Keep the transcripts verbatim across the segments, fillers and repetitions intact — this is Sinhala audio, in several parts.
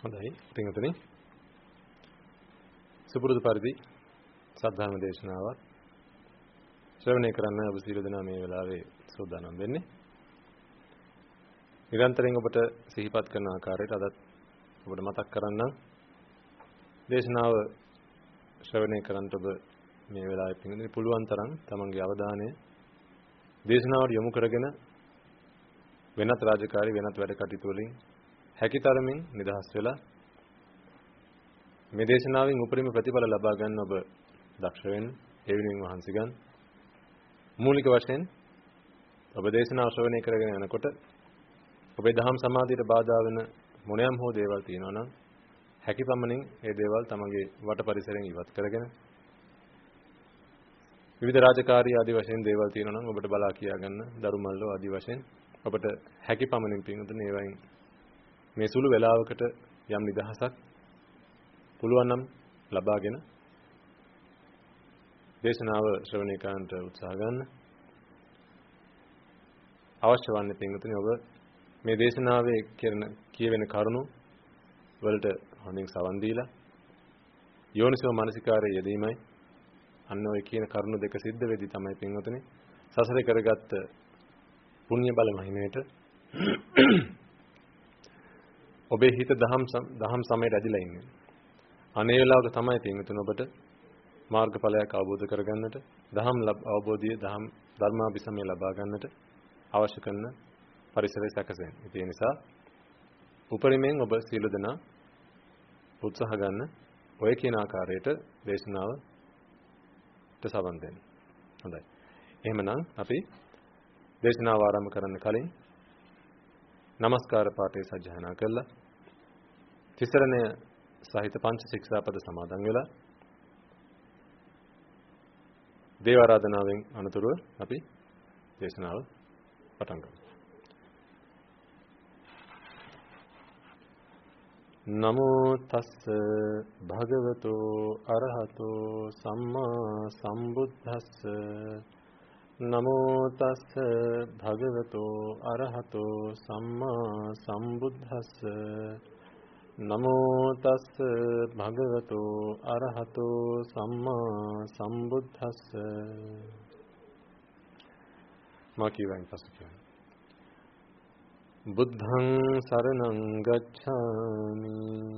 හොඳයි. පින්වතුනි. සුපුරුදු පරිදි සද්ධර්ම දේශනාවක් ශ්‍රවණය කරන්න ඔබ සියලු දෙනා මේ වෙලාවේ සූදානම් වෙන්නේ. නිරන්තරයෙන් ඔබට සිහිපත් කරන ආකාරයට අදත් ඔබට මතක් කරන්නම්. දේශනාව ශ්‍රවණය කරන්නට ඔබ මේ වෙලාවේ පින්වතුනි පුළුවන් තරම් තමන්ගේ අවධානය දේශනාවට යොමු කරගෙන වෙනත් රාජකාරී වෙනත් වැඩ කටයුතු වලින් හැකිතරමින් නිදහස් වෙලා මේ දේශනාවෙන් උපරිම ප්‍රතිඵල ලබා ගන්න ඔබ දක්ෂ වෙන්න ඒ වෙනුවෙන් වහන්සි ගන්න. මූලික වශයෙන් ඔබ දේශනාව ශ්‍රවණය කරගෙන යනකොට ඔබේ දහම් සමාධියට බාධා වෙන මොනියම් හෝ දේවල් තියෙනවා නම් හැකිපමණින් ඒ දේවල් තමගේ වට පරිසරයෙන් ඉවත් කරගෙන විවිධ රාජකාරී ආදී වශයෙන් දේවල් තියෙනවා නම් ඔබට බලා කියා ගන්න දරුමල්ලෝ ආදී වශයෙන් ඔබට හැකිපමණින් පින්වතුනි ඒවයින් මේ සුළු වේලාවකට යම් නිදහසක් පුළුවන් නම් ලබාගෙන දේශනාව ශ්‍රවණය කරන්නට උත්සාහ ගන්න. අවශ්‍ය වන්නේ පින්වතුනි ඔබ මේ දේශනාවේ කරන කියවෙන කරුණු වලට හොඳින් සවන් දීලා යෝනිසෝ මනසිකාරයේ යෙදීමයි. අන්න ඔය කියන කරුණු දෙක සිද්ධ වෙදී තමයි පින්වතුනි සසරේ කරගත්ත පුණ්‍ය බල මහිමයට ඔබේ හිත දහම් දහම් සමයට ඇදිලා ඉන්නේ. අනේ වෙලාවක තමයි පින්වතුනි ඔබට මාර්ගඵලයක් අවබෝධ කරගන්නට, දහම් අවබෝධිය, දහම් ධර්මාභිසමය ලබා ගන්නට අවශ්‍ය කරන පරිසරය සැකසෙන්නේ. ඒ නිසා උපරිමයෙන් ඔබ සීල දනා උත්සාහ ගන්න ඔය කියන ආකාරයට දේශනාවට සවන් දෙන්න. හොඳයි. එහෙමනම් අපි දේශනාව ආරම්භ කරන්න කලින් නමස්කාර පාඨය සජ්ජායනා කළා. තිසරණය සහිත පංච ශික්ෂාපද සමාදන් වෙලා දේව ආරාධනාවෙන් අනතුරුව අපි දේශනාව පටන් ගමු. නමෝ තස්ස භගවතෝ අරහතෝ සම්මා සම්බුද්දස්ස නමෝ තස්ස භගවතෝ අරහතෝ සම්මා සම්බුද්දස්ස නමෝ තස්ස භගවතෝ අරහතෝ සම්මා සම්බුද්දස්ස මා කියවයින් පසු කියන්න. බුද්ධං සරණං ගච්ඡාමි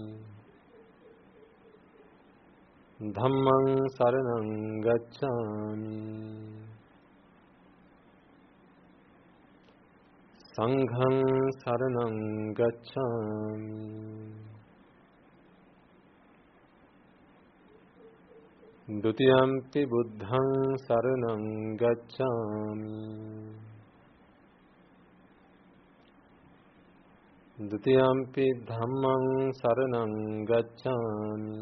ධම්මං සරණං ගච්ඡාමි සංඝං සරණං ගච්ඡාමි ဒ ුතියම්පි බුද්ධං සරණං ගච්ඡාමි ဒ ුතියම්පි ධම්මං සරණං ගච්ඡාමි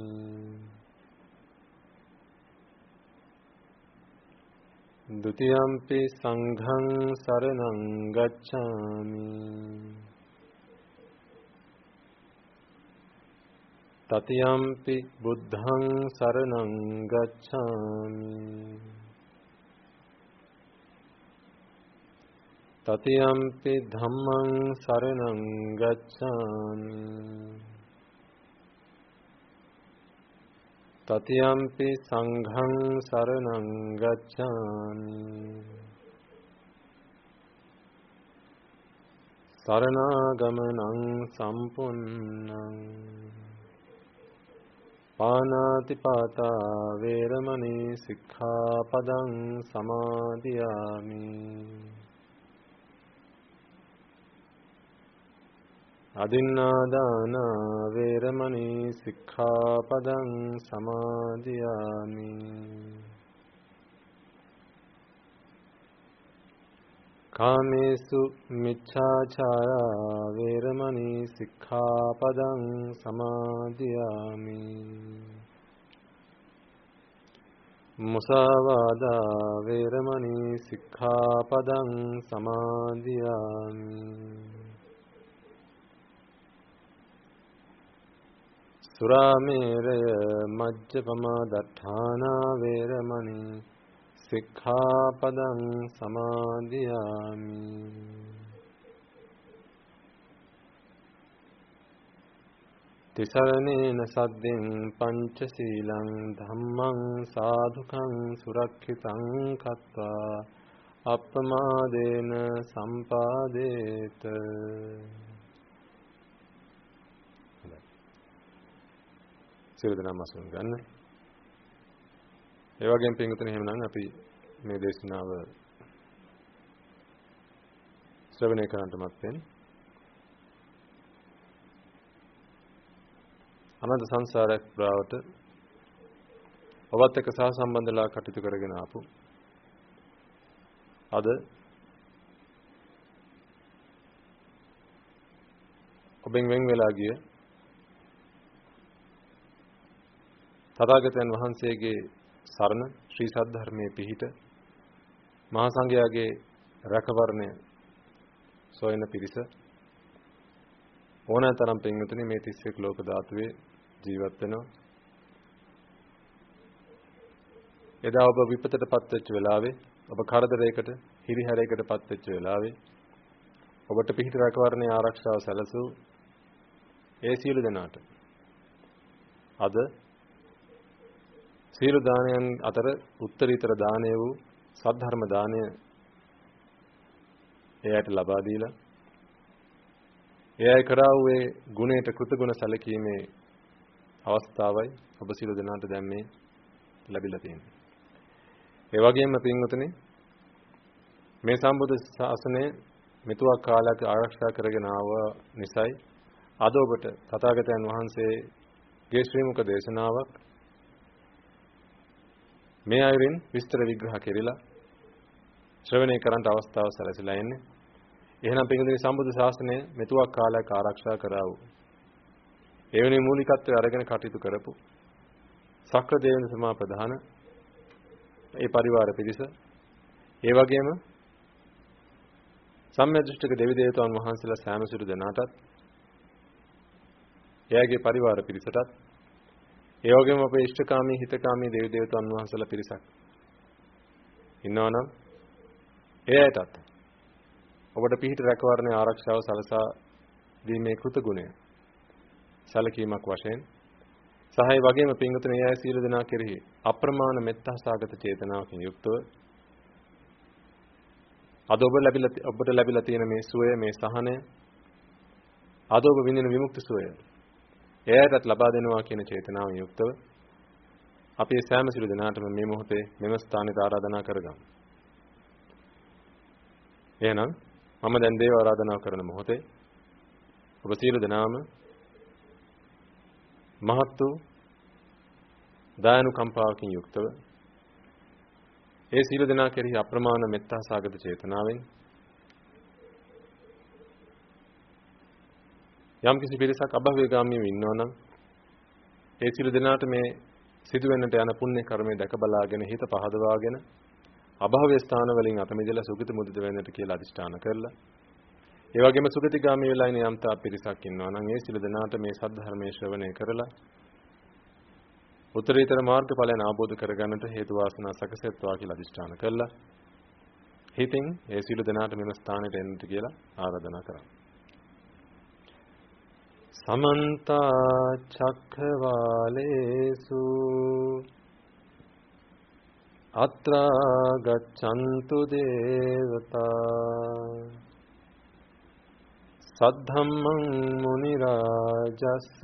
ဒ ුතියම්පි සංඝං සරණං ගච්ඡාමි တတိယံ පි බුද්ධං සරණං ගච්ඡාමි တတိယံ පි ධම්මං සරණං ගච්ඡාමි တတိယံ පි සංඝං සරණං ගච්ඡාමි සරණාගමනං සම්පුන්නං පානාතිපාතා වේරමණී සික්ඛාපදං සමාදියාමි අදින්නාදාන වේරමණී සික්ඛාපදං සමාදියාමි කාමේසු මිච්ඡාචාරා වේරමණී සික්ඛාපදං සමාදියාමි මුසාවාදා වේරමණී සික්ඛාපදං සමාදියාමි සුරාමේරය මජ්ජපමා දට්ඨානා වේරමණී සික්ඛාපදං සමාදියාමි තිසරණේන සද්දෙන් පංචශීලං ධම්මං සාදුකං සුරක්ෂිතං කତ୍වා අප්පමාදේන සම්පාදේත. සියලු දෙනාම අසුන් ගන්න. ඒ වගේම පින්වතුනි එහෙමනම් අපි මේ දේශනාව ශ්‍රවණය කරන්නට මත්තෙන් අනන්ත සංසාරයක් පුරාවට ඔබත් එක්ක සහසම්බන්ධලා කටයුතු කරගෙන ආපු අද ඔබෙන් වෙන් වෙලා ගිය තථාගතයන් වහන්සේගේ සරණ ශ්‍රී සද්ධර්මයේ පිහිට මහා සංඝයාගේ රැකවරණය සොයන පිරිස ඕනෑතරම් පින්වතුනි මේ තිස් එක් ලෝක ධාතුවේ ජීවත් වෙනවා. එදා ඔබ විපතටපත් වෙච්ච වෙලාවේ ඔබ කරදරයකට හිරිහැරයකටපත් වෙච්ච වෙලාවේ ඔබට පිහිට රැකවරණේ ආරක්ෂාව සැලසූ ඒ සියලු දෙනාට අද සියලු දානයන් අතර උත්තරීතර දානය වූ සද්ධර්ම දානය එයාට ලබා දීලා එයයි කරා වූ ඒ ගුණයට කෘතගුණ සැලකීමේ අවස්ථාවයි ඔබ සියලු දෙනාට දැන් මේ ලැබිලා තියෙන්නේ. ඒ වගේම පින්වතුනි මේ සම්බුද්ධ ශාසනය මෙතුවක් කාලයක් ආරක්ෂා කරගෙන ආව නිසායි අද ඔබට තථාගතයන් වහන්සේගේ ශ්‍රී මුඛ දේශනාවක් මේ අයරින් විස්තර විග්‍රහ කෙරිලා ශ්‍රවණය කරන්නට අවස්ථාව සැලසීලා ඉන්නේ. එහෙනම් පින්වතුනි සම්බුද්ධ ශාසනය මෙතුවක් කාලයක් ආරක්ෂා කරා වූ එවැනි මූලිකත්වයේ අරගෙන කටයුතු කරපු සක්‍ර දේවන සමා ප්‍රධාන ඒ පරිවාර පිරිස ඒ වගේම සම්මියදෘෂ්ටික දෙවි දේවතාවුන් වහන්සේලා සෑම සිටු දෙනාටත් එයාගේ පරිවාර පිරිසටත් ඒ වගේම අපේ ඉෂ්ඨකාමී හිතකාමී දෙවි දේවතාවුන් වහන්සේලා පිරිසක් ඉන්නවනම් එයාටත් ඔබට පිහිට රැකවරණේ ආරක්ෂාව සලසා දීමේ කෘතගුණය සැලකීමක් වශයෙන් සහ ඒ වගේම පින්වතුනි ඒ සියලු දෙනා කෙරෙහි අප්‍රමාණ මෙත්තාසගත චේතනාවකින් යුක්තව අද ඔබ ලැබිලා ඔබට ලැබිලා තියෙන මේ සුවය මේ සහනය අද ඔබ විඳින විමුක්ති සුවය එයාටත් ලබා දෙනවා කියන චේතනාවෙන් යුක්තව අපි සෑම සියලු දෙනාටම මේ මොහොතේ මෙම ස්ථානෙට ආරාධනා කරගමු. එහෙනම් මම දැන් දේව ආරාධනා කරන මොහොතේ ඔබ සියලු දෙනාම මහත් වූ දයානුකම්පාවකින් යුක්තව ඒ සියලු දෙනා කෙරෙහි අප්‍රමාණ මෙත්තාසගත චේතනාවෙන් යම් කිසි පිරිසක් අභව්‍යගාමීව ඉන්නවා නම් ඒ සියලු දෙනාට මේ සිදුවෙන්නට යන පුණ්‍ය කර්මය දැක බලාගෙන හිත පහදවාගෙන අභව්‍ය ස්ථාන වලින් අත මිදලා සුගත මුදිත වෙන්නට කියලා අදිෂ්ඨාන කරලා ඒ වගේම සුගතිගාමී වෙලා ඉන යම් තා පිරිසක් ඉන්නවා නම් ඒ සියලු දෙනාට මේ සද්ධර්මයේ ශ්‍රවණය කරලා උත්තරීතර මාර්ගඵලයන් අවබෝධ කරගන්නට හේතු වාසනා සකසෙත්වා කියලා අදිෂ්ඨාන කළා. හිතින් ඒ සියලු දෙනාට මෙම ස්ථානෙට එන්නට කියලා ආරාධනා කරා. සමන්ත චක්ඛවාලේසු අත්‍රා ගච්ඡන්තු දේවතා සද්ධම්මං මුනි රාජස්ස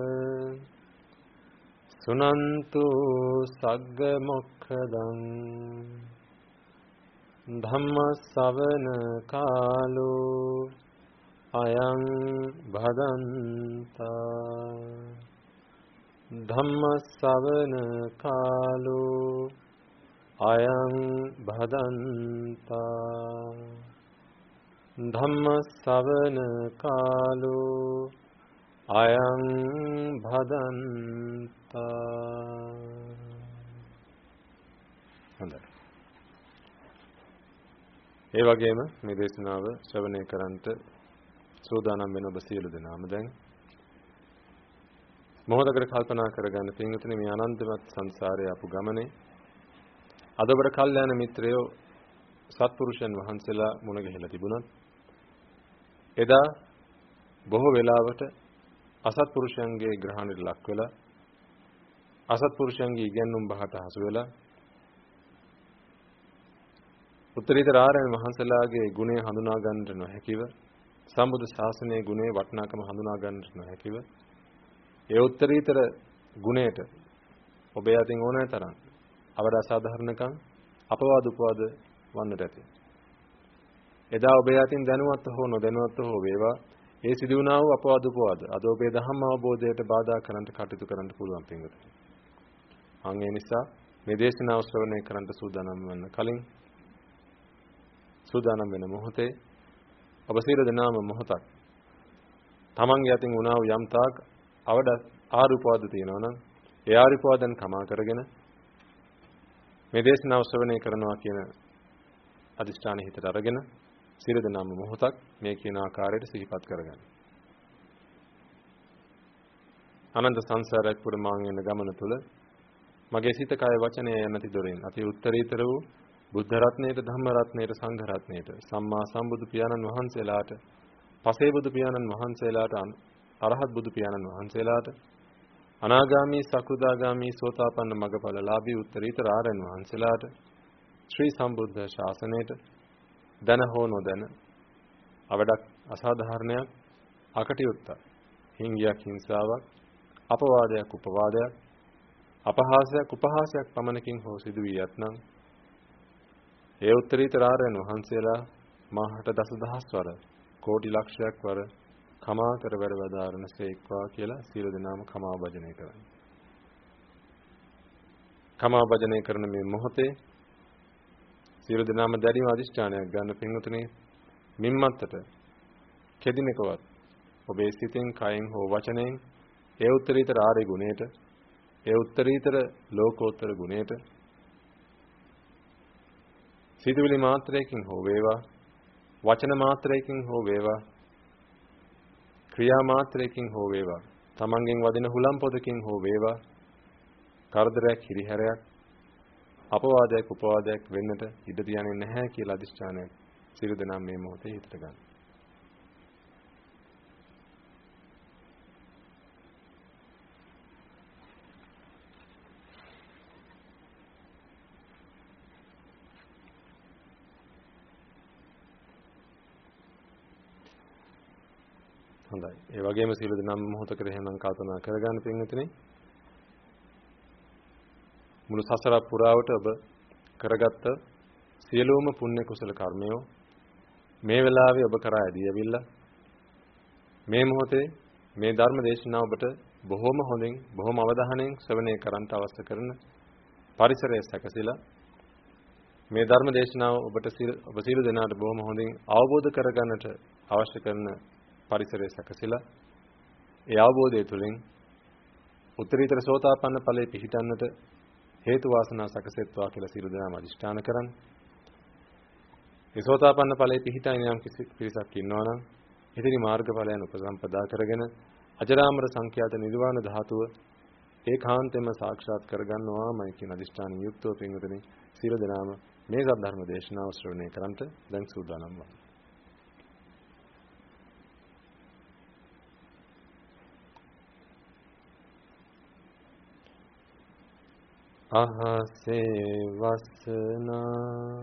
සුනන්තු සග්ග මොක්ඛදං ධම්ම ශ්‍රවණ කාලෝ අයං භදන්තා ධම්ම ශ්‍රවණ කාලෝ අයං භදන්තා ධම්ම ශ්‍රවණ කාලෝ අයං භදන්තා. හොඳයි. ඒ වගේම මේ දේශනාව ශ්‍රවණය කරන්ට සූදානම් වෙන ඔබ සියලු දෙනාම දැන් මොහොතකට කල්පනා කරගන්න පින්වතුනි මේ අනන්තවත් සංසාරයේ අපු ගමනේ අද ඔබට කල්යාණ මිත්‍රයෝ සත්පුරුෂයන් වහන්සේලා මුණ ගැහිලා තිබුණත් එදා බොහෝ වෙලාවට අසත්පුරුෂයන්ගේ ග්‍රහණයට ලක් වෙලා අසත්පුරුෂයන්ගේ ඉගැන්වුම් බහට හසු වෙලා උත්තරීතර ආර්යයන් වහන්සේලාගේ ගුණය හඳුනා ගන්නට නොහැකිව සම්බුද්ධ ශාසනයේ ගුණේ වටිනාකම හඳුනා ගන්නට නොහැකිව ඒ උත්තරීතර ගුණයට ඔබේ අතින් ඕනෑ තරම් අවඩ අසාධාරණකම් අපවාද උපවාද වන්නට ඇති. එදා ඔබේ අතින් දැනුවත් හෝ නොදැනුවත් හෝ වේවා ඒ සිදු වුණා වූ අපවාද උපවාද අද ඔබේ ධම්ම අවබෝධයට බාධා කරන්නට කටයුතු කරන්න පුළුවන් පින්වතුනි. අන් ඒ නිසා මේ දේශනාව ශ්‍රවණය කරන්නට සූදානම් වන්න කලින් සූදානම් වෙන මොහොතේ ඔබ සියලු දෙනාම මොහොතක් තමන්ගේ අතින් වුණා වූ යම් තාක් අවඩ ආරුපවාද තියෙනවා නම් ඒ ආරුපවාදන් කමා කරගෙන මේ දේශනාව ශ්‍රවණය කරනවා කියන අදිෂ්ඨානෙ හිතට අරගෙන සියලු දෙනාම මොහොතක් මේ කියන ආකාරයට සිහිපත් කරගන්න. අනන්ත සංසාරයක් පුරමාන් යන ගමන තුල මගේ සිත කය වචනය යනති දොරින් අති උත්තරීතර වූ බුද්ධ රත්නයේට ධම්ම රත්නයේට සංඝ රත්නයේට සම්මා සම්බුදු පියාණන් වහන්සේලාට පසේ බුදු පියාණන් වහන්සේලාට අරහත් බුදු පියාණන් වහන්සේලාට අනාගාමී සකෘදාගාමී සෝතාපන්න මග්ගඵලලාභී උත්තරීතර ආරයන් වහන්සේලාට ශ්‍රී සම්බුද්ධ ශාසනයට දන හෝ නොදන අවඩක් අසාධාරණයක් අකටයුත්තක් හිංගියක් හිංසාවක් අපවාදයක් උපවාදයක් අපහාසයක් උපහාසයක් පමණකින් හෝ සිදු වී යත්නම් ඒ උත්තරීතර ආරයන් වහන්සේලා මාහට දසදහස් වර කෝටි ලක්ෂයක් වර කමා කර වැඩ වදාරන සේක්වා කියලා සියලු දෙනාම කමා භජනය කරන්නේ. කමා භජනය කරන මේ මොහොතේ සියලු දෙනාම දැඩිම අදිෂ්ඨානයක් ගන්න පින්වතුනි මිම්මත්තට කෙදිනකවත් ඔබේ සිතෙන් කයෙන් හෝ වචනයෙන් ඒ උත්තරීතර ආර්ය ගුණයට ඒ උත්තරීතර ලෝකෝත්තර ගුණයට සිතුවිලි මාත්‍රයකින් හෝ වේවා වචන මාත්‍රයකින් හෝ වේවා ක්‍රියා මාත්‍රයකින් හෝ වේවා තමන්ගෙන් වදින හුලම් පොදකින් හෝ වේවා කරදරයක් හිරිහැරයක් අපවාදයක් උපවාදයක් වෙන්නට ඉඩ තියන්නේ නැහැ කියලා අදිෂ්ඨානයක් සියලු දෙනා මේ මොහොතේ හිතට ගන්න. හොඳයි. ඒ වගේම සියලු දෙනාම මොහොතකට එහෙනම් කල්පනා කරගන්න පින්විතනේ. මුළු සසර පුරාවට ඔබ කරගත්ත සියලුම පුණ්‍ය කුසල කර්මයෝ මේ වෙලාවේ ඔබ කරා ඇදී ඇවිල්ලා මේ මොහොතේ මේ ධර්ම දේශනාව ඔබට බොහොම හොඳින් බොහොම අවධානයෙන් ශ්‍රවණය කරන්නට අවශ්‍ය කරන පරිසරය සැකසීලා මේ ධර්ම දේශනාව ඔබට ඔබ සියලු දෙනාට බොහොම හොඳින් අවබෝධ කරගන්නට අවශ්‍ය කරන පරිසරය සැකසීලා ඒ අවබෝධය තුළින් උත්තරීතර සෝතාපන්න ඵලයේ පිහිටන්නට හේතු වාසනා සකසෙත්වා කියලා සියලු දෙනාම අදිෂ්ඨාන කරන්. ඒ සෝතාපන්න ඵලයේ පිහිටයින යම් කිසි පිරිසක් ඉන්නවා නම් ඉතිරි මාර්ගඵලයන් උපසම්පදා කරගෙන අජරාමර සංඛ්‍යාත නිර්වාණ ධාතුව ඒකාන්තයෙන්ම සාක්ෂාත් කරගන්නවාමයි කියන අදිෂ්ඨාන යුක්තව පින්වතුනි සියලු දෙනාම මේ ධර්ම දේශනාව ශ්‍රවණය කරන්ට දැන් සූදානම් වන්න. අහසේ වසනා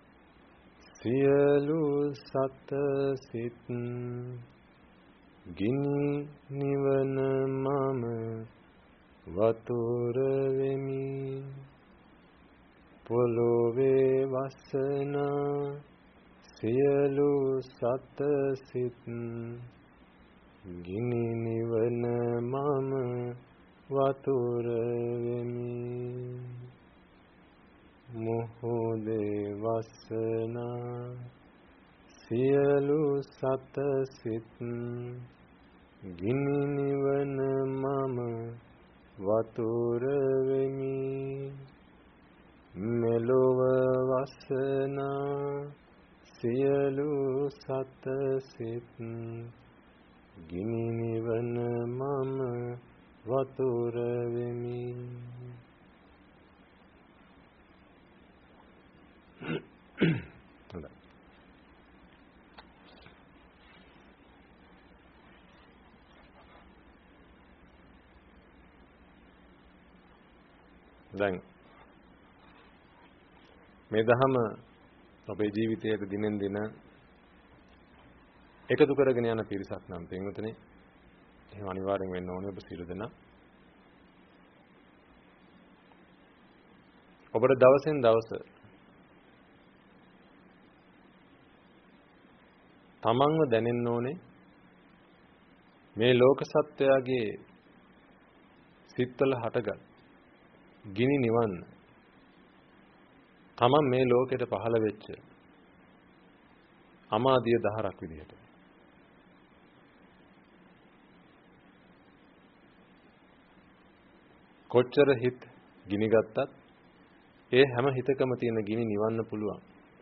සියලු සත සිත් ගිනි නිවන මම වතුර වෙමි පොළොවේ වසනා සියලු සත සිත් ගිනි නිවන මම වතුර වෙමි මොහොතේ වසනා සියලු සත සිත් ගිනි නිවන මම වතුර වෙමි මෙලොව වසනා සියලු සත සිත් ගිනි නිවන මම වතුර වෙමි. හොඳයි. දැන් මේ දහම අපේ ජීවිතයේ දිනෙන් දින එකතු කරගෙන යන පිරිසක් නම් පින්වතුනි එහෙම අනිවාර්යෙන් වෙන්න ඕනේ ඔබ සියලු දෙනා. ඔබට දවසෙන් දවස තමන්ව දැනෙන්න ඕනේ මේ ලෝක සත්‍යයේ සිත්වල හටගත් ගිනි නිවන්න. තමන් මේ ලෝකෙට පහළ වෙච්ච අමාදිය දහරක් විදිහට. කොච්චර හිත ගිනි ගත්තත් ඒ හැම හිතකම තියෙන ගිනි නිවන්න පුළුවන්.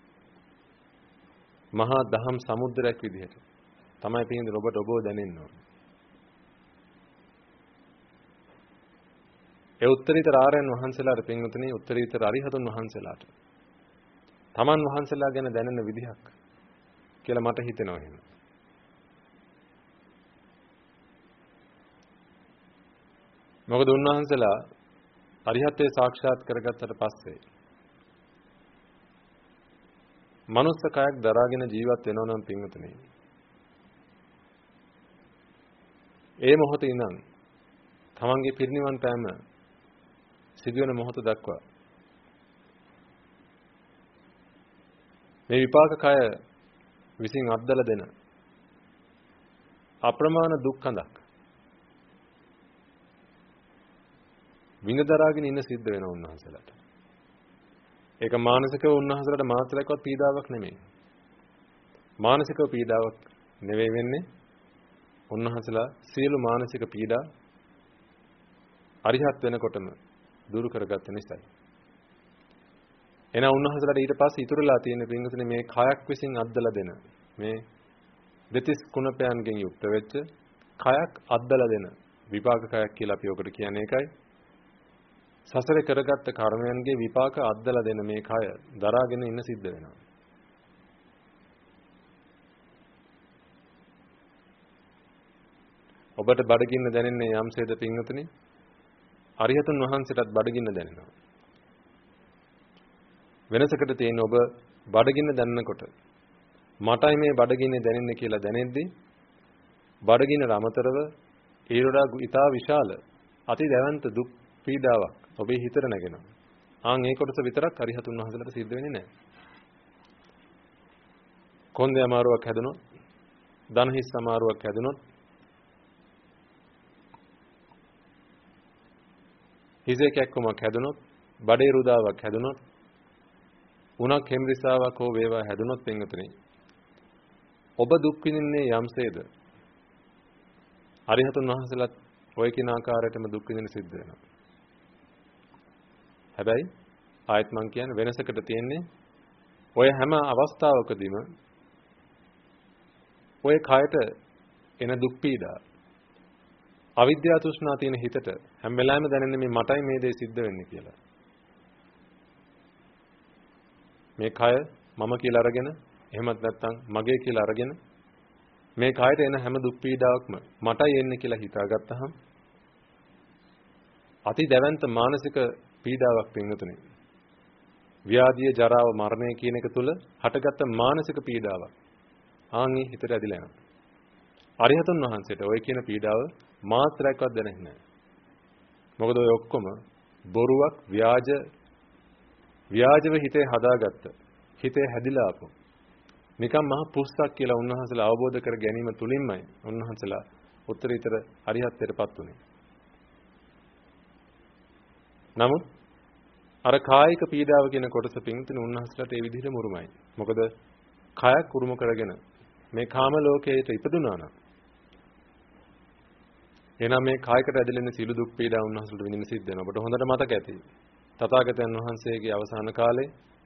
මහා දහම් සමුද්‍රයක් විදිහට තමයි පිටින් ඔබට ඔබව දැනෙන්න ඕනේ. ඒ උත්තරීතර ආර්යයන් වහන්සේලාට පින්වතුනි උත්තරීතර අරිහතුන් වහන්සේලාට තමන් වහන්සේලා ගැන දැනෙන විදිහක් කියලා මට හිතෙනවා එහෙම. මොකද උන්වහන්සේලා අරිහත්ත්වයේ සාක්ෂාත් කරගත්තට පස්සේ මනුස්ස කයක් දරාගෙන ජීවත් වෙනවා නම් පින්වතුනි ඒ මොහොතේ ඉඳන් තමන්ගේ පිරිනිවන් පෑම සිදුවෙන මොහොත දක්වා මේ විපාක කය විසින් අත්දලා දෙන අප්‍රමාණ දුක් කඳක් විඳ දරාගෙන ඉන්න සිද්ධ වෙනවා උන්වහන්සේලාට. ඒක මානසිකව උන්වහන්සේලාට මාත්‍රයක්වත් පීඩාවක් නෙමෙයි. මානසිකව පීඩාවක් නෙවෙයි වෙන්නේ. උන්වහන්සේලා සියලු මානසික පීඩා අරිහත් වෙනකොටම දුරු කරගත්ත නිසායි. එහෙනම් උන්වහන්සේලාට ඊට පස්සේ ඉතුරුලා තියෙන පින්වතුනි මේ කයක් විසින් අද්දලා දෙන මේ දෙතිස් කුණපයන්ගෙන් යුක්ත වෙච්ච කයක් අද්දලා දෙන විපාක කයක් කියලා අපි ඔකට කියන්නේ ඒකයි. සසරේ කරගත්ත කර්මයන්ගේ විපාක අද්දලා දෙන මේ කය දරාගෙන ඉන්න සිද්ධ වෙනවා. ඔබට බඩගින්න දැනෙන්නේ යම්සේද පින්වතුනි අරිහතුන් වහන්සේටත් බඩගින්න දැනෙනවා. වෙනසකට තියෙන ඔබ බඩගින්න දැනනකොට මටයි මේ බඩගින්නේ දැනෙන්නේ කියලා දැනෙද්දී බඩගින්නට අමතරව ඒ වඩා ඉතා විශාල අති දැවැන්ත දුක් පීඩාවක් ඔබේ හිතට නැගෙනවා. ආන් ඒ කොටස විතරක් අරිහතුන් වහන්සේලාට සිද්ධ වෙන්නේ නැහැ. කොන්දේ අමාරුවක් හැදුනොත්, දන හිස් අමාරුවක් හැදුනොත්, හිසේ කැක්කමක් හැදුනොත්, බඩේ රුදාවක් හැදුනොත්, උණක් හෙම්රිසාවක් හෝ වේවා හැදුනොත් පින්වතුනි ඔබ දුක් විඳින්නේ යම්සේද අරිහතුන් වහන්සේලාත් ඔය කින ආකාරයටම දුක් විඳින්න සිද්ධ වෙනවා. හැබැයි ආයත් මං කියන්නේ වෙනසකට තියෙන්නේ ඔය හැම අවස්ථාවකදීම ඔය කයට එන දුක් පීඩා අවිද්‍යාව තෘෂ්ණා තියෙන හිතට හැම වෙලාවෙම දැනෙන්නේ මේ මටයි මේ දේ සිද්ධ වෙන්නේ කියලා. මේ කය මම කියලා අරගෙන එහෙමත් නැත්නම් මගේ කියලා අරගෙන මේ කයට එන හැම දුක් පීඩාවක්ම මටයි එන්නේ කියලා හිතාගත්තහම අති දැවැන්ත මානසික පීඩාවක් පින්වතුනි. ව්‍යාධිය, ජරාව, මරණය කියන එක තුල හටගත්ත මානසික පීඩාවක්. ආන්ගේ හිතට ඇදිලා යනවා. අරිහතුන් වහන්සේට ওই කියන පීඩාව මාත්‍රයක්වත් දැනෙන්නේ නැහැ. මොකද ඔය ඔක්කොම බොරුවක්, ව්‍යාජ ව්‍යාජව හිතේ හදාගත්ත, හිතේ හැදිලා ආපු නිකම් මහ පුස්සක් කියලා උන්වහන්සේලා අවබෝධ කර ගැනීම තුලින්මයි උන්වහන්සේලා උත්තරීතර අරිහත්ත්වයටපත් උනේ. නමුත් අර කායික පීඩාව කියන කොටස පින්තුන උන්වහන්සේලාට ඒ විදිහටම උරුමයි. මොකද කයක් උරුම කරගෙන මේ කාම ලෝකයට ඉපදුනා නම් එහෙනම් මේ කායකට ඇදෙන සිළු දුක් පීඩා උන්වහන්සේලාට විඳින්න සිද්ධ වෙනවා. ඔබට හොඳට මතක ඇති. තථාගතයන් වහන්සේගේ අවසාන කාලේ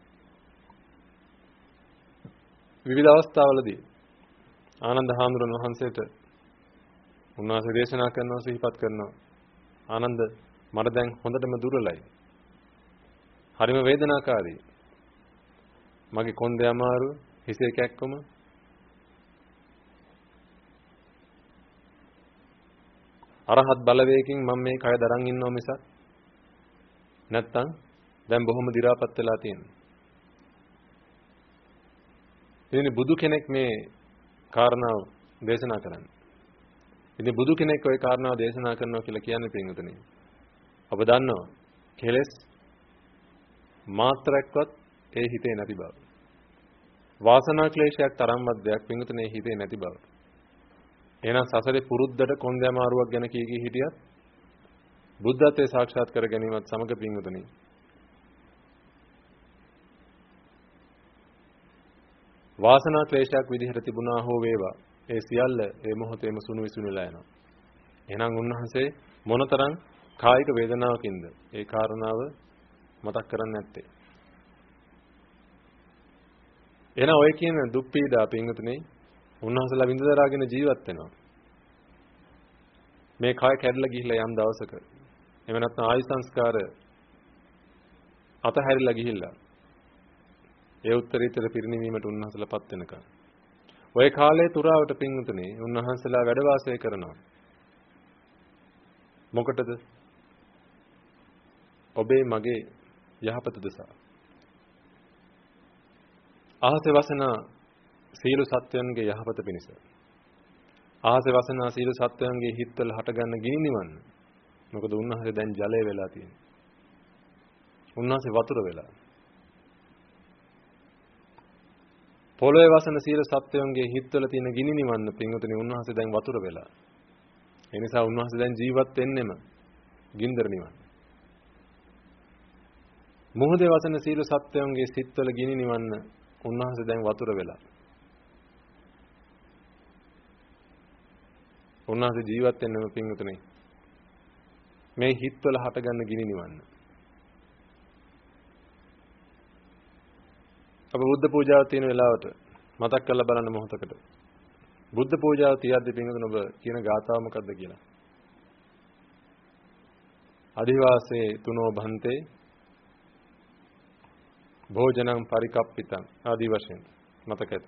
විවිධ අවස්ථාවලදී ආනන්ද හාමුදුරන් වහන්සේට උන්වහන්සේ දේශනා කරනවා සිහිපත් කරනවා. ආනන්ද මට දැන් හොඳටම දුර්වලයි. හරිම වේදනාකාරී. මගේ කොන්දේ අමාරු, හිසේ කැක්කම. අරහත් බලවේගකින් මම මේ කය දරන් ඉන්නව මිසක් නැත්තම් දැන් බොහොම දි รา පත් වෙලා තියෙනවා. ඉතින් බුදු කෙනෙක් මේ කාරණාව දේශනා කරන්නේ. ඉතින් බුදු කෙනෙක් ওই කාරණාව දේශනා කරනවා කියලා කියන්නේ පින්වතුනි. ඔබ දන්නවා කෙලෙස් මාත්‍රයක්වත් ඒ හිතේ නැති බව. වාසනා ක්ලේශයක් තරම්වත් දෙයක් පින්වතුනි හිතේ නැති බව. එහෙනම් සසරේ පුරුද්දට කොන්දේ අමාරුවක් ගැන කී කී හිටියත් බුද්ධත්වයේ සාක්ෂාත් කර ගැනීමත් සමග පින්වතුනි වාසනා ක්ලේශයක් විදිහට තිබුණා හෝ වේවා ඒ සියල්ල ඒ මොහොතේම සුණු විසුණු වෙලා යනවා. එහෙනම් උන්වහන්සේ මොනතරම් කායික වේදනාවකින්ද ඒ කාරණාව මතක් කරන්නේ නැත්තේ. එහෙනම් ඔය කියන දුක් පීඩා පින්වතුනි උන්වහන්සේලා විඳ දරාගෙන ජීවත් වෙනවා. මේ කාය කැඩලා ගිහිල්ලා යම් දවසක එහෙම නැත්නම් ආයු සංස්කාර අතහැරිලා ගිහිල්ලා ඒ උත්තරීතර පිරිනිවීමට උන්වහන්සේලාපත් වෙනකන් ඔය කාලේ තුරාවට පින්වතුනි උන්වහන්සේලා වැඩ වාසය කරනවා. මොකටද? ඔබේ මගේ යහපත දසා. ආහසේ වසනා සීල සත්වයන්ගේ යහපත පිණිස. ආහසේ වසනා සීල සත්වයන්ගේ හිත්වල හටගන්න ගිනි නිවන්න. මොකද උන්වහන්සේ දැන් ජලය වෙලා තියෙනවා. උන්වහන්සේ වතුර වෙලා. පොළොවේ වසන සීල සත්වයන්ගේ හිත්වල තියෙන ගිනි නිවන්න පින්වතුනි උන්වහන්සේ දැන් වතුර වෙලා. ඒ නිසා උන්වහන්සේ දැන් ජීවත් වෙන්නෙම ගින්දර නිවන්න. මොහොතේ වසන සීල සත්වයන්ගේ සිත්වල ගිනි නිවන්න උන්වහන්සේ දැන් වතුර වෙලා. උන්වහන්සේ ජීවත් වෙන්නෙම පින්වතුනි මේ හිත්වල හටගන්න ගිනි නිවන්න. අප බුද්ධ පූජාව තියෙන වෙලාවට මතක් කරලා බලන්න මොහොතකට. බුද්ධ පූජාව තියද්දී පින්වතුනි ඔබ කියන ගාථාව මොකද්ද කියලා? අදිවාසේ තුනෝ භන්තේ භෝජනං පරිකප්පිතං ආදි වශයෙන් මතක ඇති.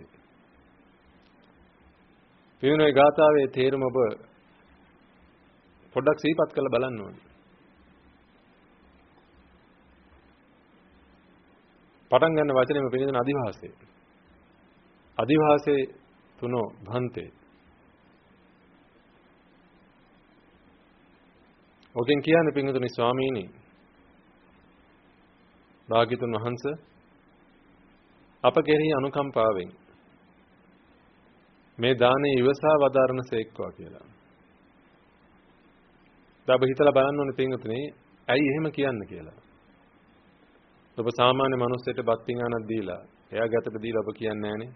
පින්වතුනි ගාථාවේ තේරුම ඔබ පොඩ්ඩක් සිහිපත් කරලා බලන්න ඕනේ. පටන් ගන්න වචනේම පිළිදෙන අදිවාසේ. අදිවාසේ තුනෝ භන්තේ. ඔකෙන් කියන්නේ පින්වතුනි ස්වාමීනි භාග්‍යතුන් වහන්සේ අප කෙරෙහි අනුකම්පාවෙන් මේ දානේ ඉවසා වදාරනසේක්වා කියලා. දැන් ඔබ හිතලා බලන්න ඕනේ පින්වතුනි ඇයි එහෙම කියන්නේ කියලා. ඔබ සාමාන්‍ය මිනිස්සෙට බත් පිඟානක් දීලා එයා ගැතට දීලා ඔබ කියන්නේ නැහනේ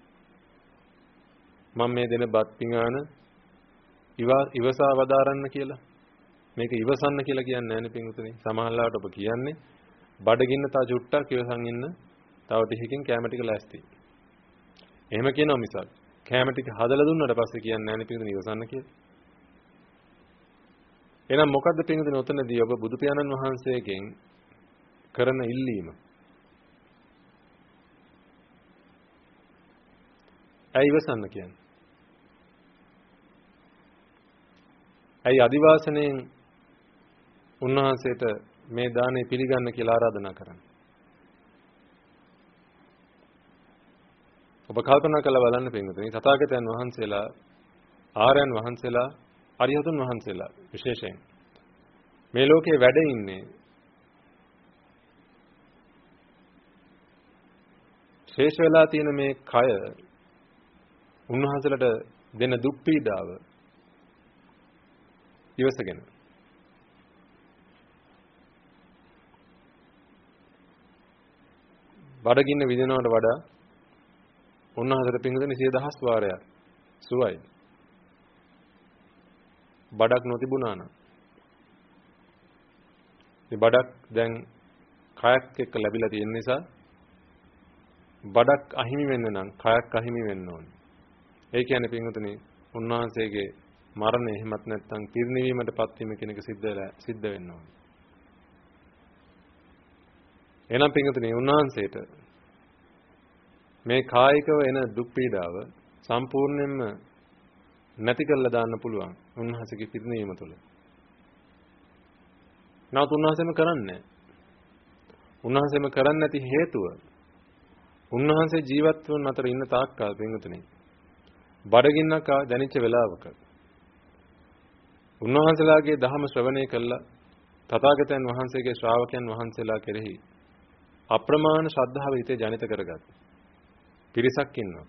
මම මේ දෙන බත් පිඟාන ඉවසා වදාරන්න කියලා. මේක ඉවසන්න කියලා කියන්නේ නැහනේ පින්වතුනි. සමහරවිට ඔබ කියන්නේ බඩගින්න තා චුට්ටක් ඉවසන් ඉන්න තව ටිකකින් කැම ටික ලෑස්ති. එහෙම කියනවා මිසක් කැම ටික හදලා දුන්නාට පස්සේ කියන්නේ නැහනේ පින්වතුනි ඉවසන්න කියලා. එහෙනම් මොකද්ද පින්වතුනි උතනදී ඔබ බුදු පියාණන් වහන්සේගෙන් කරන ඉල්ලීම? ඇයි ඉවසන්න කියන්නේ? ඇයි අදිවාසණයෙන් උන්වහන්සේට මේ දානේ පිළිගන්න කියලා ආරාධනා කරන්නේ? ඔබ කල්පනා කරලා බලන්න පින්වතුනි තථාගතයන් වහන්සේලා ආර්යයන් වහන්සේලා අරිහතුන් වහන්සේලා විශේෂයෙන් මේ ලෝකේ වැඩ ඉන්නේ ශේෂ වෙලා තියෙන මේ කය උන්වහන්සේලාට දෙන දුක් පීඩාව ඉවසගෙන බඩගින්න විඳිනවට වඩා උන්වහන්සේට පිංගුතුනි සිය දහස් වාරයක් සුවයි. බඩක් නොතිබුණා නම් මේ බඩක් දැන් කයක් එක්ක ලැබිලා තියෙන නිසා බඩක් අහිමි වෙන්න නම් කයක් අහිමි වෙන්න ඕනේ. ඒ කියන්නේ පින්වතුනි උන්වහන්සේගේ මරණය එහෙමත් නැත්නම් පිරිනිවීමටපත් වීම කියන එක සිද්ධ වෙලා සිද්ධ වෙන්න ඕනේ. එහෙනම් පින්වතුනි උන්වහන්සේට මේ කායිකව එන දුක් පීඩාව සම්පූර්ණයෙන්ම නැති කරලා දාන්න පුළුවන් උන්වහන්සේගේ පිරිනිවීම තුළ. නමුත් උන්වහන්සේම කරන්නේ උන්වහන්සේම කරන්නේ නැති හේතුව උන්වහන්සේ ජීවත් වුන් අතර ඉන්න තාක්කල් පින්වතුනි බඩගින්නක් දැනෙච්ච වෙලාවක උන්වහන්සේලාගේ ධර්ම ශ්‍රවණය කළා තථාගතයන් වහන්සේගේ ශ්‍රාවකයන් වහන්සේලා කෙරෙහි අප්‍රමාණ ශ්‍රද්ධාව හිතේ ජනිත කරගත් පිරිසක් ඉන්නවා.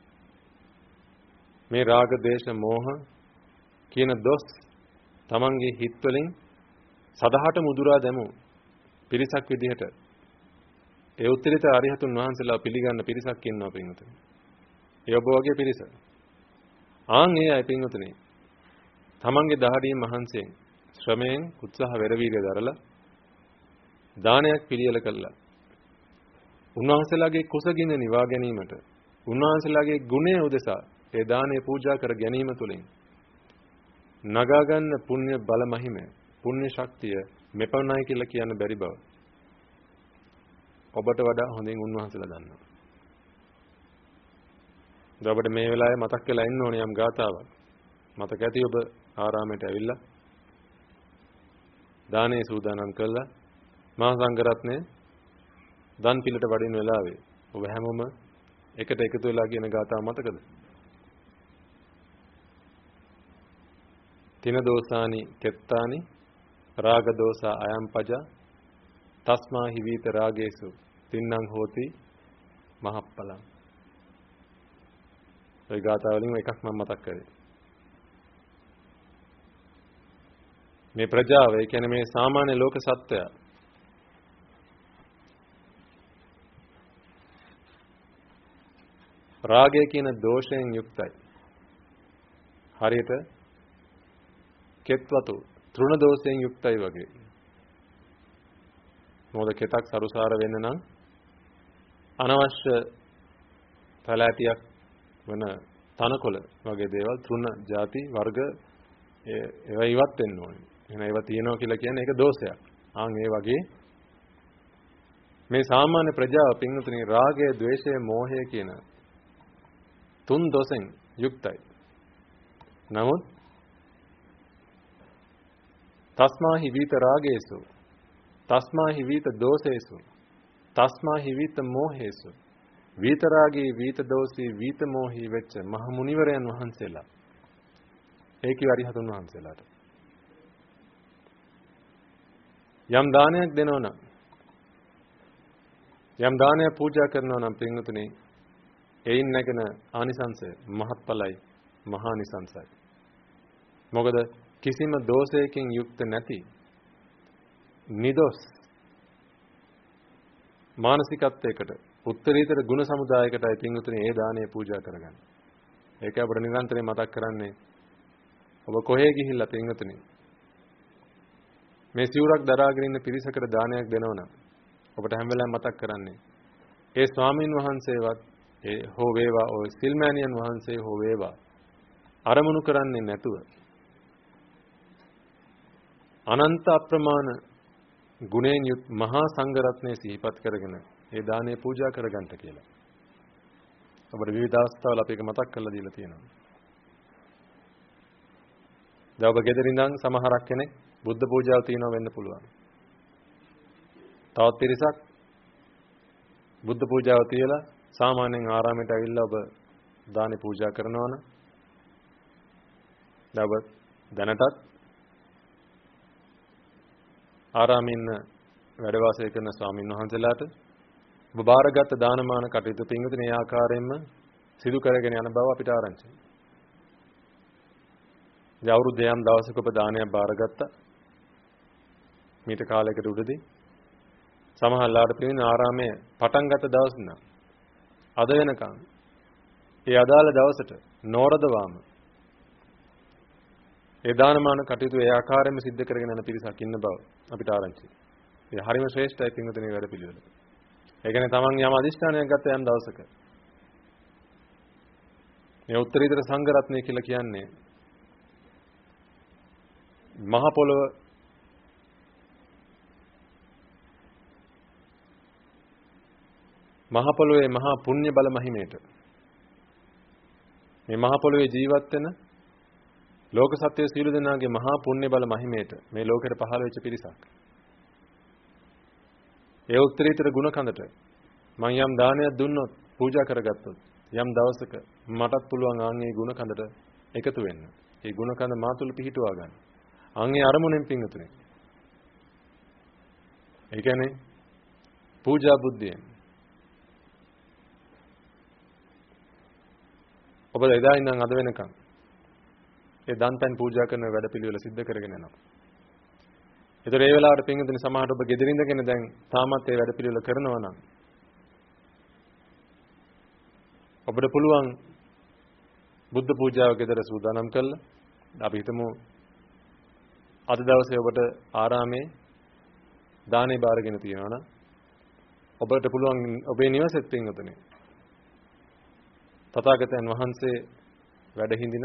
මේ රාග, දේශ, මෝහ කියන දොස් තමන්ගේ හිත් වලින් සදහට මුදුරා දැමු පිරිසක් විදිහට ඒ උත්තරීතර අරිහතුන් වහන්සේලා පිළිගන්න පිරිසක් ඉන්නවා පින්වතුනි. ඒ ඔබ වගේ පිරිස. ආන් ඒ අය පින්වතුනි තමන්ගේ දහඩියෙන් මහන්සියෙන් ශ්‍රමයෙන් උත්සාහ වෙරවීර්ය දරලා දානයක් පිළියෙල කළා. උන්වහන්සේලාගේ කුසගින්න නිවා ගැනීමට උන්වහන්සේලාගේ ගුණය උදෙසා ඒ දානය පූජා කර ගැනීම තුළින් නගා ගන්න පුණ්‍ය බල මහිම පුණ්‍ය ශක්තිය මෙපමණයි කියලා කියන්න බැරි බව ඔබට වඩා හොඳින් උන්වහන්සේලා දන්නවා. ඔබට මේ වෙලාවේ මතක් වෙලා ඉන්න ඕනේ යම් ගාතාවක්. මතක ඇති ඔබ ආරාමයට ඇවිල්ලා දානේ සූදානම් කළා. මහා සංඝරත්නය දන් පිළට වඩින වෙලාවේ ඔබ හැමෝම එකට එකතු වෙලා කියන ගාතාව මතකද? තින දෝසානි කෙත්තානි රාග දෝසා අයම් පජා තස්මා හිවීත රාගේසු තින්නම් හෝති මහප්පලං. ඒ ගාථා වලින් එකක් මම මතක් කරේ. මේ ප්‍රජාව, ඒ කියන්නේ මේ සාමාන්‍ය ලෝක සත්වය රාගය කියන දෝෂයෙන් යුක්තයි. හරියට කෙත්වතු තෘණ දෝෂයෙන් යුක්තයි වගේ. මොකද කෙතක් සරුසාර වෙන්න නම් අනවශ්‍ය පැලැටියක් වෙන තනකොළ වගේ දේවල් තෘණ ಜಾති වර්ග ඒවා ඉවත් වෙන්න ඕනේ. එහෙනම් ඒවා තියෙනවා කියලා කියන්නේ ඒක දෝෂයක්. ආන් ඒ වගේ මේ සාමාන්‍ය ප්‍රජාව පින්වතුනි රාගය, ద్వේෂය, මෝහය කියන තුන් දොසෙන් යුක්තයි. නමුත් තස්මා හිවිත රාගේසු තස්මා හිවිත දෝෂේසු තස්මා හිවිත මෝහේසු විතරාගී විත දෝෂී විත මෝහී වෙච්ච මහ මුනිවරයන් වහන්සේලා ඒකේ අරිහතුන් වහන්සේලාට යම් දානයක් දෙනවා නම් යම් දානයක් පූජා කරනවා නම් පින්වතුනි එයින් නැගෙන ආනිසංසය මහත්ඵලයි මහානිසංසයි. මොකද කිසිම දෝෂයකින් යුක්ත නැති නිදොස් මානසිකත්වයකට උත්තරීතර ගුණ සමුදායකටයි පින්වතුනි ඒ දානය පූජා කරගන්නේ. ඒක අපිට නිරන්තරයෙන් මතක් කරන්නේ ඔබ කොහේ ගිහිල්ලා පින්වතුනි මේ සිවුරක් දරාගෙන ඉන්න පිරිසකට දානයක් දෙනවා නම් ඔබට හැම වෙලාවෙම මතක් කරන්නේ ඒ ස්වාමීන් වහන්සේවත් ඒ හෝ වේවා ඔය සිල්මෑණියන් වහන්සේ හෝ වේවා අරමුණු කරන්නේ නැතුව අනන්ත අප්‍රමාණ ගුණයෙන් යුත් මහා සංඝ රත්නය සිහිපත් කරගෙන ඒ දානය පූජා කරගන්නට කියලා. අපිට විවිධ අවස්ථාවල අපි ඒක මතක් කරලා දීලා තියෙනවා. දැන් ඔබ ගෙදර ඉඳන් සමහරක් කෙනෙක් බුද්ධ පූජාව තියනවා වෙන්න පුළුවන්. තවත් පිරිසක් බුද්ධ පූජාව තියලා සාමාන්‍යයෙන් ආරාමයට ඇවිල්ලා ඔබ දානි පූජා කරනවා නම් දැන් ඔබ දැනටත් ආරාමින් වැඩ වාසය කරන ස්වාමීන් වහන්සේලාට ඔබ බාරගත් දානමාන කටයුතු පින්විතනේ මේ ආකාරයෙන්ම සිදු කරගෙන යන බව අපිට ආරංචියි. දැන් අවුරුදු දෙකක් දවසක ඔබ දානයක් බාරගත්තා. මීට කාලයකට උඩදී සමහරලාට පින්න ආරාමයේ පටන් ගත්ත දවස් නම් අද වෙනකන් ඒ අදාළ දවසට නෝරදවාම ඒ දානමාන කටයුතු ඒ ආකාරයෙන්ම සිද්ධ කරගෙන යන පිරිසක් ඉන්න බව අපිට ආරංචියි. ඒ හරිම ශ්‍රේෂ්ඨයි පින්වතුනි වැඩ පිළිවෙල. ඒ කියන්නේ තමන් යම් අදිෂ්ඨානයක් ගත්ත යම් දවසක මේ උත්තරීතර සංඝ රත්නය කියලා කියන්නේ මහ පොළොව මහ පොළොවේ මහා පුණ්‍ය බල මහිමයට මේ මහ පොළොවේ ජීවත් වෙන ලෝක සත්‍ය සීල දෙනාගේ මහා පුණ්‍ය බල මහිමයට මේ ලෝකෙට පහළ වෙච්ච පිරිසක්. ඒ උත්තරීතර ගුණ කඳට මම යම් දානයක් දුන්නොත් පූජා කරගත්තොත් යම් දවසක මටත් පුළුවන් ආන්ගේ ගුණ කඳට එකතු වෙන්න. ඒ ගුණ කඳ මා තුළ පිහිටුවා ගන්න. ආන්ගේ අරමුණෙන් පිංගුතුනේ. ඒ කියන්නේ පූජා බුද්ධියෙන්. ඔබ එදා ඉඳන් අද වෙනකන් ඒ දන්පැන් පූජා කරන වැඩපිළිවෙල සිද්ධ කරගෙන යනවා. ඒතර ඒ වෙලාවට පින්විතනි සමහරට ඔබ ගෙදර ඉඳගෙන දැන් තාමත් ඒ වැඩපිළිවෙල කරනවා නම් ඔබට පුළුවන් බුද්ධ පූජාව ගෙදර සූදානම් කළා. අපි හිතමු අද දවසේ ඔබට ආරාමේ දානේ බාරගෙන තියෙනවා නම් ඔබට පුළුවන් ඔබේ නිවසෙත් පින්විතනි තථාගතයන් වහන්සේ වැඩ හිඳින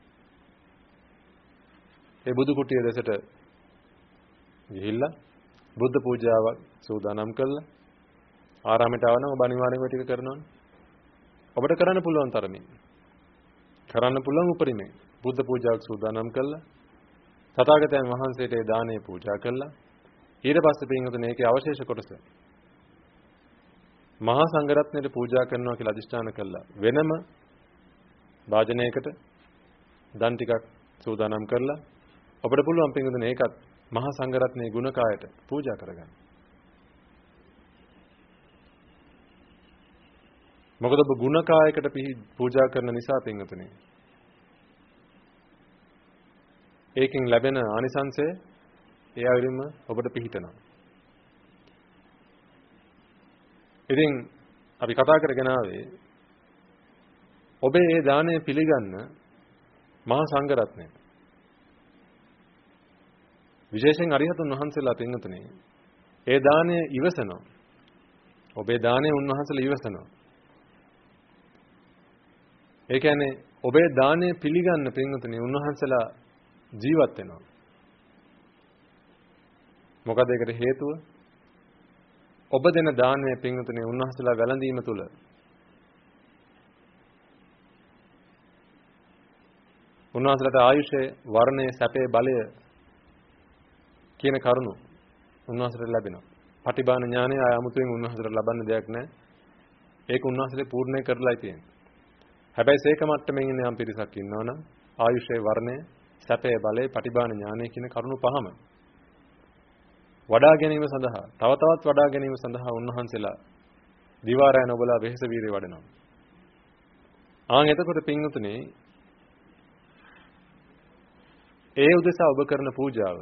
ඒ බුදු කුටිය දෙසට ගිහිල්ලා බුද්ධ පූජාවක් සූදානම් කළා. ආරාමයට ආවනම් ඔබ අනිවාර්යයෙන්ම ටික කරනවනේ. ඔබට කරන්න පුළුවන් තරමින් කරන්න පුළුවන් උපරිමේ බුද්ධ පූජාවක් සූදානම් කළා. තථාගතයන් වහන්සේට ඒ දානේ පූජා කළා. ඊට පස්සේ පින්වතුනි ඒකේ අවශේෂ කොටස මහා සංඝරත්නයට පූජා කරනවා කියලා අදිෂ්ඨාන කළා. වෙනම වාජනයකට දන් ටිකක් සූදානම් කරලා ඔබට පුළුවන් පින්වතුනි ඒකත් මහා සංඝරත්නයේ ගුණකායට පූජා කරගන්න. මොකද ඔබ ගුණකායකට පූජා කරන නිසා පින්වතුනි ඒකෙන් ලැබෙන ආනිසංසය ඒ ආවිරින්ම ඔබට පිහිටනවා. ඉතින් අපි කතා කරගෙන ආවේ ඔබේ ඒ දාණය පිළිගන්න මහා සංඝරත්නය විශේෂයෙන් අරිහතුන් වහන්සේලා පින්වතුනි ඒ දාණය ඉවසනවා. ඔබේ දාණය උන්වහන්සේලා ඉවසනවා. ඒ කියන්නේ ඔබේ දාණය පිළිගන්න පින්වතුනි උන්වහන්සේලා ජීවත් වෙනවා. මොකද ඒකට හේතුව ඔබ දෙන දානය පින්වතුනි උන්වහන්සේලා වැළඳීම තුළ උන්වහන්සේලාට ආයුෂය, වර්ණය, සැපේ, බලය කියන කරුණු උන්වහන්සේට ලැබෙනවා. පටිභාන ඥානය ආය 아무තෙන් උන්වහන්සේට ලබන්න දෙයක් නැහැ. ඒක උන්වහන්සේට පූර්ණේ කරලායි තියෙන්නේ. හැබැයි සේක මට්ටමින් ඉන්න යම් පිරිසක් ඉන්නවනම් ආයුෂය, වර්ණය, සැපේ, බලය, පටිභාන ඥානය කියන කරුණු පහම වඩා ගැනීම සඳහා තව තවත් වඩා ගැනීම සඳහා උන්වහන්සේලා දිවාරය නොබලා වෙහෙස වීරිය වඩනවා. ආන් එතකොට පින්වතුනි ඒ උදෙසා ඔබ කරන පූජාව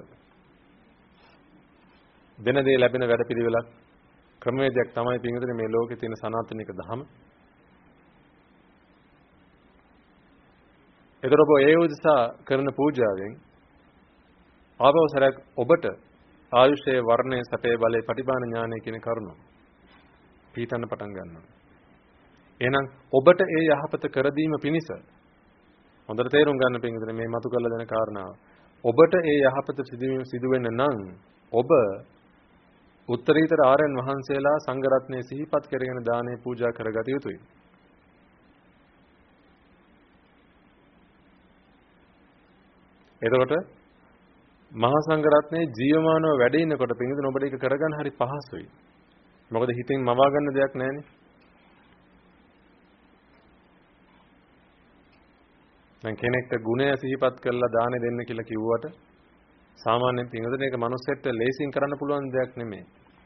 දෙන දේ ලැබෙන වැඩපිළිවෙලක් ක්‍රමවේදයක් තමයි පින්වතුනි මේ ලෝකේ තියෙන සනාතනික ධම. ඒතර ඔබ ඒ උදෙසා කරන පූජාවෙන් ආවවසරක් ඔබට ආයුෂය, වර්ණය, සැපේ, බලය, පටිභාන ඥානය කියන කරුණු පීතන්න පටන් ගන්නවා. එහෙනම් ඔබට ඒ යහපත කර දීම පිණිස හොඳට තේරුම් ගන්න පින්විතනේ මේ මතු කරලා දෙන කාරණාව. ඔබට ඒ යහපත සිදුවීම සිදු වෙන්න නම් ඔබ උත්තරීතර ආර්යයන් වහන්සේලා සංඝ රත්නයේ සිහිපත් කරගෙන දානේ පූජා කරගත යුතුයි. එතකොට මහා සංඝ රත්නයේ ජීවමානව වැඩ ඉන්නකොට පින්විතන ඔබට ඒක කරගන්න හරි පහසුයි. මොකද හිතින් මවා ගන්න දෙයක් නැහැනේ. දැන් කෙනෙක්ට ගුණය සිහිපත් කරලා දානේ දෙන්න කියලා කිව්වට සාමාන්‍යයෙන් පින්විතන ඒක මනුස්සයෙක්ට ලේසියෙන් කරන්න පුළුවන් දෙයක් නෙමෙයි.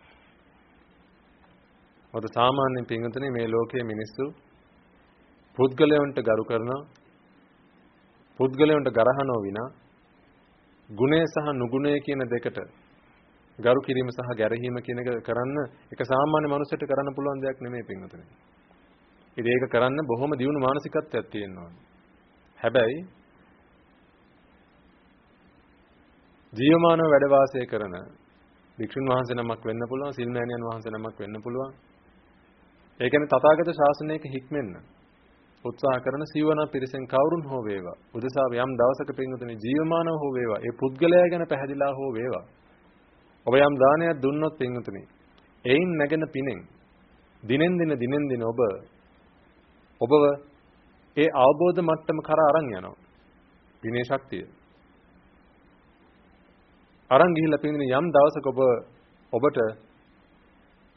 මොකද සාමාන්‍යයෙන් පින්විතනේ මේ ලෝකයේ මිනිස්සු පුද්ගලයන්ට ගරු කරනවා. පුද්ගලයන්ට ගරහනෝ විනා ගුණය සහ නුගුණය කියන දෙකට ගරු කිරීම සහ ගැරහීම කියන එක කරන්න එක සාමාන්‍ය මනුස්සයෙක්ට කරන්න පුළුවන් දෙයක් නෙමෙයි පින්වතුනි. ඉතින් ඒක කරන්න බොහොම දියුණු මානසිකත්වයක් තියෙනවා. හැබැයි ජීවමානව වැඩ වාසය කරන භික්ෂුන් වහන්සේ නමක් වෙන්න පුළුවන්, සිල්මෑණියන් වහන්සේ නමක් වෙන්න පුළුවන්. ඒ කියන්නේ තථාගත ශාසනයක හික්මෙන්න උත්සාහ කරන සීවන පිරිසෙන් කවුරුන් හෝ වේවා උදෙසා යම් දවසක පින්වතුනි ජීවමානව හෝ වේවා ඒ පුද්ගලයා ගැන පැහැදිලා හෝ වේවා ඔබ යම් දානයක් දුන්නොත් පින්වතුනි එයින් නැගෙන පිනෙන් දිනෙන් දින දිනෙන් දින ඔබ ඔබව ඒ අවබෝධ මට්ටම කරා අරන් යනවා විනේ ශක්තිය අරන් ගිහිල්ලා පින්වතුනි යම් දවසක ඔබ ඔබට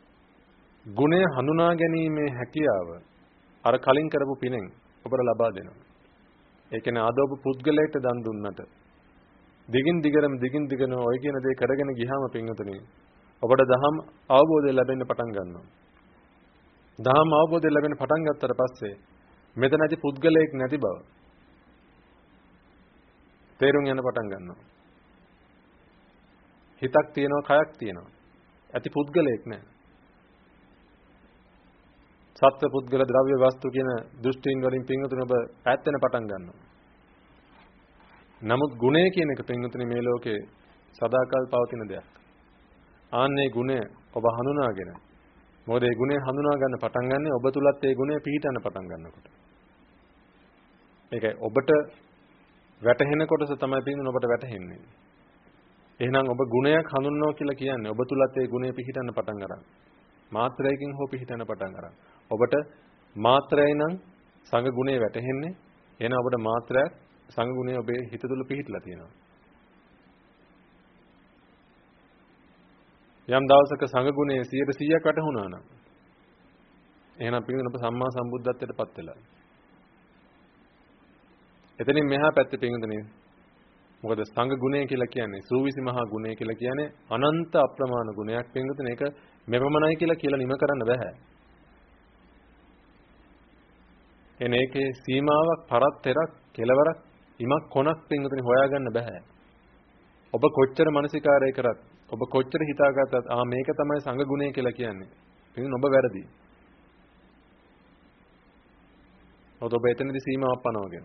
ගුණය හඳුනා ගැනීමේ හැකියාව අර කලින් කරපු පිනෙන් ඔබට ලබා දෙනවා. ඒ කියන්නේ ආද ඔබ පුද්ගලයාට දන් දුන්නට දිගින් දිගටම දිගින් දිගටම ඔය කියන දේ කරගෙන ගියාම පින්වතුනි ඔබට දහම් අවබෝධය ලැබෙන්න පටන් ගන්නවා. දහම් අවබෝධය ලැබෙන්න පටන් ගත්තට පස්සේ මෙතන ඇති පුද්ගලයෙක් නැති බව තේරුම් යන පටන් ගන්නවා. හිතක් තියෙනවා, කයක් තියෙනවා. ඇති පුද්ගලයෙක් නැහැ. සත්ත්ව පුද්ගල ද්‍රව්‍ය වස්තු කියන දෘෂ්ටීන් වලින් පින්වතුනි ඔබ ඈත් වෙන පටන් ගන්නවා. නමුත් ගුණය කියන එක පින්වතුනි මේ ලෝකේ සදාකල් පවතින දෙයක්. ආන්නේ ගුණය ඔබ හඳුනාගෙන මොකද ඒ ගුණය හඳුනා ගන්න පටන් ගන්න ඔබ තුලත් ඒ ගුණය පිහිටන්න පටන් ගන්නකොට. ඒකයි ඔබට වැටහෙන කොටස තමයි පින්වතුනි ඔබට වැටහෙන්නේ. එහෙනම් ඔබ ගුණයක් හඳුන්වනවා කියලා කියන්නේ ඔබ තුලත් ඒ ගුණය පිහිටන්න පටන් ගන්න. මාත්‍රයකින් හෝ පිහිටන්න පටන් ගන්න. ඔබට මාත්‍රයයි නම් සංඝ ගුණය වැටහෙන්නේ. එහෙනම් ඔබට මාත්‍රයක් සංඝ ගුණය ඔබේ හිත තුල පිහිටලා තියෙනවා. යම් දවසක සංඝ ගුණය සියයට සීයක් වැටහුණා නම් එහෙනම් පින්වතුනි ඔබ සම්මා සම්බුද්ධත්වයට පත් වෙලා. එතනින් මෙහා පැත්තේ පින්වතුනි මොකද සංඝ ගුණය කියලා කියන්නේ සූවිසි මහා ගුණය කියලා කියන්නේ අනන්ත අප්‍රමාණ ගුණයක් පින්වතුනි. ඒක මෙපමණයි කියලා කියලා නිම කරන්න බෑ. එනේ ඒකේ සීමාවක් පරතරක් කෙලවරක් ඉමක් කොනක් පින්වතුනි හොයාගන්න බෑ. ඔබ කොච්චර මානසිකාරය කරත් ඔබ කොච්චර හිතාගත්තත් ආ මේක තමයි සංඝ ගුණය කියලා කියන්නේ. පින්වතුනි ඔබ වැරදි. ඔබ එතනදී සීමාවක් පනවගෙන.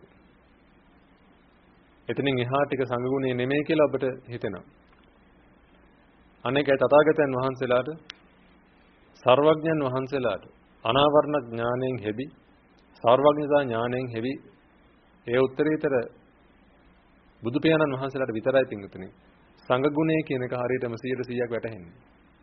එතනින් එහා ටික සංඝ ගුණය නෙමෙයි කියලා ඔබට හිතෙනවා. අනේකයි තථාගතයන් වහන්සේලාට සර්වඥයන් වහන්සේලාට අනාවරණ ඥාණයෙන් හෙබි සර්වඥතා ඥාණයෙන් හෙබි ඒ උත්තරීතර බුදු පියාණන් වහන්සේලාට විතරයි පින්වතුනි සංඝ ගුණය කියන එක හරියටම සියයට සීයක් වැටහෙන්නේ.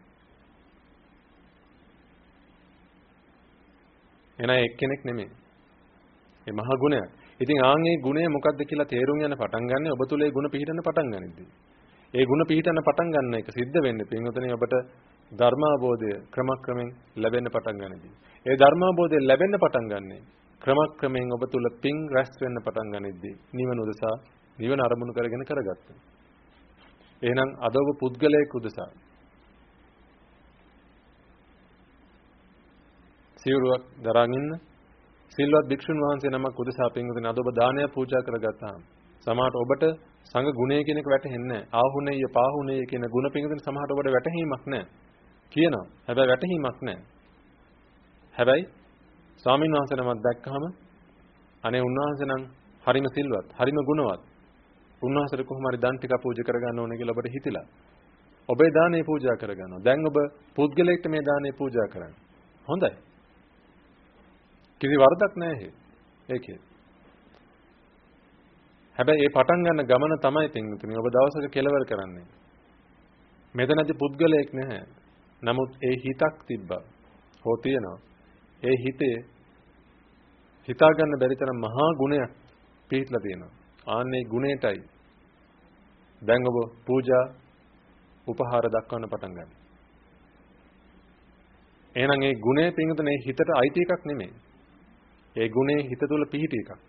එනයි එක්කෙනෙක් නෙමෙයි. මේ මහා ගුණයක්. ඉතින් ආන් මේ ගුණය මොකක්ද කියලා තේරුම් යන පටන් ගන්න ඔබ තුල ඒ ගුණ පිහිටන්න පටන් ගනිද්දී. ඒ ගුණ පිහිටන්න පටන් ගන්න එක සිද්ධ වෙන්නේ පින්වතුනි ඔබට ධර්මාබෝධය ක්‍රමක්‍රමෙන් ලැබෙන්න පටන් ගනිද්දී. ඒ ධර්මාබෝධය ලැබෙන්න පටන් ගන්නේ ක්‍රමක්‍රමෙන් ඔබ තුල පිං රැස් වෙන්න පටන් ගනිද්දී නිවන උදෙසා නිවන අරමුණු කරගෙන කරගත්තා. එහෙනම් අද ඔබ පුද්ගලයෙක් උදෙසා සිවුරක් දරාගෙන ඉන්න සිල්වත් භික්ෂුන් වහන්සේ නමක් උදෙසා පින්වතුනි අද ඔබ දානය පූජා කරගත්තාම සමහරට ඔබට සංඝ ගුණය කියන එක වැටහෙන්නේ නැහැ. ආහුණේය පාහුණේය කියන ගුණ පින්වතුනි සමහරට ඔබට වැටහීමක් නැහැ. කියනවා. හැබැයි වැටහීමක් නැහැ. හැබැයි ස්වාමීන් වහන්සේ නමක් දැක්කහම අනේ උන්වහන්සේ නම් හරිම සිල්වත්, හරිම ගුණවත්. උන්වහන්සේට කොහොම හරි දන් ටික පූජා කරගන්න ඕනේ කියලා ඔබට හිතිලා. ඔබේ දානේ පූජා කරගන්නවා. දැන් ඔබ පුද්ගලයෙක්ට මේ දානේ පූජා කරන්නේ. හොඳයි. කිසි වරදක් නැහැ ඒකේ. හැබැයි ඒ පටන් ගන්න ගමන තමයි පින්වතුනි ඔබ දවසක කෙලවර කරන්නේ. මෙතනදී පුද්ගලයෙක් නැහැ. නමුත් ඒ හිතක් තිබ්බා. හෝ තියෙනවා. ඒ හිතේ හිතා ගන්න බැරි තරම් මහා ගුණයක් පිහිටලා තියෙනවා. ආන්නේ ගුණයටයි දැන් ඔබ පූජා උපහාර දක්වන්න පටන් ගන්න. එහෙනම් ඒ ගුණය පින්වතුනි හිතට අයිති එකක් නෙමෙයි. ඒ ගුණය හිත තුළ පිහිටි එකක්.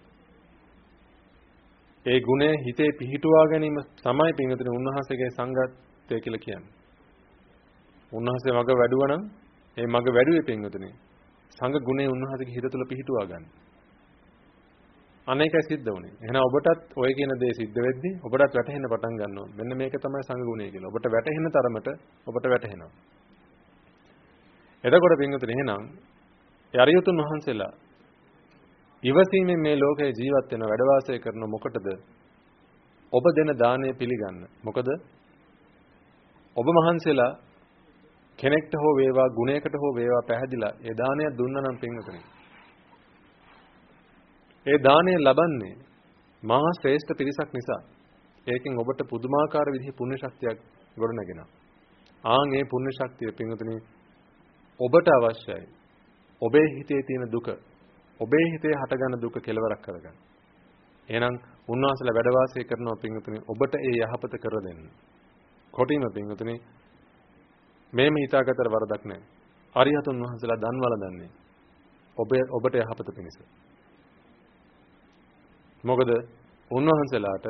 ඒ ගුණය හිතේ පිහිටුවා ගැනීම තමයි පින්වතුනි උන්වහන්සේගේ සංඝත්වය කියලා කියන්නේ. උන්වහන්සේ මග වැඩුවා නම් ඒ මග වැඩුවේ පින්වතුනි සංඝ ගුණය උන්වහන්සේගේ හිත තුළ පිහිටුවා ගන්න. අනේකයි සිද්ධ වුනේ. එහෙනම් ඔබටත් ඔය කියන දේ සිද්ධ වෙද්දී ඔබටත් වැටහෙන්න පටන් ගන්නවා. මෙන්න මේක තමයි සංඝ ගුණය කියලා. ඔබට වැටහෙන තරමට ඔබට වැටහෙනවා. එතකොට පින්වතුනි එහෙනම් යරියුතුන් වහන්සේලා ඉවසීමෙන් මේ ලෝකේ ජීවත් වෙන වැඩ වාසය කරන මොකටද? ඔබ දෙන දාණය පිළිගන්න. මොකද ඔබ මහන්සියලා කෙනෙක්ට හෝ වේවා ගුණයකට හෝ වේවා පැහැදිලා ඒ දාණය දුන්නා නම් පින්වතුනි ඒ දාණය ලබන්නේ මහා ශ්‍රේෂ්ඨ පිරිසක් නිසා. ඒකෙන් ඔබට පුදුමාකාර විදිහේ පුණ්‍ය ශක්තියක් ගොඩනගෙනවා. ආන් ඒ පුණ්‍ය ශක්තිය පින්වතුනි ඔබට අවශ්‍යයි. ඔබේ හිතේ තියෙන දුක ඔබේ හිතේ හටගන්න දුක කෙලවරක් කරගන්න. එහෙනම් උන්වහන්සේලා වැඩ වාසය කරනවා පින්වතුනි ඔබට ඒ යහපත කර දෙන්න. කොටිම පින්වතුනි මේම හිතාගතර වරදක් නැහැ. අරිහතුන් වහන්සේලා දන් වළඳන්නේ ඔබ ඔබට යහපත පිණිස. මොකද උන්වහන්සේලාට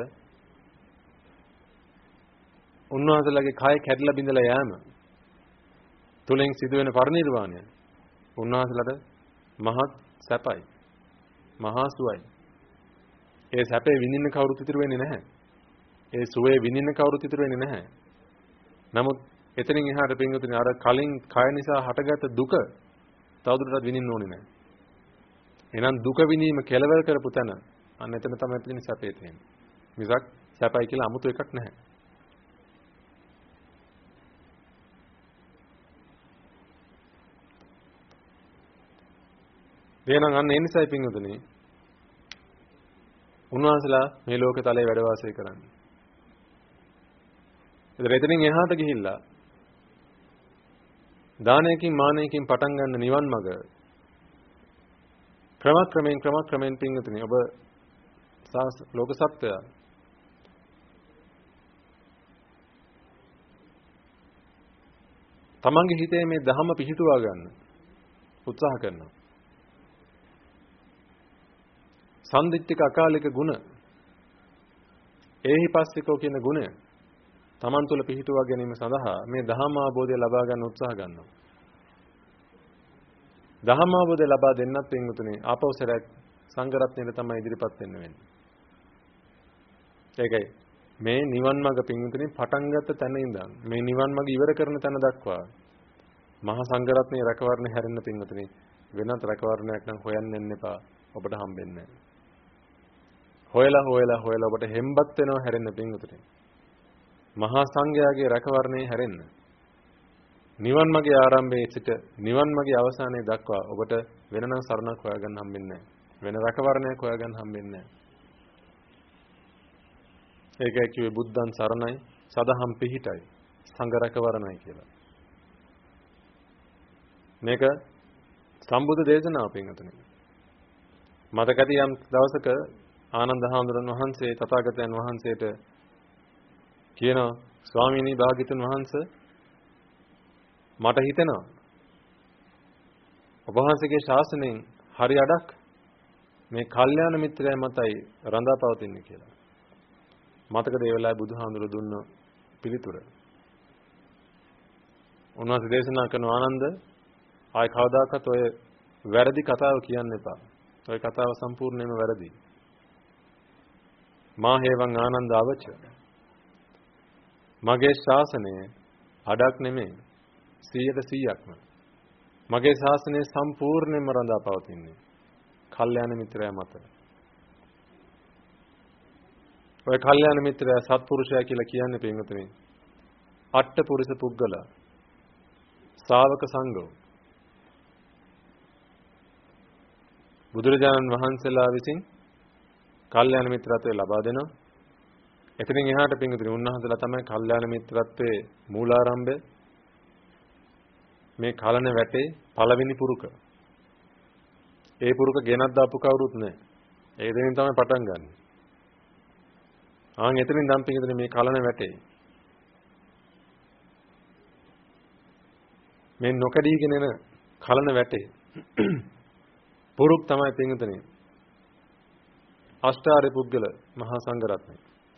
උන්වහන්සේලාගේ කය කැඩලා බිඳලා යෑම තුලින් සිදුවෙන පරිණිරවාණය උන්වහන්සේලාට මහත් සැපයි. මහා සුවයි. ඒ සැපේ විඳින්න කවුරුත් ඉතුරු වෙන්නේ නැහැ. ඒ සුවේ විඳින්න කවුරුත් ඉතුරු වෙන්නේ නැහැ. නමුත් එතනින් එහාට පින්වතුනි අර කලින් කය නිසා හටගත් දුක තවදුරටත් විඳින්න ඕනේ නැහැ. එහෙනම් දුක විඳීම කෙලවර කරපු තැන අන්න එතන තමයි තියෙන සැපේ තියෙන්නේ. මිසක් සැපයි කියලා 아무තු එකක් නැහැ. එහෙනම් අන්න ඒ නිසායි පින්වතුනි උන්වහන්සේලා මේ ලෝක තලයේ වැඩ වාසය කරන්නේ. ඒතර එතනින් එහාට ගිහිල්ලා දානයකින් මානයකින් පටන් ගන්න නිවන් මඟ ක්‍රමක්‍රමයෙන් ක්‍රමක්‍රමයෙන් පින්වතුනි ඔබ ලෝක සත්‍යය තමන්ගේ හිතේ මේ ධහම පිහිටුවා ගන්න උත්සාහ කරනවා. සම්දිත්තික අකාලික ගුණ ඒහිපස්සිකෝ කියන ගුණය තමන් තුළ පිහිටුවා ගැනීම සඳහා මේ ධහම අවබෝධය ලබා ගන්න උත්සාහ ගන්නවා. ධහම අවබෝධය ලබා දෙන්නත් පින්වතුනි ආපෞසරයක් සංඝ රත්නයේ තමයි ඉදිරිපත් වෙන්න වෙන්නේ. ඒකයි මේ නිවන් මඟ පින්වතුනි පටන් ගත්ත තැන ඉඳන් මේ නිවන් මඟ ඉවර කරන තැන දක්වා මහා සංඝ රත්නයේ රැකවරණ හැරෙන්න පින්වතුනි වෙනත් රැකවරණයක් නම් හොයන්න යන්න එපා. ඔබට හම්බෙන්නේ නැහැ. හොයලා හොයලා හොයලා ඔබට හෙම්බත් වෙනවා හැරෙන්න පින්වතුනි. මහා සංඝයාගේ රැකවරණේ හැරෙන්න. නිවන් මාගේ ආරම්භයේ සිට නිවන් මාගේ අවසානයේ දක්වා ඔබට වෙනනම් සරණක් හොයාගන්න හම්බෙන්නේ නැහැ. වෙන රැකවරණයක් හොයාගන්න හම්බෙන්නේ නැහැ. ඒකයි කිව්වේ බුද්ධං සරණයි සදහම් පිහිටයි සංඝ රැකවරණයි කියලා. මේක සම්බුද්ධ දේශනාව පින්වතුනි. මතකදී යම් දවසක ආනන්ද හාමුදුරන් වහන්සේ තථාගතයන් වහන්සේට කියනවා ස්වාමීනි භාග්‍යතුන් වහන්සේ මට හිතෙනවා ඔබ වහන්සේගේ ශාසනයෙන් හරි අඩක් මේ කල්යාණ මිත්‍රය මතයි රඳාපවතින්නේ කියලා. මතකද ඒ වෙලාවේ බුදුහාමුදුරු දුන්න පිළිතුර. උන්වහන්සේ දේශනා කරන ආනන්ද ආයි කවදාකවත් ඔය වැරදි කතාව කියන්න එපා. ඔය කතාව සම්පූර්ණයෙන්ම වැරදි. මා හේවං ආනන්ද අවච. මගේ ශාසනය අඩක් නෙමෙයි සීයට සීයක්ම. මගේ ශාසනය සම්පූර්ණයෙන්ම රඳා පවතින්නේ කල්යාණ මිත්‍රයා මත. ඔය කල්යාණ මිත්‍රයා සත්පුරුෂයා කියලා කියන්නේ පින්වතුනි අට්ඨ පුරිස පුද්ගල ශාවක සංඝෝ බුදුරජාණන් වහන්සේලා විසින් කල්යාණ මිත්‍රත්වය ලබා දෙනවා. එතනින් එහාට පින්වතුනි උන්වහන්සේලා තමයි කල්යාණ මිත්‍රත්වයේ මූලාරම්භය. මේ කලන වැටේ පළවෙනි පුරුක. ඒ පුරුක ගෙනත් දාපු කවුරුත් නැහැ. ඒ දෙනින් තමයි පටන් ගන්න. ආන් එතනින් නම් පින්වතුනි මේ කලන වැටේ. මේ නොකඩීගෙන එන කලන වැටේ. පුරුක් තමයි පින්වතුනි අෂ්ටාරි පුද්ගල මහා සංඝ රත්නය.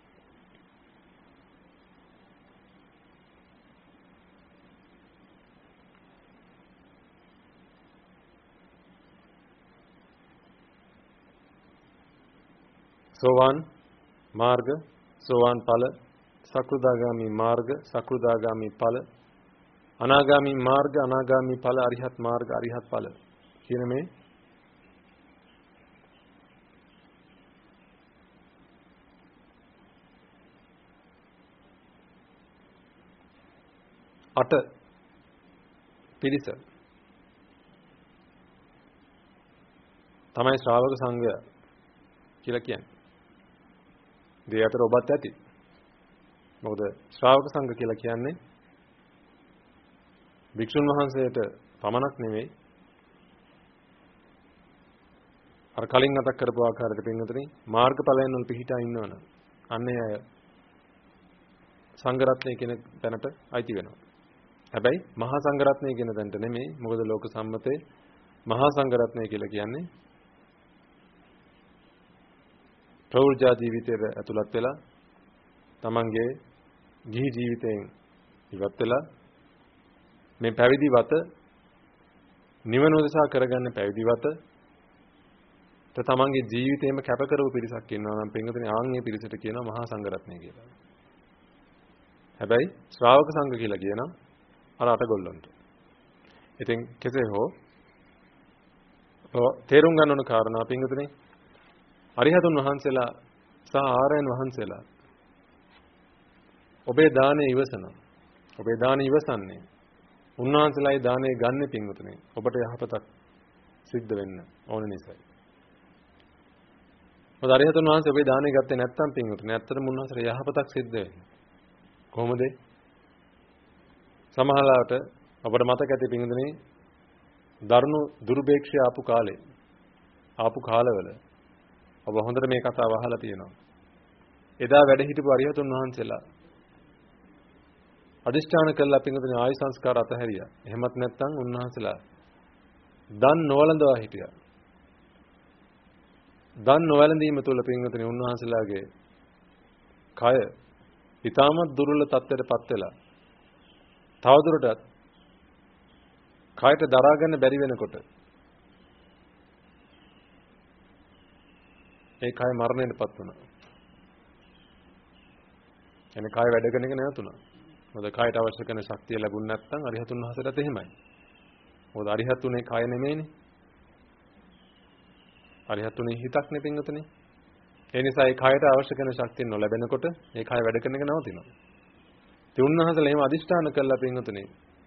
සෝවාන් මාර්ග සෝවාන් ඵල සකෘදාගාමි මාර්ග සකෘදාගාමි ඵල අනාගාමි මාර්ග අනාගාමි ඵල අරිහත් මාර්ග අරිහත් ඵල කියන මේ අට පිරිස තමයි ශ්‍රාවක සංඝයා කියලා කියන්නේ. ඒ අතර ඔබත් ඇති. මොකද ශ්‍රාවක සංඝ කියලා කියන්නේ භික්ෂුන් වහන්සේට පමණක් නෙවෙයි අර කලින් මතක් කරපු ආකාරයට පින්වතුනි මාර්ගඵලයන් වල පිහිටා ඉන්නවනම් අන්නේ අය සංඝ රත්නය කියන තැනට අයිති වෙනවා. හැබැයි මහා සංඝරත්නය කියන තැනට නෙමෙයි. මොකද ලෝක සම්මතේ මහා සංඝරත්නය කියලා කියන්නේ ප්‍රෞර්ජා ජීවිතයට ඇතුළත් වෙලා තමන්ගේ ගිහි ජීවිතයෙන් ඉවත් වෙලා මේ පැවිදි වත නිවන උදෙසා කරගන්න පැවිදි වත තමන්ගේ ජීවිතේම කැප කරපු පිරිසක් ඉන්නවා නම් පින්වතුනි ආන්ගේ පිරිසට කියනවා මහා සංඝරත්නය කියලා. හැබැයි ශ්‍රාවක සංඝ කියලා කියනවා අර අටගොල්ලන්ට. ඉතින් කෙසේ හෝ තේරුම් ගන්න ඕන කාරණා පින්වතුනි අරිහතුන් වහන්සේලා සහ ආර්යයන් වහන්සේලා ඔබේ දානේ ඉවසන. ඔබේ දානේ ඉවසන්නේ. උන්වහන්සේලායි දානේ ගන්න පින්වතුනි. ඔබට යහපතක් සිද්ධ වෙන්න ඕන නිසායි. මොකද අරිහතුන් වහන්සේ ඔබේ දානේ ගත්තේ නැත්නම් පින්වතුනි ඇත්තටම උන්වහන්සේට යහපතක් සිද්ධ වෙන්නේ. කොහොමද? සමහරවිට ඔබට මතක ඇති පින්වතුනි දරුණු දුර්භේක්ෂය ආපු කාලේ ආපු කාලවල ඔබ හොඳට මේ කතාව අහලා තියෙනවා. එදා වැඩ හිටපු අරිහතුන් වහන්සේලා අදිෂ්ඨාන කළා පින්වතුනි ආයු සංස්කාර අතහැරියා. එහෙමත් නැත්නම් උන්වහන්සේලා දන් නොවලඳවා හිටියා. දන් නොවැළඳීම තුළ පින්වතුනි උන්වහන්සේලාගේ කය ඊටමත් දුර්වල තත්ත්වයටපත් වෙලා තවදුරටත් කයට දරා ගන්න බැරි වෙනකොට ඒ කය මරණයටපත් වුණා. එනේ කය වැඩ කරන එක නැවතුණා. මොකද කයට අවශ්‍ය කරන ශක්තිය ලැබුණ නැත්නම් අරිහතුන් වහන්සේලාට එහෙමයි. මොකද අරිහතුනේ කය නෙමෙයිනේ. අරිහතුනේ හිතක් නේ පින්වතුනි. ඒ නිසා ඒ කයට අවශ්‍ය කරන ශක්තිය නොලැබෙනකොට ඒ කය වැඩ කරන එක නවතිනවා. ඉතින් උන්වහන්සේලා එහෙම අදිෂ්ඨාන කළා පින්වතුනි.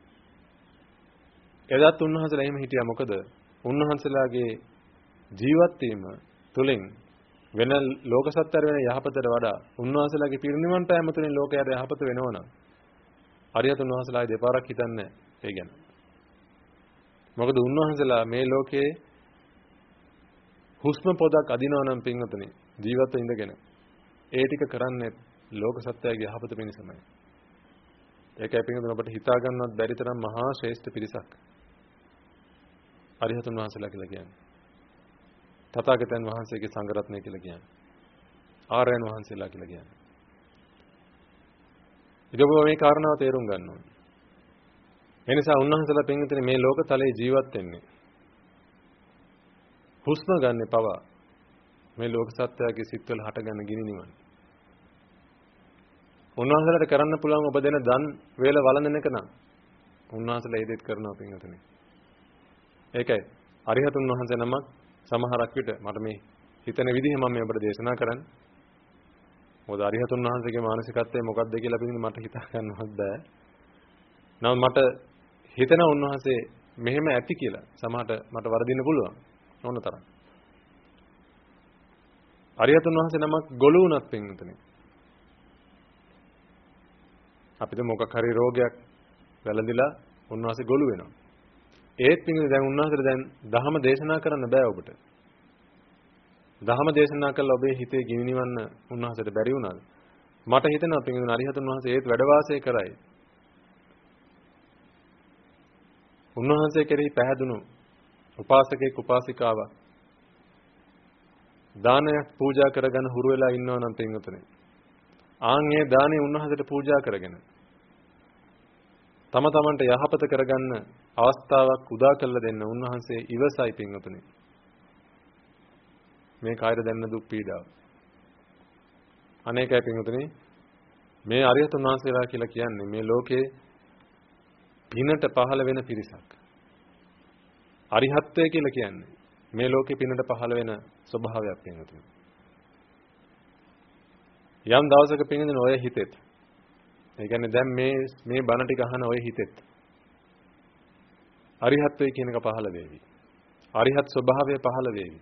එදාත් උන්වහන්සේලා එහෙම හිටියා මොකද? උන්වහන්සේලාගේ ජීවත් වීම තුළින් වෙන ලෝක සත්‍යර වෙන යහපතට වඩා උන්වහන්සේලාගේ පිරිනිවන් පෑම තුළින් ලෝකයට යහපත වෙනවනම් අරිහතුන් වහන්සේලා දෙපාරක් හිතන්නේ ඒ ගැන. මොකද උන්වහන්සේලා මේ ලෝකේ හුස්ම පොදක් අදිනවා නම් පින්වතුනි ජීවිතේ ඉඳගෙන ඒ ටික කරන්නේ ලෝක සත්‍යයේ යහපත පිණිසමයි. ඒකයි පින්වතුනි ඔබට හිතා ගන්නවත් බැරි තරම් මහා ශ්‍රේෂ්ඨ පිරිසක් අරිහතුන් වහන්සේලා කියලා කියන්නේ. තථාගතයන් වහන්සේගේ සංඝ රත්නය කියලා කියන්නේ. ආර්යයන් වහන්සේලා කියලා කියන්නේ. ඒක මේ කාරණාව තේරුම් ගන්න ඕනේ. ඒ නිසා උන්වහන්සේලා පින්විතනේ මේ ලෝක තලයේ ජීවත් වෙන්නේ. හුස්ම ගන්න පවා මේ ලෝක සත්‍යයේ සිත්වල හටගන්න ගිනි නිවන. උන්වහන්සේලාට කරන්න පුළුවන් ඔබ දෙන දන් වේල වළඳන එක නම් උන්වහන්සේලා ඒ දෙත් කරනවා පින්විතනේ. ඒකයි අරිහතුන් වහන්සේ නමක් සමහරක් විට මට මේ හිතන විදිහ මම මේ ඔබට දේශනා කරන්නේ. මොකද අරිහතුන් වහන්සේගේ මානසිකත්වය මොකක්ද කියලා පිළිඳ මට හිතා ගන්නවත් බෑ. නමුත් මට හිතෙන උන්වහන්සේ මෙහෙම ඇති කියලා. සමහරට මට වරදින්න පුළුවන්. ඕන තරම්. අරිහතුන් වහන්සේ නමක් ගොළු වුණත් පින්විතනේ. අපිට මොකක් හරි රෝගයක් වැළඳිලා උන්වහන්සේ ගොළු වෙනවා. ඒත් පින්විතනේ දැන් උන්වහන්සේට දැන් ධහම දේශනා කරන්න බෑ ඔබට. ධහම දේශනා කළා ඔබේ හිතේ ගිනි නිවන්න උන්වහන්සේට බැරි වුණාද? මට හිතෙනවා පින්විතනේ අරිහතුන් වහන්සේ ඒත් වැඩ වාසය කරයි. උන්වහන්සේ කෙරෙහි පැහැදුණු උපාසකෙක් උපාසිකාවක් දානයක් පූජා කරගෙන හුරු වෙලා ඉන්නවා නම් පින්විතනේ. ආන් ඒ දානේ උන්වහන්සේට පූජා කරගෙන තම තමන්ට යහපත කරගන්න අවස්ථාවක් උදා කරලා දෙන්න උන්වහන්සේ ඉවසයි පින්වතුනි. මේ කායර දැන්න දුක් පීඩාව. අනේකයි පින්වතුනි මේ අරිහතුන් වහන්සේලා කියලා කියන්නේ මේ ලෝකේ පිනට පහළ වෙන පිරිසක්. අරිහත්ත්වය කියලා කියන්නේ මේ ලෝකේ පිනට පහළ වෙන ස්වභාවයක් පින්වතුනි. යම් දවසක පින්වතුනි ඔය හිතෙත් ඒ කියන්නේ දැන් මේ මේ බණ ටික අහන ඔය හිතෙත් අරිහත්ත්වය කියන එක පහළ වේවි. අරිහත් ස්වභාවය පහළ වේවි.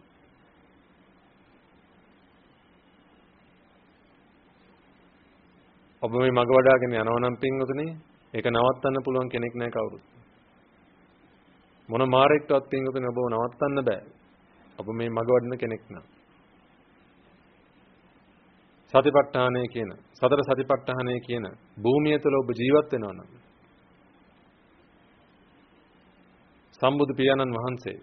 ඔබ මේ මග වඩාගෙන යනවා නම් පින්වතුනි ඒක නවත්තන්න පුළුවන් කෙනෙක් නැහැ කවුරුත්. මොන මාරෙක්ටවත් පින්වතුනි ඔබව නවත්තන්න බෑ. ඔබ මේ මග වඩන කෙනෙක් නම්. සතිපට්ඨානය කියන සතර සතිපට්ඨානය කියන භූමිය තුළ ඔබ ජීවත් වෙනවා නම් සම්බුදු පියාණන් වහන්සේ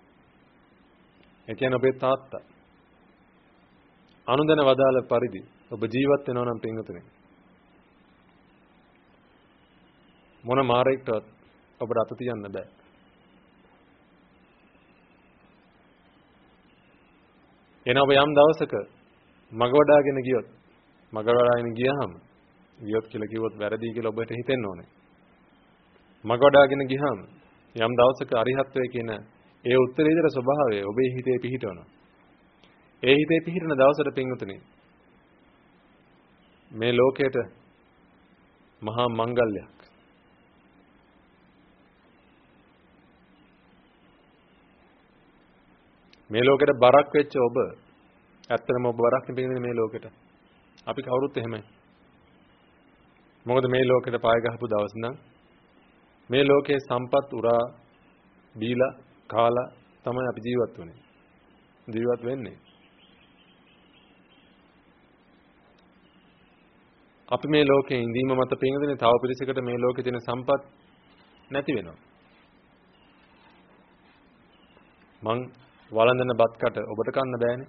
ඒ කියන්නේ ඔබේ තාත්තා අනුදැන වදාළ පරිදි ඔබ ජීවත් වෙනවා නම් පින්වතුනි මොන මාරයකටවත් ඔබට අත තියන්න බෑ. එන ඔබ යම් දවසක මග වඩාගෙන ගියොත් මග වඩාගෙන ගියහම ගියොත් කියලා කිව්වොත් වැරදි කියලා ඔබට හිතෙන්න ඕනේ. මග වඩාගෙන ගියහම යම් දවසක අරිහත්ත්වයේ කියන ඒ උත්තරීතර ස්වභාවය ඔබේ හිතේ පිහිටවනවා. ඒ හිතේ පිහිටන දවසට පින්වතුනි මේ ලෝකයට මහා මංගල්‍යයක් මේ ලෝකෙට බරක් වෙච්ච ඔබ ඇත්තටම ඔබ බරක් නෙපෙන්නේ මේ ලෝකෙට. අපි කවුරුත් එහෙමයි. මොකද මේ ලෝකෙට පාය ගහපු දවස් නම් මේ ලෝකේ සම්පත් උරා දීලා කාලා තමයි අපි ජීවත් වෙන්නේ. ජීවත් වෙන්නේ. අපි මේ ලෝකේ ඉඳීම මත පින්වදිනේ තව පිරිසකට මේ ලෝකේ තියෙන සම්පත් නැති වෙනවා. මං වළඳන බත් කට ඔබට කන්න බෑනේ.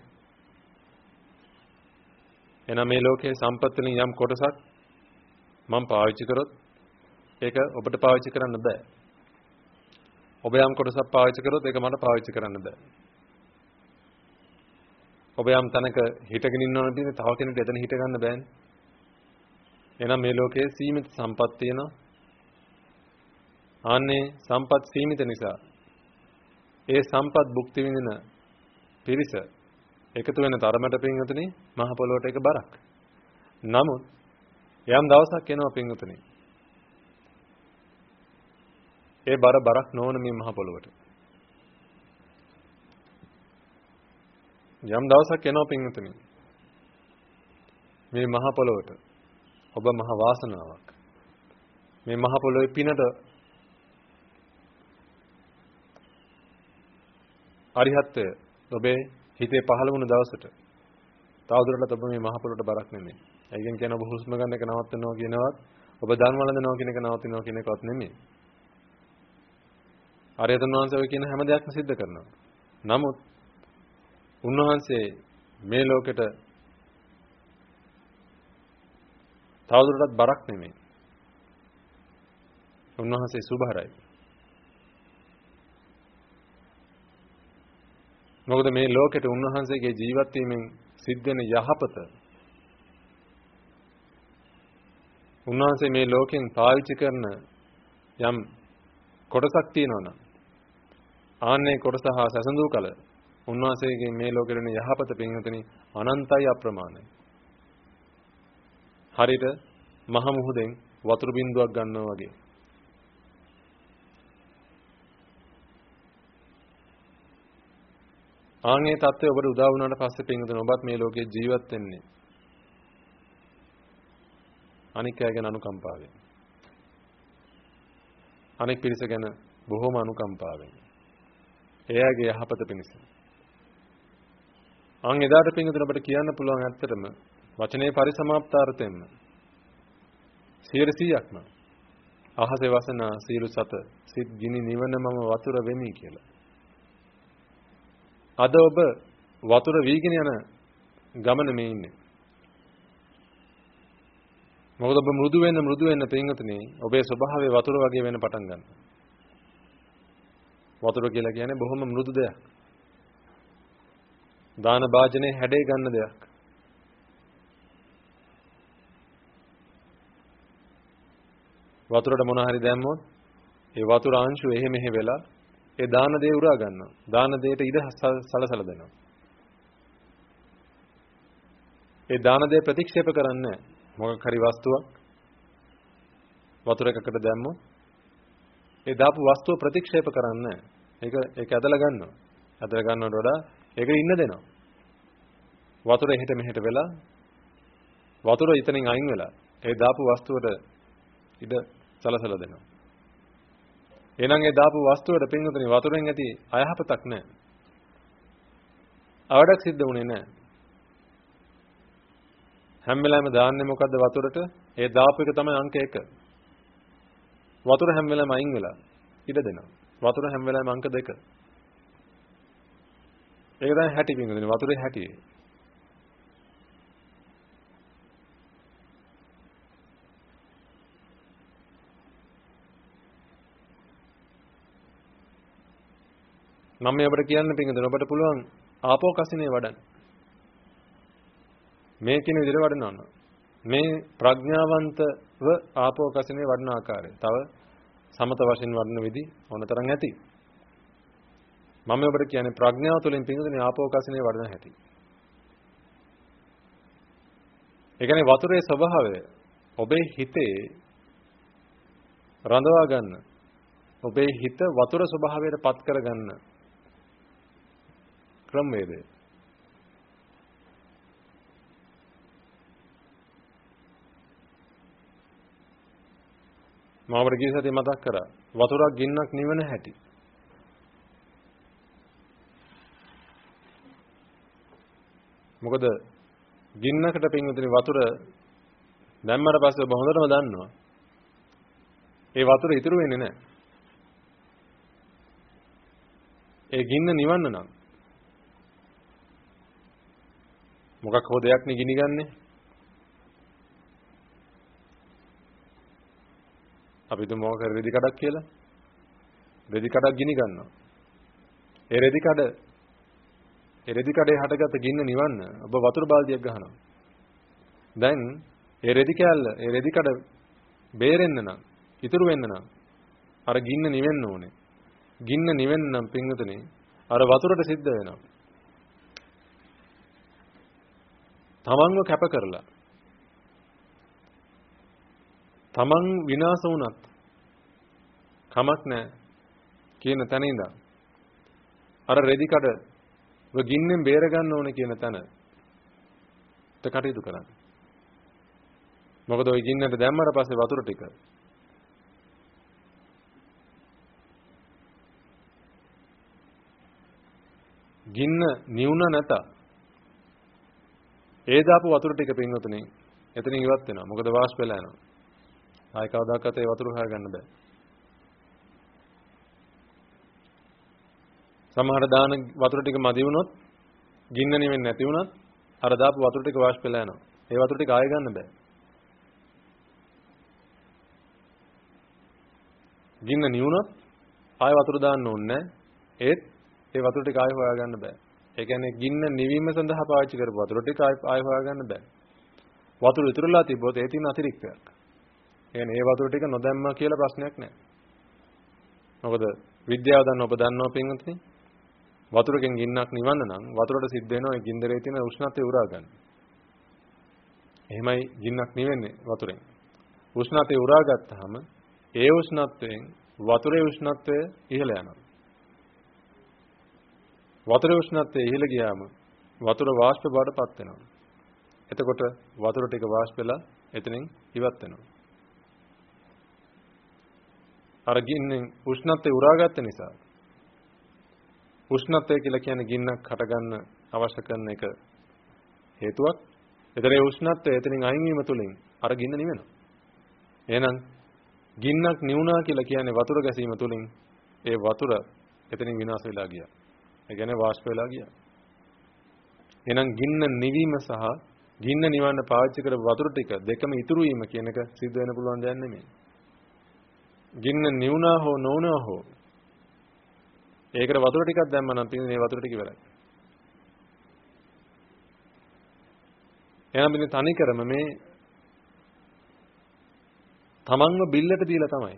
එහෙනම් මේ ලෝකයේ සම්පත් වලින් යම් කොටසක් මම පාවිච්චි කරොත් ඒක ඔබට පාවිච්චි කරන්න බෑ. ඔබ යම් කොටසක් පාවිච්චි කරොත් ඒක මට පාවිච්චි කරන්න බෑ. ඔබ යම් තැනක හිටගෙන ඉන්නවනම් ඉතින් තව කෙනෙකුට එතන හිට ගන්න බෑනේ. එහෙනම් මේ ලෝකයේ සීමිත සම්පත් තියෙනවා. ආන්නේ සම්පත් සීමිත නිසා ඒ සම්පත් භුක්ති විඳින පිරිස එකතු වෙන තරමට පින්වතුනි මහ පොළොවට එක බරක්. නමුත් යම් දවසක් එනවා පින්වතුනි. ඒ බර බරක් නොවන මේ මහ පොළොවට. යම් දවසක් එනවා පින්වතුනි. මේ මහ පොළොවට ඔබ මහ වාසනාවක්. මේ මහ පොළොවේ පිනට අරිහත්ත්වය ඔබේ හිතේ පහළ වුණ දවසට තවදුරටත් ඔබ මේ මහ පොළොවට බරක් නෙමෙයි. ඒකෙන් කියන ඔබ හුස්ම ගන්න එක නවත්තනවා කියනවත් ඔබ ධර්ම වළඳනවා කියන එක නවත්වනවා කියන එකවත් නෙමෙයි. ආර්යයන් වහන්සේ ඔය කියන හැම දෙයක්ම සිද්ධ කරනවා. නමුත් උන්වහන්සේ මේ ලෝකෙට තවදුරටත් බරක් නෙමෙයි. උන්වහන්සේ සුභහරයි. මොකද මේ ලෝකෙට උන්වහන්සේගේ ජීවත් වීමෙන් සිද්ධ වෙන යහපත උන්වහන්සේ මේ ලෝකෙන් පාවිච්චි කරන යම් කොටසක් තියෙනවා නම් ආන්නේ කොටස හා සැසඳූ කල උන්වහන්සේගේ මේ ලෝකෙට වෙන යහපත පින්වතුනි අනන්තයි අප්‍රමාණයි. හරියට මහ මුහුදෙන් වතුර බින්දුවක් ගන්නවා වගේ. ආන්ගේ தත්ත්වය ඔබට උදා වුණාට පස්සේ පින්වතුනි ඔබත් මේ ලෝකයේ ජීවත් වෙන්නේ අනික් අය ගැන අනුකම්පාවෙන්. අනික් පිරිස ගැන බොහොම අනුකම්පාවෙන්. එයාගේ යහපත පිණිස. ආන් එදාට පින්වතුනි ඔබට කියන්න පුළුවන් ඇත්තටම වචනේ පරිසමාප්තාර්ථයෙන්ම සියයට සීයක්ම අහසේ වසන සීළු සත සිත් ගිනි නිවන මම වතුර වෙමි කියලා. අද ඔබ වතුර වීගෙන යන ගමන මේ ඉන්නේ. මොකද ඔබ මෘදු වෙන්න මෘදු වෙන්න පින්වතුනි ඔබේ ස්වභාවය වතුර වගේ වෙන්න පටන් ගන්නවා. වතුර කියලා කියන්නේ බොහොම මෘදු දෙයක්. දාන භාජනයේ හැඩේ ගන්න දෙයක්. වතුරට මොන හරි දැම්මොත් ඒ වතුර අංශු එහෙ මෙහෙ වෙලා ඒ දාන දේ උරා ගන්නවා. දාන දෙයට ඉඩ සලසලා දෙනවා. ඒ දාන දේ ප්‍රතික්ෂේප කරන්නේ මොකක් හරි වස්තුවක් වතුර එකකට දැම්මොත් ඒ දාපු වස්තුව ප්‍රතික්ෂේප කරන්නේ ඒක ඒක ඇදලා ගන්නවා. ඇදලා ගන්නවට වඩා ඒකට ඉන්න දෙනවා. වතුර එහෙට මෙහෙට වෙලා වතුර ඉතනින් අයින් වෙලා ඒ දාපු වස්තුවට ඉඩ සලසලා දෙනවා. එහෙනම් ඒ දාපු වස්තුවට පින්වතුනි වතුරෙන් ඇති අයහපතක් නැහැ. අවඩක් සිද්ධ වුණේ නැහැ. හැම වෙලාවෙම දාන්නේ මොකද්ද වතුරට? ඒ දාපු එක තමයි අංක එක. වතුර හැම වෙලාවෙම අයින් වෙලා ඉඩ දෙනවා. වතුර හැම වෙලාවෙම අංක දෙක. ඒක තමයි හැටි පින්වතුනි වතුරේ හැටි. මම මේ ඔබට කියන්න පින්වතුනි ඔබට පුළුවන් ආපෝ කසිනේ වඩන්න. මේ කියන විදිහට වඩනවා. මේ ප්‍රඥාවන්තව ආපෝ කසිනේ වඩන ආකාරය. තව සමත වශයෙන් වඩන විදි ඕනතරම් ඇති. මම ඔබට කියන්නේ ප්‍රඥාව තුළින් පින්වතුනි ආපෝ කසිනේ වඩන හැටි. ඒ කියන්නේ වතුරේ ස්වභාවය ඔබේ හිතේ රඳවා ගන්න. ඔබේ හිත වතුර ස්වභාවයට පත් කර ගන්න ක්‍රමවේදය. මම ඔබට ගිය සතියේ මතක් කරා වතුරක් ගින්නක් නිවන හැටි. මොකද ගින්නකට පින්විතනි වතුර දැම්මට පස්සේ ඔබ හොඳටම දන්නවා. ඒ වතුර ඉතුරු වෙන්නේ නැහැ. ඒ ගින්න නිවන්න නම් මොකක් හෝ දෙයක් නේ ගිනි ගන්නෙ. අපි දුමු මොකක් හරි රෙදි කඩක් කියලා. රෙදි කඩක් ගිනි ගන්නවා. ඒ රෙදි කඩ ඒ රෙදි කඩේ හටගත්ත ගින්න නිවන්න ඔබ වතුර බාල්දියක් ගහනවා. දැන් ඒ රෙදි කෑල්ල ඒ රෙදි කඩ බේරෙන්න නම් ඉතුරු වෙන්න නම් අර ගින්න නිවෙන්න ඕනේ. ගින්න නිවෙන්න නම් පින්වතුනි අර වතුරට සිද්ධ වෙනවා. තමන්ව කැප කරලා තමන් විනාශ වුණත් කමක් නැහැ කියන තැන ඉඳන් අර රෙදි කඩ ඔය ගින්නෙන් බේර ගන්න ඕනේ කියන තැන ත කටයුතු කරන්න. මොකද ওই ගින්නට දැම්මට පස්සේ වතුර ටික ගින්න නිවුණ නැත. ඒ දාපු වතුර ටික පින්වතුනි එතනින් ඉවත් වෙනවා. මොකද වාෂ්ප වෙලා යනවා. ආයි කවදාකවත් ඒ වතුර හොයා ගන්න බෑ. සමහර දාන වතුර ටික මදි වුණොත් ගින්න නෙවෙන්නේ නැති වුණත් අර දාපු වතුර ටික වාෂ්ප වෙලා යනවා. ඒ වතුර ටික ආයෙ ගන්න බෑ. ගින්න නිවුණොත් ආයෙ වතුර දාන්න ඕනේ නැහැ. ඒත් ඒ වතුර ටික ආයෙ හොයා ගන්න බෑ. ඒ කියන්නේ ගින්න නිවීම සඳහා පාවිච්චි කරපු වතුර ටික ආයෙ ආයෙ හොයා ගන්න බෑ. වතුර ඉතුරුලා තිබ්බොත් ඒ තියෙන අතිරික්තයක්. ඒ කියන්නේ ඒ වතුර ටික නොදැම්මා කියලා ප්‍රශ්නයක් නැහැ. මොකද විද්‍යාව දන්න ඔබ දන්නවා පින්වත්නි වතුරකින් ගින්නක් නිවන්න නම් වතුරට සිද්ධ වෙනවා ඒ ගින්දරේ තියෙන උෂ්ණත්වය උරා ගන්න. එහෙමයි ගින්නක් නිවෙන්නේ වතුරෙන්. උෂ්ණත්වය උරා ගත්තාම ඒ උෂ්ණත්වයෙන් වතුරේ උෂ්ණත්වය ඉහළ යනවා. වතුරේ උෂ්ණත්වය ඉහළ ගියාම වතුර වාෂ්ප බවට පත් වෙනවා. එතකොට වතුර ටික වාෂ්ප වෙලා එතනින් ඉවත් වෙනවා. අර ගින්නෙන් උෂ්ණත්වය උරාගත්ත නිසා උෂ්ණත්වය කියලා කියන්නේ ගින්නක් හටගන්න අවශ්‍ය කරන එක හේතුවක්. ඒතර ඒ උෂ්ණත්වය එතනින් අයින් වීම තුළින් අර ගින්න නිවෙනවා. එහෙනම් ගින්නක් නිවුණා කියලා කියන්නේ වතුර ගැසීම තුළින් ඒ වතුර එතනින් විනාශ වෙලා ගියා. ඒ කියන්නේ වාෂ්ප වෙලා ගියා. එහෙනම් ගින්න නිවීම සහ ගින්න නිවන්න පාවිච්චි කරපු වතුර ටික දෙකම ඉතුරු වීම කියන එක සිද්ධ වෙන්න පුළුවන් දෙයක් නෙමෙයි. ගින්න නිවුණා හෝ නොවුණා හෝ ඒකට වතුර ටිකක් දැම්ම නම් පිටින් මේ වතුර ටික ඉවරයි. එහෙනම් මේ තනි කරම මේ තමන්ව බිල්ලට දීලා තමයි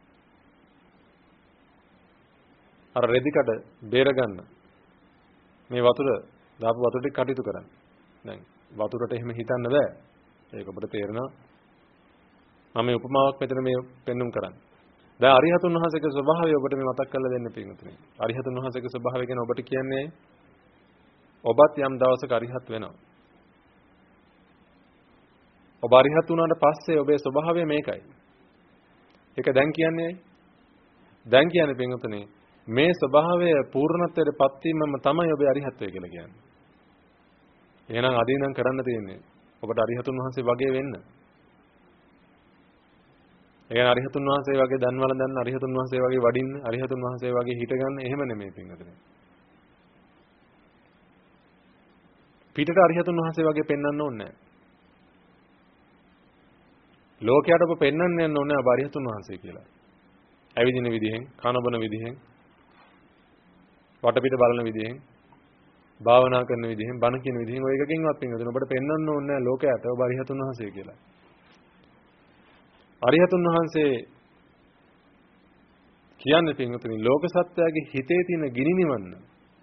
අර රෙදිකට බේරගන්න මේ වතුර දාපු වතුර ටික කටයුතු කරන්න. දැන් වතුරට එහෙම හිතන්න බෑ. ඒක ඔබට තේරෙනවා. මම මේ උපමාවක් මෙතන මේ පෙන්눔 කරන්නේ. දැන් අරිහතුන් වහන්සේගේ ස්වභාවය ඔබට මේ මතක් කරලා දෙන්න පිටුතුනේ. අරිහතුන් වහන්සේගේ ස්වභාවය කියන්නේ ඔබට කියන්නේ ඔබත් යම් දවසක අරිහත් වෙනවා. ඔබ අරිහත් වුණාට පස්සේ ඔබේ ස්වභාවය මේකයි. ඒක දැන් කියන්නේ ඇයි? දැන් කියන්නේ පිටුතුනේ මේ ස්වභාවය පූර්ණත්වයට පත් වීමම තමයි ඔබේ අරිහත්වය කියලා කියන්නේ. එහෙනම් අදිනම් කරන්න තියෙන්නේ ඔබට අරිහතුන් වහන්සේ වගේ වෙන්න. ඒ කියන්නේ අරිහතුන් වහන්සේ වගේ දන්වල දන්න අරිහතුන් වහන්සේ වගේ වඩින්න අරිහතුන් වහන්සේ වගේ හිට ගන්න එහෙම නෙමෙයි පින්වතුනි. පිටට අරිහතුන් වහන්සේ වගේ පෙන්වන්න ඕනේ නැහැ. ලෝකයට ඔබ පෙන්වන්න යන්න ඕනේ ඔබ අරිහතුන් වහන්සේ කියලා. ඇවිදින විදිහෙන්, කනබන විදිහෙන්, වටපිට බලන විදිහෙන්, භාවනා කරන විදිහෙන්, බණ කියන විදිහෙන් ඔය එකකින්වත් පින්වතුනි ඔබට පෙන්වන්න ඕනේ නැහැ ලෝකයට ඔබ අරිහතුන් වහන්සේ කියලා. අරිහතුන් වහන්සේ කියන්නේ පින්වතුනි ලෝක සත්‍යයේ හිතේ තියෙන ගිනි නිවන්න.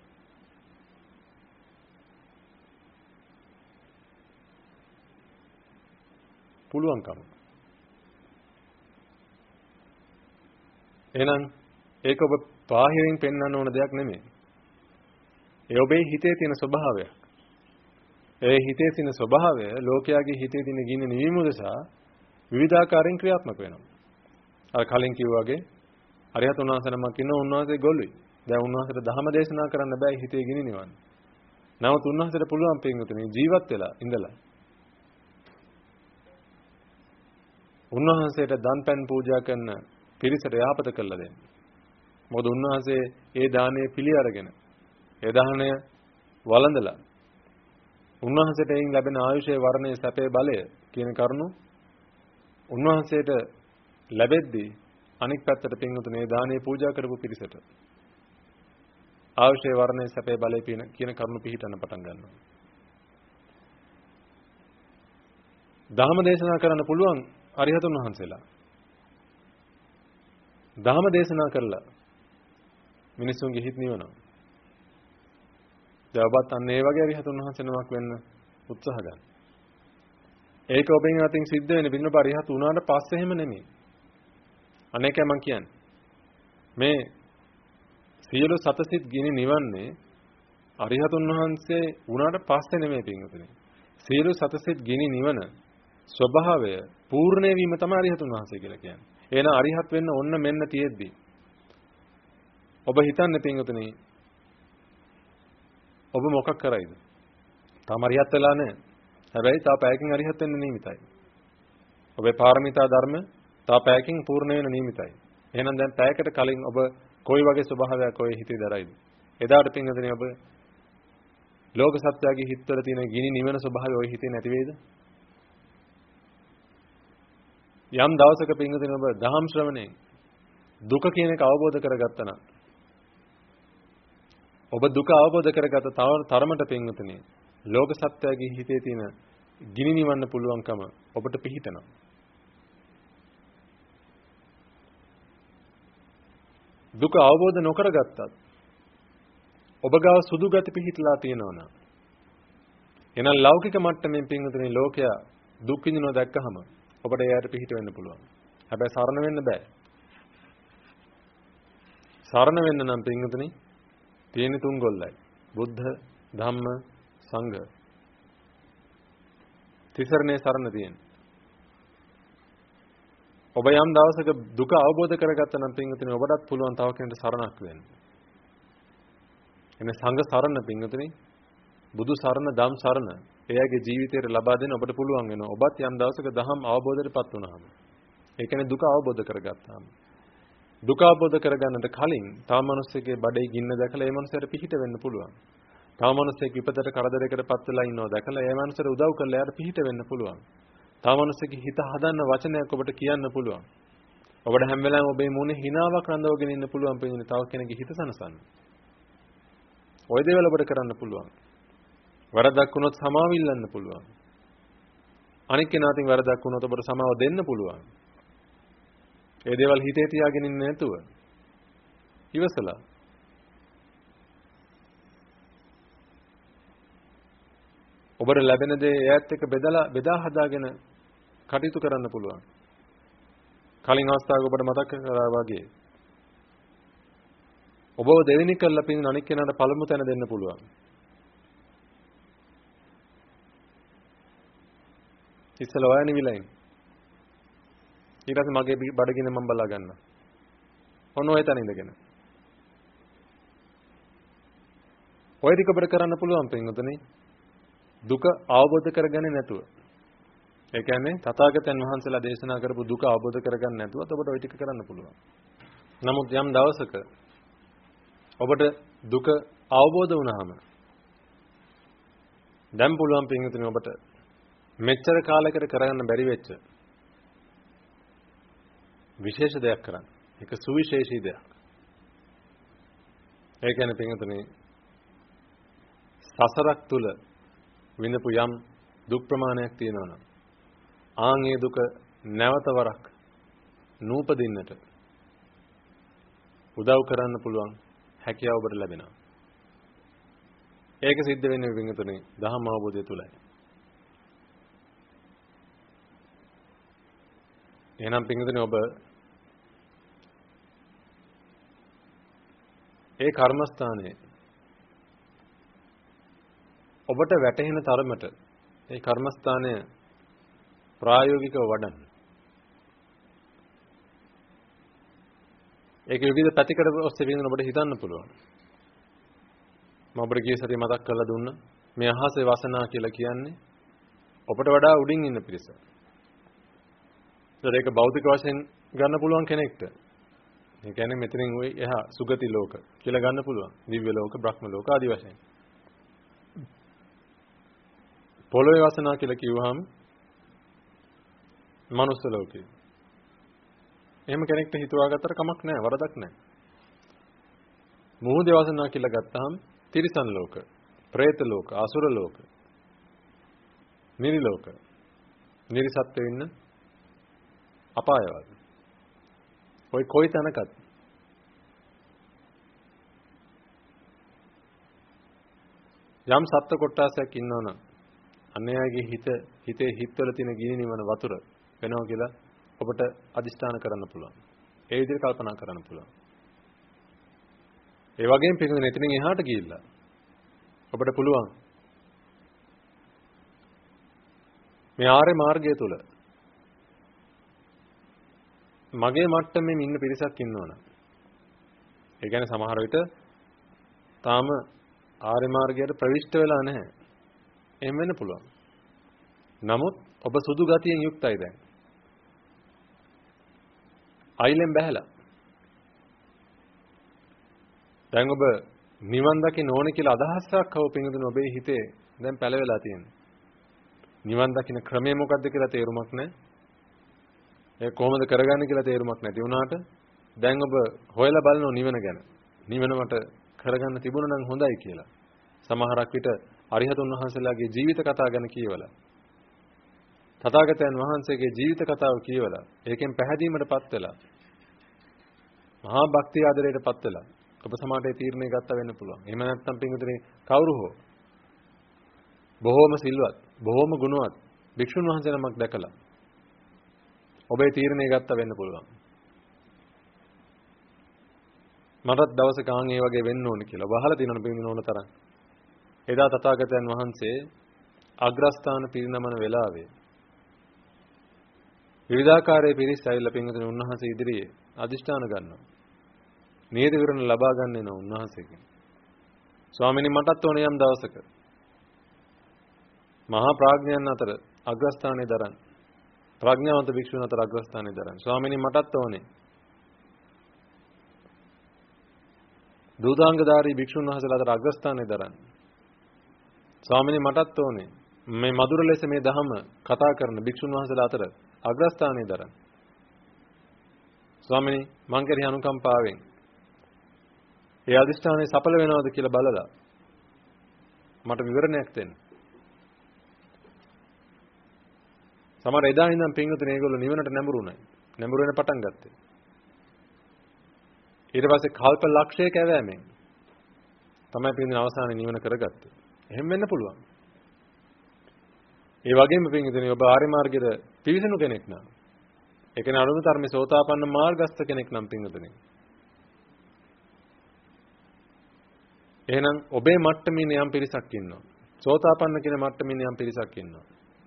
පුළුවන්කම. එහෙනම් ඒක ඔබ බාහිරින් පෙන්වන්න ඕන දෙයක් නෙමෙයි. ඒ ඔබේ හිතේ තියෙන ස්වභාවයක්. ඒ හිතේ තියෙන ස්වභාවය ලෝකයාගේ හිතේ තියෙන ගින්න නිවීම උදෙසා විවිධාකාරයෙන් ක්‍රියාත්මක වෙනවා. අර කලින් කිව්වා වගේ අරිහතුන් වහන්සේ නමක් ඉන්න උන්වහන්සේ ගොළුයි. දැන් උන්වහන්සේට ධර්ම දේශනා කරන්න බෑ හිතේ ගිනි නිවන්න. නමුත් උන්වහන්සේට පුළුවන් පින්වතුනි ජීවත් වෙලා ඉඳලා උන්වහන්සේට දන්පැන් පූජා කරන පිරිසට යාපත කළා දෙන්න. මොකද උන්වහන්සේ ඒ දානය පිළි අරගෙන ඒ දානය වළඳලා උන්වහන්සේට එයින් ලැබෙන ආයුෂයේ වර්ණයේ සැපේ බලය කියන කරුණු උන්වහන්සේට ලැබෙද්දී අනික් පැත්තට පින්වතුනි ඒ දානය පූජා කරපු පිරිසට ආයුෂයේ වර්ණයේ සැපේ බලය කියන කරුණු පිළිටන්න පටන් ගන්නවා. ධර්ම දේශනා කරන්න පුළුවන් අරිහතුන් වහන්සේලා. ධර්ම දේශනා කරලා මිනිසුන්ගේ හිත නිවනවා. දවබත් අන්න ඒ වගේ අරිහතුන් වහන්සේ නමක් වෙන්න උත්සාහ ගන්න. ඒක ඔබෙන් අතින් සිද්ධ වෙන්නේ පිළිම පරිහත් වුණාට පස්සේ එහෙම නෙමෙයි. අනේකයි මම කියන්නේ. මේ සියලු සතසිත ගිනි නිවන්නේ අරිහතුන් වහන්සේ වුණාට පස්සේ නෙමෙයි පින්වතුනි. සියලු සතසිත ගිනි නිවන ස්වභාවය පූර්ණ වීම තමයි අරිහතුන් වහන්සේ කියලා කියන්නේ. එහෙනම් අරිහත් වෙන්න ඕන්න මෙන්න තියෙද්දි ඔබ හිතන්නේ පින්වතුනි ඔබ මොකක් කරයිද? තාම අරිහත් වෙලා නැහැ. හැබැයි තා පැයකින් අරිහත් වෙන්න නියමිතයි. ඔබේ පාරමිතා ධර්ම තා පැයකින් පූර්ණ වෙන නියමිතයි. එහෙනම් දැන් පැයකට කලින් ඔබ කොයි වගේ ස්වභාවයක් ඔය හිතේ දරයිද? එදාට පින්වතුනි ඔබ ලෝක සත්‍යයේ හිතවල තියෙන ගිනි නිවන ස්වභාවය ඔය හිතේ නැති වේද? යම් දවසක පින්වතුනි ඔබ දහම් ශ්‍රවණයෙන් දුක කියන එක අවබෝධ කරගත්තා නම් ඔබ දුක අවබෝධ කරගත තරමට පින්වතුනි ලෝක සත්‍යයේ හිතේ තියෙන ගිනි නිවන්න පුළුවන්කම ඔබට පිහිටනවා. දුක අවබෝධ නොකරගත්තත් ඔබ ගාව සුදු ගති පිහිටලා තියෙනවා නම් එහෙනම් ලෞකික මට්ටමින් පින්වතුනි ලෝකයා දුක් විඳිනවා දැක්කහම ඔබට එයාට පිහිට වෙන්න පුළුවන්. හැබැයි සරණ වෙන්න බෑ. සරණ වෙන්න නම් පින්වතුනි තියෙන තුන් ගොල්ලයි. බුද්ධ, ධම්ම, සංඝ. තිසරණේ සරණ තියෙන. ඔබ යම් දවසක දුක අවබෝධ කරගත්තා නම් පින්වතුනි ඔබටත් පුළුවන් තව කෙනෙකුට සරණක් වෙන්න. එනේ සංඝ සරණ පින්වතුනි බුදු සරණ, ධම් සරණ එයාගේ ජීවිතයට ලබා දෙන්න ඔබට පුළුවන් වෙනවා. ඔබත් යම් දවසක දහම් අවබෝධයටපත් වුණාම. ඒ කියන්නේ දුක අවබෝධ කරගත්තාම. දුක අවබෝධ කරගන්නට කලින් තව මිනිස්සෙක්ගේ බඩේ ගින්න දැකලා ඒ මිනිසයාට පිහිට වෙන්න පුළුවන්. තව මිනිස්සෙක් විපතට කරදරයකටපත් වෙලා ඉන්නවා දැකලා ඒ මිනිසයාට උදව් කරලා එයාට පිහිට වෙන්න පුළුවන්. තව මිනිස්සෙක්ගේ හිත හදන්න වචනයක් ඔබට කියන්න පුළුවන්. ඔබට හැම වෙලාවෙම ඔබේ මූණේ හිනාවක් රඳවගෙන ඉන්න පුළුවන් පිළිඳින තව කෙනෙක්ගේ හිත සනසන්න. ওই දේවල් ඔබට කරන්න පුළුවන්. වරදක් වුණොත් සමාව ඉල්ලන්න පුළුවන්. අනික් කෙනාටින් වරදක් වුණොත් ඔබට සමාව දෙන්න පුළුවන්. ඒ දේවල් හිතේ තියාගෙන ඉන්නේ නැතුව ඉවසලා ඔබට ලැබෙන දේ ඈත් එක්ක බෙදලා බෙදා හදාගෙන කටයුතු කරන්න පුළුවන්. කලින් අවස්ථාවක ඔබට මතක් කරා වගේ ඔබව දෙවෙනි කළා පින්න අනික් කෙනාට පළමු තැන දෙන්න පුළුවන්. ඉස්සලා ඔය නිවිලයින් ඊට පස්සේ මගේ බඩගින්න මම බලා ගන්නවා. ඔන්න ඔය තැන ඉඳගෙන. ඔය ටික ඔබට කරන්න පුළුවන් පින්වතුනි. දුක අවබෝධ කරගන්නේ නැතුව. ඒ කියන්නේ තථාගතයන් වහන්සේලා දේශනා කරපු දුක අවබෝධ කරගන්න නැතුවත් ඔබට ওই ටික කරන්න පුළුවන්. නමුත් යම් දවසක ඔබට දුක අවබෝධ වුණාම දැන් පුළුවන් පින්විතනි ඔබට මෙච්චර කාලයකට කරගන්න බැරි වෙච්ච විශේෂ දෙයක් කරන්න. ඒක සුවිශේෂී දෙයක්. ඒ කියන්නේ පින්විතනි සසරක් තුල විඳපු යම් දුක් ප්‍රමාණයක් තියෙනවා නම් ආන් ඒ දුක නැවත වරක් නූපදින්නට උදව් කරන්න පුළුවන් හැකියාව ඔබට ලැබෙනවා. ඒක සිද්ධ වෙන්නේ පින්විතනි ධම්ම අවබෝධය තුලයි. එහෙනම් පින්විතනි ඔබ ඒ කර්මස්ථානයේ ඔබට වැටහෙන තරමට ඒ කර්මස්ථානය ප්‍රායෝගිකව වඩන්න. ඒක විවිධ පැතිකඩ ඔස්සේ විඳින ඔබට හිතන්න පුළුවන්. මම ඔබට ගිය සතියේ මතක් කරලා දුන්නා මේ අහසේ වසනා කියලා කියන්නේ ඔබට වඩා උඩින් ඉන්න පිරිස. ඒක භෞතික වශයෙන් ගන්න පුළුවන් කෙනෙක්ට. ඒ කියන්නේ මෙතනින් ওই එහා සුගති ලෝක කියලා ගන්න පුළුවන්. දිව්‍ය ලෝක, බ්‍රහ්ම ලෝක ආදී වශයෙන්. පොළොවේ වසනා කියලා කිව්වහම මනුස්ස ලෝකේ. එහෙම කෙනෙක්ට හිතුවා ගත්තට කමක් නැහැ, වරදක් නැහැ. මුහුදේ වසනා කියලා ගත්තාම තිරිසන් ලෝක, പ്രേත ලෝක, අසුර ලෝක, නිරි ලෝක, නිරිසත්ත්වෙ ඉන්න අපායවල. ඔය කොයි තැනකත් යම් සත්ත්ව කොටසක් ඉන්නවනම් අන්‍යයන්ගේ හිත හිතේ හිතවල තියෙන ගිනි නිවන වතුර වෙනවා කියලා ඔබට අදිෂ්ඨාන කරන්න පුළුවන්. ඒ විදිහට කල්පනා කරන්න පුළුවන්. ඒ වගේම පිටින් එතනින් එහාට ගිහිල්ලා ඔබට පුළුවන් මේ ආර්ය මාර්ගය තුල මගේ මට්ටමේ ඉන්න පිරිසක් ඉන්නවනම් ඒ කියන්නේ සමහර විට තාම ආර්ය මාර්ගයට ප්‍රවිෂ්ඨ වෙලා නැහැ. එහෙම වෙන්න පුළුවන්. නමුත් ඔබ සුදු ගතියෙන් යුක්තයි දැන්. අයිලෙන් බැහැලා. දැන් ඔබ නිවන් දකින්න ඕනේ කියලා අදහසක් හව පිඟුදුන ඔබේ හිතේ දැන් පැලවෙලා තියෙනවා. නිවන් දකින්න ක්‍රමය මොකක්ද කියලා තේරුමක් නැහැ. ඒක කොහොමද කරගන්නේ කියලා තේරුමක් නැති වුණාට දැන් ඔබ හොයලා බලනවා නිවන ගැන. නිවන මට කරගන්න තිබුණා නම් හොඳයි කියලා. සමහරක් විට අරිහතුන් වහන්සේලාගේ ජීවිත කතා ගැන කියවලා තථාගතයන් වහන්සේගේ ජීවිත කතාව කියවලා ඒකෙන් පැහැදීමටපත් වෙලා මහා භක්තිය ආදරයටපත් වෙලා ඔබ සමාජයේ තීරණය ගත්ත වෙන්න පුළුවන්. එහෙම නැත්නම් පින්විතනේ කවුරු හෝ බොහෝම සිල්වත්, බොහෝම ගුණවත් භික්ෂුන් වහන්සේ නමක් දැකලා ඔබේ තීරණය ගත්ත වෙන්න පුළුවන්. මටත් දවසක ආන් ඒ වගේ වෙන්න ඕනේ කියලා. ඔබ අහලා තියෙනවනේ පින්විතන ඕන තරම්. එදා තථාගතයන් වහන්සේ අග්‍රස්ථාන පිරිනමන වෙලාවේ විවිධාකාරයේ පිරිස් ඇවිල්ලා පින්විතන උන්වහන්සේ ඉදිරියේ අදිෂ්ඨාන ගන්නවා. නීති විවරණ ලබා ගන්න වෙන උන්වහන්සේගෙන්. ස්වාමීනි මටත් ඕනේ යම් දවසක මහා ප්‍රඥයන් අතර අග්‍රස්ථානයේ දරන් ප්‍රඥාවන්ත භික්ෂුන් අතර අග්‍රස්ථානයේ දරන්. ස්වාමීනි මටත් ඕනේ දූතාංගධාරී භික්ෂුන් වහන්සේලා අතර අග්‍රස්ථානයේ දරන්. ස්වාමීනි මටත් ඕනේ මේ මధుර ලෙස මේ ධහම කතා කරන භික්ෂුන් වහන්සේලා අතර අග්‍රස්ථානයේ දරන්. ස්වාමීනි මං කෙරෙහි අනුකම්පාවෙන් ඒ අදිෂ්ඨානයේ සඵල වෙනවද කියලා බලලා මට විවරණයක් දෙන්න. සමහර එදා ඉඳන් පින්වතුනි ඒගොල්ලෝ නිවනට නැඹුරුණයි. නැඹුරු වෙන පටන් ගත්තේ. ඊට පස්සේ කල්ප ලක්ෂයක ඇවෑමෙන් තමයි පින්වතුනි අවසානයේ නිවන කරගත්තේ. එහෙම වෙන්න පුළුවන්. ඒ වගේම පින්වතුනි ඔබ ආර්ය මාර්ගයේ පිවිසෙනු කෙනෙක් නම් ඒ කියන්නේ අනුම ධර්මයේ සෝතාපන්න මාර්ගස්ත කෙනෙක් නම් පින්වතුනි. එහෙනම් ඔබේ මට්ටමේ යම් පිරිසක් ඉන්නවා. සෝතාපන්න කියන මට්ටමේ යම් පිරිසක් ඉන්නවා.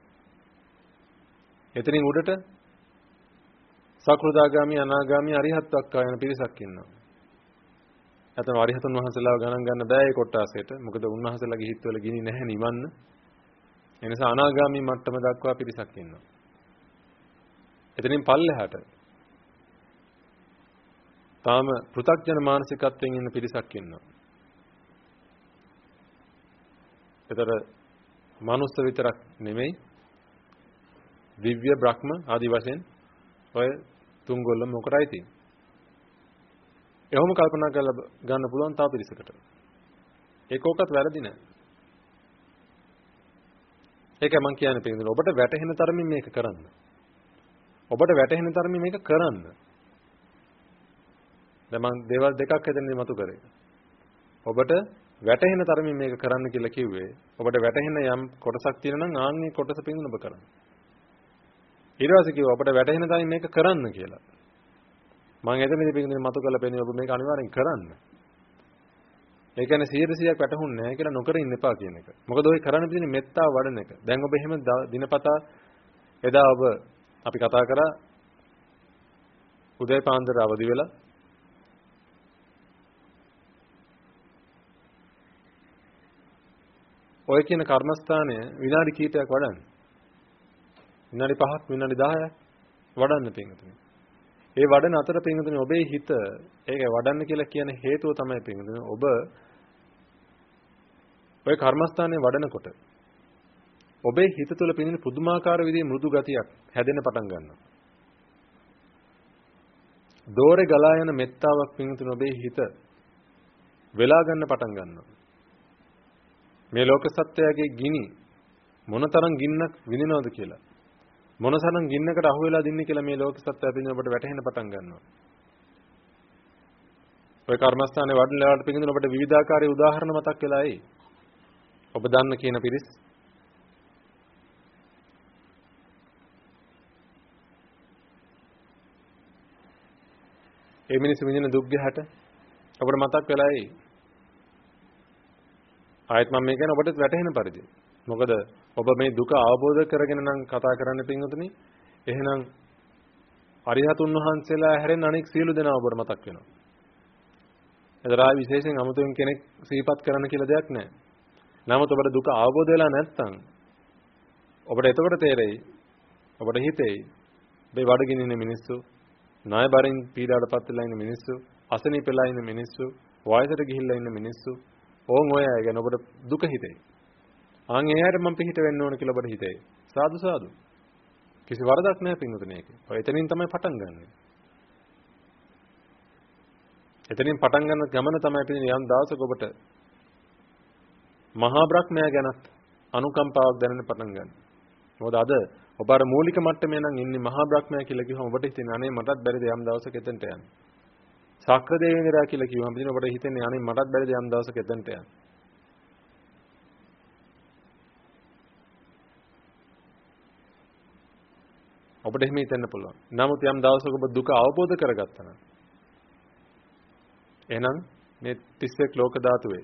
එතනින් උඩට සකෘදාගාමි අනාගාමි අරිහත් දක්වා යන පිරිසක් ඉන්නවා. නැත්නම් අරිහතුන් වහන්සේලාව ගණන් ගන්න බෑ ඒ කොටාසෙට. මොකද උන්වහන්සේලාගේ හිතවල ගිනි නැහැ නිවන්න. ඒ නිසා අනාගාමී මට්ටම දක්වා පිරිසක් ඉන්නවා. එතනින් පල්ලෙහාට තාම පෘථග්ජන මානසිකත්වයෙන් ඉන්න පිරිසක් ඉන්නවා. ඒතර මනුස්ස විතරක් නෙමෙයි දිව්‍ය බ්‍රහ්ම ආදි වශයෙන් ඔය තුන්ගොල්ල මොකටයි තියෙන්නේ. එහෙම කල්පනා කරලා ගන්න පුළුවන් තා පිරිසකට. ඒකෝකත් වැරදි නෑ. ඒකයි මම කියන්නේ පිළිඳින ඔබට වැටහෙන තරමින් මේක කරන්න. ඔබට වැටහෙන තරමින් මේක කරන්න. දැන් මම දේවල් දෙකක් හදන්නේ මතු කරේ. ඔබට වැටහෙන තරමින් මේක කරන්න කියලා කිව්වේ ඔබට වැටහෙන යම් කොටසක් තියෙනවා නම් ආන්නේ කොටස පිළිඳින ඔබ කරන්න. ඊට පස්සේ කිව්වා ඔබට වැටහෙන තරමින් මේක කරන්න කියලා. මම එතනදී පිළිඳින මතු කරලා පෙන්නේ ඔබ මේක අනිවාර්යෙන් කරන්න. ඒ කියන්නේ සියයට සියයක් වැටහුන්නේ නැහැ කියලා නොකර ඉන්න එපා කියන එක. මොකද ඔය කරන්න තියෙන්නේ මෙත්තාව වඩන එක. දැන් ඔබ එහෙම දිනපතා එදා ඔබ අපි කතා කරා උදේ පාන්දර අවදි වෙලා ඔය කියන කර්මස්ථානය විනාඩි කිහිපයක් වඩන්න. විනාඩි පහක් විනාඩි දහයක් වඩන්න පින්තුනේ. ඒ වඩන අතර පින්තුනේ ඔබේ හිත ඒක වඩන්න කියලා කියන හේතුව තමයි පින්තුනේ ඔබ ඔය කර්මස්ථානයේ වඩනකොට ඔබේ හිත තුළ පින්තුනේ පුදුමාකාර විදිහේ මෘදු ගතියක් හැදෙන්න පටන් ගන්නවා. දෝරේ ගලා යන මෙත්තාවක් පින්තුනේ ඔබේ හිත වෙලා ගන්න පටන් ගන්නවා. මේ ලෝක සත්‍යයේ ගිනි මොනතරම් ගින්නක් විඳිනවද කියලා මොනතරම් ගින්නකට අහු වෙලා දින්නේ කියලා මේ ලෝක සත්‍යය පිළිබඳව ඔබට වැටහෙන්න පටන් ගන්නවා. ඔය කර්මස්ථානයේ වඩනලාට පිළිබඳව ඔබට විවිධාකාරයේ උදාහරණ මතක් වෙලා එයි. ඔබ දන්න කියන පිරිස් ඒ මිනිස්සු විඳින දුක් ගැහැට ඔබට මතක් වෙලා එයි. ආයෙත් මම මේ කියන්නේ ඔබට වැටහෙන පරිදි. මොකද ඔබ මේ දුක අවබෝධ කරගෙන නම් කතා කරන්න පින්වතුනි. එහෙනම් අරිහතුන් වහන්සේලා හැරෙන අනෙක් සියලු දෙනා ඔබට මතක් වෙනවා. එතරම් විශේෂයෙන් 아무තෙන් කෙනෙක් සිහිපත් කරන්න කියලා දෙයක් නැහැ. නමුත් ඔබට දුක අවබෝධ වෙලා නැත්නම් ඔබට එතකොට තේරෙයි ඔබට හිතෙයි මේ බඩගිනින ඉන්න මිනිස්සු, ණය බරින් පීඩාවටපත් වෙලා ඉන්න මිනිස්සු, අසනීප වෙලා ඉන්න මිනිස්සු, වයසට ගිහිල්ලා ඉන්න මිනිස්සු ඕන් ඔය අය ගැන ඔබට දුක හිතෙයි. ආන් එයාට මම පිට වෙන්න ඕන කියලා ඔබට හිතෙයි. සාදු සාදු. කිසි වරදක් නැහැ පින්වතුනි ඒකේ. ඔය එතනින් තමයි පටන් ගන්නෙ. එතනින් පටන් ගන්න ගමන තමයි පිටින් යම් දවසක ඔබට මහා බ්‍රහ්මයා ගැනත් අනුකම්පාවක් දැනෙන්න පටන් ගන්න. මොකද අද ඔබ අර මූලික මට්ටමේ නම් ඉන්නේ මහා බ්‍රහ්මයා කියලා කිව්වම ඔබට හිතෙන්නේ අනේ මටත් බැරිද යම් දවසක එතනට යන්න. සක්‍ර දෙවියන්දරා කියලා කිව්වම පිටින් ඔබට හිතෙන්නේ අනේ මටත් බැරිද යම් දවසක එතනට යන්න. ඔබට එහෙම හිතෙන්න පුළුවන්. නමුත් යම් දවසක ඔබ දුක අවබෝධ කරගත්තා නම් එහෙනම් මේ තිස් එක් ලෝක ධාතුවේ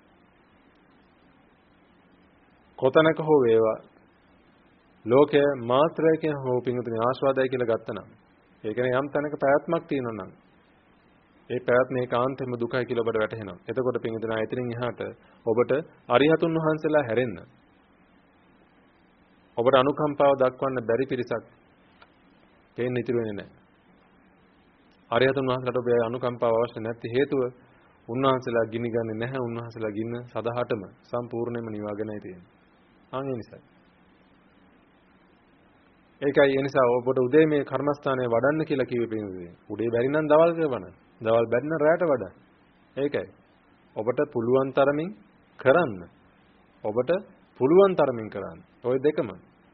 කොතනක හෝ වේවා ලෝකය මාත්‍රයකින් හෝ පිංගුතුනි ආස්වාදයි කියලා ගත්තා නම් ඒ කියන්නේ යම් තැනක පැවැත්මක් තියෙනවා නම් ඒ පැවැත්ම ඒකාන්තයෙන්ම දුකයි කියලා ඔබට වැටහෙනවා. එතකොට පිංගුතුනි ආයතනින් එහාට ඔබට අරිහතුන් වහන්සේලා හැරෙන්න ඔබට අනුකම්පාව දක්වන්න බැරි පිරිසක් තේන්න ඉතුරු වෙන්නේ නැහැ. අරිහතුන් වහන්සේලාට ඔබේ අනුකම්පාව අවශ්‍ය නැති හේතුව උන්වහන්සේලා ගිනි ගන්නේ නැහැ. උන්වහන්සේලා ගින්න සදහටම සම්පූර්ණයෙන්ම නිවාගෙනයි තියෙන්නේ. ආන් ඒ නිසා. ඒකයි ඒ නිසා ඔබට උදේ මේ කර්මස්ථානය වඩන්න කියලා කිව්වේ පින්වතුනි. උදේ බැරි නම් දවල් කරවන්න. දවල් බැරි නම් රැයට වඩන්න. ඒකයි. ඔබට පුළුවන් තරමින් කරන්න. ඔබට පුළුවන් තරමින් කරන්න. ওই දෙකම.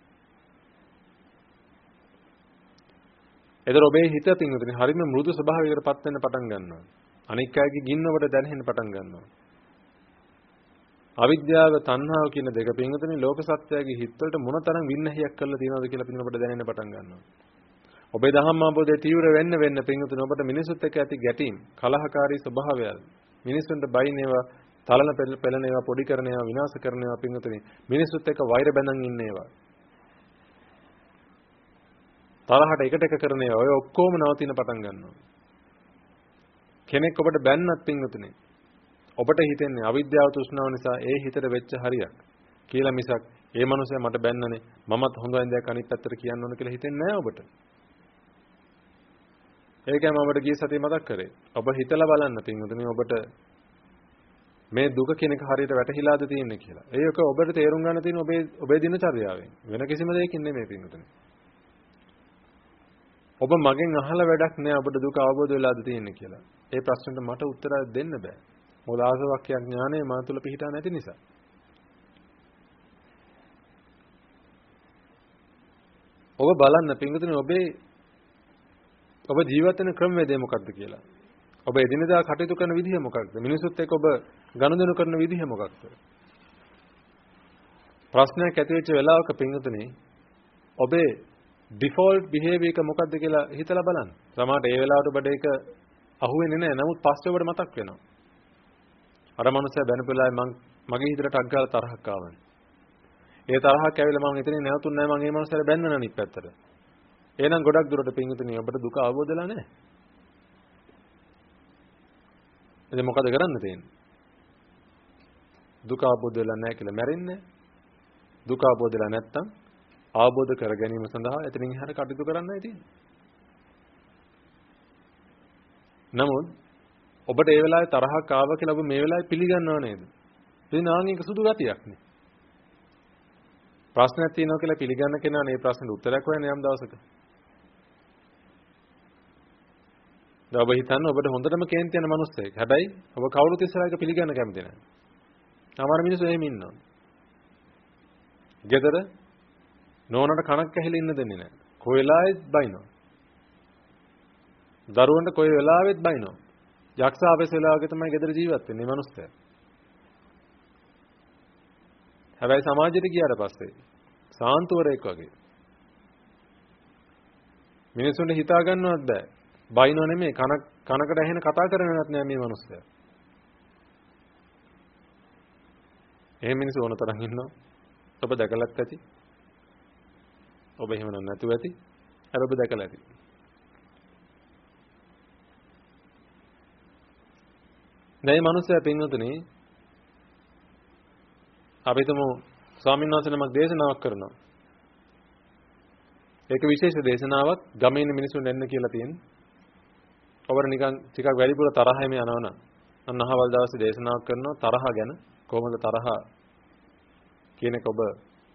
එතකොට ඔබේ හිත පින්වතුනි හරිම මෘදු ස්වභාවයකට පත් වෙන්න පටන් ගන්නවා. අනික් අයගේ ගින්න ඔබට දැනෙන්න පටන් ගන්නවා. අවිද්‍යාව තණ්හාව කියන දෙක පින්වතුනි ලෝක සත්‍යයේ හිතවලට මොනතරම් වින්නහියක් කරලා තියෙනවද කියලා පින්වතුනි ඔබට දැනෙන්න පටන් ගන්නවා. ඔබේ දහම් අවබෝධය තීව්‍ර වෙන්න වෙන්න පින්වතුනි ඔබට මිනිසුත් එක්ක ඇති ගැටීම්, කලහකාරී ස්වභාවය, මිනිසුන්ට බයින් ඒවා, තලන පෙළන ඒවා, පොඩි කරන ඒවා, විනාශ කරන ඒවා පින්වතුනි මිනිසුත් එක්ක වෛර බැඳන් ඉන්න ඒවා. තරහට එකට එක කරන ඒවා ඔය ඔක්කොම නවතින පටන් ගන්නවා. කෙනෙක් ඔබට බැන්නත් පින්වතුනි ඔබට හිතෙන්නේ අවිද්‍යාව තෘෂ්ණාව නිසා ඒ හිතට වෙච්ච හරියක් කියලා මිසක් ඒ මනුස්සයා මට බැන්නනේ මමත් හොඳයින් දෙයක් අනිත් පැත්තට කියන්න ඕන කියලා හිතෙන්නේ නැහැ ඔබට. ඒකයි මම ඔබට ගිය සතියේ මතක් කරේ. ඔබ හිතලා බලන්න පින්වතුනි ඔබට මේ දුක කියන එක හරියට වැටහිලාද තියෙන්නේ කියලා. ඒක ඔබට තේරුම් ගන්න තියෙන ඔබේ ඔබේ දිනචර්යාවෙන්. වෙන කිසිම දෙයකින් නෙමෙයි පින්වතුනි. ඔබ මගෙන් අහලා වැඩක් නෑ ඔබට දුක අවබෝධ වෙලාද තියෙන්නේ කියලා. ඒ ප්‍රශ්නෙට මට උත්තර දෙන්න බෑ. මොකද ආසවක්ඛ්‍ය ඥානය මා තුළ පිහිටා නැති නිසා. ඔබ බලන්න පින්වතුනි ඔබේ ඔබ ජීවත් වෙන ක්‍රමවේදය මොකක්ද කියලා. ඔබ එදිනෙදා කටයුතු කරන විදිහ මොකක්ද? මිනිසුත් එක්ක ඔබ ගනුදෙනු කරන විදිහ මොකක්ද? ප්‍රශ්නයක් ඇති වෙච්ච වෙලාවක පින්වතුනි ඔබේ ඩිෆෝල්ට් බිහේවියර් එක මොකක්ද කියලා හිතලා බලන්න. සමහරට ඒ වෙලාවට ඔබට ඒක අහුවෙන්නේ නැහැ. නමුත් පස්සේ ඔබට මතක් වෙනවා. අර මනුස්සයා බැනපු වෙලාවේ මං මගේ හිතට ටක් ගාලා තරහක් ආවනේ. ඒ තරහක් ඇවිල්ලා මම එතනින් නැවතුන්නේ නැහැ. මං ඒ මනුස්සයාට බැන්න අනිත් පැත්තට. එහෙනම් ගොඩක් දුරට පින්වතුනි ඔබට දුක අවබෝධ වෙලා නැහැ. එතෙ මොකද කරන්න තියෙන්නේ? දුක අවබෝධ වෙලා නැහැ කියලා මැරෙන්නේ. දුක අවබෝධ වෙලා නැත්තම් අවබෝධ කර ගැනීම සඳහා එතනින් එහාට කටයුතු කරන්නයි තියෙන්නේ. නමුත් ඔබට ඒ වෙලාවේ තරහක් ආව කියලා ඔබ මේ වෙලාවේ පිළිගන්නව නේද? ඉතින් ආන්ගික සුදු ගතියක් නේ. ප්‍රශ්නයක් තියෙනවා කියලා පිළිගන්න කෙනා මේ ප්‍රශ්නෙට උත්තරයක් හොයන්නේ යම් දවසක. දැන් ඔබ හිතන්න ඔබට හොඳටම කේන්ති යන මිනිස්සෙක්. හැබැයි ඔබ කවුරුත් ඉස්සරහට පිළිගන්න කැමති නැහැ. සමහර මිනිස්සු එහෙම ඉන්නවා. ගෙදර නෝනට කණක් ඇහිලා ඉන්න දෙන්නේ නැහැ. කොයි වෙලාවෙත් බයිනවා. දරුවන්ට කොයි වෙලාවෙත් බයිනවා. යක්ෂ ආපස් වෙලාවක තමයි ගෙදර ජීවත් වෙන්නේ මේ මිනිස්සයා. හැබැයි සමාජයට ගියාට පස්සේ සාන්තුවරයෙක් වගේ. මිනිසුන්ට හිතා ගන්නවත් බෑ. බයිනෝ නෙමෙයි කන කනකට ඇහෙන කතා කරනවත් නෑ මේ මිනිස්සයා. එහෙම මිනිස්සු ඕන තරම් ඉන්නවා. ඔබ දැකලත් ඇති. ඔබ එහෙම නැතුව ඇති. අර ඔබ දැකලා ඇති. දැන් මේ මිනිස්සයා පින්වතුනි අපි තුමු ස්වාමීන් වහන්සේ නමක් දේශනාවක් කරනවා. ඒක විශේෂ දේශනාවක් ගමේ ඉන්න මිනිස්සුන්ට එන්න කියලා තියෙනවා. ඔබට නිකන් ටිකක් වැඩිපුර තරහෙම යනවනම් අන්න අහවල් දවසේ දේශනාවක් කරනවා තරහ ගැන කොහොමද තරහ කියන එක ඔබ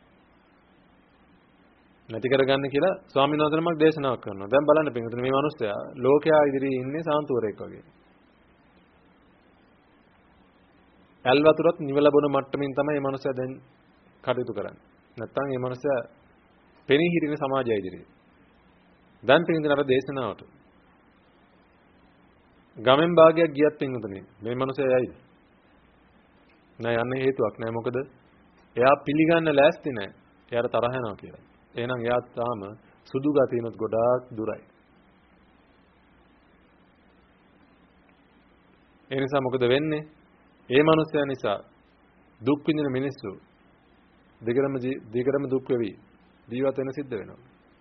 නැති කරගන්න කියලා ස්වාමීන් වහන්සේ නමක් දේශනාවක් කරනවා. දැන් බලන්න පින්වතුනි මේ මිනිස්සයා ලෝකයා ඉදිරියේ ඉන්නේ සාන්තුවරයෙක් වගේ. ඇල් වතුරත් නිවල බොන මට්ටමින් තමයි මේ මනුස්සයා දැන් කටයුතු කරන්නේ. නැත්තම් මේ මනුස්සයා පෙනී හිටින සමාජය ඉදිරියේ. දැන් පින්දින අර දේශනාවට. ගමෙන් භාගයක් ගියත් පින්දුනේ මේ මනුස්සයා යයිද? නෑ යන්නේ හේතුවක් නෑ මොකද? එයා පිළිගන්න ලෑස්ති නෑ. එයාට තරහ යනවා කියලා. එහෙනම් එයා තාම සුදු ගතියනොත් ගොඩාක් දුරයි. ඒ නිසා මොකද වෙන්නේ? ඒ මනුස්සයා නිසා දුක් විඳින මිනිස්සු දිගටම දිගටම දුක් වෙවි ජීවත් වෙන සිද්ධ වෙනවා.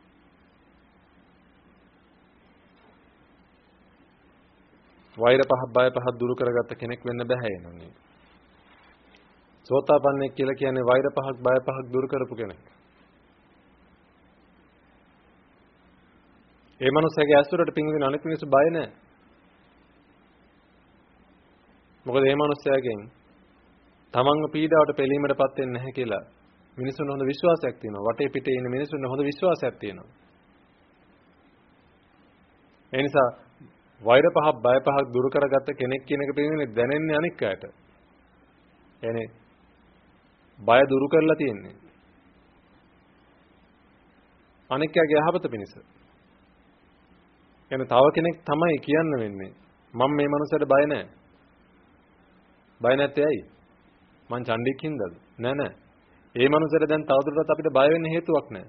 වෛර පහ බය පහ දුරු කරගත්ත කෙනෙක් වෙන්න බෑ එනෝනේ. සෝතාපන්නෙක් කියලා කියන්නේ වෛර පහක් බය පහක් දුරු කරපු කෙනෙක්. ඒ මනුස්සයාගේ ඇස්වලට පිංගුදින අනෙක් මිනිස්සු බය නැහැ. මොකද මේ මනුස්සයාගෙන් තමන්ව පීඩාවට පෙළීමටපත් වෙන්නේ නැහැ කියලා මිනිසුන් හොඳ විශ්වාසයක් තියෙනවා. වටේ පිටේ ඉන්න මිනිසුන් හොඳ විශ්වාසයක් තියෙනවා. ඒ නිසා වෛර පහක් බය පහක් දුරු කරගත්ත කෙනෙක් කියන එක පිළිගන්නේ දැනෙන්නේ අනික් අයට. එනේ බය දුරු කරලා තියෙන්නේ. අනික් අයගේ යහපත පිණිස. එනේ තව කෙනෙක් තමයි කියන්න වෙන්නේ. මම මේ මනුස්සයට බය නැහැ. බය නැත්තේ ඇයි? මං චණ්ඩික් හින්දාද? නෑ නෑ. ඒ මනුස්සයට දැන් තවදුරටත් අපිට බය වෙන්න හේතුවක් නෑ.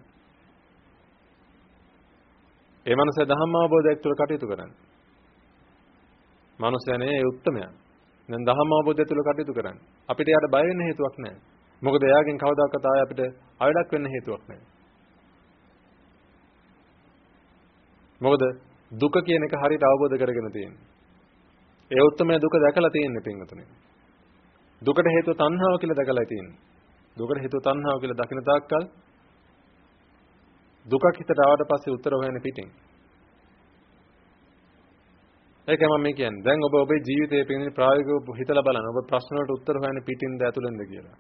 ඒ මනුස්සයා ධම්ම අවබෝධයක් තුළ කටයුතු කරන්නේ. මනුස්සයා නේ ඒ උත්තමයා. දැන් ධම්ම අවබෝධය තුළ කටයුතු කරන්නේ. අපිට එයාට බය වෙන්න හේතුවක් නෑ. මොකද එයාගෙන් කවදාකවත් ආය අපිට අවඩක් වෙන්න හේතුවක් නෑ. මොකද දුක කියන එක හරියට අවබෝධ කරගෙන තියෙන්නේ. ඒ උත්තමයා දුක දැකලා තියෙන්නේ පින්වතුනි. දුකට හේතුව තණ්හාව කියලා දැකලා තියෙන්නේ. දුකට හේතුව තණ්හාව කියලා දකින තාක්කල් දුකක් හිතට ආවට පස්සේ උත්තර හොයන්නේ පිටින්. ඒකම මම කියන්නේ. දැන් ඔබ ඔබේ ජීවිතයේ පිළිබඳ ප්‍රායෝගිකව හිතලා බලන්න. ඔබ ප්‍රශ්න වලට උත්තර හොයන්නේ පිටින්ද ඇතුළෙන්ද කියලා.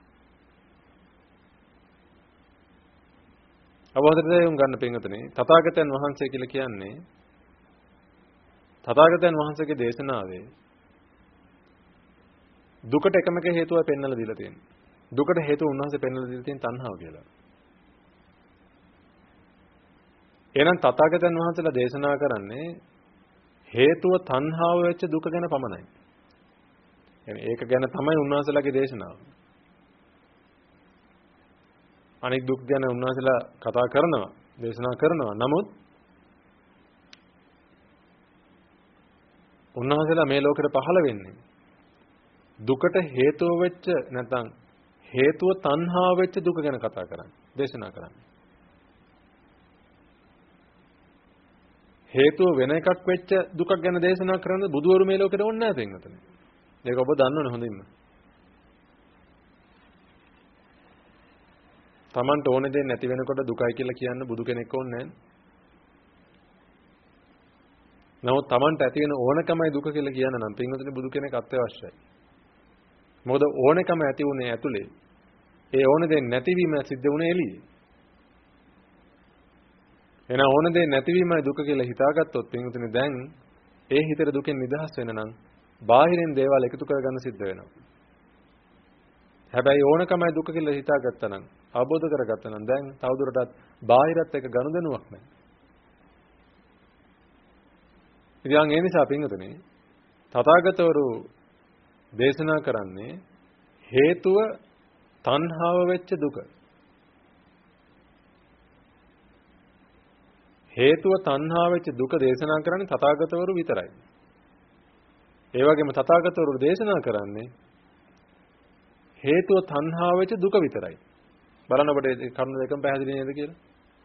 අවබෝධයෙන් ගන්න පින්වතුනි, තථාගතයන් වහන්සේ කියලා කියන්නේ තථාගතයන් වහන්සේගේ දේශනාවේ දුකට එකම එක හේතුවයි පෙන්වලා දීලා තියෙන්නේ. දුකට හේතුව උන්වහන්සේ පෙන්වලා දීලා තියෙන තණ්හාව කියලා. එහෙනම් තථාගතයන් වහන්සේලා දේශනා කරන්නේ හේතුව තණ්හාව වෙච්ච දුක ගැන පමණයි. يعني ඒක ගැන තමයි උන්වහන්සේලාගේ දේශනාව. අනෙක් දුක් ගැන උන්වහන්සේලා කතා කරනවා, දේශනා කරනවා. නමුත් උන්වහන්සේලා මේ ලෝකෙට පහළ වෙන්නේ දුකට හේතුව වෙච්ච නැත්නම් හේතුව තණ්හාව වෙච්ච දුක ගැන කතා කරන්නේ, දේශනා කරන්නේ. හේතුව වෙන එකක් වෙච්ච දුකක් ගැන දේශනා කරන බුදුවරු මේ ලෝකෙට ඕනේ නැහැ පින්වතුනි. ඒක ඔබ දන්නවනේ හොඳින්ම. Tamanට ඕනේ දෙයක් නැති වෙනකොට දුකයි කියලා කියන්න බුදු කෙනෙක් ඕනේ නැහැ. නමුත් Tamanට ඇති වෙන ඕනකමයි දුක කියලා කියන්න නම් පින්වතුනි බුදු කෙනෙක් අත්‍යවශ්‍යයි. මොකද ඕනකම ඇති උනේ ඇතුලේ. ඒ ඕන දෙයක් නැතිවීම සිද්ධ වුණේ එළියේ. එන ඕන දෙයක් නැතිවීමයි දුක කියලා හිතාගත්තොත් පින්වතුනි දැන් ඒ හිතේ දුකෙන් නිදහස් වෙන නම් බාහිරින් දේවල් එකතු කරගන්න සිද්ධ වෙනවා. හැබැයි ඕනකමයි දුක කියලා හිතාගත්තා නම් අවබෝධ කරගත්තා නම් දැන් තවදුරටත් බාහිරත් එක්ක ගනුදෙනුවක් නැහැ. ඉතින් ඒ නිසා පින්වතුනි තථාගතවරු දේශනා කරන්නේ හේතුව තණ්හාව වෙච්ච දුක. හේතුව තණ්හාව වෙච්ච දුක දේශනා කරන්නේ තථාගතවරු විතරයි. ඒ වගේම තථාගතවරු දේශනා කරන්නේ හේතුව තණ්හාව වෙච්ච දුක විතරයි. බලන්න ඔබට මේ කරුණු දෙකම පැහැදිලි නේද කියලා?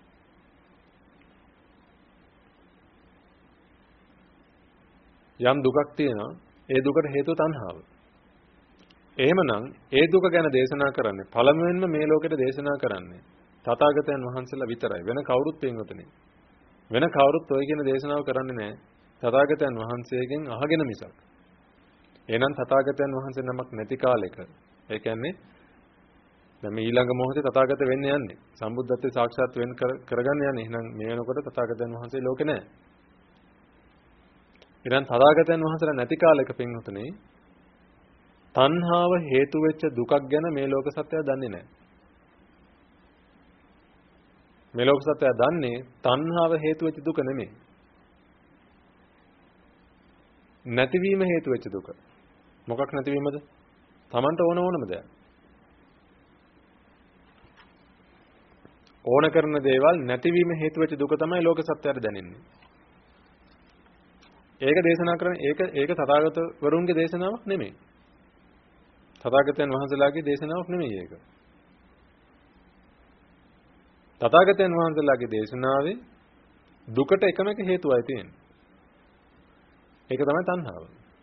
යම් දුකක් තියෙනවා ඒ දුකට හේතුව තණ්හාව. එහෙමනම් ඒ දුක ගැන දේශනා කරන්නේ පළමුවෙන්ම මේ ලෝකෙට දේශනා කරන්නේ තථාගතයන් වහන්සේලා විතරයි. වෙන කවුරුත් පින්වතුනි. වෙන කවුරුත් ඔය කියන දේශනාව කරන්නේ නැහැ. තථාගතයන් වහන්සේගෙන් අහගෙන මිසක්. එහෙනම් තථාගතයන් වහන්සේ නමක් නැති කාලෙක ඒ කියන්නේ දැන් මේ ඊළඟ මොහොතේ තථාගත වෙන්න යන්නේ. සම්බුද්ධත්වයේ සාක්ෂාත් වෙන්න කරගන්න යන්නේ. එහෙනම් මේ වෙනකොට තථාගතයන් වහන්සේ ලෝකේ නැහැ. ඉතින් තථාගතයන් වහන්සේලා නැති කාලයක පින්වතුනි තණ්හාව හේතු වෙච්ච දුකක් ගැන මේ ලෝක සත්‍යය දන්නේ නැහැ. මේ ලෝක සත්‍යය දන්නේ තණ්හාව හේතු වෙච්ච දුක නෙමෙයි. නැතිවීම හේතු වෙච්ච දුක. මොකක් නැතිවීමද? Tamanට ඕන ඕනම දෙයක්. ඕන කරන දේවල් නැතිවීම හේතු වෙච්ච දුක තමයි ලෝක සත්‍යයට දැනෙන්නේ. ඒක දේශනා කරන්නේ ඒක ඒක තථාගත වරුන්ගේ දේශනාවක් නෙමෙයි. තථාගතයන් වහන්සේලාගේ දේශනාවක් නෙමෙයි ඒක. තථාගතයන් වහන්සේලාගේ දේශනාවේ දුකට එකම එක හේතුවයි තියෙන්නේ. ඒක තමයි තණ්හාව.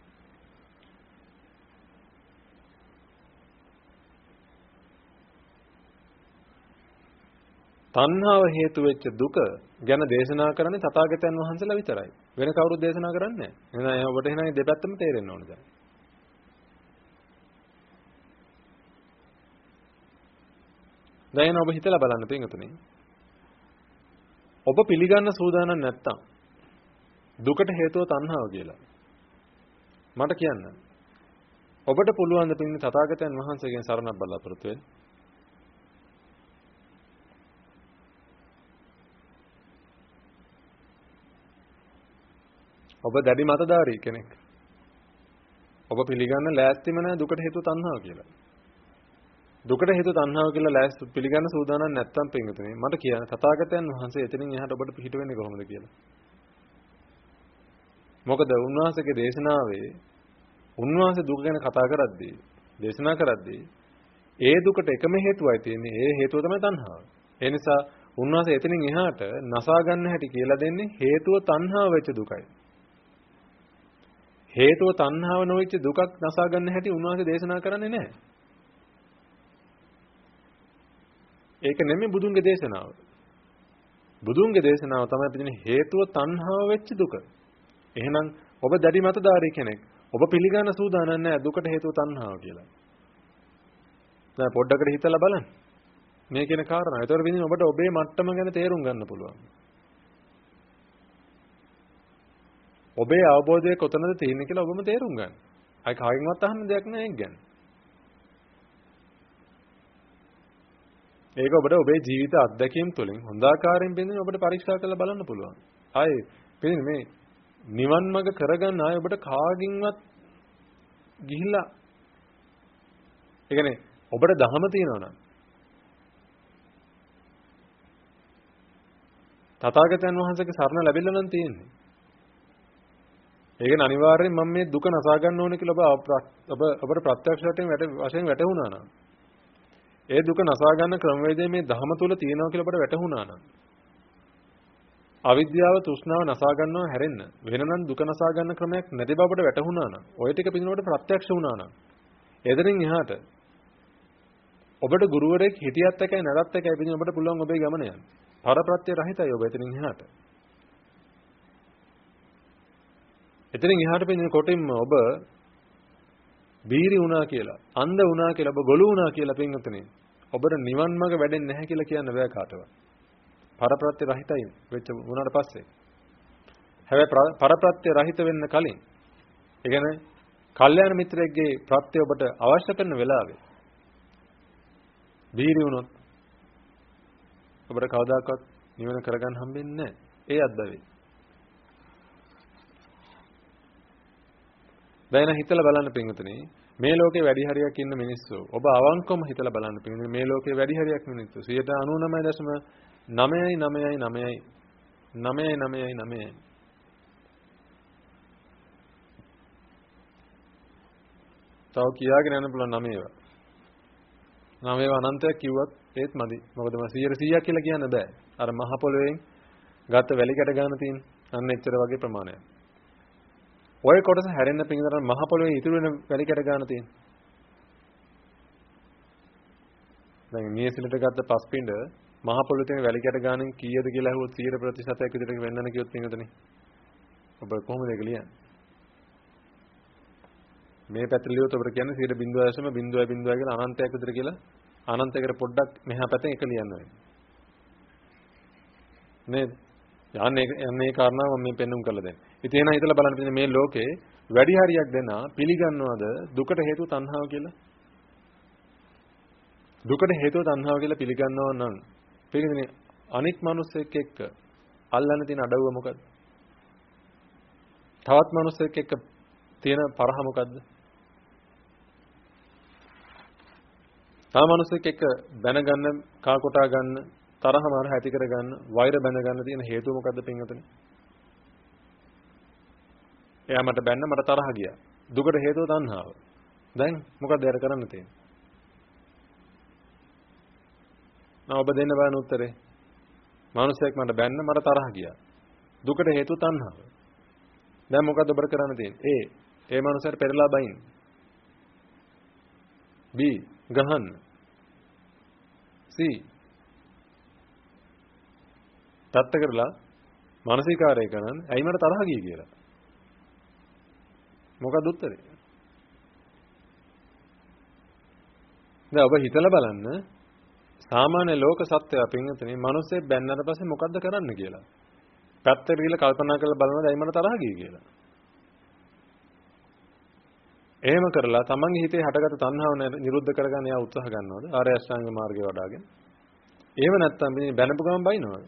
තණ්හාව හේතු වෙච්ච දුක ගැන දේශනා කරන්නේ තථාගතයන් වහන්සේලා විතරයි. වෙන කවුරුත් දේශනා කරන්නේ නැහැ. එහෙනම් ඔබට එහෙනම් දෙපැත්තම තේරෙන්න ඕනේ දැන්. දැන් ඔබ හිතලා බලන්න පින්වතුනි. ඔබ පිළිගන්න සූදානම් නැත්තම් දුකට හේතුව තණ්හාව කියලා. මට කියන්න. ඔබට පුළුවන් ද පින්න තථාගතයන් වහන්සේගෙන් සරණක් බලාපොරොත්තු වෙන්න? ඔබ දැඩි මතධාරී කෙනෙක්. ඔබ පිළිගන්න ලෑස්තිම නැහැ දුකට හේතුව තණ්හාව කියලා. දුකට හේතුව තණ්හාව කියලා ලෑස්ති පිළිගන්න සූදානම් නැත්තම් පින්වතුනි මට කියන්න තථාගතයන් වහන්සේ එතනින් එහාට ඔබට පිට වෙන්නේ කොහොමද කියලා. මොකද උන්වහන්සේගේ දේශනාවේ උන්වහන්සේ දුක ගැන කතා කරද්දී දේශනා කරද්දී ඒ දුකට එකම හේතුවයි තියෙන්නේ. ඒ හේතුව තමයි තණ්හාව. ඒ නිසා උන්වහන්සේ එතනින් එහාට නසා ගන්න හැටි කියලා දෙන්නේ හේතුව තණ්හාව වෙච්ච දුකයි. හේතුව තණ්හාව නොවෙච්ච දුකක් නසා ගන්න හැටි උන්වහන්සේ දේශනා කරන්නේ නැහැ. ඒක නෙමෙයි බුදුන්ගේ දේශනාව. බුදුන්ගේ දේශනාව තමයි පිටින් හේතුව තණ්හාව වෙච්ච දුක. එහෙනම් ඔබ දැඩි මතධාරී කෙනෙක්. ඔබ පිළිගන්න සූදානම් නැහැ දුකට හේතුව තණ්හාව කියලා. දැන් පොඩ්ඩකට හිතලා බලන්න. මේ කියන කාරණා. ඒතකොට විදිහින් ඔබට ඔබේ මට්ටම ගැන තේරුම් ගන්න පුළුවන්. ඔබේ අවබෝධය කොතනද තියෙන්නේ කියලා ඔබම තේරුම් ගන්න. අය කාගෙන්වත් අහන්න දෙයක් නැහැ ඒක ගැන. ඒක ඔබට ඔබේ ජීවිත අත්දැකීම් තුළින් හොඳාකාරයෙන් බෙදෙන ඔබට පරීක්ෂා කරලා බලන්න පුළුවන්. ආයේ පිළිගන්නේ මේ නිවන් මඟ කරගන්න ආයේ ඔබට කාගින්වත් ගිහිල්ලා ඒ කියන්නේ ඔබට දහම තියෙනවා නම් තථාගතයන් වහන්සේගේ සරණ ලැබිලා නම් තියෙන්නේ. ඒකන අනිවාර්යෙන් මම මේ දුක නසා ගන්න ඕනේ කියලා ඔබ ඔබ ඔබට ප්‍රත්‍යක්ෂ වශයෙන් වැටහුණා නම් ඒ දුක නසා ගන්න ක්‍රමවේදය මේ ධහම තුල තියෙනවා කියලා ඔබට වැටහුණා නම් අවිද්‍යාව තෘෂ්ණාව නසා ගන්නවා හැරෙන්න වෙනනම් දුක නසා ගන්න ක්‍රමයක් නැති බව ඔබට වැටහුණා නම් ඔය ටික පිළිනොට ප්‍රත්‍යක්ෂ වුණා නම් එතනින් එහාට ඔබට ගුරුවරයෙක් හිටියත් එකයි නැරත් එකයි පිළිනොට ඔබට පුළුවන් ඔබේ ගමන යන්න. පරප්‍රත්‍ය රහිතයි ඔබ එතනින් එහාට. එතනින් එහාට පිළිනොට කොටින්ම ඔබ බීරි වුණා කියලා, අන්ධ වුණා කියලා, ඔබ ගොළු වුණා කියලා පින්වතුනි. ඔබට නිවන් මඟ වැඩෙන්නේ නැහැ කියලා කියන්න බෑ කාටවත්. පරප්‍රත්‍ය රහිතයි වෙච්ච වුණාට පස්සේ. හැබැයි පරප්‍රත්‍ය රහිත වෙන්න කලින්, ඒ කියන්නේ කල්යාණ මිත්‍රයෙක්ගේ ප්‍රත්‍ය ඔබට අවශ්‍ය කරන වෙලාවේ බීරි වුණොත් ඔබට කවදාකවත් නිවන කරගන්න හම්බෙන්නේ නැහැ. ඒ අත්දැකීම. දැන් හිතලා බලන්න පින්වතුනි මේ ලෝකේ වැඩි හරියක් ඉන්න මිනිස්සු ඔබ අවංකවම හිතලා බලන්න පින්වතුනි මේ ලෝකේ වැඩි හරියක් මිනිස්සු සියයට අනූනමය දශම නවයයි නවයයි නවයයි නවයයි නවයයි නවයයි තව කියාගෙන යන්න පුළුවන් නවයව නවයව අනන්තයක් කිව්වත් ඒත් මදි මොකද මම සියයට සීයක් කියලා කියන්න බෑ අර මහ පොළොවෙන් ගත වැලි කැට ගන්න තියෙන අන්න එච්චර වගේ ප්‍රමාණයක් ඔය කොටස හැරෙන්න පිටින් මහ පොළොවේ ඉතුරු වෙන වැලි කැට ගන්න තියෙන. දැන් නියසිලට ගත්ත පස්පින්ඩ මහ පොළොවේ තියෙන වැලි කැට ගානෙන් කීයද කියලා අහුවොත් සීය ප්‍රතිශතයක් විතර වෙන්නන කියොත් පිටින්දනේ. ඔබ කොහොමද ඒක ලියන්නේ? මේ පැත්තට ලියුවොත් ඔබට කියන්නේ සීය බිංදුව දශම බිංදුව බිංදුව කියලා අනන්තයක් විතර කියලා අනන්තයකට පොඩ්ඩක් මෙහා පැත්තෙන් එක ලියන්න වෙනවා. නේද? යන්නේ යන්නේ කාරණාව මම මේ පෙන්눔 කරලා දෙන්න. ඉතින් එහෙනම් හිතලා බලන්න මේ ලෝකේ වැඩි හරියක් දෙනා පිළිගන්නවද දුකට හේතුව තණ්හාව කියලා? දුකට හේතුව තණ්හාව කියලා පිළිගන්නව නම් පිළිගන්නේ අනික් මිනිස්සෙක් එක්ක අල්ලන්න තියෙන අඩුව මොකද්ද? තවත් මිනිස්සෙක් එක්ක තියෙන පරහ මොකද්ද? තා මිනිස්සෙක් එක්ක බැන ගන්න, කා කොටා ගන්න, තරහ මාර ඇති කර ගන්න, වෛර බැඳ ගන්න තියෙන හේතුව මොකද්ද පින්වතුනි? එයා මට බැන්න මට තරහ ගියා. දුකට හේතුව තණ්හාව. දැන් මොකක්ද යාර කරන්න තියෙන්නේ? නෑ ඔබ දෙන්න බෑන උත්තරේ. මිනිස්සෙක් මට බැන්න මට තරහ ගියා. දුකට හේතුව තණ්හාව. දැන් මොකද්ද ඔබ කරන්න තියෙන්නේ? ඒ ඒ මිනිස්සට පෙරලා බයින්. B ගහන්න. C තත්ත කරලා මානසිකාරය කරන ඇයි මට තරහ ගියේ කියලා. මොකක්ද උත්තරේ? දැන් ඔබ හිතලා බලන්න සාමාන්‍ය ලෝක සත්‍යය පින්වතුනි මිනිස්සේ බැන්නට පස්සේ මොකද්ද කරන්න කියලා. පැත්තට ගිහලා කල්පනා කරලා බලනවා ඇයි මට තරහ ගියේ කියලා. එහෙම කරලා තමන්ගේ හිතේ හටගත්තු තණ්හාව නිරුද්ධ කරගන්න යා උත්සාහ ගන්නවද? ආර්ය අෂ්ටාංග මාර්ගය වඩාගෙන. එහෙම නැත්නම් මේ බැනපු ගමන් බයිනවද?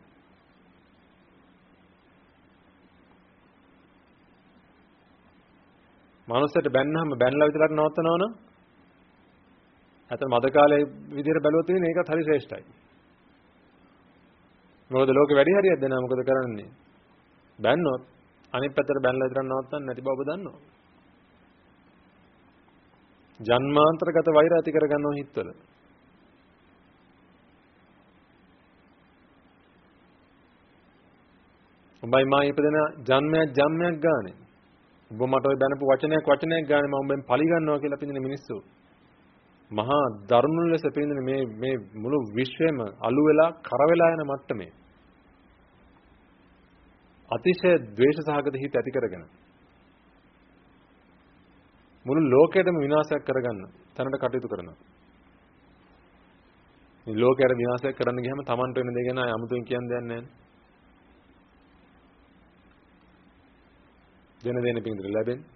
මනුස්සයට බැන්නාම බැනලා විතරක් නවත්තනවා නම් අතන මද කාලේ විදිහට බැලුවොත් ඉන්නේ ඒකත් හරි ශ්‍රේෂ්ඨයි. මොකද ලෝකෙ වැඩි හරියක් දෙනා මොකද කරන්නේ? බැන්නොත් අනිත් පැත්තට බැනලා විතරක් නවත්තන්නේ නැති බව ඔබ දන්නවා. ජන්මාන්තරගත වෛර ඇති කරගන්නව හිතවල. ඔබයි මා ඉපදෙන ජන්මයක් ජම්මයක් ගානේ. ඔබ මට ඔය බැනපු වචනයක් වචනයක් ගානේ මම උඹෙන් පලි ගන්නවා කියලා පිටින් මිනිස්සු. මහා දරුණු ලෙස පේන මේ මේ මුළු විශ්වෙම අලු වෙලා කර වෙලා යන මට්ටමේ අතිශය ද්වේෂ සහගත හිත ඇති කරගෙන මුළු ලෝකයටම විනාශයක් කරගන්න තැනට කටයුතු කරනවා. මේ ලෝකයට විනාශයක් කරන්න ගියාම Tamanට වෙන දේ ගැන අමුතුවෙන් කියන්න දෙයක් නැහැ. දෙන දෙන පිටින් ලැබෙන්නේ.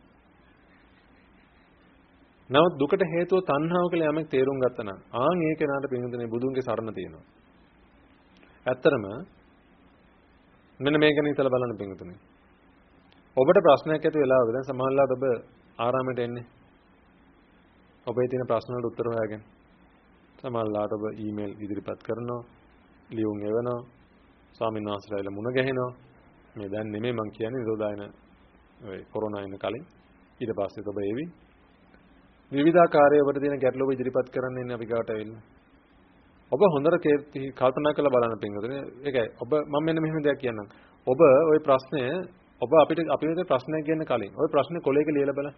නමුත් දුකට හේතුව තණ්හාව කියලා යමක් තේරුම් ගත්තා නම් ආන් ඒ කෙනාට පිටින් බුදුන්ගේ සරණ තියෙනවා. ඇත්තරම මෙන්න මේක නිතලා බලන්න පිටින්. ඔබට ප්‍රශ්නයක් ඇති වෙලාවක දැන් සමහරවිට ඔබ ආරාමයට එන්නේ. ඔබේ තියෙන ප්‍රශ්න වලට උත්තර හොයාගෙන. සමහරවිට ඔබ ඊමේල් ඉදිරිපත් කරනවා, ලියුම් එවනවා, ස්වාමීන් වහන්සේලාට මුණ ගැහෙනවා. මේ දැන් නෙමෙයි මම කියන්නේ නිරෝධායන ඔය කොරෝනා ඉන්න කලින්. ඊට පස්සේ ඔබ එවි. විවිධාකාරයේ ඔබට තියෙන ගැටලු ඔබ ඉදිරිපත් කරන්න ඉන්නේ අපි ගාවට ඇවිල්ලා. ඔබ හොඳට කල්පනා කරලා බලන්න පින්වතුනි. ඒකයි ඔබ මම මෙන්න මෙහෙම දෙයක් කියන්නම්. ඔබ ওই ප්‍රශ්නය ඔබ අපිට අපිට ප්‍රශ්නයක් කියන්න කලින් ওই ප්‍රශ්නේ කොලයක ලියලා බලන්න.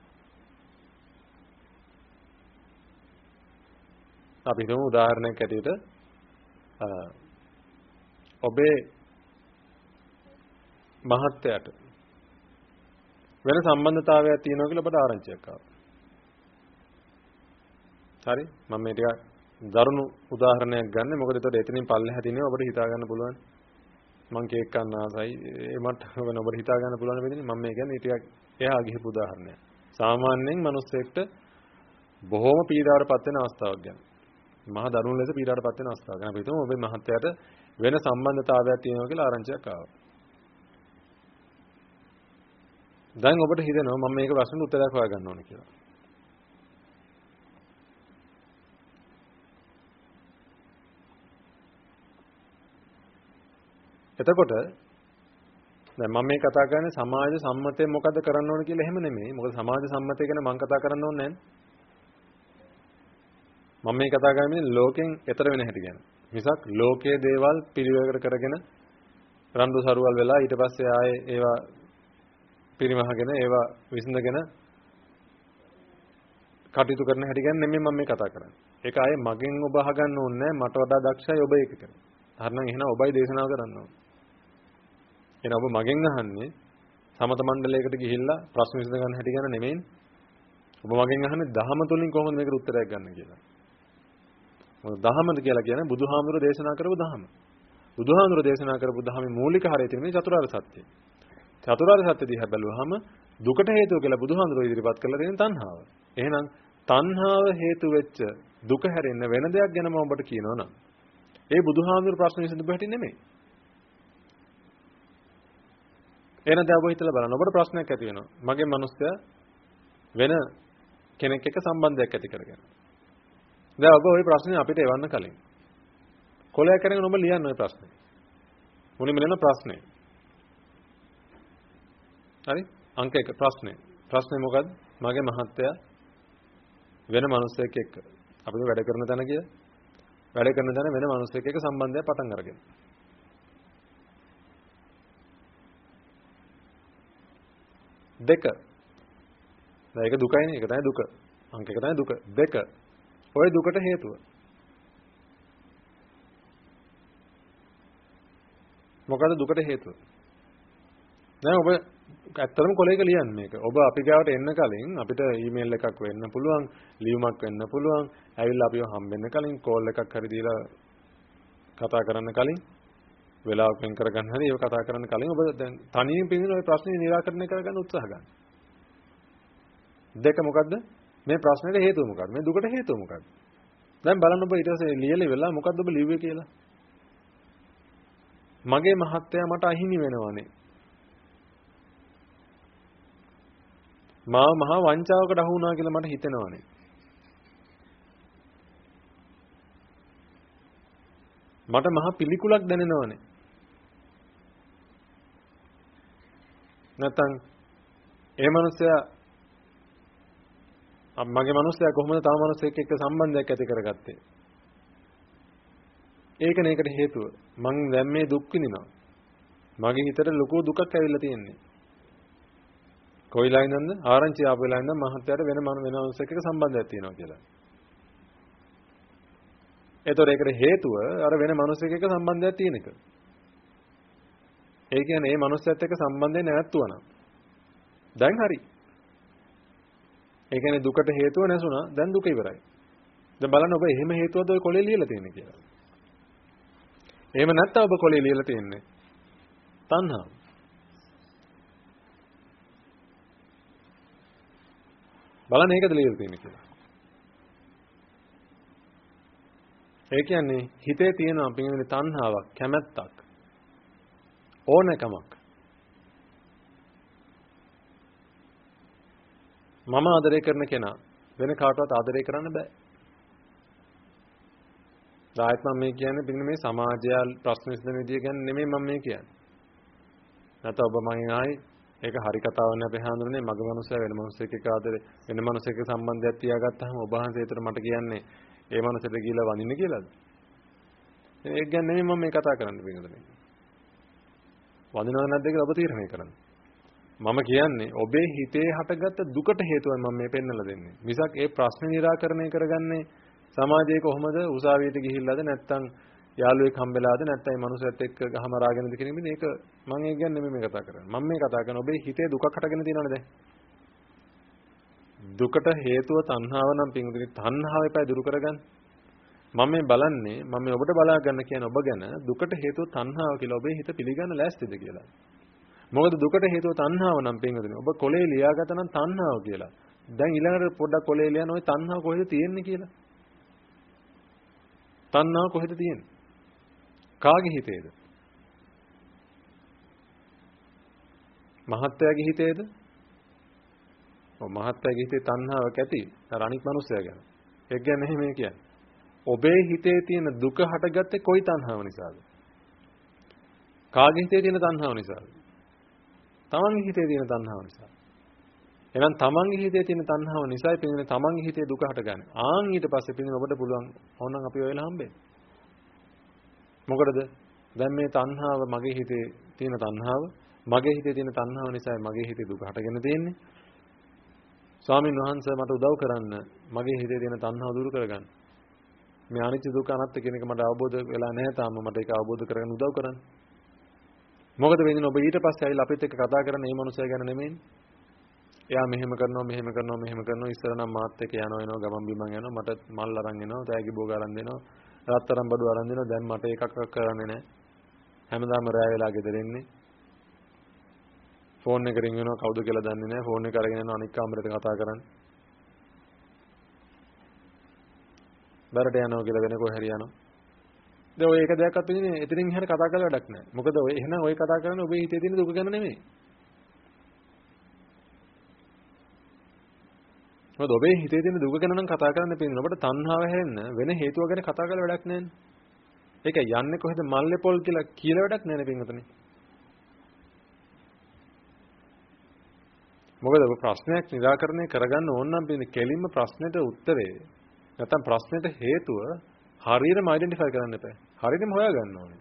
අපි හිතමු උදාහරණයක් ඇටියට ඔබේ මහත්යට වෙන සම්බන්ධතාවයක් තියෙනවා කියලා ඔබට ආරංචියක් ආවා. හරි මම මේ ටික දරුණු උදාහරණයක් ගන්න. මොකද ඒතකොට එතනින් පල්ලෙහා තියෙනවා ඔබට හිතා ගන්න පුළුවන්. මං කේක් කන්න ආසයි ඒ මට වෙන ඔබට හිතා ගන්න පුළුවන් වෙන්නේ මම මේ කියන්නේ ටිකක් එහා ගිහපු උදාහරණයක්. සාමාන්‍යයෙන් මිනිස්සෙක්ට බොහොම පීඩාවටපත් වෙන අවස්ථාවක් ගැන. මහා දරුණු ලෙස පීඩාවටපත් වෙන අවස්ථාවක් ගැන අපි හිතමු ඔබේ මහත්තයාට වෙන සම්බන්ධතාවයක් තියෙනවා කියලා ආරංචියක් ආවා. දැන් ඔබට හිතෙනවා මම මේක ප්‍රශ්නෙට උත්තරයක් හොයාගන්න ඕනේ කියලා. එතකොට දැන් මම මේ කතා කරන්නේ සමාජ සම්මතයෙන් මොකද්ද කරන්න ඕන කියලා එහෙම නෙමෙයි. මොකද සමාජ සම්මතය ගැන මම කතා කරන්න ඕනේ නැහැ. මම මේ කතා කරන්නේ ලෝකෙන් එතර වෙන හැටි ගැන. මිසක් ලෝකයේ දේවල් පිළිවෙලකට කරගෙන රණ්ඩු සරුවල් වෙලා ඊට පස්සේ ආයේ ඒවා පිරිමහගෙන ඒවා විසඳගෙන කටයුතු කරන හැටි ගැන නෙමෙයි මම මේ කතා කරන්නේ. ඒක ආයේ මගෙන් ඔබ අහගන්න ඕනේ නැහැ. මට වඩා දක්ෂයි ඔබ ඒක කරන්නේ. හරිනම් එහෙනම් ඔබයි දේශනාව කරන්න ඕනේ. එහෙනම් ඔබ මගෙන් අහන්නේ සමත මණ්ඩලයකට ගිහිල්ලා ප්‍රශ්න විසඳ ගන්න හැටි ගැන නෙමෙයි. ඔබ මගෙන් අහන්නේ දහම තුලින් කොහොමද මේකට උත්තරයක් ගන්න කියලා. මොකද දහමද කියලා කියන්නේ බුදුහාමුදුරෝ දේශනා කරපු දහම. බුදුහාමුදුරෝ දේශනා කරපු දහමේ මූලික හරය තියෙන්නේ චතුරාර්ය සත්‍යය. චතුරාර්ය සත්‍ය දිහා බැලුවහම දුකට හේතුව කියලා බුදුහාමුදුරෝ ඉදිරිපත් කරලා තියෙන තණ්හාව. එහෙනම් තණ්හාව හේතු වෙච්ච දුක හැරෙන්න වෙන දෙයක් ගැන මම ඔබට කියනවා නම් ඒ බුදුහාමුදුරු ප්‍රශ්න විසඳපු හැටි නෙමෙයි. එහෙනම් දැන් ඔබ හිතලා බලන්න. ඔබට ප්‍රශ්නයක් ඇති වෙනවා. මගේ මිනිස්සයා වෙන කෙනෙක් එක්ක සම්බන්ධයක් ඇති කරගෙන. දැන් ඔබ ওই ප්‍රශ්නේ අපිට එවන්න කලින් කොලයක් කරගෙන ඔබ ලියන්න ওই ප්‍රශ්නේ. මුලින්ම ලියන ප්‍රශ්නේ. හරි? අංක එක ප්‍රශ්නේ. ප්‍රශ්නේ මොකද්ද? මගේ මහත්තයා වෙන මිනිස්සෙක් එක්ක අපි වැඩ කරන තැන කියලා වැඩ කරන තැන වෙන මිනිස්සෙක් එක්ක සම්බන්ධයක් පටන් අරගෙන. දෙක. දැන් ඒක දුකයිනේ. ඒක තමයි දුක. අංක එක තමයි දුක. දෙක. ඔය දුකට හේතුව. මොකද දුකට හේතුව? දැන් ඔබ ඇත්තටම කොලේක ලියන්න මේක. ඔබ අපි ගාවට එන්න කලින් අපිට ඊමේල් එකක් වෙන්න පුළුවන්, ලියුමක් වෙන්න පුළුවන්. ඇවිල්ලා අපිව හම්බෙන්න කලින් කෝල් එකක් හරි දීලා කතා කරන්න කලින් වෙලාවක් වෙන් කරගන්න හරි ඒක කතා කරන්න කලින් ඔබ දැන් තනියෙන් පිළිගෙන ওই ප්‍රශ්නේ निराකරණය කරගන්න උත්සාහ ගන්න. දෙක මොකද්ද? මේ ප්‍රශ්නෙට හේතුව මොකක්ද? මේ දුකට හේතුව මොකක්ද? දැන් බලන්න ඔබ ඊට පස්සේ ලියලා වෙලා මොකද්ද ඔබ ලිව්වේ කියලා. මගේ මහත්තයා මට අහිමි වෙනවනේ. මාව මහා වංචාවකට අහු වුණා කියලා මට හිතෙනවනේ. මට මහා පිළිකුලක් දැනෙනවනේ. නැත්තම් ඒ මනුස්සයා මගේ මනුස්සයා කොහොමද තව මනුස්සයෙක් එක්ක සම්බන්ධයක් ඇති කරගත්තේ? ඒකනේ ඒකට හේතුව. මං දැන් මේ දුක් විඳිනවා. මගේ හිතට ලොකු දුකක් ඇවිල්ලා තියෙන්නේ. කොයිලා ඉඳන්ද? ආරංචි ආපු වෙලා ඉඳන් මහත්තයාට වෙන මන වෙන මනුස්සයෙක් එක්ක සම්බන්ධයක් තියෙනවා කියලා. ඒතොර ඒකට හේතුව අර වෙන මිනිසෙක් එක්ක සම්බන්ධයක් තියෙන එක. ඒ කියන්නේ මේ මිනිස්සයත් එක්ක සම්බන්ධය නැවතුණා නම් දැන් හරි. ඒ කියන්නේ දුකට හේතුව නැසුණා දැන් දුක ඉවරයි. දැන් බලන්න ඔබ එහෙම හේතුවද ඔය කොලේ ලියලා තියෙන්නේ කියලා. එහෙම නැත්නම් ඔබ කොලේ ලියලා තියෙන්නේ තණ්හාව. බලන්න ඒකද ලියලා තියෙන්නේ කියලා. ඒ කියන්නේ හිතේ තියෙන පින්විතේ තණ්හාවක්, කැමැත්තක්, ඕනකමක්. මම ආදරය කරන කෙනා වෙන කාටවත් ආදරය කරන්න බෑ. ආයත් මම මේ කියන්නේ පින්න මේ සමාජය ප්‍රශ්න විසඳන විදිය ගැන නෙමෙයි මම මේ කියන්නේ. නැත්නම් ඔබ මගෙන් ආයි ඒක හරි කතාවක් නේ අපේ හාමුදුරනේ මගේ මනුස්සයා වෙන මනුස්සයෙක් එක්ක ආදරේ වෙන මනුස්සයෙක් එක්ක සම්බන්ධයක් තියාගත්තාම ඔබ වහන්සේ ඒතර මට කියන්නේ ඒ මනුස්සයට ගිහිල්ලා වඳින්න කියලාද? ඒක ගැන නෙමෙයි මම මේ කතා කරන්න පින්නදනේ. වඳිනවද නැද්ද කියලා ඔබ තීරණය කරන්න. මම කියන්නේ ඔබේ හිතේ හටගත්ත දුකට හේතුවයි මම මේ පෙන්නලා දෙන්නේ. මිසක් ඒ ප්‍රශ්නේ निराකරණය කරගන්නේ සමාජයේ කොහොමද උසාවියට ගිහිල්ලාද නැත්නම් යාළුවෙක් හම්බෙලාද නැත්නම් මේ මනුස්සයත් එක්ක ගහමරාගෙනද කියන මේක මම ඒක ගැන නෙමෙයි මේ කතා කරන්නේ. මම මේ කතා කරන්නේ ඔබේ හිතේ දුකක් හටගෙන තියෙනවනේ දැන්. දුකට හේතුව තණ්හාව නම් පින්දුනේ තණ්හාව එපා දුරු කරගන්න. මම මේ බලන්නේ මම මේ ඔබට බලා ගන්න කියන ඔබ ගැන දුකට හේතුව තණ්හාව කියලා ඔබේ හිත පිළිගන්න ලෑස්තිද කියලා. මොකද දුකට හේතුව තණ්හාව නම් පින්දුනේ ඔබ කොලේ ලියාගත නම් තණ්හාව කියලා. දැන් ඊළඟට පොඩ්ඩක් කොලේ ලියන ওই තණ්හාව කොහෙද තියෙන්නේ කියලා. තණ්හාව කොහෙද තියෙන්නේ? කාගේ හිතේද? මහත්යාගේ හිතේද? ඔව් මහත්යාගේ හිතේ තණ්හාවක් ඇති. අර අනිත් මිනිස්සයා ගැන. ඒක ගැන නෙමෙයි කියන්නේ. ඔබේ හිතේ තියෙන දුක හටගත්තේ කොයි තණ්හාව නිසාද? කාගේ හිතේ තියෙන තණ්හාව නිසාද? තමන්ගේ හිතේ තියෙන තණ්හාව නිසා. එහෙනම් තමන්ගේ හිතේ තියෙන තණ්හාව නිසායි පිළිගන්නේ තමන්ගේ හිතේ දුක හටගන්නේ. ආන් ඊට පස්සේ පිළිගන්න ඔබට පුළුවන් ඕනනම් අපි ඔයලා හම්බෙන්නේ. මොකටද? දැන් මේ තණ්හාව මගේ හිතේ තියෙන තණ්හාව මගේ හිතේ තියෙන තණ්හාව නිසායි මගේ හිතේ දුක හටගෙන තියෙන්නේ. ස්වාමීන් වහන්සේ මට උදව් කරන්න මගේ හිතේ තියෙන තණ්හාව දුරු කරගන්න. මේ අනිත්‍ය දුක අනාත්ම කියන එක මට අවබෝධ වෙලා නැහැ තාම මට ඒක අවබෝධ කරගන්න උදව් කරන්න. මොකද වෙන්නේ ඔබ ඊට පස්සේ ආවිල්ලා අපිත් එක්ක කතා කරන්නේ මේ මනුස්සයා ගැන නෙමෙයිනේ. එයා මෙහෙම කරනවා මෙහෙම කරනවා මෙහෙම කරනවා ඉස්සර නම් මාත් එක්ක යනවා එනවා ගමන් බිමන් යනවා මට මල් අරන් එනවා තෑගි භෝග අරන් දෙනවා රත්තරන් බඩු අරන් දෙනවා දැන් මට එකක් කරන්නේ නැහැ හැමදාම රැය වෙලා ගෙදර එන්නේ ෆෝන් එක රින් වෙනවා කවුද කියලා දන්නේ නැහැ ෆෝන් එක අරගෙන යනවා අනික් කාමරේට කතා කරන්නේ බරට යනවා කියලා වෙන කොහේ හරි යනවා දැන් ඔය එක දෙයක්වත් ඉන්නේ එතනින් එහාට කතා කරලා වැඩක් නැහැ මොකද ඔය එහෙනම් ඔය කතා කරන්නේ ඔබේ හිතේ තියෙන දුක ගැන නෙමෙයි මොකද ඔබේ හිතේ තියෙන දුක ගැන නම් කතා කරන්න පින්න ඔබට තණ්හාව හැෙන්න වෙන හේතුව ගැන කතා කරලා වැඩක් නැහැ නේ ඒක යන්නේ කොහෙද මල්ලේ පොල් කියලා කියලා වැඩක් නැහැ නේ පින්වතුනි මොකද ඔබ ප්‍රශ්නයක් निराකරණය කරගන්න ඕන නම් පින්න කෙලින්ම ප්‍රශ්නෙට උත්තරේ නැත්නම් ප්‍රශ්නෙට හේතුව හරියටම අයිඩෙන්ටිෆයි කරන්න එපා හරියටම හොයාගන්න ඕනේ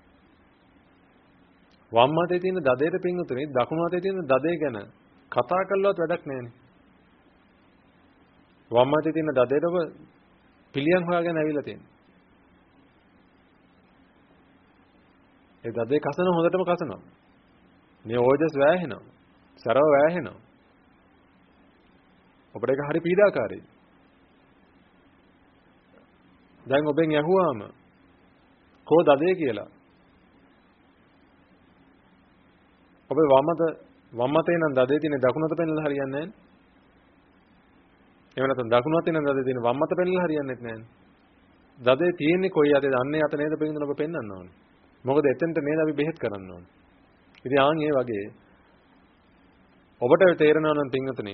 වම් අතේ තියෙන දදේට පින්වතුනි දකුණු අතේ තියෙන දදේ ගැන කතා කළවත් වැඩක් නැහැ නේ වම් අතේ තියෙන දදේට ඔබ පිළියම් හොයාගෙන ඇවිල්ලා තියෙනවා. ඒ දදේ කසන හොඳටම කසනවා. මේ ඕජස් වැහෙනවා. සරව වැහෙනවා. ඔබට ඒක හරි පීඩාකාරයි. දැන් ඔබෙන් ඇහුවාම කෝ දදේ කියලා. ඔබේ වම් අත වම් අතේ නම් දදේ තියෙන දකුණු අත පෙන්නලා හරියන්නේ නැහැ. එහෙම නැත්නම් දකුණු අතේ නම් දදේ තියෙන වම් අත පෙන්නලා හරියන්නේ නැහැ. දදේ තියෙන්නේ කොයි අතේද? අන්නේ අත නේද පිළිඳන ඔබ පෙන්වන්න ඕනේ. මොකද එතෙන්ට නේද අපි බෙහෙත් කරන්න ඕනේ. ඉතින් ආන් ඒ වගේ ඔබට තේරෙනවා නම් පින්වතුනි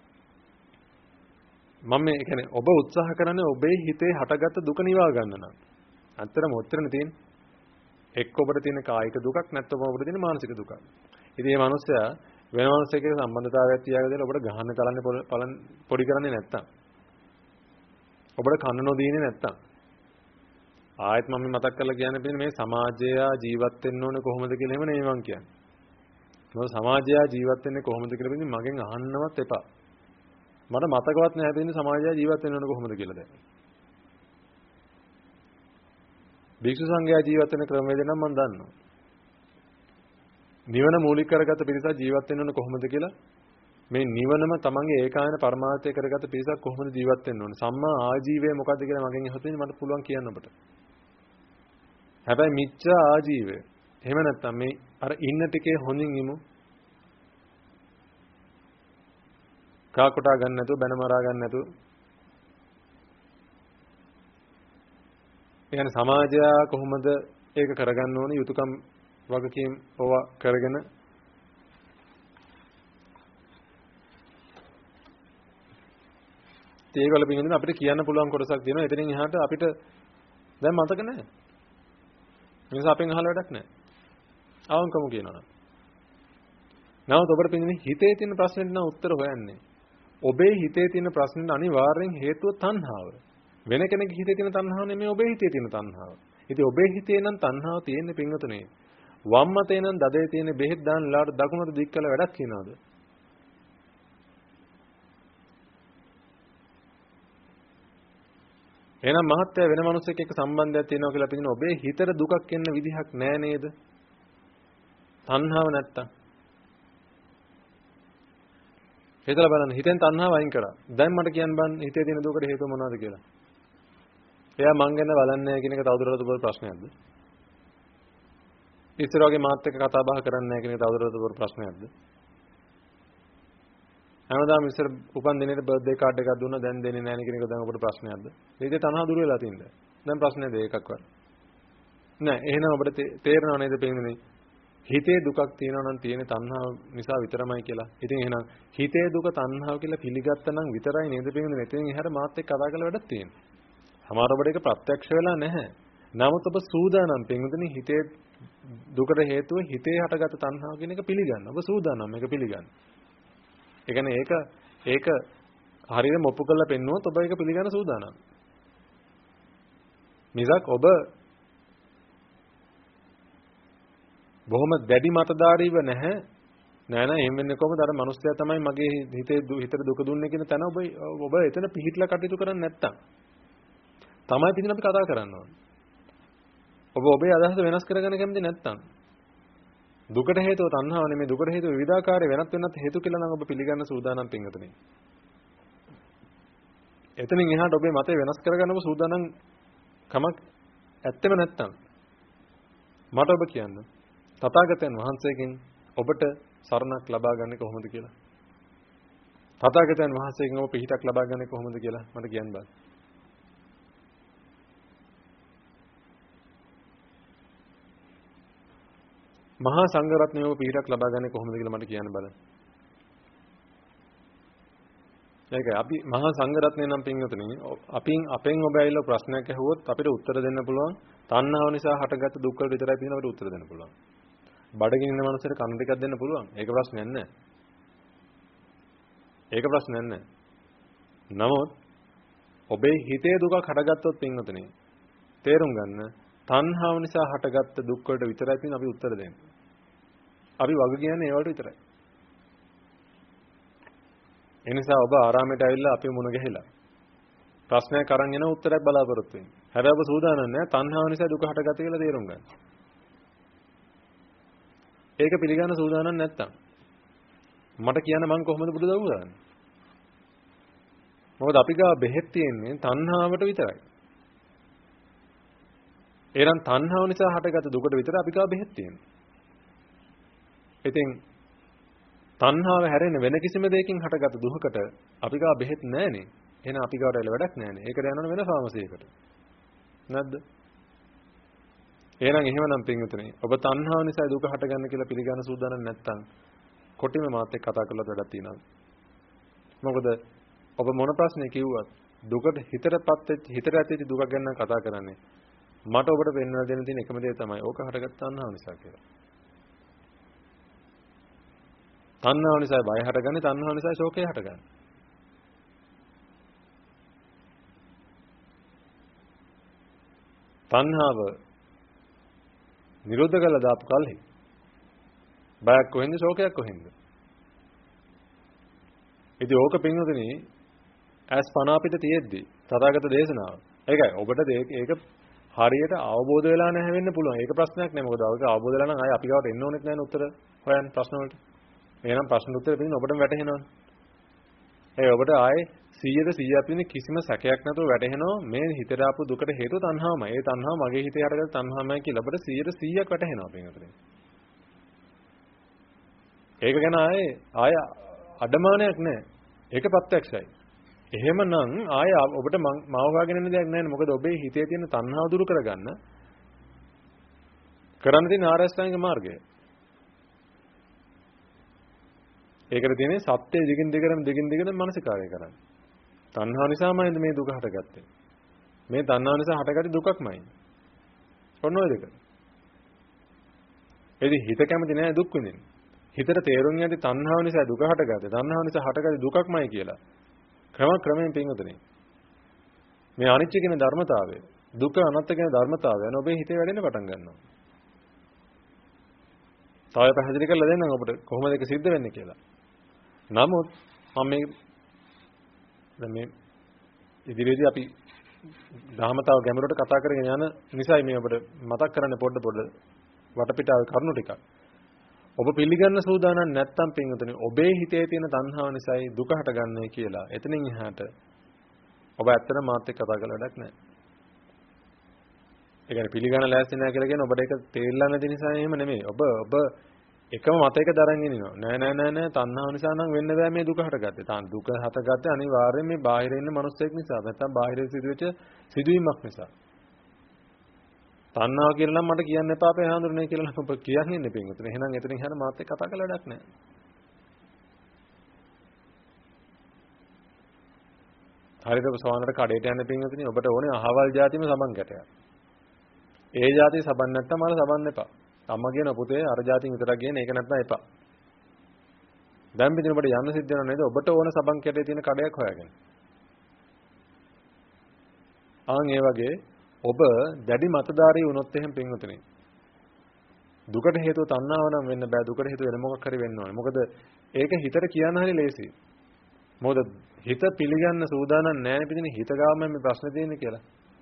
මම මේ කියන්නේ ඔබ උත්සාහ කරන්නේ ඔබේ හිතේ හටගත්ත දුක නිවා ගන්න නම්. අත්‍තරම ඔච්චරනේ තියෙන්නේ. එක්ක ඔබට තියෙන කායික දුකක් නැත්නම් ඔබට තියෙන මානසික දුකක්. ඉතින් මේ මිනිස්සයා වෙන මිනිස්සෙක් එක්ක සම්බන්ධතාවයක් තියාගෙන දෙලා ඔබට ගහන්න තරන්නේ පොඩි කරන්නේ නැත්තම් ඔබට කන්න නොදීනේ නැත්තම් ආයෙත් මම මතක් කරලා කියන්නේ මේ සමාජය ජීවත් වෙන්න ඕනේ කොහොමද කියලා එහෙම නෙමෙයි මං කියන්නේ. මොකද සමාජය ජීවත් වෙන්නේ කොහොමද කියලා බින්ද මගෙන් අහන්නවත් එපා. මට මතකවත් නැහැ බින්ද සමාජය ජීවත් වෙන්න ඕනේ කොහොමද කියලා දැන්. භික්ෂු සංඝයා ජීවත් වෙන ක්‍රමවේද නම් මම දන්නවා. නිවන මූලික කරගත්ත පිරිසක් ජීවත් වෙන්න ඕන කොහොමද කියලා මේ නිවනම තමන්ගේ ඒකායන පරමාර්ථය කරගත්ත පිරිසක් කොහොමද ජීවත් වෙන්න ඕන සම්මා ආජීවය මොකද්ද කියලා මගෙන් අහතොත් මට පුළුවන් කියන්න ඔබට. හැබැයි මිච්ඡා ආජීවය එහෙම නැත්නම් මේ අර ඉන්න ටිකේ හොඳින් ඉමු. කා කොටා ගන්න නැතුව බැන මරා ගන්න නැතුව. ඒ කියන්නේ සමාජය කොහොමද ඒක කරගන්න ඕනේ යුතුයකම් වගකීම් ඕවා කරගෙන ඒගොල්ල පිටින් අපිට කියන්න පුළුවන් කොටසක් තියෙනවා. එතනින් එහාට අපිට දැන් මතක නැහැ. ඒ නිසා අපෙන් අහලා වැඩක් නැහැ. අවංකම කියනවා. නමුත් ඔබට පිටින් හිතේ තියෙන ප්‍රශ්නෙට නම් උත්තර හොයන්නේ. ඔබේ හිතේ තියෙන ප්‍රශ්නෙට අනිවාර්යෙන් හේතුව තණ්හාව. වෙන කෙනෙකුගේ හිතේ තියෙන තණ්හාව නෙමෙයි ඔබේ හිතේ තියෙන තණ්හාව. ඉතින් ඔබේ හිතේ නම් තණ්හාව තියෙන්නේ පින්වතුනේ. වම් මතේ නම් දදේ තියෙන බෙහෙත් දාන ලාට දකුණට දික් කළ වැඩක් කියනවාද? එහෙනම් මහත්ය වෙන මිනිස්සෙක් එක්ක සම්බන්ධයක් තියෙනවා කියලා පිටින් ඔබේ හිතට දුකක් එන්න විදිහක් නෑ නේද? තණ්හාව නැත්තම්. හිතලා බලන්න හිතෙන් තණ්හාව අයින් කරා. දැන් මට කියන්න බෑ හිතේ තියෙන දුකට හේතුව මොනවද කියලා. එයා මං ගැන බලන්නේ නැහැ කියන එක තවදුරටත් ඔබේ ප්‍රශ්නයක්ද? ඉස්සර වගේ මාත් එක්ක කතා බහ කරන්නේ නැහැ කියන එක තවදුරටත් ඔබේ ප්‍රශ්නයක්ද? හැමදාම ඉස්සර උපන් දිනේට බර්ත්ඩේ කාඩ් එකක් දුන්නා දැන් දෙන්නේ නැහැ කියන එක දැන් ඔබට ප්‍රශ්නයක්ද? මේකේ තනහා දුර වෙලා තින්ද? දැන් ප්‍රශ්නේද ඒකක්වත්? නෑ එහෙනම් ඔබට තේරෙනව නේද පේන්නේ හිතේ දුකක් තියෙනවා නම් තියෙන තණ්හාව නිසා විතරමයි කියලා. ඉතින් එහෙනම් හිතේ දුක තණ්හාව කියලා පිළිගත්තා නම් විතරයි නේද පේන්නේ. එතෙන් එහාට මාත් එක්ක කතා කරලා වැඩක් තියෙනවා. සමහර ඔබට ඒක ප්‍රත්‍යක්ෂ වෙලා නැහැ. නමුත් ඔබ සූදානම් පින්වතුනි හිතේ දුකට හේතුව හිතේ හටගත් තණ්හාව කියන එක පිළිගන්න. ඔබ සූදානම් මේක පිළිගන්න. ඒ කියන්නේ ඒක ඒක හරියට මොප්පු කරලා පෙන්නුවොත් ඔබ ඒක පිළිගන්න සූදානම්. මිසක් ඔබ බොහොම දැඩි මතධාරීව නැහැ. නෑ නෑ එහෙම වෙන්නේ කොහොමද? අර මිනිස්සයා තමයි මගේ හිතේ හිතට දුක දුන්නේ කියන තැන ඔබ ඔබ එතන පිහිටලා කටයුතු කරන්නේ නැත්තම් තමයි පිටින් අපි කතා කරන්න ඕනේ. ඔබ ඔබේ අදහස වෙනස් කරගන්න කැමති නැත්තම් දුකට හේතුව තණ්හාව නෙමෙයි දුකට හේතුව විවිධාකාරයේ වෙනත් වෙනත් හේතු කියලා නම් ඔබ පිළිගන්න සූදානම් පින්වතුනි. එතනින් එහාට ඔබේ මතය වෙනස් කරගන්න ඔබ සූදානම් කමක් ඇත්තෙම නැත්තම් මට ඔබ කියන්න තථාගතයන් වහන්සේගෙන් ඔබට සරණක් ලබා ගන්න කොහොමද කියලා. තථාගතයන් වහන්සේගෙන් ඔබ පිහිටක් ලබා ගන්න කොහොමද කියලා මට කියන්න බෑ. මහා සංඝරත්නයව පිහිටක් ලබා ගන්න කොහොමද කියලා මට කියන්න බලන්න. ඒකයි අපි මහා සංඝරත්නය නම් පින්වතුනි අපින් අපෙන් ඔබ ඇවිල්ලා ප්‍රශ්නයක් අහුවොත් අපිට උත්තර දෙන්න පුළුවන්. තණ්හාව නිසා හටගත්ත දුක් වලට විතරයි පිටින් අපිට උත්තර දෙන්න පුළුවන්. බඩගින්න ඉන්න මනුස්සයට කන ටිකක් දෙන්න පුළුවන්. ඒක ප්‍රශ්නයක් නෑ. ඒක ප්‍රශ්නයක් නෑ. නමුත් ඔබේ හිතේ දුකක් හටගත්තොත් පින්වතුනි තේරුම් ගන්න තණ්හාව නිසා හටගත්ත දුක් වලට විතරයි පිටින් අපි උත්තර දෙන්නේ. අපි වග කියන්නේ ඒ වලට විතරයි. ඒ නිසා ඔබ ආරාමයට ඇවිල්ලා අපි මුණ ගැහිලා ප්‍රශ්නයක් අරන් එන උත්තරයක් බලාපොරොත්තු වෙන්න. හැබැයි ඔබ සූදානම් නැහැ තණ්හාව නිසා දුක හටගත්තේ කියලා තේරුම් ගන්න. ඒක පිළිගන්න සූදානම් නැත්තම් මට කියන්න මං කොහොමද බුදුදහම දාන්නේ? මොකද අපි ගාව බෙහෙත් තියෙන්නේ තණ්හාවට විතරයි. ඒනම් තණ්හාව නිසා හටගත්ත දුකට විතර අපි ගාව බෙහෙත් තියෙන්නේ. ඉතින් තණ්හාව හැරෙන වෙන කිසිම දෙයකින් හටගත්ත දුකකට අපි ගාව බෙහෙත් නැහනේ. එහෙනම් අපි ගාවට එල වැඩක් නැහනේ. ඒකට යනවනේ වෙන ෆාමසි එකට. නැද්ද? එහෙනම් එහෙමනම් පින්විතනේ ඔබ තණ්හාව නිසා දුක හටගන්න කියලා පිළිගන්න සූදානම් නැත්නම් කොටිම මාත් එක්ක කතා කරලා වැඩක් තියෙනවා. මොකද ඔබ මොන ප්‍රශ්නේ කිව්වත් දුකට හිතටපත් වෙච්ච හිතට ඇතිවෙච්ච දුක ගැන කතා කරන්නේ. මට ඔබට පෙන්වලා දෙන්න තියෙන එකම දේ තමයි ඕක හටගත් තණ්හාව නිසා කියලා. තණ්හාව නිසා බය හටගන්නේ තණ්හාව නිසා ශෝකය හටගන්නේ. තණ්හාව නිරෝධ කළා දාපු කල්හි බයක් කොහෙන්ද ශෝකයක් කොහෙන්ද? ඉතින් ඕක පින්වතුනි ඇස් පන අපිට තියෙද්දි තථාගත දේශනාව. ඒකයි ඔබට ඒක හරියට අවබෝධ වෙලා නැහැ වෙන්න පුළුවන්. ඒක ප්‍රශ්නයක් නෙමෙයි. මොකද ඒක අවබෝධ වෙලා නම් ආයෙ අපි ගාවට එන්න ඕනෙත් නැහැ නේ උත්තර හොයන්න ප්‍රශ්න වලට. එහෙනම් ප්‍රශ්න උත්තර දෙන්න ඔබටම වැටහෙනවනේ. ඒ ඔබට ආයේ සීයට සීයක් වෙන කිසිම සැකයක් නැතුව වැටහෙනවා මේ හිතට ආපු දුකට හේතුව තණ්හාවමයි. ඒ තණ්හාව මගේ හිතේ හටගත්ත තණ්හාවමයි කියලා ඔබට සීයට සීයක් වැටහෙනවා පින්වතුනි. ඒක ගැන ආයේ ආය අඩමානයක් නැහැ. ඒක ප්‍රත්‍යක්ෂයි. එහෙමනම් ආය ඔබට මාව හොයාගෙන ඉන්න දෙයක් නැහැ නේ. මොකද ඔබේ හිතේ තියෙන තණ්හාව දුරු කරගන්න කරන්න තියෙන ආරස්ථාංගික මාර්ගය. ඒකට තියෙන්නේ සත්‍ය දිගින් දිගටම දිගින් දිගටම මානසිකාරය කරන්න. තණ්හාව නිසාමයි මේ දුක හටගත්තේ. මේ තණ්හාව නිසා හටගatti දුකක්මයි. ඔන්න ඔය දෙක. එදි හිත කැමති නෑ දුක් විඳින්න. හිතට තේරුම් යන්නේ තණ්හාව නිසා දුක හටගත්තේ. තණ්හාව නිසා හටගatti දුකක්මයි කියලා. ක්‍රම ක්‍රමයෙන් පින්වතුනි. මේ අනිත්‍ය කියන ධර්මතාවය, දුක අනාත්ම කියන ධර්මතාවය යන ඔබේ හිතේ වැඩෙන්න පටන් ගන්නවා. තව පැහැදිලි කරලා දෙන්නම් ඔබට කොහොමද ඒක සිද්ධ වෙන්නේ කියලා. නමුත් මම මේ දැන් මේ ඉදිරියේදී අපි ධර්මතාව ගැඹුරට කතා කරගෙන යන නිසායි මේ ඔබට මතක් කරන්න පොඩ පොඩ වටපිටාවේ කරුණු ටිකක්. ඔබ පිළිගන්න සූදානම් නැත්නම් පින්වතුනි ඔබේ හිතේ තියෙන තණ්හාව නිසායි දුක හටගන්නේ කියලා. එතනින් එහාට ඔබ ඇත්තට මාත් එක්ක කතා කරලා වැඩක් නැහැ. ඒ කියන්නේ පිළිගන්න ලෑස්ති නැහැ කියලා කියන්නේ ඔබට ඒක තේරෙලා නැති නිසා එහෙම නෙමෙයි. ඔබ ඔබ එකම මතයක දරන් ඉන්නවා. නෑ නෑ නෑ නෑ තණ්හාව නිසා නම් වෙන්න බෑ මේ දුක හටගත්තේ. තාන් දුක හටගත්තේ අනිවාර්යයෙන් මේ බාහිරින් ඉන්න මිනිස්සෙක් නිසා. නැත්නම් බාහිරින් සිදුවෙච්ච සිදුවීමක් නිසා. තණ්හාව කියලා නම් මට කියන්න එපා අපේ හාමුදුරනේ කියලා නම් ඔබ කියන්නේ ඉන්නේ පින්වතුනි. එහෙනම් එතනින් හැර මාත් එක්ක කතා කරලා වැඩක් නෑ. හරිද ඔබ සෝනට කඩේට යන්න පින්වතුනි. ඔබට ඕනේ අහවල් જાතියම සබන් කැටයක්. ඒ જાතිය සබන් නැත්තම් මල සබන් එපා. අම්මා කියන පුතේ අර જાතියෙන් විතරක් ගේන ඒක නැත්නම් එපා. දැන් පිටින් ඔබට යන්න සිද්ධ වෙනව නේද? ඔබට ඕන සබන් කැටේ තියෙන කඩයක් හොයාගෙන. ආන් ඒ වගේ ඔබ දැඩි මතධාරී වුණොත් එහෙම පින්වතුනි. දුකට හේතුව තණ්හාව නම් වෙන්න බෑ. දුකට හේතුව වෙන මොකක් හරි වෙන්න ඕනේ. මොකද ඒක හිතට කියන්න හරි ලේසි. මොකද හිත පිළිගන්න සූදානම් නැහැ නේ පිටින් හිත ගාම මේ ප්‍රශ්නේ තියෙන්නේ කියලා.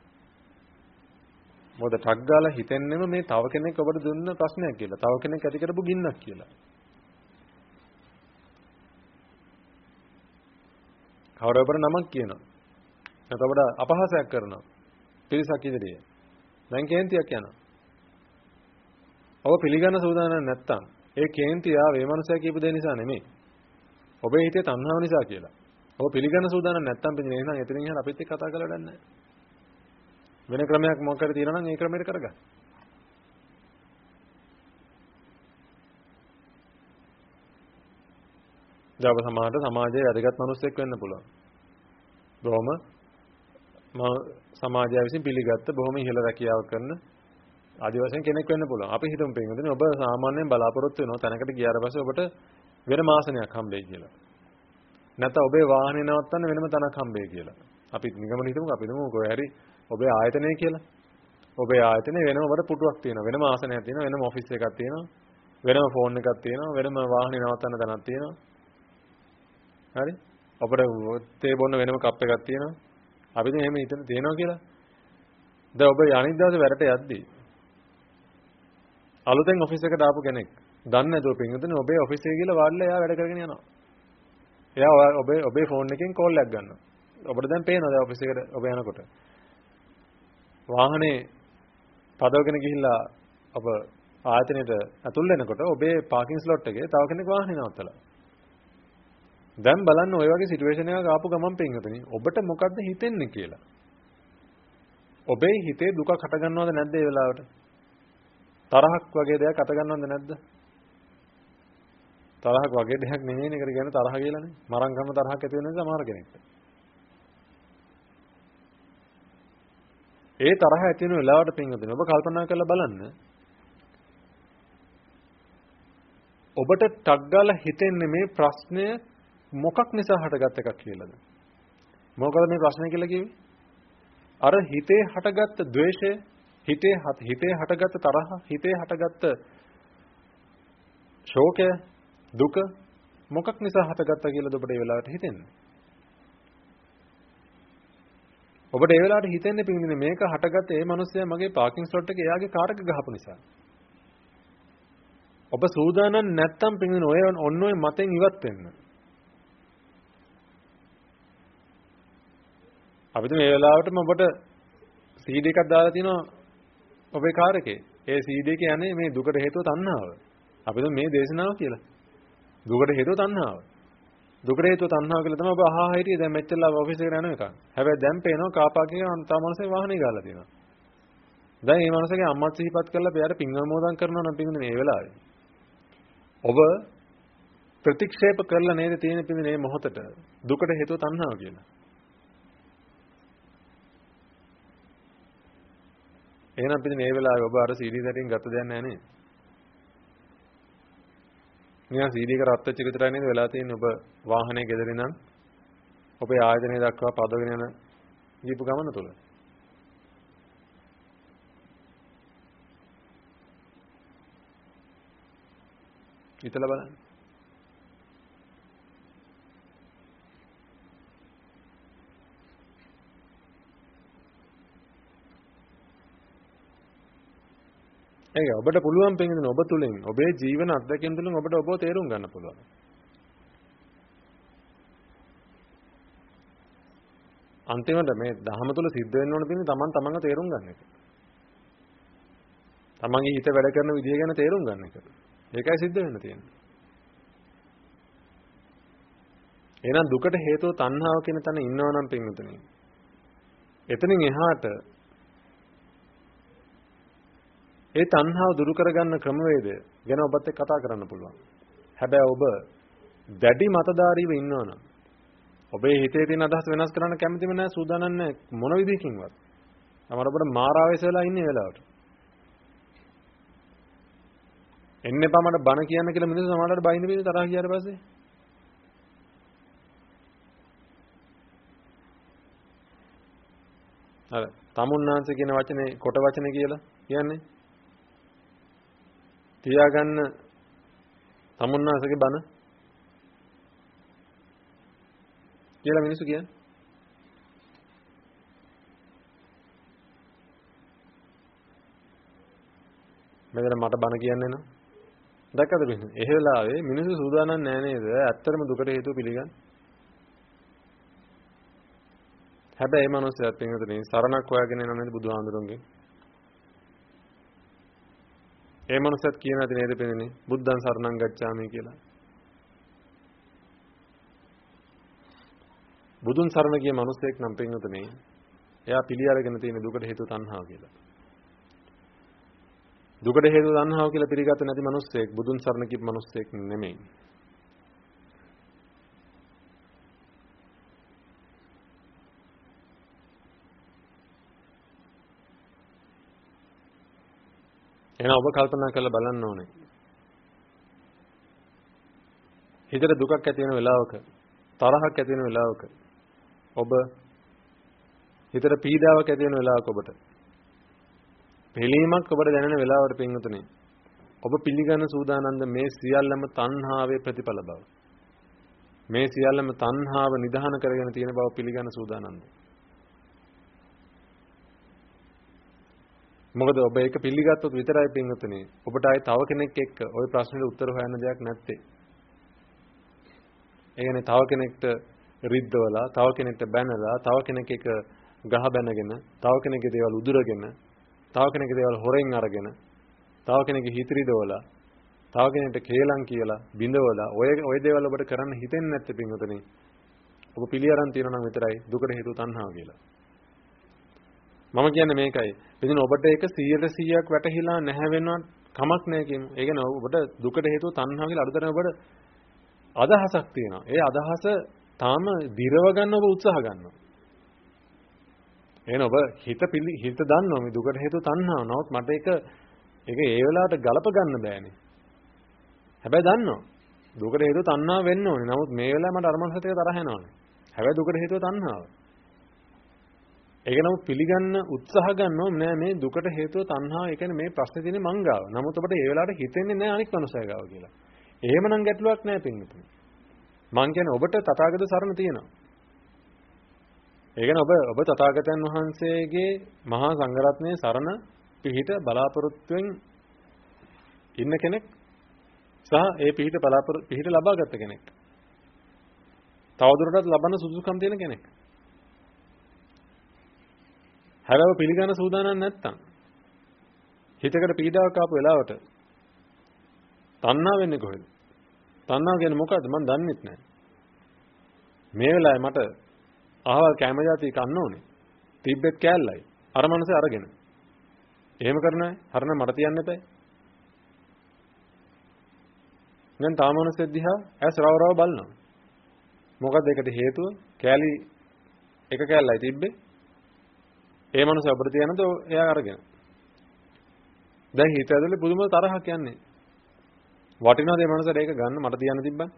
මොකද ටක් ගාලා හිතෙන්නෙම මේ තව කෙනෙක් ඔබට දුන්න ප්‍රශ්නයක් කියලා. තව කෙනෙක් ඇති කරපු ගින්නක් කියලා. කවුරු ඔබට නමක් කියනවා. නැත්නම් ඔබට අපහාසයක් කරනවා. පිරිසක් ඉදිරියේ. දැන් කේන්තියක් යනවා. ඔබ පිළිගන්න සූදානම් නැත්තම් ඒ කේන්තිය ආවේ මේ මනුස්සයා කියපු දේ නිසා නෙමෙයි. ඔබේ හිතේ තණ්හාව නිසා කියලා. ඔබ පිළිගන්න සූදානම් නැත්තම් පිටින් එහෙනම් එතනින් එහාට අපිත් එක්ක කතා කරලා වැඩක් නැහැ. වෙන ක්‍රමයක් මොකක් හරි තියෙනවා නම් ඒ ක්‍රමයට කරගන්න. ජාව සමාජයට සමාජයේ වැදගත් මිනිස්සෙක් වෙන්න පුළුවන්. බොහොම සමාජය විසින් පිළිගත්ත බොහොම ඉහළ රැකියාව කරන ආදිවාසීන් කෙනෙක් වෙන්න පුළුවන්. අපි හිතමු පින්වතුනි ඔබ සාමාන්‍යයෙන් බලාපොරොත්තු වෙනවා තැනකට ගියාට පස්සේ ඔබට වෙන මාසනයක් හම්බෙයි කියලා. නැත්නම් ඔබේ වාහනේ නවත්තන්න වෙනම තැනක් හම්බෙයි කියලා. අපි නිගමන හිතමුකෝ අපි හිතමු කොහේ හරි ඔබේ ආයතනය කියලා. ඔබේ ආයතනයේ වෙනම ඔබට පුටුවක් තියෙනවා. වෙනම ආසනයක් තියෙනවා. වෙනම ඔෆිස් එකක් තියෙනවා. වෙනම ෆෝන් එකක් තියෙනවා. වෙනම වාහනේ නවත්තන්න තැනක් තියෙනවා. හරි? ඔබට තේ බොන්න වෙනම කප් එකක් තියෙනවා. අපි දැන් එහෙම හිතන තියෙනවා කියලා. දැන් ඔබ අනිත් දවසේ වැඩට යද්දී අලුතෙන් ඔෆිස් එකට ආපු කෙනෙක් දන්නේ නැතුව පින්වතුනි ඔබේ ඔෆිස් එකේ ගිහලා වාඩිලා එයා වැඩ කරගෙන යනවා. එයා ඔබේ ඔබේ ෆෝන් එකෙන් කෝල් එකක් ගන්නවා. ඔබට දැන් පේනවා දැන් ඔෆිස් එකට ඔබ යනකොට. වාහනේ පදවගෙන ගිහිල්ලා ඔබ ආයතනයට ඇතුල් වෙනකොට ඔබේ පාකින් ස්ලොට් එකේ තව කෙනෙක් වාහනේ නවත්තලා. දැන් බලන්න ඔය වගේ සිටුේෂන් එකක් ආපු ගමන් පින්වතුනි ඔබට මොකද්ද හිතෙන්නේ කියලා. ඔබේ හිතේ දුකක් හට ගන්නවද නැද්ද ඒ වෙලාවට? තරහක් වගේ දෙයක් හට ගන්නවද නැද්ද? තරහක් වගේ දෙයක් නෙමෙයිනේ කර කියන්නේ තරහ කියලානේ. මරංගම තරහක් ඇති වෙන නිසා සමහර කෙනෙක්ට. ඒ තරහ ඇති වෙන වෙලාවට පින්වතුනි ඔබ කල්පනා කරලා බලන්න. ඔබට ටක් ගාලා හිතෙන්නේ මේ ප්‍රශ්නය මොකක් නිසා හටගත් එකක් කියලාද? මොකද මේ ප්‍රශ්නේ කියලා කිව්වේ? අර හිතේ හටගත්ත ද්වේෂය, හිතේ හිතේ හටගත්ත තරහ, හිතේ හටගත්ත ශෝකය, දුක මොකක් නිසා හටගත්තා කියලාද ඔබට ඒ වෙලාවට හිතෙන්නේ? ඔබට ඒ වෙලාවට හිතෙන්නේ පින්විතනේ මේක හටගත්තේ ඒ මිනිස්සයා මගේ පාකින් ස්ලොට් එකේ එයාගේ කාර් එක ගහපු නිසා. ඔබ සූදානම් නැත්තම් පින්විතනේ ඔය ඔන්න ඔය මතෙන් ඉවත් වෙන්න. අපිට මේ වෙලාවටම ඔබට සී ඩී එකක් දාලා තිනවා ඔබේ කාර් එකේ. ඒ සී ඩී එක කියන්නේ මේ දුකට හේතුව තණ්හාව. අපිට මේ දේශනාව කියලා. දුකට හේතුව තණ්හාව. දුකට හේතුව තණ්හාව කියලා තමයි ඔබ අහා හිටියේ දැන් මෙච්චරලා ඔෆිස් එකට යන එක. හැබැයි දැන් පේනවා කාපාකේ තව මනුස්සයෙක් වාහනේ ගාලා තියෙනවා. දැන් මේ මනුස්සගේ අම්මත් සිහිපත් කරලා එයාට පින් අනුමෝදන් කරනවා නම් පින් මේ වෙලාවේ. ඔබ ප්‍රතික්ෂේප කරලා නේද තියෙන පින් මේ මොහොතට දුකට හේතුව තණ්හාව කියලා. එහෙනම් පිටින් මේ වෙලාවේ ඔබ අර සී ඩී සැටින් ගත්ත දෙයක් නැහැ නේ. නිකන් සී ඩී එක රත් වෙච්ච විතරයි නේද වෙලා තියෙන්නේ ඔබ වාහනේ ගෙදර ඉඳන් ඔබේ ආයතනය දක්වා පදවගෙන යන ජීපු ගමන තුල. හිතලා බලන්න. ඒක ඔබට පුළුවන් පින්විතනේ ඔබ තුලින් ඔබේ ජීවන අත්දැකීම් තුලින් ඔබට ඔබව තේරුම් ගන්න පුළුවන්. අන්තිමට මේ ධහම තුල සිද්ධ වෙන්න ඕන තියෙන්නේ Taman Tamanව තේරුම් ගන්න එක. Tamanගේ හිත වැඩ කරන විදිය ගැන තේරුම් ගන්න එක. ඒකයි සිද්ධ වෙන්න තියෙන්නේ. එහෙනම් දුකට හේතුව තණ්හාව කියන තැන ඉන්නවනම් පින්විතනේ. එතනින් එහාට ඒ තණ්හාව දුරු කරගන්න ක්‍රමවේදය ගැන ඔබත් එක්ක කතා කරන්න පුළුවන්. හැබැයි ඔබ දැඩි මතධාරීව ඉන්නවනම් ඔබේ හිතේ තියෙන අදහස් වෙනස් කරන්න කැමතිම නැහැ සූදානම් නැහැ මොන විදිහකින්වත්. තමයි ඔබට මාරාවේශ වෙලා ඉන්නේ වෙලාවට. එන්නේ පා මට බන කියන්න කියලා මිනිස්සු සමහරවිට බයින්න බින්ද තරහ ගියාට පස්සේ. අර තමුන්නාංශ කියන වචනේ කොට වචනේ කියලා කියන්නේ තියාගන්න තමුන්නාසගේ බන කියලා මිනිස්සු කියන්නේ. මෙතන මට බන කියන්නේ නෝ. දැක්කද බින්න? ඒ වෙලාවේ මිනිස්සු සූදානම් නෑ නේද? ඇත්තටම දුකට හේතුව පිළිගන්න. හැබැයි මේ මිනිස්සුත් පින්වතුනි සරණක් හොයාගෙන යන නේද බුදුහාඳුරුන්ගේ? ඒ මනුස්සයත් කියන දේ නේද පෙන්නේ බුද්ධං සරණං ගච්ඡාමි කියලා. බුදුන් සරණ ගිය මනුස්සයෙක් නම් පින්වතුනි එයා පිළි අරගෙන තියෙන දුකට හේතුව තණ්හාව කියලා. දුකට හේතුව තණ්හාව කියලා පිළිගත නැති මනුස්සයෙක් බුදුන් සරණ ගිය මනුස්සයෙක් නෙමෙයි. එහෙනම් ඔබ කල්පනා කරලා බලන්න ඕනේ. හිතට දුකක් ඇති වෙන වෙලාවක, තරහක් ඇති වෙන වෙලාවක, ඔබ හිතට පීඩාවක් ඇති වෙන වෙලාවක ඔබට පිළීමක් ඔබට දැනෙන වෙලාවට පින්වතුනි, ඔබ පිළිගන්න සූදානම්ද මේ සියල්ලම තණ්හාවේ ප්‍රතිඵල බව. මේ සියල්ලම තණ්හාව නිදහන කරගෙන තියෙන බව පිළිගන්න සූදානම්ද? මොකද ඔබ ඒක පිළිගත්තොත් විතරයි පින්වතුනි ඔබට ආයේ තව කෙනෙක් එක්ක ওই ප්‍රශ්නෙට උත්තර හොයන්න දෙයක් නැත්තේ. ඒ කියන්නේ තව කෙනෙක්ට රිද්දවලා, තව කෙනෙක්ට බැනලා, තව කෙනෙක් එක ගහ බැනගෙන, තව කෙනෙක්ගේ දේවල් උදුරගෙන, තව කෙනෙක්ගේ දේවල් හොරෙන් අරගෙන, තව කෙනෙක්ගේ හිත රිදවලා, තව කෙනෙක්ට කේලම් කියලා බිඳවලා ඔය ඔය දේවල් ඔබට කරන්න හිතෙන්නේ නැත්තේ පින්වතුනි. ඔබ පිළි අරන් තියනවා නම් විතරයි දුකට හේතුව තණ්හාව කියලා. මම කියන්නේ මේකයි. ඉතින් ඔබට ඒක සීයට සීයක් වැටහිලා නැහැ වෙනවා කමක් නැහැ කියමු. ඒ කියන්නේ ඔබට දුකට හේතුව තණ්හාව කියලා අඩුතරම ඔබට අදහසක් තියෙනවා. ඒ අදහස තාම දිරව ගන්න ඔබ උත්සාහ ගන්නවා. එහෙනම් ඔබ හිත පිළි හිත දන්නවා මේ දුකට හේතුව තණ්හාව. නමුත් මට ඒක ඒක ඒ වෙලාවට ගලප ගන්න බෑනේ. හැබැයි දන්නවා. දුකට හේතුව තණ්හාව වෙන්න ඕනේ. නමුත් මේ වෙලාවේ මට අර මනසට ඒක තරහ යනවානේ. හැබැයි දුකට හේතුව තණ්හාව. ඒක නම් පිළිගන්න උත්සාහ ගන්නව නෑ මේ දුකට හේතුව තණ්හාව. ඒ කියන්නේ මේ ප්‍රශ්නේ තියෙන්නේ මං ගාව. නමුත් ඔබට ඒ වෙලාවට හිතෙන්නේ නෑ අනික් මනුස්සය ගාව කියලා. එහෙමනම් ගැටලුවක් නෑ පින්වතුනි. මං කියන්නේ ඔබට තථාගත සරණ තියෙනවා. ඒ කියන්නේ ඔබ ඔබ තථාගතයන් වහන්සේගේ මහා සංඝරත්නයේ සරණ පිහිට බලාපොරොත්තුෙන් ඉන්න කෙනෙක් සහ ඒ පිහිට බලාපොරොත්තු පිහිට ලබාගත් කෙනෙක්. තවදුරටත් ලබන සුදුසුකම් තියෙන කෙනෙක්. හැබැයි පිළිගන්න සූදානම් නැත්තම් හිතකට පීඩාවක් ආපු වෙලාවට තණ්හා වෙන්නේ කොහෙද? තණ්හා කියන්නේ මොකද්ද? මම දන්නෙත් නැහැ. මේ වෙලාවේ මට අහවල් කැම જાති කන්න ඕනේ. තිබ්බෙත් කෑල්ලයි. අර මනසේ අරගෙන. එහෙම කරනයි. හරන මට තියන්න එපා. දැන් තාමනසේ දිහා ඇස් රව රව බලනවා. මොකද ඒකට හේතුව කෑලි එක කෑල්ලයි තිබ්බේ. ඒ මනස අපිට තියනද එයා අරගෙන. දැන් හිත ඇතුලේ පුදුම තරහක් යන්නේ. වටිනවද මේ මනසට ඒක ගන්න මට තියන්න තිබ්බා?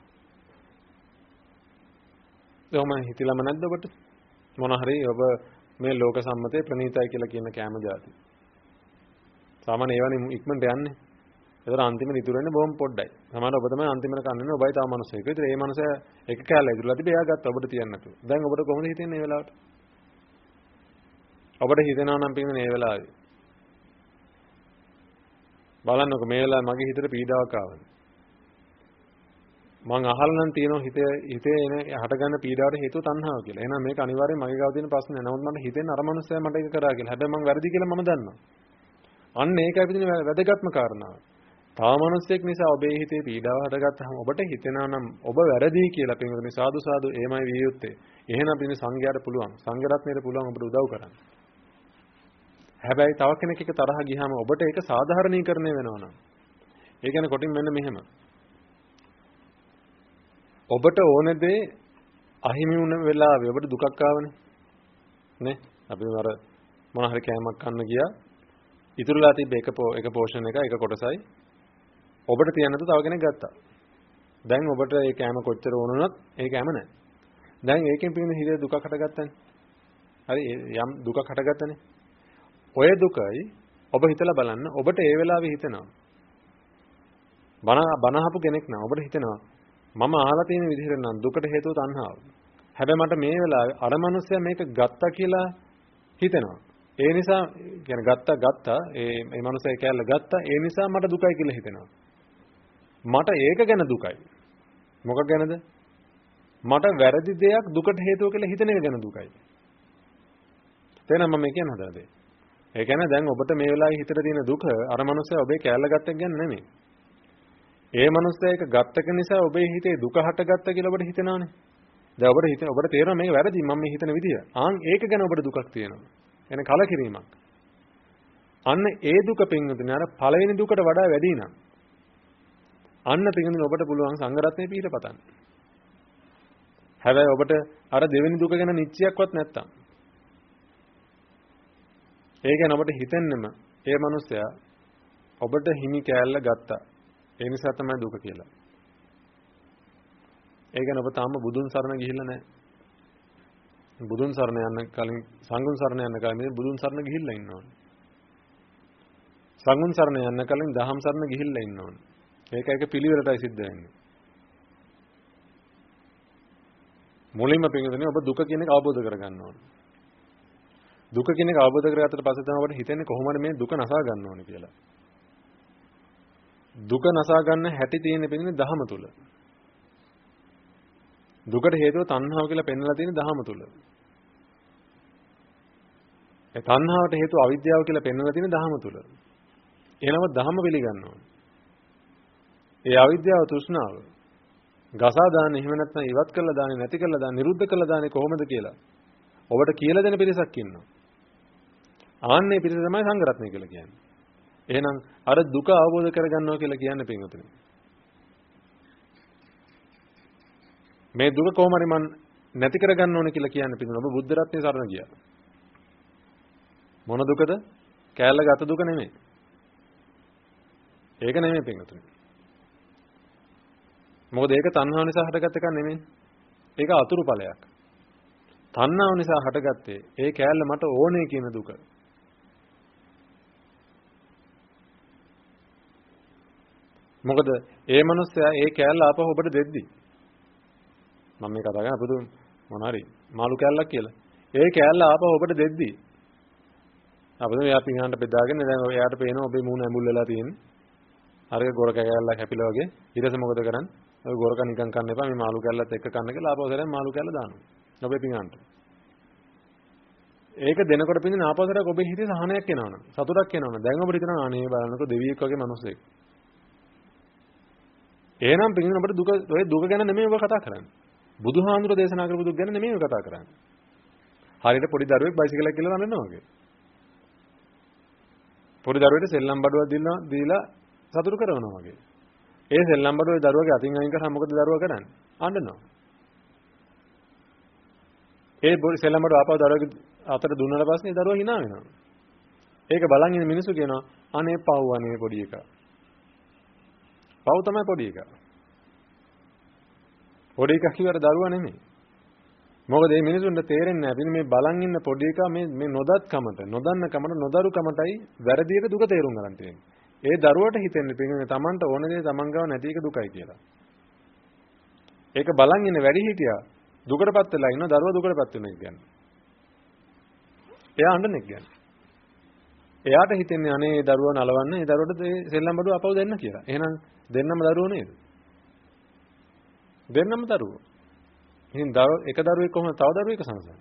එහෙම හිතලම නැද්ද ඔබට? මොන හරි ඔබ මේ ලෝක සම්මතේ ප්‍රණීතයි කියලා කියන කැම જાති. සාමාන්‍ය ඒවනේ ඉක්මනට යන්නේ. ඒතර අන්තිමට ඉතුරු වෙන්නේ බොහොම පොඩ්ඩයි. සමහරවිට ඔබ තමයි අන්තිමට කන්නේ ඔබයි තව මිනිස්සෙක්. ඒතර ඒ මනුස්සයා එක කැලේ ඉතුරුලා තිබේ එයා ගත්තා ඔබට තියන්න නැතුව. දැන් ඔබට කොහොමද හිතෙන්නේ මේ වෙලාවට? ඔබට හිතෙනවා නම් පිටින් මේ වෙලාවේ. බලන්නකො මේ වෙලාවේ මගේ හිතට පීඩාවක් ආවද? මං අහලා නම් තියෙනවා හිතේ හිතේ එන හටගන්න පීඩාවට හේතුව තණ්හාව කියලා. එහෙනම් මේක අනිවාර්යයෙන් මගේ ගාව තියෙන ප්‍රශ්නයක්. නමුත් මට හිතෙන්නේ අර මනුස්සයා මට ඒක කරා කියලා. හැබැයි මං වැරදි කියලා මම දන්නවා. අන්න ඒකයි පිටින් වැදගත්ම කාරණාව. තව මිනිස්සෙක් නිසා ඔබේ හිතේ පීඩාව හටගත්තාම ඔබට හිතෙනවා නම් ඔබ වැරදි කියලා පින්වතුනි සාදු සාදු එහෙමයි විය යුත්තේ. එහෙනම් පිටින් සංඝයාට පුළුවන්. සංඝ රත්නයට පුළුවන් ඔබට උදව් කරන්න. හැබැයි තව කෙනෙක් එක තරහ ගියාම ඔබට ඒක සාධාරණීකරණය වෙනවා නම්. ඒ කියන්නේ කොටින් මෙන්න මෙහෙම. ඔබට ඕන දේ අහිමි වුණ වෙලාවේ ඔබට දුකක් ආවනේ. නේ? අපි අර මොන හරි කෑමක් කන්න ගියා. ඉතුරුලා තිබ්බ එක එක පෝෂන් එක එක කොටසයි. ඔබට තියන්නත් තව කෙනෙක් ගත්තා. දැන් ඔබට ඒ කෑම කොච්චර ඕන වුණත් ඒ කෑම නැහැ. දැන් ඒකෙන් පිටින් හිතේ දුකක් හටගත්තනේ. හරි යම් දුකක් හටගත්තනේ. ඔය දුකයි ඔබ හිතලා බලන්න ඔබට ඒ වෙලාවේ හිතෙනවා. බන බනහපු කෙනෙක් නම් ඔබට හිතෙනවා මම අහලා තියෙන විදිහට නම් දුකට හේතුව තණ්හාව. හැබැයි මට මේ වෙලාවේ අර මනුස්සයා මේක ගත්තා කියලා හිතෙනවා. ඒ නිසා කියන්නේ ගත්තා ගත්තා ඒ මේ මනුස්සයා කැලල ගත්තා ඒ නිසා මට දුකයි කියලා හිතෙනවා. මට ඒක ගැන දුකයි. මොකක් ගැනද? මට වැරදි දෙයක් දුකට හේතුව කියලා හිතන එක ගැන දුකයි. තේරෙනවද මම කියන හදන්නේ? ඒ කියන්නේ දැන් ඔබට මේ වෙලාවේ හිතට තියෙන දුක අර මනුස්සයා ඔබේ කැලල ගත්ත එක ගැන නෙමෙයි. ඒ මනුස්සයා ඒක ගත්තක නිසා ඔබේ හිතේ දුක හටගත්ත කියලා ඔබට හිතෙනවනේ. දැන් ඔබට හිතෙන ඔබට තේරෙනවා මේක වැරදි මම මේ හිතන විදිය. ආන් ඒක ගැන ඔබට දුකක් තියෙනවා. එනේ කලකිරීමක්. අන්න ඒ දුක පින්වතුනි අර පළවෙනි දුකට වඩා වැඩි නම් අන්න පින්වතුනි ඔබට පුළුවන් සංඝරත්නයේ පිහිට පතන්න. හැබැයි ඔබට අර දෙවෙනි දුක ගැන නිශ්චයක්වත් නැත්තම් ඒ ගැන ඔබට හිතෙන්නෙම ඒ මනුස්සයා ඔබට හිමි කෑල්ල ගත්තා. ඒ නිසා තමයි දුක කියලා. ඒ කියන්නේ ඔබ තාම බුදුන් සරණ ගිහිල්ලා නැහැ. බුදුන් සරණ යන්න කලින් සංඝුන් සරණ යන්න කලින් බුදුන් සරණ ගිහිල්ලා ඉන්න ඕනේ. සංඝුන් සරණ යන්න කලින් දහම් සරණ ගිහිල්ලා ඉන්න ඕනේ. ඒක එක පිළිවෙලටයි සිද්ධ වෙන්නේ. මුලින්ම පින්වතුනි ඔබ දුක කියන එක අවබෝධ කරගන්න ඕනේ. දුක කියන එක අවබෝධ කරගත්තට පස්සේ තමයි ඔබට හිතෙන්නේ කොහොමද මේ දුක නසා ගන්න ඕනේ කියලා. දුක නසා ගන්න හැටි තියෙන පින්නේ දහම තුල. දුකට හේතුව තණ්හාව කියලා පෙන්වලා තියෙන දහම තුල. ඒ තණ්හාවට හේතුව අවිද්‍යාව කියලා පෙන්වලා තියෙන දහම තුල. එනම දහම පිළිගන්න ඕනේ. ඒ අවිද්‍යාව තෘෂ්ණාව ගසා දාන්නේ එහෙම නැත්නම් ඉවත් කරලා දාන්නේ නැති කරලා දාන්නේ නිරුද්ධ කරලා දාන්නේ කොහොමද කියලා ඔබට කියලා දෙන පිරිසක් ඉන්නවා. ආන්නේ පිරිස තමයි සංඝ රත්නය කියලා කියන්නේ. එහෙනම් අර දුක අවබෝධ කරගන්නවා කියලා කියන්නේ පින්වතුනි. මේ දුක කොහොම හරි මන් නැති කරගන්න ඕනේ කියලා කියන්නේ පින්වතුනි. ඔබ බුද්ධ රත්නයේ සරණ ගියා. මොන දුකද? කෑල්ල ගත දුක නෙමෙයි. ඒක නෙමෙයි පින්වතුනි. මොකද ඒක තණ්හාව නිසා හටගත් එකක් නෙමෙයි. ඒක අතුරු ඵලයක්. තණ්හාව නිසා හටගත්තේ ඒ කෑල්ල මට ඕනේ කියන දුක. මොකද ඒ මනුස්සයා ඒ කෑල්ල ආපහු ඔබට දෙද්දි මම මේ කතා කරන්නේ අපිට මොන හරි මාළු කෑල්ලක් කියලා. ඒ කෑල්ල ආපහු ඔබට දෙද්දි අපිට මෙයා පිඟානට බෙදාගෙන දැන් එයාට පේනවා ඔබේ මූණ ඇඹුල් වෙලා තියෙන්නේ. අරක ගොර කෑල්ලක් හැපිලා වගේ. ඊට පස්සේ මොකද කරන්නේ? ඔය ගොරක නිකන් කන්න එපා මේ මාළු කෑල්ලත් එක්ක කන්න කියලා ආපහු සරෙන් මාළු කෑල්ල දානවා. ඔබේ පිඟානට. ඒක දෙනකොට පින්දින ආපස්සට ඔබේ හිතේ සහනයක් එනවනම් සතුටක් එනවනම් දැන් ඔබට හිතනවා අනේ බලන්නකො දෙවියෙක් වගේ මිනිස්සෙක්. එහෙනම් පින්දින ඔබට දුක ඔය දුක ගැන නෙමෙයි ඔබ කතා කරන්නේ. බුදුහාඳුර දේශනා කරපු දුක ගැන නෙමෙයි ඔබ කතා කරන්නේ. හරියට පොඩි දරුවෙක් බයිසිකලයක් කියලා රඳනවා වගේ. පොඩි දරුවෙට සෙල්ලම් බඩුවක් දීලා දීලා සතුටු කරනවා වගේ. ඒ සෙල්ලම් බඩුව දරුවගේ අතින් අයින් කරා මොකද දරුවා කරන්නේ? අඬනවා. ඒ සෙල්ලම් බඩුව ආපහු දරුවගේ අතට දුන්නාට පස්සේ දරුවා hina වෙනවා. ඒක බලන් ඉන්න මිනිස්සු කියනවා අනේ පව් අනේ පොඩි එකා. පව් තමයි පොඩි එකා. පොඩි එකා කිව්වට දරුවා නෙමෙයි. මොකද මේ මිනිසුන්ට තේරෙන්නේ නැහැ. මේ බලන් ඉන්න පොඩි එකා මේ මේ නොදත් කමට, නොදන්න කමට, නොදරු කමටයි වැරදියට දුක තේරුම් ගන්න තියෙන්නේ. ඒ දරුවට හිතෙන්නේ පිටින් තමන්ට ඕන දේ තමන් ගාව නැති එක දුකයි කියලා. ඒක බලන් ඉන්න වැඩි හිටියා දුකටපත් වෙලා ඉන්න දරුවා දුකටපත් වෙන එක කියන්නේ. එයා අඬන එක කියන්නේ. එයාට හිතෙන්නේ අනේ ඒ දරුවා නලවන්න ඒ දරුවට ඒ සෙල්ලම් බඩුව අපව දෙන්න කියලා. එහෙනම් දෙන්නම දරුවෝ නේද? දෙන්නම දරුවෝ. ඉතින් එක දරුවෙක් කොහොමද තව දරුවෙක් සංසාරේ?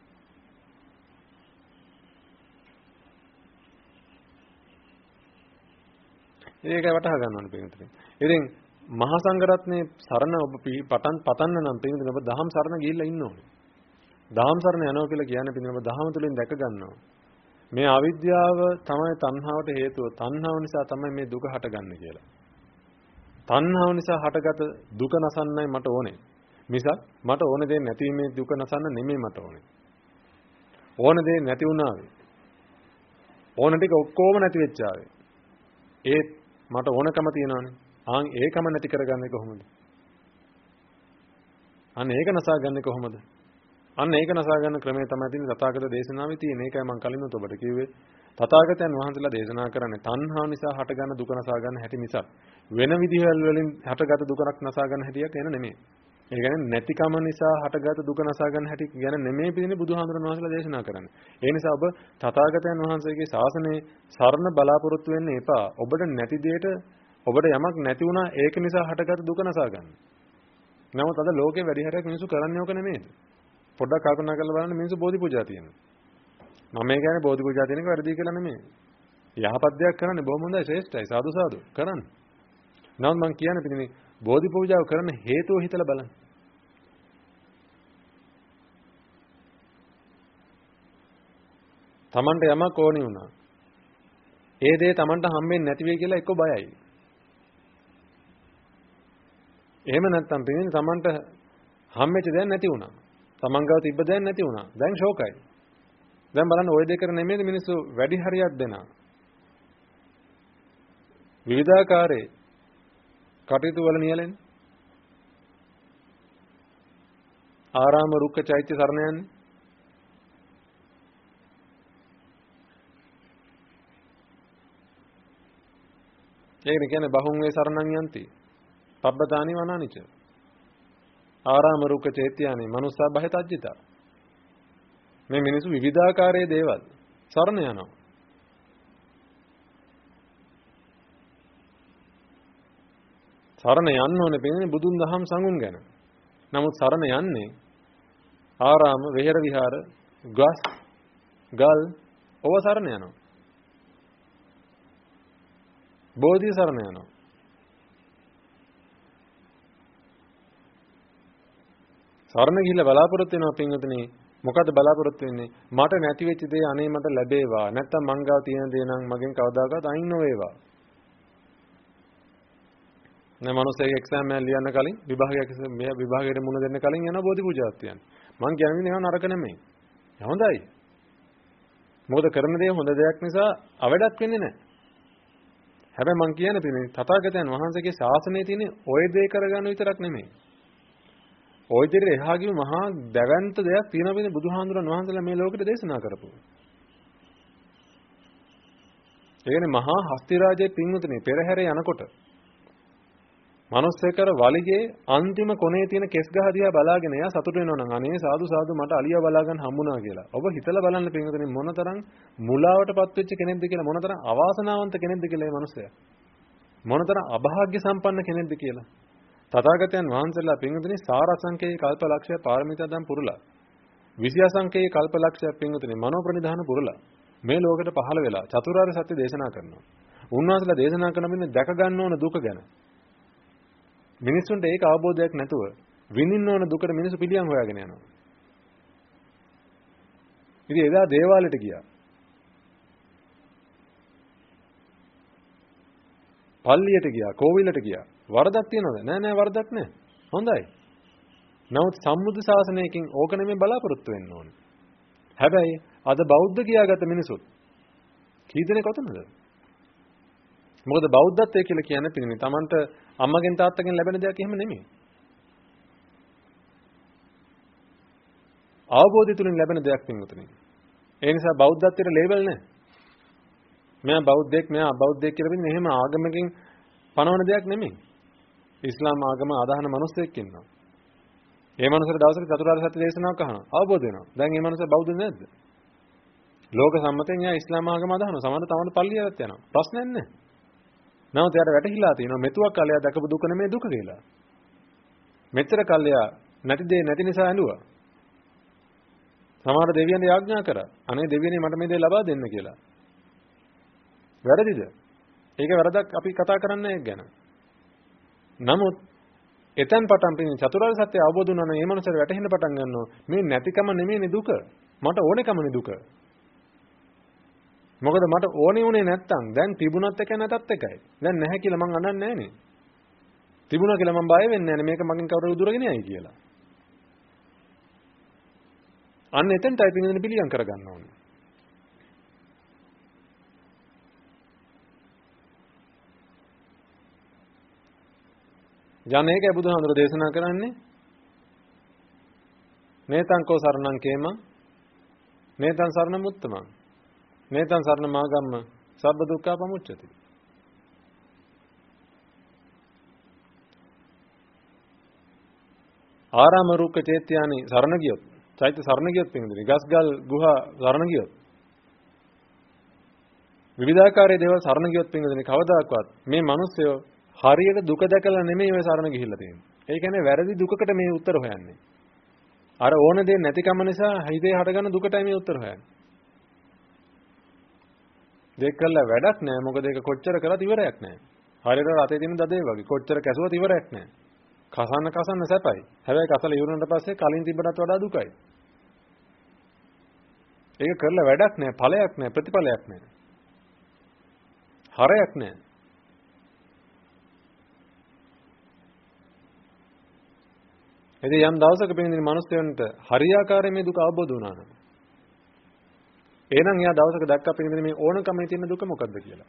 ඒකයි වටහා ගන්න ඕනේ පිටුතුනේ. ඉතින් මහා සංඝරත්නයේ සරණ ඔබ පටන් පතන්න නම් පිටුතුනේ ඔබ දහම් සරණ ගිහිල්ලා ඉන්න ඕනේ. දහම් සරණ යනවා කියලා කියන්නේ පිටුතුනේ ඔබ දහම තුලින් දැක ගන්නවා. මේ අවිද්‍යාව තමයි තණ්හාවට හේතුව. තණ්හාව නිසා තමයි මේ දුක හටගන්නේ කියලා. තණ්හාව නිසා හටගත දුක නසන්නයි මට ඕනේ. මිසක් මට ඕන දේ නැතිවීමේ දුක නසන්න නෙමෙයි මට ඕනේ. ඕන දේ නැති වුණාවේ. ඕන ටික ඔක්කොම නැති වෙච්චාවේ. ඒ මට ඕනකම තියෙනවානේ. ආන් ඒකම නැති කරගන්නේ කොහොමද? අන්න ඒක නසාගන්නේ කොහොමද? අන්න ඒක නසාගන්න ක්‍රමය තමයි තියෙන්නේ තථාගත දේශනාවේ තියෙන. ඒකයි මම කලිනුත් ඔබට කිව්වේ. තථාගතයන් වහන්සේලා දේශනා කරන්නේ තණ්හා නිසා හටගන්න දුක නසාගන්න හැටි මිසක් වෙන විදිහවල් වලින් හටගත දුකක් නසාගන්න හැටියක් එන නෙමෙයි. ඒ කියන්නේ නැතිකම නිසා හටගත දුක නසාගන්න හැටි ගැන නෙමෙයි පිළිනේ බුදුහාමුදුරන් වහන්සේලා දේශනා කරන්නේ. ඒ නිසා ඔබ තථාගතයන් වහන්සේගේ ශාසනයේ සරණ බලාපොරොත්තු වෙන්න එපා. ඔබට නැති දෙයට ඔබට යමක් නැති වුණා ඒක නිසා හටගත දුක නසාගන්න. නමුත් අද ලෝකේ වැඩි හරියක් මිනිස්සු කරන්නේ ඕක නෙමෙයිද? පොඩ්ඩක් කල්පනා කරලා බලන්න මිනිස්සු බෝධි පූජා තියෙනවා. මම මේ කියන්නේ බෝධි පූජා තියෙන එක වැරදි කියලා නෙමෙයි. යහපත් දෙයක් කරන්නේ බොහොම හොඳයි ශ්‍රේෂ්ඨයි සාදු සාදු කරන්න. නමුත් මම කියන්නේ පිටිනේ බෝධි පූජාව කරන හේතුව හිතලා බලන්න. තමන්ට යමක් ඕනි වුණා. ඒ දේ තමන්ට හම්බෙන්නේ නැති වෙයි කියලා එක්ක බයයි. එහෙම නැත්නම් පිටිනේ තමන්ට හම්බෙච්ච දෙයක් නැති වුණා. තමන් ගාව තිබ්බ දෙයක් නැති වුණා. දැන් ෂෝකයි. දැන් බලන්න ওই දෙක නෙමෙයිද මිනිස්සු වැඩි හරියක් දෙනා. විවිධාකාරයේ කටයුතු වල නියැලෙන්නේ. ආරාම රුක්ක චෛත්‍ය සරණ යන්නේ. ඒකනේ කියන්නේ බහුම් වේ සරණං යන්ති. පබ්බතානි වනානිච. ආරාම රුක්ක චෛත්‍යයනේ මනුස්සා බහෙ තජ්ජිතා. මේ මිනිස්සු විවිධාකාරයේ දේවල් සරණ යනවා. සරණ යන්න ඕනේ පින්නේ බුදුන් දහම් සංගුණ ගැන. නමුත් සරණ යන්නේ ආරාම, වෙහෙර විහාර, ගස්, ගල් ඔව සරණ යනවා. බෝධි සරණ යනවා. සරණ ගිහිල්ලා බලාපොරොත්තු වෙනවා පින්වතුනි. මොකද බලාපොරොත්තු වෙන්නේ? මට නැති වෙච්ච දේ අනේ මට ලැබේවා. නැත්තම් මං ගාව තියෙන දේ නම් මගෙන් කවදාකවත් අයින් නොවේවා. නේ මනුස්සයෙක් එක්සෑම් එක ලියන්න කලින් විභාගයක් මේ විභාගයට මුණ දෙන්න කලින් යන බෝධි පූජාවක් තියන්න. මං කියන්නේ නේව නරක නෙමෙයි. හොඳයි. මොකද කරන දේ හොඳ දෙයක් නිසා අවඩක් වෙන්නේ නැහැ. හැබැයි මං කියන්නේ පිනේ තථාගතයන් වහන්සේගේ ශාසනයේ තියෙන ওই දේ කරගන්න විතරක් නෙමෙයි. ওই දෙරේ එහා ගිහම මහා දැවැන්ත දෙයක් තියෙනවා පිනේ බුදුහාඳුරන් වහන්සේලා මේ ලෝකෙට දේශනා කරපු. ඒ කියන්නේ මහා හස්ති රාජයේ පින්වතුනි පෙරහැර යනකොට මිනිස්සෙකර වලිගේ අන්තිම කොනේ තියෙන කෙස් ගහ දිහා බලාගෙන එයා සතුට වෙනවා නම් අනේ සාදු සාදු මට අලියා බලා ගන්න හම්බුණා කියලා. ඔබ හිතලා බලන්න පින්වතුනි මොනතරම් මුලාවටපත් වෙච්ච කෙනෙක්ද කියලා මොනතරම් අවාසනාවන්ත කෙනෙක්ද කියලා මේ මිනිස්සයා. මොනතරම් අභාග්‍ය සම්පන්න කෙනෙක්ද කියලා. තථාගතයන් වහන්සේලා පින්වතුනි සාරසංකේය කල්පලක්ෂය පාරමිතා දම් පුරලා විෂය සංකේය කල්පලක්ෂය පින්වතුනි මනෝ ප්‍රනිධාන පුරලා මේ ලෝකෙට පහළ වෙලා චතුරාර්ය සත්‍ය දේශනා කරනවා. උන්වහන්සේලා දේශනා කරන මෙන්න දැක ගන්න ඕන දුක ගැන. මිනිස්සුන්ට ඒක අවබෝධයක් නැතුව විඳින්න ඕන දුකට මිනිස්සු පිළියම් හොයාගෙන යනවා. ඉතින් එදා දේවාලෙට ගියා. පල්ලියට ගියා, කෝවිලට ගියා. වරදක් තියනවද? නෑ නෑ වරදක් නෑ. හොඳයි. නමුත් සම්බුද්ධ ශාසනයකින් ඕක නෙමෙයි බලාපොරොත්තු වෙන්න ඕනේ. හැබැයි අද බෞද්ධ කියාගත්ත මිනිසුත් කී දෙනෙක් ඔතනද? මොකද බෞද්ධත්වය කියලා කියන්නේ පිළිමි. Tamanට අම්මගෙන් තාත්තගෙන් ලැබෙන දෙයක් එහෙම නෙමෙයි. අවබෝධය තුලින් ලැබෙන දෙයක් පින්වතුනි. ඒ නිසා බෞද්ධත්වයට ලේබල් නැහැ. මෙයා බෞද්ධයෙක් මෙයා අබෞද්ධයෙක් කියලා පිළිමි. එහෙම ආගමකින් පනවන දෙයක් නෙමෙයි. ඉස්ලාම් ආගම අදහන මිනිස්සෙක් ඉන්නවා. ඒ මනුස්සර දවසක චතුරාර්ය සත්‍ය දේශනාවක් අහනවා. අවබෝධ වෙනවා. දැන් මේ මනුස්සයා බෞද්ධ නැද්ද? ලෝක සම්මතයෙන් යා ඉස්ලාම් ආගම අදහනවා. සමහර තමන්ට පල්ලියට යනවා. ප්‍රශ්නයක් නැහැ. නමුත් එයාට වැටහිලා තියෙනවා මෙතුවක් කාලයක් දැකපු දුක නෙමෙයි දුක කියලා. මෙච්චර කාලය නැති දේ නැති නිසා ඇඬුවා. සමහර දෙවියන් යාඥා කරා. අනේ දෙවියනේ මට මේ දේ ලබා දෙන්න කියලා. වැරදිද? ඒක වැරදක් අපි කතා කරන්නේ ඒක ගැන. නමුත් එතෙන් පටන් පින් චතුරාර්ය සත්‍ය අවබෝධ වුණා නම් ඒ මනුස්සර වැටහෙන්න පටන් ගන්නවා මේ නැතිකම නෙමෙයිනේ දුක. මට ඕනෙකමනේ දුක. මොකද මට ඕනේ උනේ නැත්තම් දැන් තිබුණත් එකයි නැතත් එකයි. දැන් නැහැ කියලා මං අඬන්නේ නැහනේ. තිබුණා කියලා මං බය වෙන්නේ නැහනේ මේක මගෙන් කවුරු දුරගෙන යයි කියලා. අන්න එතෙන් ටයිපින් එකෙන් පිළියම් කරගන්න ඕනේ. ජනේකයි බුදුහාමුදුර දේශනා කරන්නේ නේතං කෝ සරණං කේමං නේතං සරණ මුත්තමං නේතං සරණ මාගම්ම සබ්බ දුක්ඛ පමුච්චති. ආරාම රුක්ක චේත්‍යානි සරණ ගියොත් චෛත්‍ය සරණ ගියොත් පින්දුනි ගස්ගල් ගුහා සරණ ගියොත් විවිධාකාරයේ දේවල් සරණ ගියොත් පින්දුනි කවදාකවත් මේ මිනිස්සයෝ හරියට දුක දැකලා නෙමෙයි ඔය සරණ ගිහිල්ලා තියෙන්නේ. ඒ කියන්නේ වැරදි දුකකට මේ උත්තර හොයන්නේ. අර ඕන දේ නැතිකම නිසා හිතේ හටගන්න දුකටයි මේ උත්තර හොයන්නේ. දෙක කළා වැඩක් නෑ. මොකද ඒක කොච්චර කරත් ඉවරයක් නෑ. හරියට රතේ තියෙන දදේ වගේ කොච්චර කැසුවත් ඉවරයක් නෑ. කසන්න කසන්න සැපයි. හැබැයි කසල ඉවරනට පස්සේ කලින් තිබ්බටත් වඩා දුකයි. ඒක කරලා වැඩක් නෑ. ඵලයක් නෑ. ප්‍රතිඵලයක් නෑ. හරයක් නෑ. ඉතින් යම් දවසක පින්දින මිනිස්යන්ට හරියාකාරයෙන් මේ දුක අවබෝධ වුණා නම් එහෙනම් එයා දවසක දැක්කා පින්දින මේ ඕනකමේ තියෙන දුක මොකද්ද කියලා.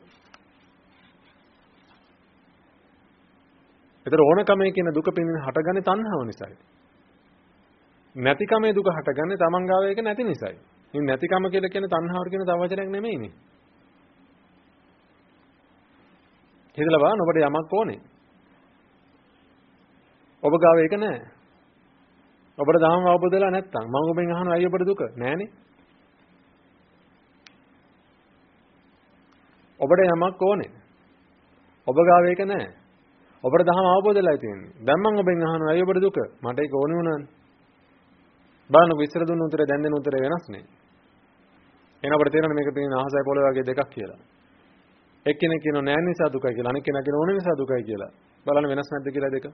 ඒතර ඕනකමේ කියන දුක පින්දින හටගන්නේ තණ්හාව නිසායි. නැතිකමේ දුක හටගන්නේ තමන් ගාව එක නැති නිසායි. මේ නැතිකම කියලා කියන්නේ තණ්හාවට කියන තව වචනයක් නෙමෙයිනේ. හිතලා බලන්න ඔබට යමක් ඕනේ. ඔබ ගාව ඒක නැහැ. ඔබට ධර්ම අවබෝධ වෙලා නැත්තම් මම ඔබෙන් අහනවා අයිය ඔබට දුක නෑනේ. ඔබට යමක් ඕනේ. ඔබ ගාව ඒක නෑ. ඔබට ධර්ම අවබෝධ වෙලා තියෙන්නේ. දැන් මම ඔබෙන් අහනවා අයිය ඔබට දුක. මට ඒක ඕනේ වුණානේ. බලන්න විස්තර දුන්න උත්තරය දැන් දෙන උත්තරය වෙනස් නේ. එහෙනම් අපිට තේරෙනවා මේක තියෙන අහසයි පොළොව වගේ දෙකක් කියලා. එක්කෙනෙක් කියනවා නෑ නිසා දුකයි කියලා. අනෙක් කෙනා කියනවා ඕනේ නිසා දුකයි කියලා. බලන්න වෙනස් නැද්ද කියලා දෙක.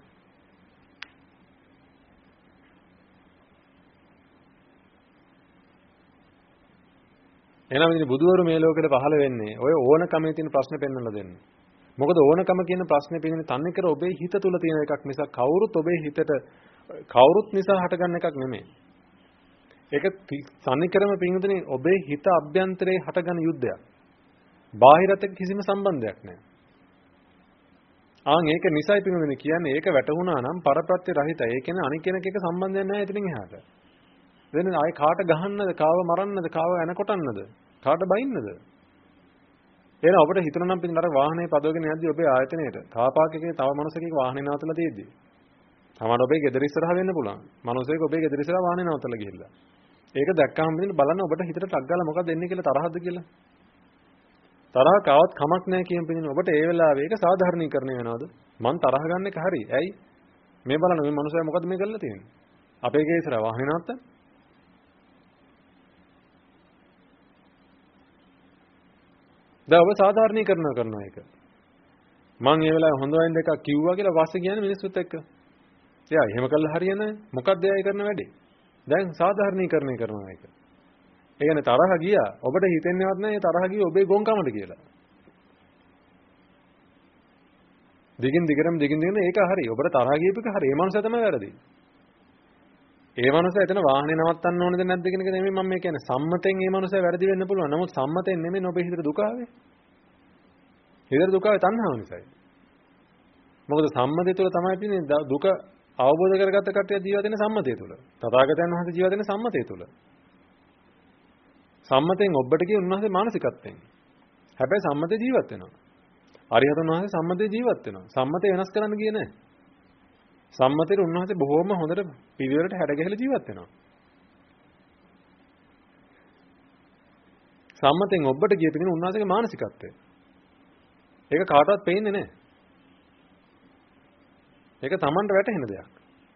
එහෙනම් ඉතින් බුදුවරු මේ ලෝකෙට පහළ වෙන්නේ ඔය ඕනකමේ තියෙන ප්‍රශ්න පෙන්වන්න දෙන්න. මොකද ඕනකම කියන ප්‍රශ්නේ පිළිගන්නේ තන්නේ කර ඔබේ හිත තුල තියෙන එකක් නිසා කවුරුත් ඔබේ හිතට කවුරුත් නිසා හටගන්න එකක් නෙමෙයි. ඒක තන්නේ කරම පිළිගන්නේ ඔබේ හිත අභ්‍යන්තරේ හටගන්න යුද්ධයක්. බාහිරට කිසිම සම්බන්ධයක් නැහැ. ආන් ඒක නිසයි පිළිගන්නේ කියන්නේ ඒක වැටුණා නම් පරප්‍රත්‍ය රහිතයි. ඒ කියන්නේ අනික් කෙනෙක් එක්ක සම්බන්ධයක් නැහැ එතනින් එහාට. වෙන ආයේ කාට ගහන්නද කාව මරන්නද කාව එන කොටන්නද කාට බයින්නද එහෙනම් ඔබට හිතනවා නම් පිටින් අර වාහනේ පදවගෙන යද්දී ඔබේ ආයතනයේට කාර් පාක් එකේ තව මනුස්සයෙක් වාහනේ නවත්තලා තියෙද්දී. තමන්න ඔබේ ගෙදර ඉස්සරහ වෙන්න පුළුවන්. මනුස්සයෙක් ඔබේ ගෙදර ඉස්සරහ වාහනේ නවත්තලා ගිහිල්ලා. ඒක දැක්කම පිටින් බලන්න ඔබට හිතට ටක් ගාලා මොකක්ද එන්නේ කියලා තරහද කියලා. තරහ කවත් කමක් නැහැ කියන පිටින් ඔබට ඒ වෙලාවේ ඒක සාධාරණීකරණය වෙනවද? මං තරහ ගන්න එක හරි. ඇයි? මේ බලන්න මේ මනුස්සයා මොකද මේ කරලා තියෙන්නේ? අපේ ගේ ඉස්සරහ වාහනේ නවත්තන්න. දැන් ඔබ සාධාරණීකරණය කරනවා ඒක. මං ඒ වෙලාවේ හොඳ වයින් දෙකක් කිව්වා කියලා වාස්සේ කියන්නේ මිනිස්සුත් එක්ක. එයා එහෙම කළා හරියන්නේ නැහැ. මොකක්ද එයා කරන වැඩේ? දැන් සාධාරණීකරණය කරනවා ඒක. ඒ කියන්නේ තරහ ගියා. ඔබට හිතෙන්නේවත් නැහැ තරහ ගියේ ඔබේ ගොන්කමද කියලා. දිගින් දිගටම දිගින් දිගටම ඒක හරි. ඔබට තරහ ගියප එක හරි. ඒ මනුස්සයා තමයි වැරදි. ඒ මනුස්සයා එතන වාහනේ නවත්තන්න ඕනද නැද්ද කියන එක නෙමෙයි මම මේ කියන්නේ. සම්මතෙන් ඒ මනුස්සයා වැරදි වෙන්න පුළුවන්. නමුත් සම්මතෙන් නෙමෙයි ඔබේ හිතේ දුක ආවේ. හිතේ දුක ආවේ තණ්හාව නිසායි. මොකද සම්මතය තුළ තමයි තියෙන්නේ දුක අවබෝධ කරගත්ත කට්ටිය ජීවත් වෙන සම්මතය තුළ. තථාගතයන් වහන්සේ ජීවත් වෙන සම්මතය තුළ. සම්මතෙන් ඔබට කිය උන්වහන්සේ මානසිකත්වයෙන්. හැබැයි සම්මතේ ජීවත් වෙනවා. අරිහතන් වහන්සේ සම්මතේ ජීවත් වෙනවා. සම්මතේ වෙනස් කරන්න ගියේ නැහැ. සම්මතේ උන්වහන්සේ බොහෝම හොඳට පිළිවෙලට හැඩගැහිලා ජීවත් වෙනවා. සම්මතෙන් ඔබට කිය පිටින් උන්වහන්සේගේ මානසිකත්වය. ඒක කාටවත් පේන්නේ නැහැ. ඒක Tamanට වැටහෙන දෙයක්.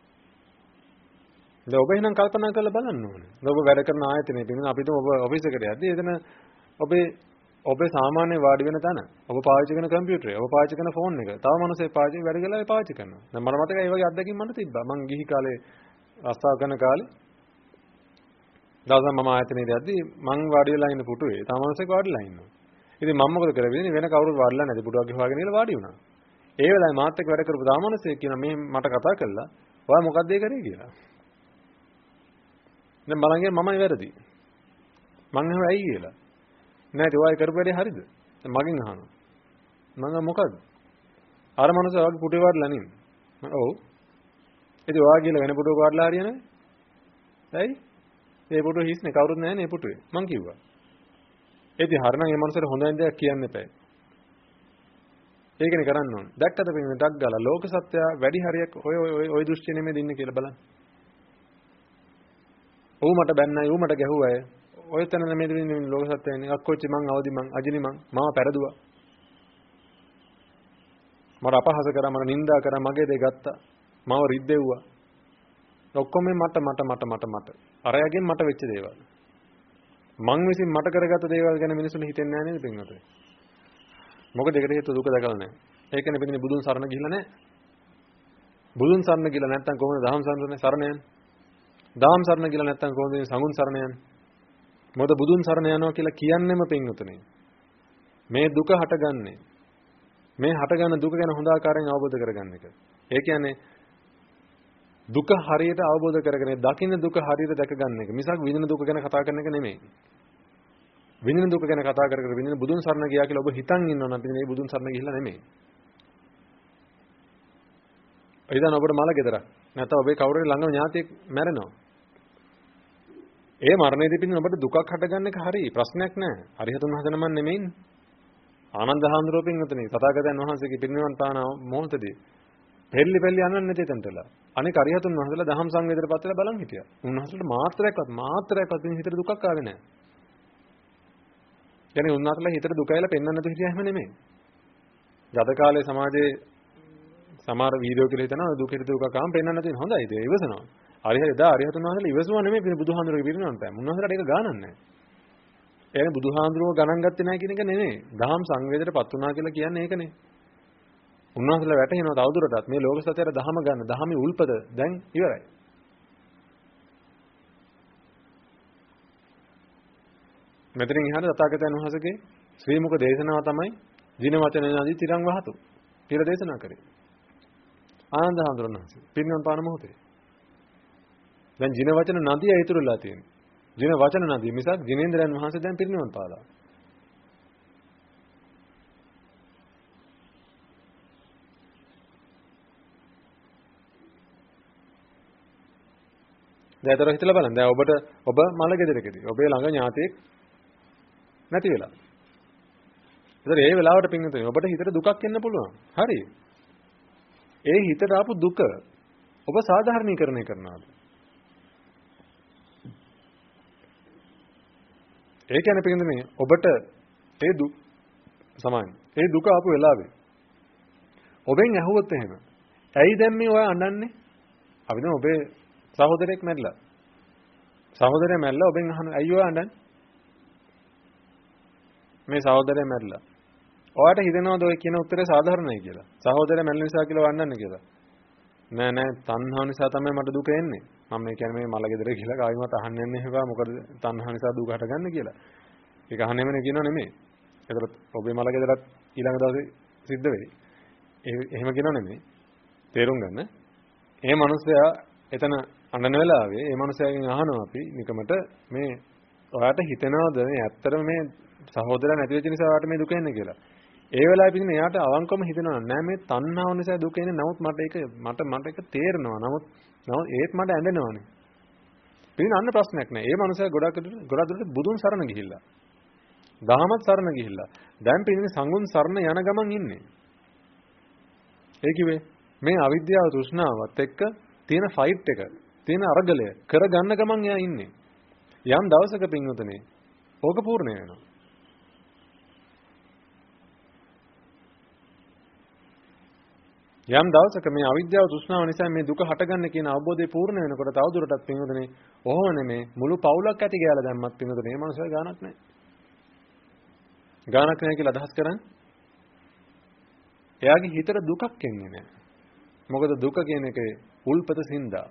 දැන් ඔබ එහෙනම් කල්පනා කරලා බලන්න ඕනේ. ඔබ වැඩ කරන ආයතනයේ පිටින් අපිට ඔබ ඔෆිස් එකට යද්දී එතන ඔබේ ඔබේ සාමාන්‍ය වාඩි වෙන තැන, ඔබ පාවිච්චි කරන කම්පියුටරය, ඔබ පාවිච්චි කරන ෆෝන් එක, තව මිනිස්සෙක් පාවිච්චි වැඩ කරලා පාවිච්චි කරනවා. දැන් මට මතකයි ඒ වගේ අත්දැකීම් මට තිබ්බා. මං ගිහි කාලේ රස්තාව කරන කාලේ දවසක් මම ආයතනයේ යද්දී මං වාඩි වෙලා ඉන්න පුටුවේ තව මිනිස්සෙක් වාඩිලා ඉන්නවා. ඉතින් මම මොකද කරන්නේ? වෙන කවුරුත් වාඩිලා නැති පුටුවක් ගහගෙන ඉල වාඩි වුණා. ඒ වෙලාවේ මාත් එක්ක වැඩ කරපු තව මිනිස්සෙක් කියනවා මේ මට කතා කළා. ඔයා මොකක්ද ඒ කරේ කියලා. දැන් බලන් ගියා මමයි වැරදි. මං එහෙම ඇයි කියලා. නැති ඔයා කරපු වැඩේ හරිද? දැන් මගෙන් අහනවා. මම මොකද්ද? අර මනුස්සයා වගේ පුටේ වාඩිලා නෙමෙයි. මම ඔව්. ඉතින් ඔයා කියලා වෙන පුටුවක වාඩිලා හරියන්නේ? ඇයි? ඒ පුටුව හිස්නේ කවුරුත් නැහැ නේ පුටුවේ. මං කිව්වා. ඉතින් හරිනම් මේ මනුස්සයාට හොඳ දෙයක් කියන්න එපා. ඒකනේ කරන්න ඕනේ. දැක්කද පිටින් ඩක් ගාලා ලෝක සත්‍යය වැඩි හරියක් ඔය ඔය ඔය දෘෂ්ටි නෙමෙයි දින්නේ කියලා බලන්න. ඌ මට බැන්නයි ඌ මට ගැහුවයි. ඔය තැන නෙමෙයි දින්නේ ලෝක සත්‍යයනේ. අක්කොච්චි මං අවදි මං අජිනි මං මාව පෙරදුවා. මට අපහාස කරා මට නිඳා කරා මගේ දේ ගත්තා. මාව රිද්දෙව්වා. ඔක්කොම මට මට මට මට මට. අරයගෙන් මට වෙච්ච දේවල්. මං විසින් මට කරගත්ත දේවල් ගැන මිනිස්සුන්ට හිතෙන්නේ නැහැ නේද පින්වතුනි? මොකද ඒකට හේතුව දුක දැකලා නැහැ. ඒකනේ පිටින් බුදුන් සරණ ගිහිල්ලා නැහැ. බුදුන් සරණ ගිහිල්ලා නැත්තම් කොහොමද දහම් සරණ සරණ යන්නේ? දහම් සරණ ගිහිල්ලා නැත්තම් කොහොමද සංඝුන් සරණ යන්නේ? මොකද බුදුන් සරණ යනවා කියලා කියන්නෙම පින්වතුනි. මේ දුක හටගන්නේ. මේ හටගන්න දුක ගැන හොඳ ආකාරයෙන් අවබෝධ කරගන්න එක. ඒ කියන්නේ දුක හරියට අවබෝධ කරගෙන දකින්න දුක හරියට දැක ගන්න එක. මිසක් විඳින දුක ගැන කතා කරන එක නෙමෙයි. විඳින දුක ගැන කතා කර කර විඳින බුදුන් සරණ ගියා කියලා ඔබ හිතන් ඉන්නවා නම් මේ බුදුන් සරණ ගිහිල්ලා නෙමෙයි. එයිදන් ඔබට මල ගෙදරක්. නැත්නම් ඔබේ කවුරුරි ළඟම ඥාතියෙක් මැරෙනවා. ඒ මරණයේදී පිටින් ඔබට දුකක් හටගන්න එක හරි ප්‍රශ්නයක් නෑ. හරිහතුන් වහන්සේ නම නෙමෙයිනේ. ආනන්ද හාමුදුරුවෝ පින්වතුනි තථාගතයන් වහන්සේගේ පිරිනිවන් පාන මොහොතදී පෙරලි පෙරලි යන්නේ නැති තැනටලා. අනෙක් අරිහතුන් වහන්සේලා දහම් සංවේදයට පත් වෙලා බලන් හිටියා. උන්වහන්සේට මාත්‍රයක්වත් මාත්‍රයක්වත් හිතට දුකක් ආවේ නෑ. කියන්නේ උන්වහන්සේලා හිතට දුක ඇවිල්ලා පෙන්වන්න නැතුව හිටියා හැම නෙමෙයි. ගත කාලේ සමාජයේ සමහර වීඩියෝ කියලා හිතනවා දුක හිත දුකක් ආවම පෙන්වන්න නැතිව හොඳයි ඒක ඉවසනවා. හරියට එදා අරිහතුන් වහන්සේලා ඉවසුවා නෙමෙයි බුදුහාමුදුරුවෝ පිරිනිවන් පෑම. උන්වහන්සේලාට ඒක ගානක් නෑ. ඒ කියන්නේ බුදුහාමුදුරුවෝ ගණන් ගත්තේ නැහැ කියන එක නෙමෙයි. දහම් සංවේදයට පත් වුණා කියලා කියන්නේ ඒකනේ. උන්වහන්සේලා වැටහෙනවා තවදුරටත් මේ ලෝක සත්‍යයට දහම ගන්න දහමේ උල්පත දැන් ඉවරයි. මෙතනින් එහාට තථාගතයන් වහන්සේගේ ශ්‍රී මුඛ දේශනාව තමයි දින වචන නදී තිරං වහතු කියලා දේශනා කරේ. ආනන්ද හඳුරන වහන්සේ පිරිනිවන් පාන මොහොතේ. දැන් ජින වචන නදිය ඉතුරුලා තියෙනවා. ජින වචන නදිය මිසක් ජිනේන්ද්‍රයන් වහන්සේ දැන් පිරිනිවන් පාලා. දැන් ඒතර හිතලා බලන්න. දැන් ඔබට ඔබ මල ගෙදරකදී ඔබේ ළඟ ඥාතියෙක් නැති වෙලා. ඒතර ඒ වෙලාවට පින්විතනේ ඔබට හිතට දුකක් එන්න පුළුවන්. හරි. ඒ හිතට ආපු දුක ඔබ සාධාරණීකරණය කරනවාද? ඒ කියන්නේ පින්විතනේ ඔබට ඒ දුක් සමාන. ඒ දුක ආපු වෙලාවේ ඔබෙන් ඇහුවොත් එහෙම ඇයි දැන් මේ ඔය අඬන්නේ? අපි දැන් ඔබේ සහෝදරයෙක් මැරිලා. සහෝදරයා මැරිලා ඔබෙන් අහන ඇයි ඔය අඬන්නේ? මේ සහෝදරයා මැරිලා. ඔයාට හිතෙනවද ඔය කියන උත්තරේ සාධාරණයි කියලා? සහෝදරයා මැරෙන නිසා කියලා වන්නන්න කියලා. නෑ නෑ තණ්හාව නිසා තමයි මට දුක එන්නේ. මම මේ කියන්නේ මේ මල ගෙදර කියලා කායිමත් අහන්න යන්නේ ඒවා මොකද තණ්හාව නිසා දුක හටගන්නේ කියලා. ඒක අහන්නෙමනේ කියනව නෙමෙයි. ඒතර ඔබේ මල ගෙදරත් ඊළඟ දවසේ සිද්ධ වෙයි. ඒ එහෙම කියනව නෙමෙයි. තේරුම් ගන්න. ඒ මනුස්සයා එතන අඬන වෙලාවේ ඒ මනුස්සයාගෙන් අහනවා අපි නිකමට මේ ඔයාට හිතෙනවද මේ ඇත්තටම මේ සහෝදරයා නැති වෙච්ච නිසා ඔයාට මේ දුක එන්නේ කියලා. ඒ වෙලාවේ පිටින් එයාට අවංකවම හිතෙනවා නෑ මේ තණ්හාව නිසා දුක එන්නේ. නමුත් මට ඒක මට මට ඒක තේරෙනවා. නමුත් නමුත් ඒත් මට ඇඬෙනවානේ. පිටින් අන්න ප්‍රශ්නයක් නෑ. ඒ මනුස්සයා ගොඩක් ගොඩක් දුරට බුදුන් සරණ ගිහිල්ලා. දහමත් සරණ ගිහිල්ලා. දැන් පිටින් සංඝුන් සරණ යන ගමන් ඉන්නේ. ඒ කිව්වේ මේ අවිද්‍යාව තෘෂ්ණාවත් එක්ක තියෙන ෆයිට් එක, තියෙන අරගලය කරගන්න ගමන් එයා ඉන්නේ. යම් දවසක පින්වතුනේ ඕක පූර්ණ වෙනවා. යම් දවසක මේ අවිද්‍යාව තෘෂ්ණාව නිසා මේ දුක හටගන්නේ කියන අවබෝධය පූර්ණ වෙනකොට තවදුරටත් පින්වතුනේ ඔහොම නෙමේ මුළු පවුලක් ඇති ගෑලා දැම්මත් පින්වතුනේ මේ මනුස්සයා ගානක් නැහැ. ගානක් නැහැ කියලා අදහස් කරන්නේ. එයාගේ හිතට දුකක් එන්නේ නැහැ. මොකද දුක කියන එකේ උල්පත සින්දා.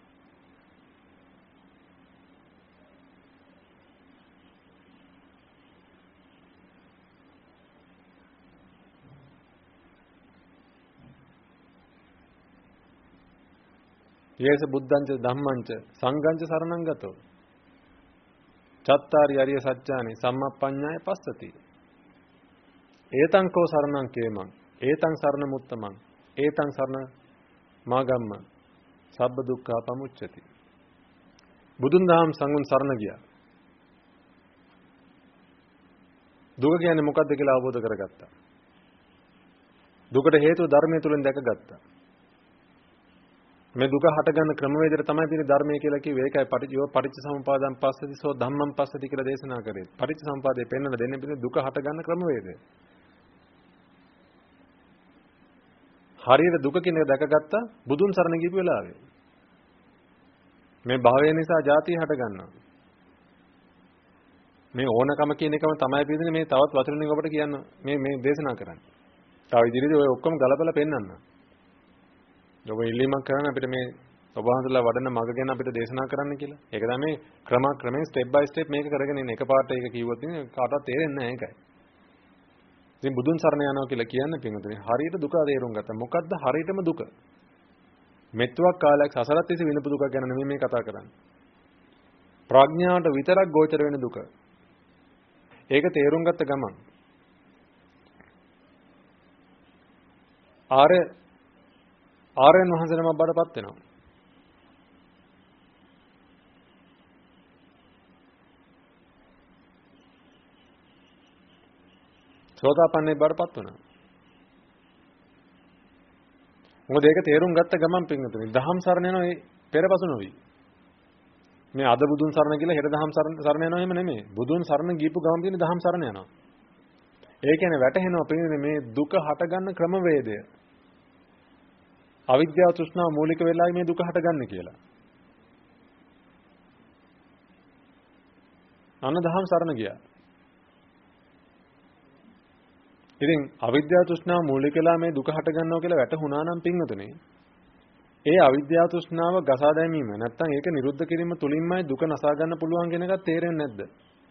යේස බුද්ධංච ධම්මංච සංඝංච සරණං ගතෝ. චත්තාරි අරිය සත්‍යානි සම්මප්පඤ්ඤාය පස්සති. ඒතං කෝ සරණං කේමං ඒතං සරණ මුත්තමං ඒතං සරණ මාගම්ම සබ්බ දුක්ඛා පමුච්චති. බුදුන් දහම් සංඝුන් සරණ ගියා. දුක කියන්නේ මොකක්ද කියලා අවබෝධ කරගත්තා. දුකට හේතුව ධර්මයේ තුලින් දැකගත්තා. මේ දුක හටගන්න ක්‍රමවේදයට තමයි තියෙන ධර්මය කියලා කිව්වේ. ඒකයි පටිච්ච පටිච්චසමුපාදං පස්සති සෝ ධම්මං පස්සති කියලා දේශනා කරේ. පටිච්චසමුපාදේ පෙන්වන දෙන්නේ පිළිද දුක හටගන්න ක්‍රමවේදය. හරියට දුක කියන එක දැකගත්තා බුදුන් සරණ ගියපු වෙලාවේ. මේ භවය නිසා ජාතිය හටගන්නවා. මේ ඕනකම කියන එකම තමයි පිළිදෙන්නේ මේ තවත් වචනින් ඔබට කියන්න මේ මේ දේශනා කරන්නේ. තව ඉදිරියේදී ඔය ඔක්කොම ගලපලා පෙන්නන්න. ඔබ ඉල්ලීමක් කරන අපිට මේ ඔබ වහන්සේලා වඩන මඟ ගැන අපිට දේශනා කරන්න කියලා. ඒක තමයි මේ ක්‍රම ක්‍රමයෙන් ස්ටෙප් බයි ස්ටෙප් මේක කරගෙන ඉන්නේ. එකපාරට ඒක කිව්වොත් ඉතින් කාටවත් තේරෙන්නේ නැහැ ඒකයි. ඉතින් බුදුන් සරණ යනවා කියලා කියන්නේ පින්වතුනි හරියට දුක තේරුම් ගත්තා. මොකද්ද හරියටම දුක? මෙත්තුවක් කාලයක් සසරත් තිස්සේ විඳපු දුක ගැන නෙමෙයි මේ කතා කරන්නේ. ප්‍රඥාවට විතරක් ගෝචර වෙන දුක. ඒක තේරුම් ගත්ත ගමන් ආර්ය ආර්යයන් වහන්සේනම බඩපත් වෙනවා. සෝතාපන්නයි බඩපත් වෙනවා. මොකද ඒක තේරුම් ගත්ත ගමන් පින්වතුනි දහම් සරණ යනවා ඒ පෙරපසු නොවි. මේ අද බුදුන් සරණ කියලා හෙට දහම් සරණ යනවා එහෙම නෙමෙයි. බුදුන් සරණ ගියපු ගමන් තියෙන දහම් සරණ යනවා. ඒ කියන්නේ වැටහෙනවා පින්වතුනි මේ දුක හටගන්න ක්‍රමවේදය. අවිද්‍යාව තෘෂ්ණාව මූලික වෙලාවයි මේ දුක හටගන්නේ කියලා. අන්න දහම් සරණ ගියා. ඉතින් අවිද්‍යාව තෘෂ්ණාව මූලික වෙලා මේ දුක හටගන්නවා කියලා වැටහුණා නම් පින්වතුනි ඒ අවිද්‍යාව තෘෂ්ණාව ගසා දැමීම නැත්තම් ඒක නිරුද්ධ කිරීම තුලින්මයි දුක නසා ගන්න පුළුවන් කියන එකත් තේරෙන්නේ නැද්ද?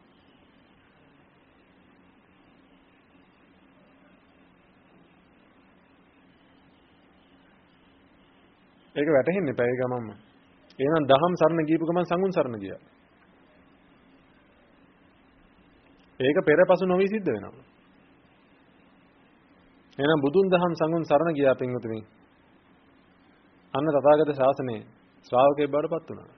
ඒක වැටහෙන්නේ පැය ගමන්ම. එහෙනම් දහම් සරණ ගියපු ගමන් සංඝුන් සරණ ගියා. ඒක පෙරපසු නොවි සිද්ධ වෙනවා. එහෙනම් බුදුන් දහම් සංඝුන් සරණ ගියා පින්වතුනි. අන්න තථාගත ශාසනයේ ශ්‍රාවකයෙක් බවට පත් වුණා.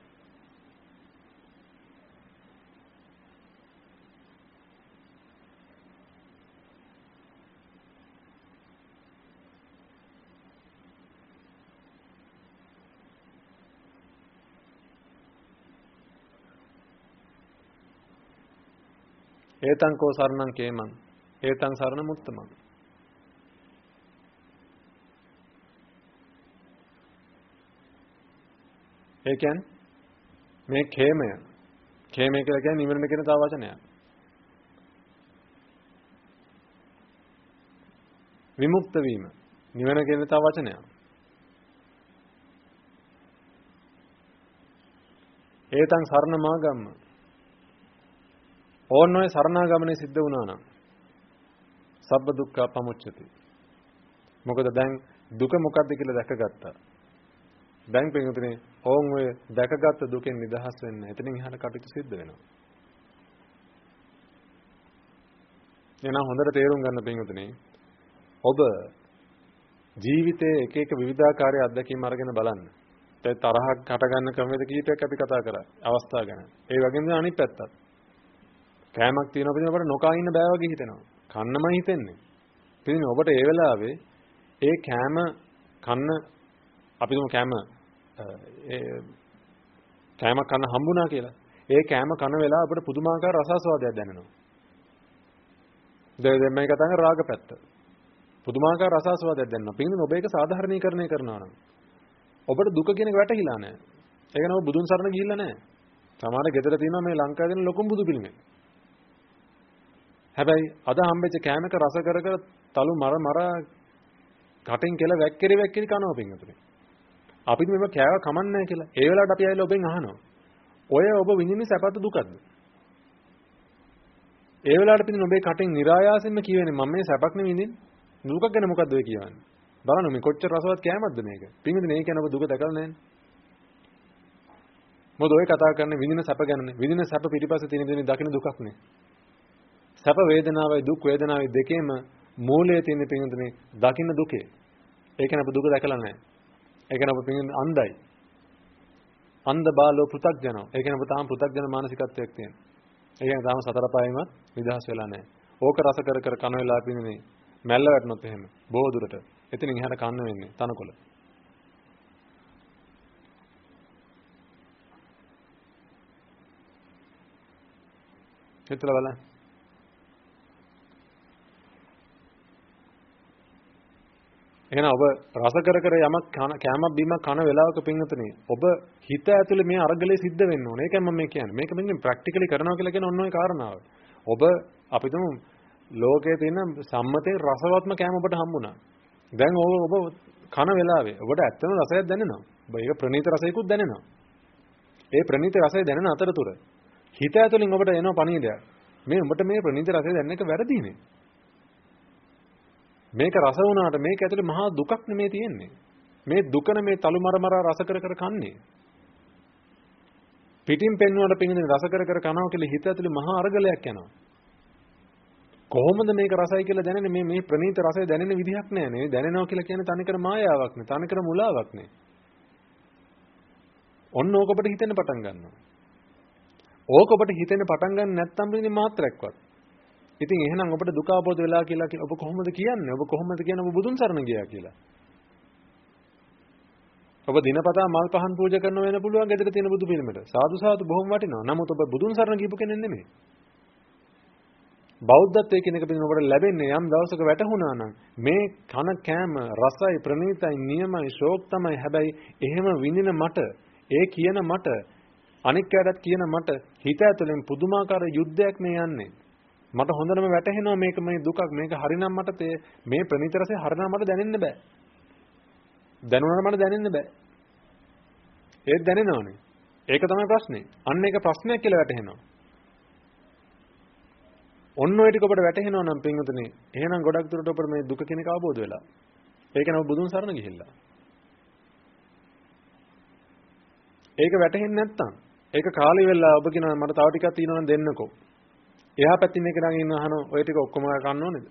ඒතං කෝ සරණං කේමං. ඒතං සරණ මුත්තමං. ඒ කියන්නේ මේ ඛේමය. ඛේමය කියලා කියන්නේ නිවන කියන තව වචනයක්. විමුක්ත වීම. නිවන කියන තව වචනයක්. ඒතං සරණ මාගම්ම. ඕන්න ඔය සරණාගමනේ සිද්ධ වුණා නම් සබ්බ දුක්ඛ පමුච්චති. මොකද දැන් දුක මොකක්ද කියලා දැකගත්තා. දැන් පිටුනේ ඕන් ඔය දැකගත් දුකෙන් නිදහස් වෙන්න එතනින් එහාට කටයුතු සිද්ධ වෙනවා. එහෙනම් හොඳට තේරුම් ගන්න පිටුනේ ඔබ ජීවිතයේ එක එක විවිධාකාරයේ අත්දැකීම් අරගෙන බලන්න. ඒ තරහක් හට ගන්න ක්‍රමවේද කීපයක් අපි කතා කරා. අවස්ථා ගැන. ඒ වගේම අනිත් පැත්තත්. කෑමක් තියෙනවා පිටින් අපිට නොකා ඉන්න බෑ වගේ හිතෙනවා. කන්නමයි හිතෙන්නේ. ඉතින් ඔබට ඒ වෙලාවේ ඒ කෑම කන්න අපි දුම කෑම ඒ කෑමක් කන්න හම්බුණා කියලා. ඒ කෑම කන වෙලාව අපිට පුදුමාකාර රසාස්වාදයක් දැනෙනවා. දැන් මේ කතා කරන්නේ රාග පැත්ත. පුදුමාකාර රසාස්වාදයක් දැනෙනවා. පිටින් ඔබ ඒක සාධාරණීකරණය කරනවා නම් ඔබට දුක කියන එක වැටහිලා නැහැ. ඒක නම බුදුන් සරණ ගිහිල්ලා නැහැ. සමහර ගෙදර තියෙනවා මේ ලංකාවේ තියෙන ලොකුම බුදු පිළිමේ. හැබැයි අද හම්බෙච්ච කෑමක රස කර කර තලු මර මර කටින් කෙල වැක්කිරි වැක්කිරි කනවා පින්වතුනි. අපිත් මේක කෑව කමන්නේ කියලා. ඒ වෙලාවට අපි ආයෙත් ඔබෙන් අහනවා. ඔය ඔබ විඳින්නේ සැපද දුකද? ඒ වෙලාවට පිටින් ඔබේ කටින් નિરાයාසයෙන්ම කියවෙන්නේ මම මේ සැපක් නෙවෙයි විඳින්නේ. දුකක් ගැන මොකද්ද ඔය කියන්නේ? බලන්න මේ කොච්චර රසවත් කෑමක්ද මේක. පින්වතුනි මේ කියන ඔබ දුක දැකලා නැන්නේ. මොකද ඔය කතා කරන්නේ විඳින සැප ගැනනේ. විඳින සැප පිටිපස්සේ තියෙන දේ දකින්න දුකක් නේ. සැප වේදනාවයි දුක් වේදනාවයි දෙකේම මූලයේ තියෙන පින්වතුනි දකින්න දුකේ. ඒක නේ අප දුක දැකලා නැහැ. ඒක නේ අප පින්වතුනි අන්ධයි. අන්ධ බාලෝ පෘථග්ජනෝ. ඒක නේ අප තාම පෘථග්ජන මානසිකත්වයක් තියෙන. ඒ කියන්නේ තාම සතර පායෙමත් නිදහස් වෙලා නැහැ. ඕක රස කර කර කන වෙලා පින්වතුනි මැල්ල වැටුනොත් එහෙම බොහෝ දුරට එතනින් එහාට කන්න වෙන්නේ තනකොළ. හිතලා බලන්න. එහෙනම් ඔබ රස කර කර යමක් කෑමක් බීමක් කන වෙලාවක පින්වතුනි ඔබ හිත ඇතුලේ මේ අරගලේ සිද්ධ වෙන්න ඕනේ. ඒකයි මම මේ කියන්නේ. මේක මෙන්න ප්‍රැක්ටිකලි කරනවා කියලා කියන ඔන්න ඔය කාරණාව. ඔබ අපි තුමු ලෝකයේ තියෙන සම්මතේ රසවත්ම කෑම ඔබට හම්බුණා. දැන් ඔබ ඔබ කන වෙලාවේ ඔබට ඇත්තම රසයක් දැනෙනවා. ඔබ ඒක ප්‍රණීත රසයකුත් දැනෙනවා. ඒ ප්‍රණීත රසය දැනෙන අතරතුර හිත ඇතුලින් ඔබට එනවා පණීඩයක්. මේ ඔබට මේ ප්‍රණීත රසය දැනෙන එක වැරදිනේ. මේක රස වුණාට මේක ඇතුලේ මහා දුකක් නෙමේ තියෙන්නේ. මේ දුකන මේ තලු මර මර රස කර කර කන්නේ. පිටින් පෙන්වුවට පිටින් රස කර කර කනවා කියලා හිත ඇතුලේ මහා අරගලයක් යනවා. කොහොමද මේක රසයි කියලා දැනෙන්නේ මේ මේ ප්‍රණීත රසය දැනෙන විදිහක් නෑ නේ. දැනෙනවා කියලා කියන්නේ තනිකර මායාවක් නේ. තනිකර මුලාවක් නේ. ඔන්න ඕක ඔබට හිතෙන්න පටන් ගන්නවා. ඕක ඔබට හිතෙන්න පටන් ගන්න නැත්නම් මේ මාත්‍රයක්වත්. ඉතින් එහෙනම් ඔබට දුක අවබෝධ වෙලා කියලා ඔබ කොහොමද කියන්නේ? ඔබ කොහොමද කියන්නේ ඔබ බුදුන් සරණ ගියා කියලා? ඔබ දිනපතා මල් පහන් පූජා කරන වෙන පුළුවන් ගෙදර තියෙන බුදු පිළිමයට. සාදු සාදු බොහොම වටිනවා. නමුත් ඔබ බුදුන් සරණ ගිහපු කෙනෙක් නෙමෙයි. බෞද්ධත්වයේ කියන එක පිළිබඳව ඔබට ලැබෙන්නේ යම් දවසක වැටහුණා නම් මේ කන කෑම රසයි ප්‍රණීතයි නියමයි ශෝක් තමයි. හැබැයි එහෙම විඳින මට ඒ කියන මට අනික් කයටත් කියන මට හිත ඇතුලෙන් පුදුමාකාර යුද්ධයක් මේ යන්නේ. මට හොඳටම වැටහෙනවා මේක මේ දුකක් මේක හරිනම් මට මේ ප්‍රණීත රසය හරිනම් මට දැනෙන්න බෑ. දැනුණාට මට දැනෙන්න බෑ. ඒත් දැනෙනවනේ. ඒක තමයි ප්‍රශ්නේ. අන්න ඒක ප්‍රශ්නයක් කියලා වැටහෙනවා. ඔන්න ඔය ටික ඔබට වැටහෙනවා නම් පින්වතුනි එහෙනම් ගොඩක් දුරට ඔබට මේ දුක කියන එක අවබෝධ වෙලා. ඒක නම බුදුන් සරණ ගිහිල්ලා. ඒක වැටහෙන්නේ නැත්තම් ඒක කාලි වෙලා ඔබ කියනවා මට තව ටිකක් තියෙනවා නම් දෙන්නකෝ. එහා පැත්තේ මේක නම් ඉන්න අහන ඔය ටික ඔක්කොම කන්න ඕනේද?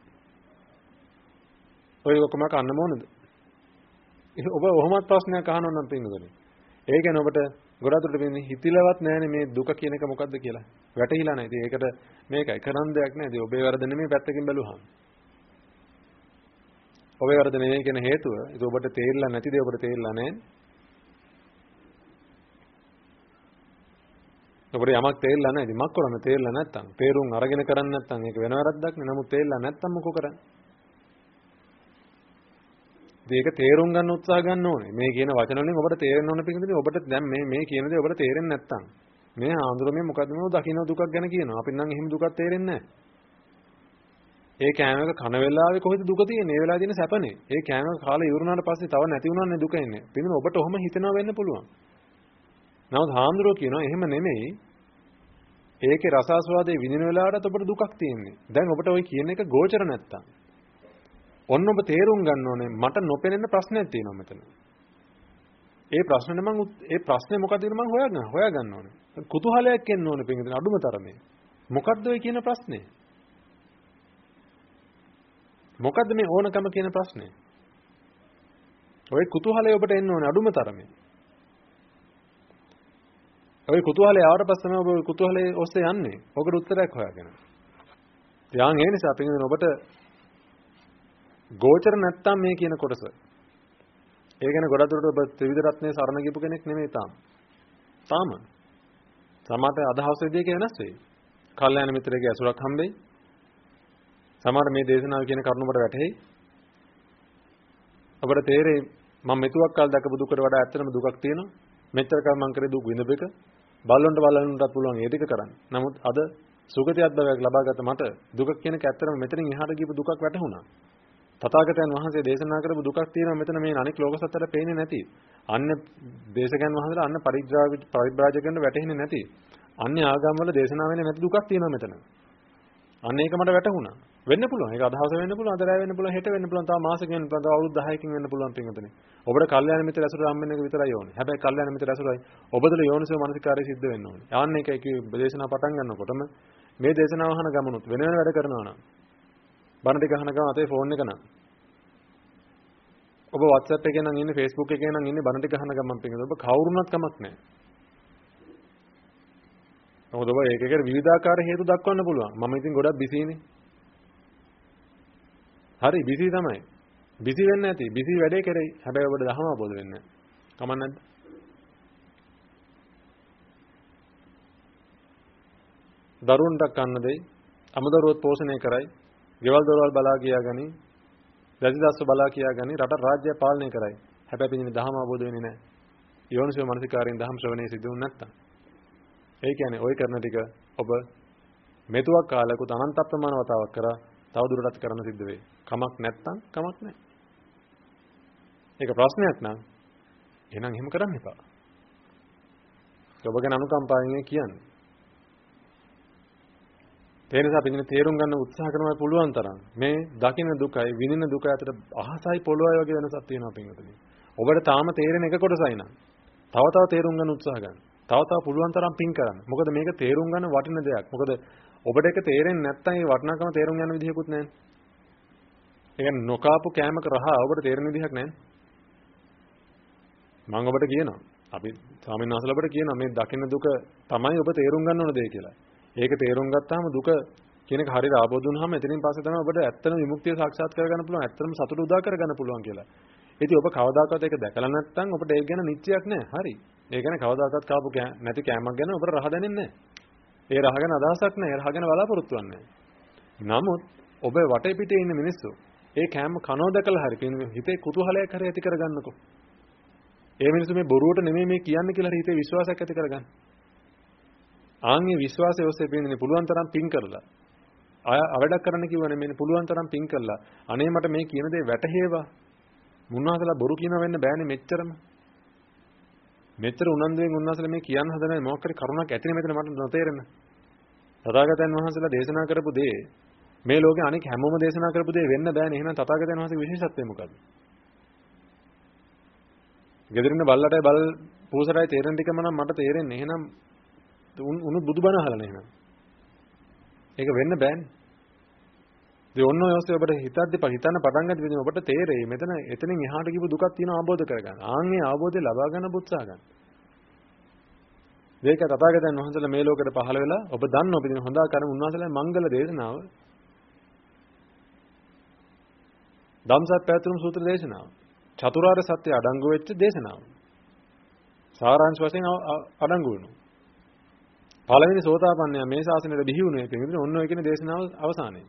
ඔය ඔක්කොම කන්නම ඕනේද? ඔබ ඔහොමත් ප්‍රශ්නයක් අහනවා නම් පින්වතුනි. ඒ කියන්නේ ඔබට ගොඩක් දුරට වෙන්නේ හිතිලවත් නැහැනේ මේ දුක කියන එක මොකද්ද කියලා. වැටහිලා නැහැ. ඉතින් ඒකට මේකයි කරන්න දෙයක් නැහැ. ඉතින් ඔබේ වරද නෙමෙයි පැත්තකින් බැලුවාම. ඔබේ වරද නෙමෙයි කියන හේතුව ඒක ඔබට තේරිලා නැති දේ ඔබට තේරිලා නැහැ. ඔබට යමක් තේරෙලා නැහැ. ඉතින් මක් කරන්නේ තේරෙලා නැත්තම්. තේරුම් අරගෙන කරන්නේ නැත්තම් ඒක වෙන වැරද්දක් නේ. නමුත් තේරෙලා නැත්තම් මොකෝ කරන්නේ? ඒක තේරුම් ගන්න උත්සාහ ගන්න ඕනේ. මේ කියන වචන වලින් ඔබට තේරෙන්න ඕන පිටින් ඔබට දැන් මේ මේ කියන දේ ඔබට තේරෙන්නේ නැත්තම්. මේ ආඳුරමේ මොකද්ද මේ දකින්න දුකක් ගැන කියනවා. අපිට නම් එහෙම දුකක් තේරෙන්නේ නැහැ. ඒ කෑමක කන වෙලාවේ කොහෙද දුක තියෙන්නේ? ඒ වෙලාවේ තියෙන සැපනේ. ඒ කෑමක කාලේ ඉවරුනාට පස්සේ තව නැති වුණානේ දුක එන්නේ. පිටින් ඔබට ඔහොම හිතනවා වෙන්න පුළුවන්. නමුත් හාමුදුරුවෝ කියනවා එහෙම නෙමෙයි. ඒකේ රසාස්වාදයේ විඳින වෙලාවටත් ඔබට දුකක් තියෙන්නේ. දැන් ඔබට ওই කියන එක ගෝචර නැත්තම්. ඔන්න ඔබ තේරුම් ගන්න ඕනේ මට නොපෙනෙන ප්‍රශ්නයක් තියෙනවා මෙතන. ඒ ප්‍රශ්නේ මම ඒ ප්‍රශ්නේ මොකද කියලා මම හොයාගන්න හොයාගන්න ඕනේ. කුතුහලයක් එන්න ඕනේ පිටින් අඩුම තරමේ. මොකද්ද ඔය කියන ප්‍රශ්නේ? මොකද්ද මේ ඕනකම කියන ප්‍රශ්නේ? ඔය කුතුහලය ඔබට එන්න ඕනේ අඩුම තරමේ. ඔය කුතුහලය ආවට පස්සේ තමයි ඔබ කුතුහලයේ ඔස්සේ යන්නේ. ඔකට උත්තරයක් හොයාගෙන. යාන් ඒ නිසා පිටින් ඔබට ගෝචර නැත්තම් මේ කියන කොටස. ඒ කියන්නේ ගොඩක් දුරට ඔබ ත්‍රිවිධ රත්නයේ සරණ ගියපු කෙනෙක් නෙමෙයි තාම. තාම. සමහරට අදහස් විදිහක වෙනස් වෙයි. කල්යාණ මිත්‍රයෙක්ගේ ඇසුරක් හම්බෙයි. සමහර මේ දේශනාව කියන කරුණ ඔබට වැටහෙයි. ඔබට තේරෙයි මම මෙතුවක් කාල දැකපු දුකට වඩා ඇත්තටම දුකක් තියෙනවා. මෙච්චර කල් මං කරේ දුක් විඳපෙක. බල්ලොන්ට බල්ලොන්ටත් පුළුවන් ඒ ටික කරන්න. නමුත් අද සුගතියත් භවයක් ලබාගත මට දුක කියන එක ඇත්තටම මෙතනින් එහාට ගියපු දුකක් වැටහුණා. තථාගතයන් වහන්සේ දේශනා කරපු දුකක් තියෙනවා මෙතන මේ අනික් ලෝක සත්‍යයට පේන්නේ නැති. අන්න දේශකයන් වහන්සේලා අන්න පරිත්‍රාජ පරිබ්‍රාජකයන්ට වැටහෙන්නේ නැති. අන්‍ය ආගම් වල දේශනා වෙන්නේ නැති දුකක් තියෙනවා මෙතන. අන්න ඒක මට වැටහුණා. වෙන්න පුළුවන්. ඒක අදහස වෙන්න පුළුවන්, අද රැ වෙන්න පුළුවන්, හෙට වෙන්න පුළුවන්, තව මාසෙක වෙන්න පුළුවන්, තව අවුරුදු දහයකින් වෙන්න පුළුවන් පින්වතුනි. ඔබට කල්යාණ මිත්‍ර ඇසුර හම්බ වෙන එක විතරයි ඕනේ. හැබැයි කල්යාණ මිත්‍ර ඇසුරයි ඔබදල යෝනිසෝ මනසිකාරය සිද්ධ වෙන්න ඕනේ. යාන්න එකයි කිව්වේ දේශනාව පටන් ගන්නකොටම මේ දේශනාව අහන ගමනුත් වෙන වෙන වැඩ කරනවා නම් බණ ටික අහන ගමන් අතේ ෆෝන් එක නම් ඔබ WhatsApp එකේ නම් ඉන්නේ, Facebook එකේ නම් ඉන්නේ, බණ ටික අහන ගමන් පින්වතුනි ඔබ කවුරුණත් කමක් නැහැ. මොකද ඔබ ඒකේකට විවිධාකාර හේතු දක්වන්න පුළුවන්. මම ඉතින් ගොඩක් බිසීනේ. හරි බිසී තමයි. බිසී වෙන්නේ නැති. බිසී වැඩේ කරේ. හැබැයි ඔබට දහම අවබෝධ වෙන්නේ නැහැ. කමක් නැද්ද? දරුවන්ට කන්න දෙයි. අමුදරුවොත් පෝෂණය කරයි. ගෙවල් දොරවල් බලා කියා ගනි. රජදස්ස බලා කියා ගනි. රට රාජ්‍ය පාලනය කරයි. හැබැයි පිටින් දහම අවබෝධ වෙන්නේ නැහැ. යෝනිසෝ මනසිකාරයෙන් දහම් ශ්‍රවණය සිදු වුනේ නැත්තම්. ඒ කියන්නේ ওই කරන ටික ඔබ මෙතුවක් කාලයකට අනන්ත ප්‍රමාණ වතාවක් කරා තව දුරටත් කරන්න සිද්ධ වෙයි. කමක් නැත්තම් කමක් නැහැ. ඒක ප්‍රශ්නයක් නම් එහෙනම් එහෙම කරන්න එපා. ඔබ ගැන අනුකම්පාවෙන් කියන්නේ. ඒ නිසා පිටින් තේරුම් ගන්න උත්සාහ කරනවා පුළුවන් තරම්. මේ දකින්න දුකයි විඳින දුක අතර අහසයි පොළොවයි වගේ වෙනසක් තියෙනවා පින්වතුනි. ඔබට තාම තේරෙන එක කොටසයි නම් තව තව තේරුම් ගන්න උත්සාහ ගන්න. තව තව පුළුවන් තරම් පින් කරන්න. මොකද මේක තේරුම් ගන්න වටින දෙයක්. මොකද ඔබට ඒක තේරෙන්නේ නැත්නම් ඒ වටිනාකම තේරුම් ගන්න විදිහකුත් නැහැ. ඒ කියන්නේ නොකාපු කෑමක රහ ඔබට තේරෙන විදිහක් නැහැ. මම ඔබට කියනවා. අපි ස්වාමීන් වහන්සේලා ඔබට කියනවා මේ දකින්න දුක තමයි ඔබ තේරුම් ගන්න ඕන දේ කියලා. ඒක තේරුම් ගත්තාම දුක කියන එක හරියට ආબોධ වුණාම එතනින් පස්සේ තමයි ඔබට ඇත්තම විමුක්තිය සාක්ෂාත් කරගන්න පුළුවන්. ඇත්තම සතුට උදා කරගන්න පුළුවන් කියලා. ඉතින් ඔබ කවදාකවත් ඒක දැකලා නැත්නම් ඔබට ඒක ගැන නිශ්චයක් නැහැ. හරි. ඒ කියන්නේ කවදාකවත් කාපු නැති කෑමක් ගැන ඔබට රහ දැනෙන්නේ නැහැ. ඒ රහ ගැන අදහසක් නැහැ. ඒ රහ ගැන බලාපොරොත්තු වෙන්නේ නැහැ. නමුත් ඔබ වටේ පිටේ ඉන්න මිනිස්සු ඒ කෑම කනෝ දැකලා හරි හිතේ කුතුහලයක් හරි ඇති කරගන්නකෝ. ඒ මිනිස්සු මේ බොරුවට නෙමෙයි මේ කියන්නේ කියලා හිතේ විශ්වාසයක් ඇති කරගන්න. ආන්ගේ විශ්වාසය ඔස්සේ පින්නේ පුළුවන් තරම් පින් කරලා. අය අවඩක් කරන්න කිව්වනේ මේ පුළුවන් තරම් පින් කරලා. අනේ මට මේ කියන දේ වැටහෙවා. මුන්වහන්සේලා බොරු කියනවා වෙන්න බෑනේ මෙච්චරම. මෙච්චර උනන්දුවෙන් උන්වහන්සේලා මේ කියන්න හදන මොකක් හරි කරුණක් ඇතිනේ මෙතන මට නොතේරෙන. තථාගතයන් වහන්සේලා දේශනා කරපු දේ මේ ලෝකේ අනෙක් හැමෝම දේශනා කරපු දේ වෙන්න බෑනේ. එහෙනම් තථාගතයන් වහන්සේගේ විශේෂත්වය මොකද්ද? ගෙදරින්න බල්ලටයි බල් පූසටයි තේරෙන ටිකම නම් මට තේරෙන්නේ. එහෙනම් උණු බුදුබණ අහලා එහෙනම්. ඒක වෙන්න බෑනේ. ඒ ඔන්න ඔය ඔස්සේ ඔබට හිතද්දි හිතන්න පටන් ගන්න විදිහ ඔබට තේරෙයි. මෙතන එතනින් එහාට ගිහපු දුකක් තියෙනවා අවබෝධ කරගන්න. ආන්ගේ අවබෝධය ලබා ගන්න උත්සාහ ගන්න. මේක තථාගතයන් වහන්සේලා මේ ලෝකෙට පහළ වෙලා ඔබ දන්න ඔබ දින හොඳ ආකාරයෙන් උන්වහන්සේලා මංගල දේශනාව ධම්සත් පැතුම් සූත්‍ර දේශනාව චතුරාර්ය සත්‍ය අඩංගු වෙච්ච දේශනාව. සාරාංශ වශයෙන් අඩංගු වෙනවා. පළවෙනි සෝතාපන්නයා මේ ශාසනයට බිහි වුණේ පින්විතනේ ඔන්න ඔය කියන දේශනාව අවසානයේ.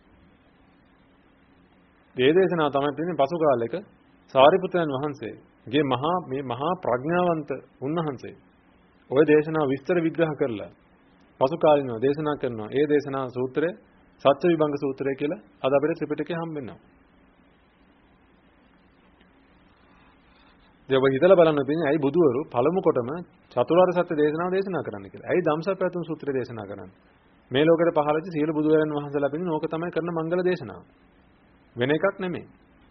මේ දේශනාව තමයි පින්විතනේ පසු කාලෙක සාරිපුත්‍රයන් වහන්සේගේ මහා මේ මහා ප්‍රඥාවන්ත උන්වහන්සේ ඔය දේශනාව විස්තර විග්‍රහ කරලා පසු කාලිනව දේශනා කරනවා. ඒ දේශනා සූත්‍රය සත්‍ය විභංග සූත්‍රය කියලා අද අපිට ත්‍රිපිටකේ හම්බෙනවා. දේව හිතලා බලන්න තියෙන්නේ ඇයි බුදුවරු පළමු කොටම චතුරාර්ය සත්‍ය දේශනාව දේශනා කරන්න කියලා. ඇයි ධම්සප්පවතුන් සූත්‍රය දේශනා කරන්නේ? මේ ලෝකෙට පහළච්ච සියලු බුදුවරයන් වහන්සේලා පිළිගෙන ඕක තමයි කරන මංගල දේශනාව. වෙන එකක් නෙමෙයි.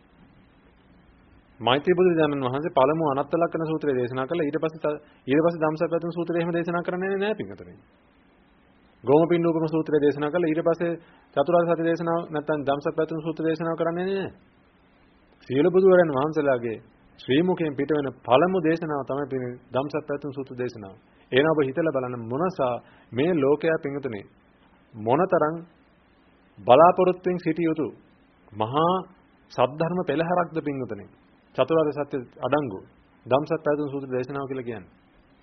මෛත්‍රී බුදු දහමන් වහන්සේ පළමු අනත්ත ලක්ෂණ සූත්‍රය දේශනා කළා. ඊට පස්සේ ඊට පස්සේ ධම්සප්පවතුන් සූත්‍රය එහෙම දේශනා කරන්නේ නැහැ පිටුතරේ. ගෝමපිණ්ඩූපම සූත්‍රය දේශනා කළා. ඊට පස්සේ චතුරාර්ය සත්‍ය දේශනාව නැත්නම් ධම්සප්පවතුන් සූත්‍ර දේශනාව කරන්නේ නැහැ. සියලු බුදුවරයන් වහන්සේලාගේ ශ්‍රී මුඛයෙන් පිට වෙන පළමු දේශනාව තමයි පින්නේ ධම්සප්පවතුන් සූත්‍ර දේශනාව. එහෙනම් ඔබ හිතලා බලන්න මොනසා මේ ලෝකයා පින්තුනේ මොනතරම් බලාපොරොත්තුෙන් සිටිය යුතු මහා සද්ධර්ම පෙළහරක්ද පින්තුනේ. චතුරාර්ය සත්‍ය අඩංගු ධම්සප්පවතුන් සූත්‍ර දේශනාව කියලා කියන්නේ.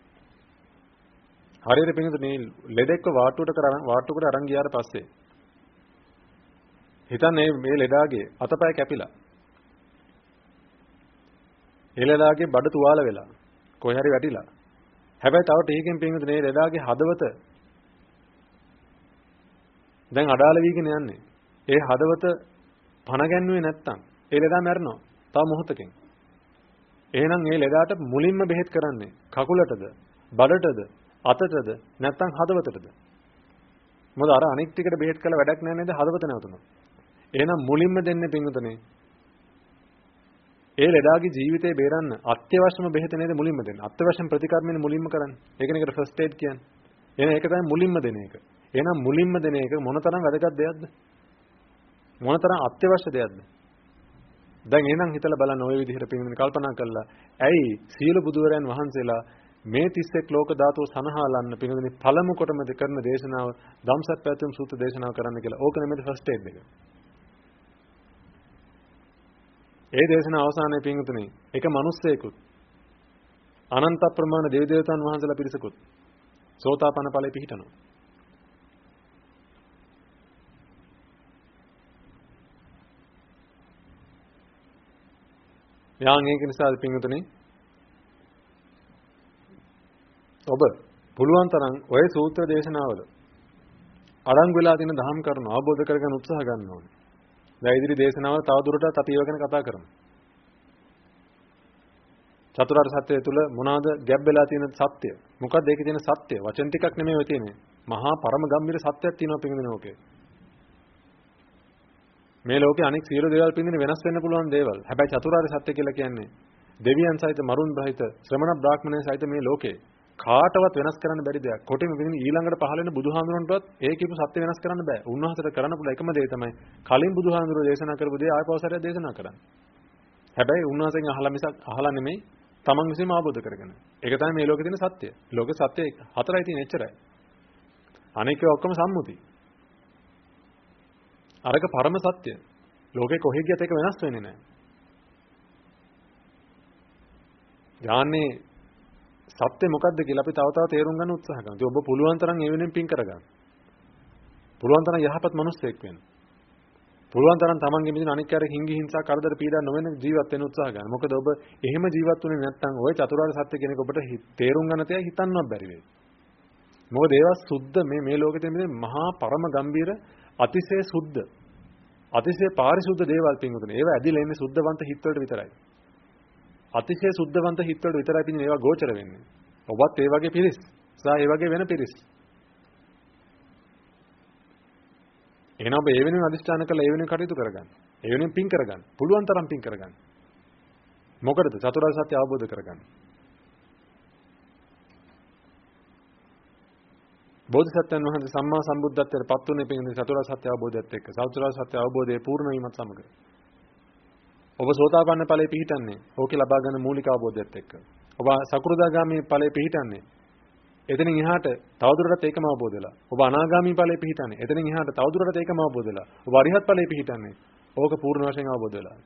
හරියට පින්තුනේ ලෙඩෙක්ව වාට්ටුවට කරන් වාට්ටුවකට අරන් ගියාට පස්සේ හිතන්නේ මේ ලෙඩාගේ අතපය කැපිලා එළලාගේ බඩ තුවාල වෙලා කොහේ හරි වැටිලා. හැබැයි තව ටිකකින් පින්විතනේ එළලාගේ හදවත දැන් අඩාල වීගෙන යන්නේ. ඒ හදවත පණ ගැන්නුවේ නැත්තම් ඒ ලෙඩා මැරෙනවා. තව මොහොතකින්. එහෙනම් මේ ලෙඩාට මුලින්ම බෙහෙත් කරන්නේ කකුලටද, බඩටද, අතටද නැත්තම් හදවතටද? මොකද අර අනික් ටිකට බෙහෙත් කළා වැඩක් නැහැ නේද? හදවත නැවතුණා. එහෙනම් මුලින්ම දෙන්නේ පින්විතනේ ඒ ලෙඩාගේ ජීවිතේ බේරන්න අත්‍යවශ්‍යම බෙහෙත නේද මුලින්ම දෙන්නේ. අත්‍යවශ්‍යම ප්‍රතිකර්මනේ මුලින්ම කරන්නේ. ඒකනේ ඒකට ෆස්ට් එයිඩ් කියන්නේ. එහෙනම් ඒක තමයි මුලින්ම දෙන එක. එහෙනම් මුලින්ම දෙන එක මොනතරම් වැදගත් දෙයක්ද? මොනතරම් අත්‍යවශ්‍ය දෙයක්ද? දැන් එහෙනම් හිතලා බලන්න ওই විදිහට පින්විතනේ කල්පනා කළා. ඇයි සීල බුදුවරයන් වහන්සේලා මේ තිස් එක් ලෝක ධාතුව සනහාලන්න පින්විතනේ පළමු කොටම කරන දේශනාව ධම්සප්පවතුන් සූත්‍ර දේශනාව කරන්න කියලා. ඕක නෙමෙයි ෆස්ට් එයිඩ් එක. ඒ දේශන අවසානයේ පින්තුනේ එක මිනිස්සෙකුත් අනන්ත ප්‍රමාණ දේව දේවතාවුන් වහන්සේලා පිරිසකුත් සෝතාපන්න ඵලෙ පිහිටනවා. යාන් ඒක නිසා පින්තුනේ ඔබ පුළුවන් තරම් ඔය සූත්‍ර දේශනාවල අඩංගු වෙලා තියෙන ධම් කරුණු අවබෝධ කරගන්න උත්සාහ ගන්න ඕනේ. දැන් ඉදිරි දේශනාවල තවදුරටත් අපි ඒව ගැන කතා කරමු. චතුරාර්ය සත්‍යය තුල මොනවාද ගැබ් වෙලා තියෙන සත්‍ය? මොකක්ද ඒකේ තියෙන සත්‍ය? වචන ටිකක් නෙමෙයි ඔය තියෙන්නේ. මහා පරම ගම්භීර සත්‍යයක් තියෙනවා පින්විතනේ ඕකේ. මේ ලෝකේ අනෙක් සියලු දේවල් පින්විතනේ වෙනස් වෙන්න පුළුවන් දේවල්. හැබැයි චතුරාර්ය සත්‍ය කියලා කියන්නේ දෙවියන් සහිත මරුන් සහිත ශ්‍රමණ බ්‍රාහ්මණයන් සහිත මේ ලෝකේ කාටවත් වෙනස් කරන්න බැරි දෙයක්. කොටිම පින්විතනේ ඊළඟට පහළ වෙන බුදුහාමුදුරන්ටවත් ඒ කියපු සත්‍ය වෙනස් කරන්න බෑ. උන්වහන්සේට කරන්න පුළුවන් එකම දේ තමයි කලින් බුදුහාමුදුරුවෝ දේශනා කරපු දේ ආයපවසරය දේශනා කරන්නේ. හැබැයි උන්වහන්සේගෙන් අහලා මිසක් අහලා නෙමෙයි තමන් විසින්ම අවබෝධ කරගෙන. ඒක තමයි මේ ලෝකේ තියෙන සත්‍ය. ලෝකේ සත්‍ය හතරයි තියෙන එච්චරයි. අනික ඔක්කොම සම්මුති. අරක පරම සත්‍ය. ලෝකේ කොහෙ ගියත් ඒක වෙනස් වෙන්නේ නැහැ. ඥානේ සත්‍ය මොකක්ද කියලා අපි තව තව තේරුම් ගන්න උත්සාහ කරනවා. ඉතින් ඔබ පුළුවන් තරම් ඒ වෙනුවෙන් පින් කරගන්න. පුළුවන් තරම් යහපත් මිනිස්සෙක් වෙන්න. පුළුවන් තරම් තමන්ගේ මිදින අනික් කාරේ හිංගි හිංසා කරදර පීඩා නොවන ජීවත් වෙන්න උත්සාහ ගන්න. මොකද ඔබ එහෙම ජීවත් වුණේ නැත්නම් ওই චතුරාර්ය සත්‍ය කියන එක ඔබට තේරුම් ගන්න තියා හිතන්නවත් බැරි වෙයි. මොකද ඒවා සුද්ධ මේ මේ ලෝකෙ තියෙන මහා පරම ගම්බීර අතිශය සුද්ධ අතිශය පාරිශුද්ධ දේවල් පින්වතුනි. ඒවා ඇදිලා ඉන්නේ සුද්ධවන්ත හිත් වලට විතරයි. අතිශය සුද්ධවන්ත හිත් වලට විතරයි පින්නේ ඒවා ගෝචර වෙන්නේ. ඔබත් ඒ වගේ පිරිස්. සා ඒ වගේ වෙන පිරිස්. එහෙනම් ඔබ ඒ වෙනුවෙන් අදිෂ්ඨාන කළා ඒ වෙනුවෙන් කටයුතු කරගන්න. ඒ වෙනුවෙන් පින් කරගන්න. පුළුවන් තරම් පින් කරගන්න. මොකටද? චතුරාර්ය සත්‍ය අවබෝධ කරගන්න. බෝධිසත්වයන් වහන්සේ සම්මා සම්බුද්ධත්වයට පත් වුණේ පින්නේ චතුරාර්ය සත්‍ය අවබෝධයත් එක්ක. චතුරාර්ය සත්‍ය අවබෝධයේ පූර්ණ වීමත් සමග. ඔබ සෝතාපන්න ඵලයේ පිහිටන්නේ ඕකේ ලබා ගන්න මූලික අවබෝධයත් එක්ක. ඔබ සකෘදාගාමී ඵලයේ පිහිටන්නේ එතනින් එහාට තවදුරටත් ඒකම අවබෝධ වෙලා. ඔබ අනාගාමී ඵලයේ පිහිටන්නේ එතනින් එහාට තවදුරටත් ඒකම අවබෝධ වෙලා. ඔබ අරිහත් ඵලයේ පිහිටන්නේ ඕක පූර්ණ වශයෙන් අවබෝධ වෙලා.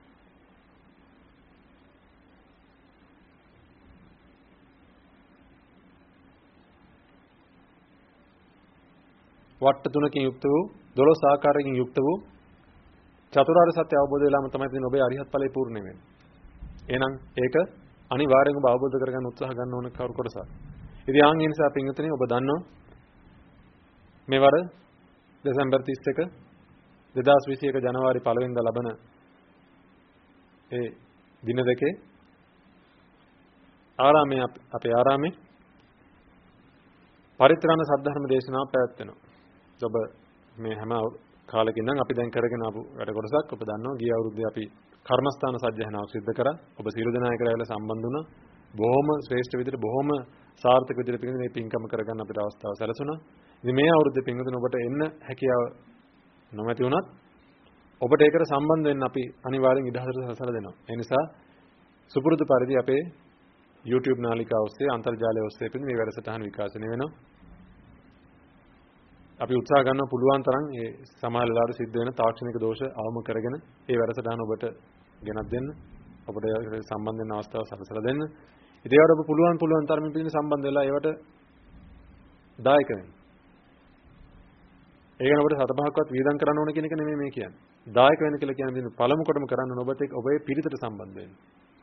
වට්ට තුනකින් යුක්ත වූ දොළොස් ආකාරයකින් යුක්ත වූ චතුරාර්ය සත්‍ය අවබෝධ වෙලාම තමයි තියෙන ඔබේ අරිහත් ඵලය පූර්ණ වෙන්නේ. එහෙනම් ඒක අනිවාර්යෙන්ම ඔබ අවබෝධ කරගන්න උත්සාහ ගන්න ඕන කරු කොටසක්. ඉතින් ආන් ඒ නිසා පින්විතනි ඔබ දන්නවා මේවර දෙසැම්බර් තිස් එක දෙදාස් විසි එක ජනවාරි පළවෙනිදා ලබන ඒ දින දෙකේ ආරාමයේ අපේ ආරාමයේ පරිත්‍රාණ සද්ධර්ම දේශනාව පැවැත්වෙනවා. ඔබ මේ හැම කාලෙකින් නම් අපි දැන් කරගෙන ආපු වැඩ කොටසක් ඔබ දන්නවා ගිය අවුරුද්දේ අපි කර්මස්ථාන සජ්ජහනාවක් සිදු කරා. ඔබ සියලු දෙනා එකට ඇවිල්ලා සම්බන්ධ වුණා. බොහොම ශ්‍රේෂ්ඨ විදිහට බොහොම සාර්ථක විදිහට පිළිගන්න මේ පින්කම කරගන්න අපිට අවස්ථාව සැලසුණා. ඉතින් මේ අවුරුද්දේ පින්වතුන් ඔබට එන්න හැකියාව නොමැති වුණත් ඔබට ඒකට සම්බන්ධ වෙන්න අපි අනිවාර්යෙන් ඉඩහසර සලසලා දෙනවා. ඒ නිසා සුපුරුදු පරිදි අපේ YouTube නාලිකාව ඔස්සේ අන්තර්ජාලය ඔස්සේ පින් මේ වැඩසටහන විකාශනය වෙනවා. අපි උත්සාහ ගන්නවා පුළුවන් තරම් මේ සමාජ වෙලාවට සිද්ධ වෙන තාක්ෂණික දෝෂ අවම කරගෙන මේ වැඩසටහන ඔබට ගෙනත් දෙන්න. ඔබට සම්බන්ධ වෙන අවස්ථාව සලසලා දෙන්න. ඉතින් ඒවට ඔබ පුළුවන් පුළුවන් තරමින් පිටින් සම්බන්ධ වෙලා ඒවට දායක වෙන්න. ඒක නබට සතපහක්වත් වීදම් කරන්න ඕන කියන එක නෙමෙයි මේ කියන්නේ. දායක වෙන්න කියලා කියන්නේ පළමු කොටම කරන්න ඔබත් එක්ක ඔබේ පිරිතට සම්බන්ධ වෙන්න.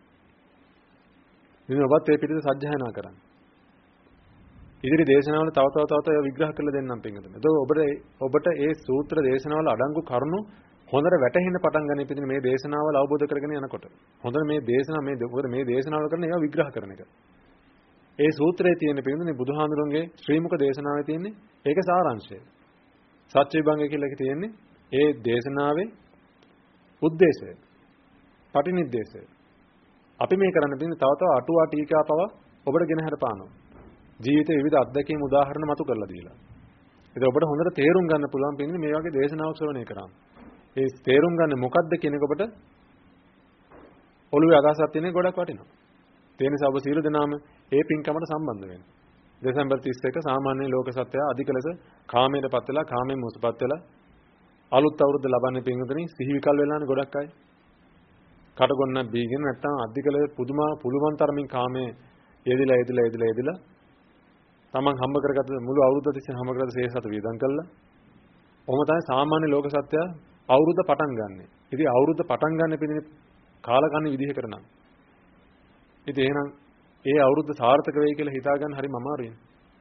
ඉතින් ඔබත් ඒ පිරිත සජ්ජායනා කරන්න. ඉදිරි දේශනාවල තව තව තව තව විග්‍රහ කරලා දෙන්නම් පින්වතුනි. ඒක ඔබට ඔබට ඒ සූත්‍ර දේශනාවල අඩංගු කරුණු හොඳට වැටහෙන්න පටන් ගන්න ඉතින් මේ දේශනාවල අවබෝධ කරගෙන යනකොට. හොඳට මේ දේශනාව මේ මොකද මේ දේශනාවල කරන ඒවා විග්‍රහ කරන එක. ඒ සූත්‍රයේ තියෙන පින්වතුනි බුදුහාඳුරන්ගේ ශ්‍රී මුක දේශනාවේ තියෙන්නේ ඒක සාරාංශය. සත්‍ය විභංගය කියලා එකේ තියෙන්නේ ඒ දේශනාවේ උද්දේශය. පටිනිද්දේශය. අපි මේ කරන්න තියෙන්නේ තව තව අටුවා ටීකා පව ඔබට ගෙන හරපානවා. ජීවිතේ විවිධ අත්දැකීම් උදාහරණ මතු කරලා දීලා. ඒක ඔබට හොඳට තේරුම් ගන්න පුළුවන් පින්නේ මේ වගේ දේශනාවක් ශ්‍රවණය කරාම. ඒ තේරුම් ගන්න මොකද්ද කියන එක ඔබට ඔළුවේ අදහසක් තියෙන ගොඩක් වටිනවා. ඒ නිසා ඔබ සියලු දෙනාම ඒ පින්කමට සම්බන්ධ වෙන්න. දෙසැම්බර් තිස් එක සාමාන්‍ය ලෝක සත්‍යය අධික ලෙස කාමයටපත් වෙලා කාමයෙන් මුසපත් වෙලා අලුත් අවුරුද්ද ලබන්නේ පින්වතුනි සිහි විකල් වෙලානේ ගොඩක් අය. කටගොන්න බීගෙන නැත්තම් අධික ලෙස පුදුමා පුළුවන් තරමින් කාමයේ යෙදිලා යෙදිලා යෙදිලා යෙදිලා තමන් හම්බ කරගත්ත මුළු අවුරුද්ද තිස්සේ හම්බ කරගත්ත ශේෂත වියදම් කළා. ඔහොම තමයි සාමාන්‍ය ලෝක සත්‍යය අවුරුද්ද පටන් ගන්නෙ. ඉතින් අවුරුද්ද පටන් ගන්න පිළිනේ කාලකන්ණි විදිහකට නම්. ඉතින් එහෙනම් ඒ අවුරුද්ද සාර්ථක වෙයි කියලා හිතා ගන්න හරිම අමාරුයි.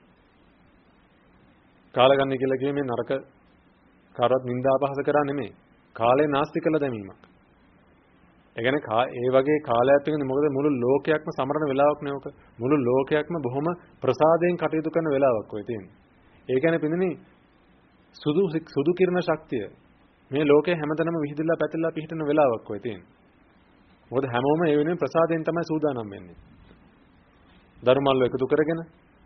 කාලකන්ණි කියලා කියන්නේ මේ නරක කාටවත් නිନ୍ଦා අපහාස කරා නෙමෙයි. කාලේ නාස්ති කළ දැමීමක්. ඒ කියන්නේ ඒ වගේ කාලයක් තිබුණේ මොකද මුළු ලෝකයක්ම සමරන වෙලාවක් නේ ඔක. මුළු ලෝකයක්ම බොහොම ප්‍රසාදයෙන් කටයුතු කරන වෙලාවක් ඔය තියෙන්නේ. ඒ කියන්නේ පින්නනේ සුදු සුදු කිරණ ශක්තිය මේ ලෝකේ හැමතැනම විහිදලා පැතිරලා පිහිටන වෙලාවක් ඔය තියෙන්නේ. මොකද හැමෝම ඒ වෙනුවෙන් ප්‍රසාදයෙන් තමයි සූදානම් වෙන්නේ. ධර්මවල එකතු කරගෙන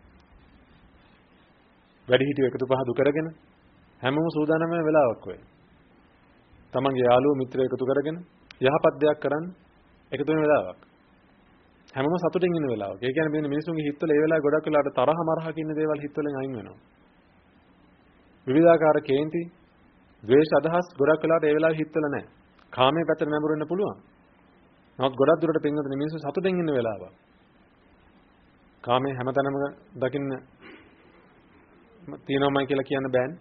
වැඩිහිටියෝ එකතු පහදු කරගෙන හැමෝම සූදානම් වෙන වෙලාවක් ඔය. තමන්ගේ යාළුවෝ මිත්‍රයෝ එකතු කරගෙන යහපත් දෙයක් කරන්න එකතු වෙන වෙලාවක්. හැමෝම සතුටින් ඉන්න වෙලාවක්. ඒ කියන්නේ මේ මිනිසුන්ගේ හිතවල ඒ වෙලාවේ ගොඩක් වෙලාවට තරහ මරහ කියන දේවල් හිතවලින් අයින් වෙනවා. විවිධාකාර කේන්ති, ද්වේෂ අදහස් ගොඩක් වෙලාවට ඒ වෙලාවේ හිතවල නැහැ. කාමයේ පැත්තට නැඹුරු වෙන්න පුළුවන්. නමුත් ගොඩක් දුරට පින්වතුනි මිනිස්සු සතුටින් ඉන්න වෙලාවක්. කාමයේ හැමතැනම දකින්න තියෙනවමයි කියලා කියන්න බෑනේ.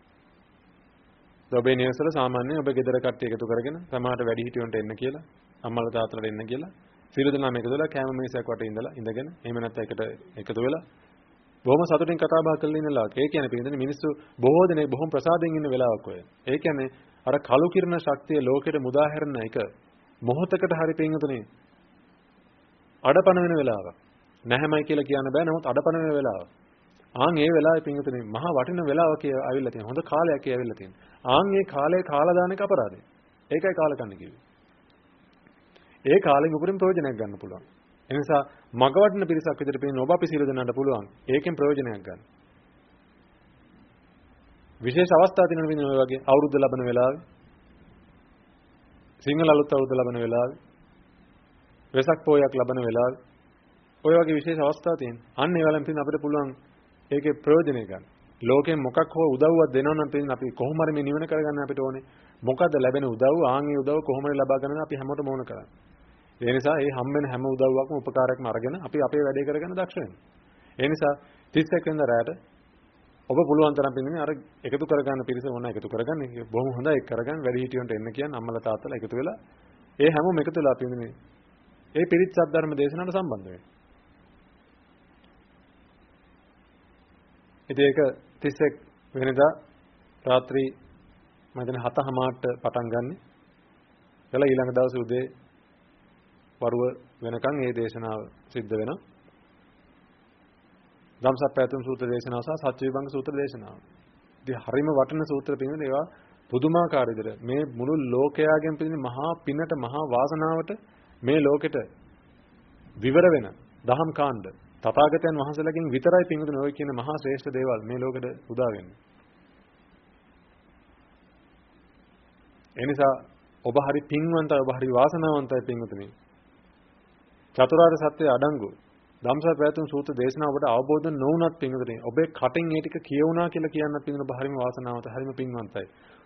ඔබේ නිවසල සාමාන්‍යයෙන් ඔබ ගෙදර කට්ටිය එකතු කරගෙන සමහරට වැඩි හිටියොන්ට එන්න කියලා අම්මලා තාත්තලාට එන්න කියලා සියලු දෙනාම එකතු වෙලා කැම මේසයක් වටේ ඉඳලා ඉඳගෙන එහෙම නැත්නම් එකට එකතු වෙලා බොහොම සතුටින් කතා බහ කරලා ඉන්න වෙලාවක. ඒ කියන්නේ පිටින් මිනිස්සු බොහෝ දෙනෙක් බොහොම ප්‍රසාදයෙන් ඉන්න වෙලාවක් ඔය. ඒ කියන්නේ අර කලු කිරණ ශක්තිය ලෝකෙට මුදා හැරෙන එක මොහොතකට හරි පින්තුනේ අඩපණ වෙන වෙලාවක්. නැහැමයි කියලා කියන්න බෑ. නමුත් අඩපණ වෙන වෙලාවක්. ආන් ඒ වෙලාවේ පින්තුනේ මහා වටින වෙලාවක ආවිල්ලා තියෙන. හොඳ කාලයක් ආවිල්ලා තියෙන. ආන් මේ කාලේ කාලා දාන එක අපරාධය. ඒකයි කාලකන්ණි කිව්වේ. ඒ කාලෙන් උපරිම ප්‍රයෝජනයක් ගන්න පුළුවන්. ඒ නිසා මගවටින පිරිසක් විදිහට පේන ඔබ අපි සියලු දෙනාට පුළුවන් ඒකෙන් ප්‍රයෝජනයක් ගන්න. විශේෂ අවස්ථා තියෙනවා විදිහ ඔය වගේ අවුරුද්ද ලබන වෙලාවේ සිංහල අලුත් අවුරුද්ද ලබන වෙලාවේ වෙසක් පොයක් ලබන වෙලාවේ ඔය වගේ විශේෂ අවස්ථා තියෙනවා. අන්න ඒ වලින් අපිට පුළුවන් ඒකේ ප්‍රයෝජනය ගන්න. ලෝකෙන් මොකක් හෝ උදව්වක් දෙනවා නම් පිටින් අපි කොහොම හරි මේ නිවන කරගන්න අපිට ඕනේ. මොකද්ද ලැබෙන උදව්? ආන් ඒ උදව් කොහොම හරි ලබා ගන්න අපි හැමෝටම ඕන කරන්නේ. ඒ නිසා මේ හම්බෙන හැම උදව්වක්ම උපකාරයක්ම අරගෙන අපි අපේ වැඩේ කරගෙන දක්ෂ වෙන්න. ඒ නිසා තිස් එක වෙනිදා රාට ඔබ පුළුවන් තරම් පින්වතුනි අර එකතු කරගන්න පිරිස ඕන එකතු කරගන්න. ඒක බොහොම හොඳයි ඒක කරගන්න. වැඩි හිටියොන්ට එන්න කියන්න අම්මලා තාත්තලා එකතු වෙලා ඒ හැමෝම එකතු වෙලා පින්වතුනි ඒ පිරිත් සද්ධර්ම දේශනාවට සම්බන්ධ වෙන්න. ඉතින් ඒක තිස් එක් වෙනිදා රාත්‍රී මම හිතන්නේ හතමාරට පටන් ගන්න. එලා ඊළඟ දවසේ උදේ වරුව වෙනකන් මේ දේශනාව සිද්ධ වෙනවා. ධම්සප්පයතුන් සූත්‍ර දේශනාව සහ සත්‍යවිභංග සූත්‍ර දේශනාව. ඉතින් හරිම වටින සූත්‍ර පිළිබඳ ඒවා පුදුමාකාර විදිහට මේ මුළු ලෝකයාගෙන් පිළිබඳ මහා පිනට මහා වාසනාවට මේ ලෝකෙට විවර වෙන දහම් කාණ්ඩ තථාගතයන් වහන්සේලාගෙන් විතරයි පින්වතුනි ඔය කියන මහා ශ්‍රේෂ්ඨ දේවල් මේ ලෝකෙට උදා වෙන්නේ. ඒ නිසා ඔබ හරි පින්වන්තයි ඔබ හරි වාසනාවන්තයි පින්වතුනි. චතුරාර්ය සත්‍ය අඩංගු ධම්සප්පයතුන් සූත්‍ර දේශනාව ඔබට අවබෝධ නොවුනත් පින්වතුනි ඔබේ කටින් මේ ටික කියවුණා කියලා කියන්න පින්වතුනි ඔබ හරිම වාසනාවන්තයි හරිම පින්වන්තයි.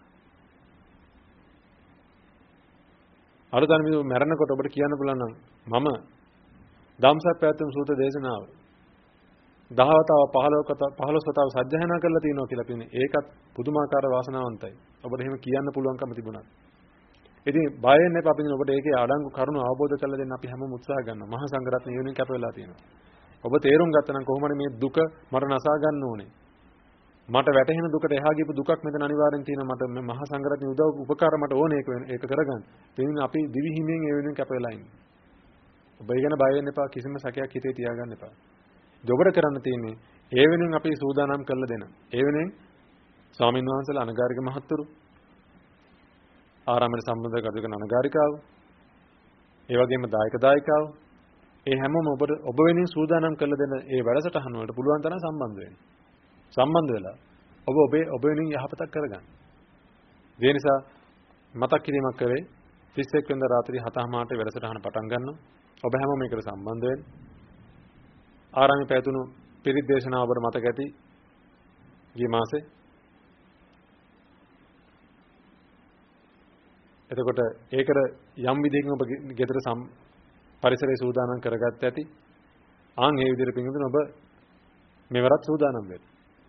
අර ධර්මයේ මරණකොට ඔබට කියන්න පුළුවන් නම් මම ධම්සප්පයතුන් සූත්‍ර දේශනාව දහවතාව පහළොස් වතාව සජ්ජායනා කරලා තියෙනවා කියලා පින්නේ ඒකත් පුදුමාකාර වාසනාවන්තයි. ඔබට එහෙම කියන්න පුළුවන්කම තිබුණා. ඉතින් බය වෙන්න එපා පිටින් ඔබට ඒකේ අඩංගු කරුණු අවබෝධ කරලා දෙන්න අපි හැමෝම උත්සාහ ගන්නවා. මහා සංඝරත්නය යෝනින් කැප වෙලා තියෙනවා. ඔබ තේරුම් ගත්තා නම් කොහොමද මේ දුක මට නසා ගන්න ඕනේ. මට වැටහෙන දුකට එහා ගියපු දුකක් මෙතන අනිවාර්යෙන් තියෙනවා. මට මේ මහා සංඝරත්නය උදව් උපකාර මට ඕනේ ඒක ඒක කරගන්න. ඉතින් අපි දිවි හිමියෙන් ඒ වෙනුවෙන් කැප වෙලා ඉන්නේ. ඔබ ඒ ගැන බය වෙන්න එපා කිසිම සැකයක් හිතේ තියාගන්න එපා. ඔබට කරන්න තියෙන්නේ ඒ වෙනුවෙන් අපි සූදානම් කරලා දෙන්න. ඒ වෙනුවෙන් ස්වාමීන් වහන්සේලා අනගාരിക මහත්තුරු ආරාමයට සම්බන්ධ කරගෙන අනගාരികාව ඒ වගේම දායක දායිකාව ඒ හැමෝම ඔබට ඔබ වෙනින් සූදානම් කරලා දෙන ඒ වැඩසටහන වලට පුළුවන් තරම් සම්බන්ධ වෙන්න. සම්බන්ධ වෙලා ඔබ ඔබේ ඔබ වෙනින් යහපතක් කරගන්න. ඒ නිසා මතක් කිරීමක් කරේ තිස් එක් වෙනිදා රාත්‍රී හතමාරට වැඩසටහන පටන් ගන්නවා. ඔබ හැමෝම මේකට සම්බන්ධ වෙන්න. ආරාමයේ පැතුණු පිරිත් දේශනාව ඔබට මතක ඇති ගිය මාසේ. එතකොට ඒකට යම් විදිහකින් ඔබ ගෙදර පරිසරයේ සූදානම් කරගත්ත ඇති. ආන් ඒ විදිහට පින්වතුනි ඔබ මෙවරත් සූදානම් වෙන්න.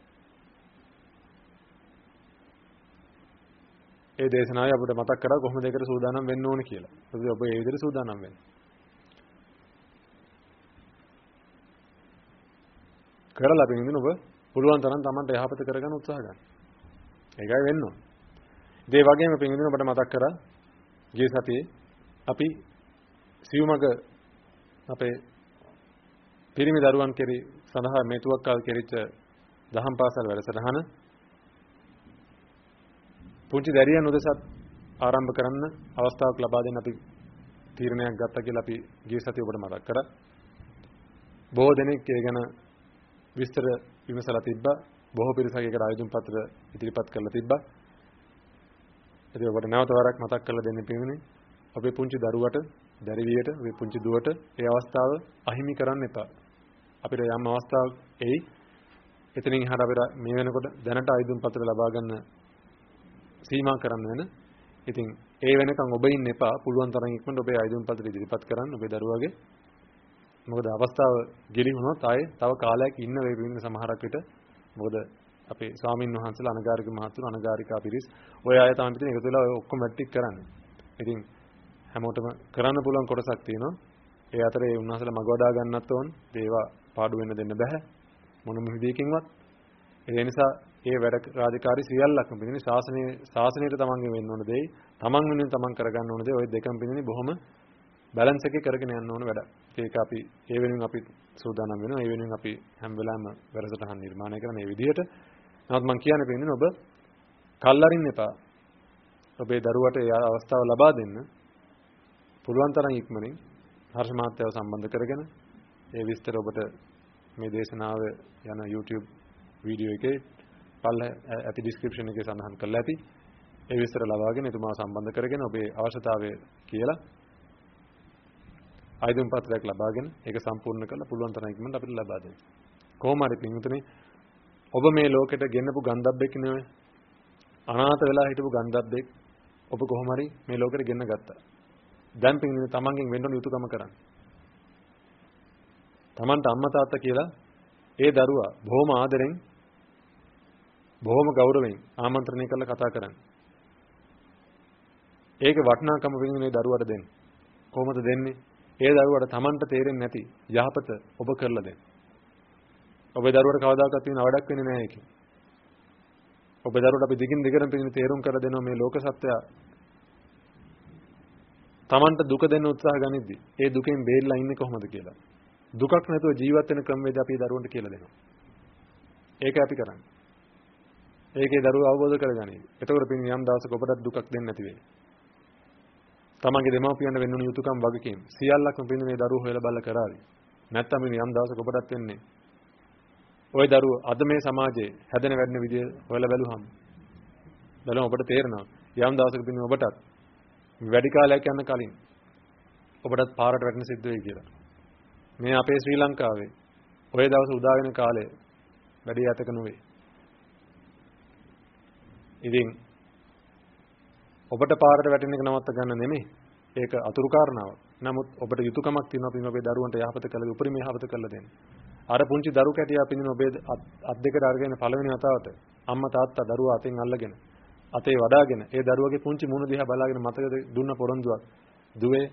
ඒ දේශනාවේ අපිට මතක් කරා කොහොමද ඒකට සූදානම් වෙන්න ඕනේ කියලා. ඒකද ඔබ ඒ විදිහට සූදානම් වෙන්න. කරලා පින්වතුනි ඔබ පුළුවන් තරම් Tamanට යහපත කරගන්න උත්සාහ ගන්න. ඒකයි වෙන්න ඕනේ. ඒ වගේම පින්වතුනි ඔබට මතක් කරා ගිය සතියේ අපි සිව්මග අපේ පිරිමි දරුවන් කෙරෙහි සඳහා මේතුවක්කල් කෙරිච්ච දහම් පාසල් වැඩසටහන පුංචි දැරියන් උදෙසත් ආරම්භ කරන්න අවස්ථාවක් ලබා දෙන්න අපි තීරණයක් ගත්තා කියලා අපි ගිය සතියේ ඔබට මතක් කරා. බොහෝ දෙනෙක් ඒ ගැන විස්තර විමසලා තිබ්බා. බොහෝ පිරිසක් ඒකට ආයුධ පත්‍ර ඉදිරිපත් කරලා තිබ්බා. ඉතින් ඔබට නැවත වරක් මතක් කරලා දෙන්න පිළිගන්නේ අපේ පුංචි දරුවට, දැරිවියට, අපේ පුංචි දුවට ඒ අවස්ථාව අහිමි කරන්න එපා. අපිට යම් අවස්ථාවක් එයි. එතනින් එහාට අපිට මේ වෙනකොට දැනට ආයුධ පත්‍ර ලබා ගන්න සීමා කරන්න වෙන. ඉතින් ඒ වෙනකන් ඔබ ඉන්න එපා. පුළුවන් තරම් ඉක්මනට ඔබේ ආයුධ පත්‍ර ඉදිරිපත් කරන්න ඔබේ දරුවාගේ. මොකද අවස්ථාව ගෙලි වුණොත් ආයේ තව කාලයක් ඉන්න වෙයි වෙන සමහරක් විට. මොකද අපේ ස්වාමින් වහන්සේලා අනගාരിക මහතුරු අනගාരികා පිරිස් ඔය අය තමයි පිටින් එකතු වෙලා ඔය ඔක්කොම මැට්ටික් කරන්නේ. ඉතින් හැමෝටම කරන්න පුළුවන් කොටසක් තියෙනවා. ඒ අතරේ ඒ උන්වහන්සේලා මග වඩා ගන්නත් ඕන. ඒවා පාඩු වෙන්න දෙන්න බෑ. මොනම විදියකින්වත්. ඒ නිසා ඒ වැඩ රාජකාරී සියල්ලක්ම පිටින් ශාසනයේ ශාසනයට තමන්ගේ වෙන්න ඕන දෙයි. තමන් වෙනුවෙන් තමන් කරගන්න ඕන දේ ඔය දෙකම පිටින් බොහොම බැලන්ස් එකේ කරගෙන යන්න ඕන වැඩ. ඒක අපි ඒ වෙනුවෙන් අපි සූදානම් වෙනවා. ඒ වෙනුවෙන් අපි හැම වෙලාවෙම වැඩසටහන් නිර්මාණය කරන මේ විදිහට. නමුත් මම කියන්නේ පින්නේ ඔබ කල්ලාරින්න එපා. ඔබේ දරුවට ඒ අවස්ථාව ලබා දෙන්න පුළුවන් තරම් ඉක්මනින් හර්ෂ මාත්‍යව සම්බන්ධ කරගෙන ඒ විස්තර ඔබට මේ දේශනාව යන YouTube වීඩියෝ එකේ පල්ල ඇති ඩිස්ක්‍රිප්ෂන් එකේ සඳහන් කරලා ඇති. ඒ විස්තර ලබාගෙන එතුමා සම්බන්ධ කරගෙන ඔබේ අවශ්‍යතාවය කියලා ආයුධ පත්‍රයක් ලබාගෙන ඒක සම්පූර්ණ කරලා පුළුවන් තරම් ඉක්මනට අපිට ලබා දෙන්න. කොහොම හරි පින්විතනේ ඔබ මේ ලෝකෙට ගෙන්නපු ගන්ධබ්බෙක් නෙවෙයි. අනාථ වෙලා හිටපු ගන්ධබ්බෙක් ඔබ කොහොම හරි මේ ලෝකෙට ගෙන්න ගත්තා. දැන් පින්විතනේ තමන්ගෙන් වෙන්න ඕන යුතුයකම කරන්න. තමන්ට අම්මා තාත්තා කියලා ඒ දරුවා බොහොම ආදරෙන් බොහොම ගෞරවයෙන් ආමන්ත්‍රණය කරලා කතා කරන්නේ. ඒක වටිනාකම වෙන්නේ දරුවට දෙන්න. කොහොමද දෙන්නේ? ඒ දරුවට Tamanට තේරෙන්නේ නැති යහපත ඔබ කරලා දෙන්න. ඔබේ දරුවට කවදාකවත් තියෙන අවඩක් වෙන්නේ නැහැ ඒකේ. ඔබේ දරුවට අපි දිගින් දිගටම පිළිම තේරුම් කරලා දෙනවා මේ ලෝක සත්‍යය. Tamanට දුක දෙන්න උත්සාහ ගනිද්දී ඒ දුකෙන් බේරලා ඉන්නේ කොහොමද කියලා. දුකක් නැතුව ජීවත් වෙන ක්‍රමවේද අපි දරුවන්ට කියලා දෙනවා. ඒක අපි කරන්නේ. ඒකේ දරුවෝ අවබෝධ කරගන්නේ. එතකොට පින් යම් දවසක ඔබට දුකක් දෙන්නේ නැති වෙයි. තමන්ගේ දෙමාපියන්ට වෙන්න උණු යුතුයකම් වගකීම් සියල්ලක්ම පින්න මේ දරුවෝ හොයලා බලලා කරાવી. නැත්තම් මේ යම් දවසක ඔබටත් වෙන්නේ. ওই දරුවෝ අද මේ සමාජයේ හැදෙන වැඩෙන විදිය හොයලා බැලුවහම බලන්න ඔබට තේරෙනවා යම් දවසක පින්න ඔබටත් වැඩි කාලයක් යන කලින් ඔබටත් පාරට වැටෙන්න සිද්ධ වෙයි කියලා. මේ අපේ ශ්‍රී ලංකාවේ ওই දවස් උදා වෙන කාලේ වැඩි ඈතක නෙවෙයි. ඉතින් ඔබට පාරට වැටෙන එක නවත්ත ගන්න නෙමෙයි. ඒක අතුරු කාරණාවක්. නමුත් ඔබට යුතුයකමක් තියෙනවා පින් ඔබේ දරුවන්ට යහපත කළ උපරිම යහපත කළ දෙන්න. අර පුංචි දරු කැටියා පින්න ඔබේ අත් දෙකට අරගෙන පළවෙනි වතාවට අම්මා තාත්තා දරුවා අතෙන් අල්ලගෙන අතේ වඩාගෙන ඒ දරුවගේ පුංචි මුණ දිහා බලාගෙන මතකද දුන්න පොරොන්දුවක්. දුවේ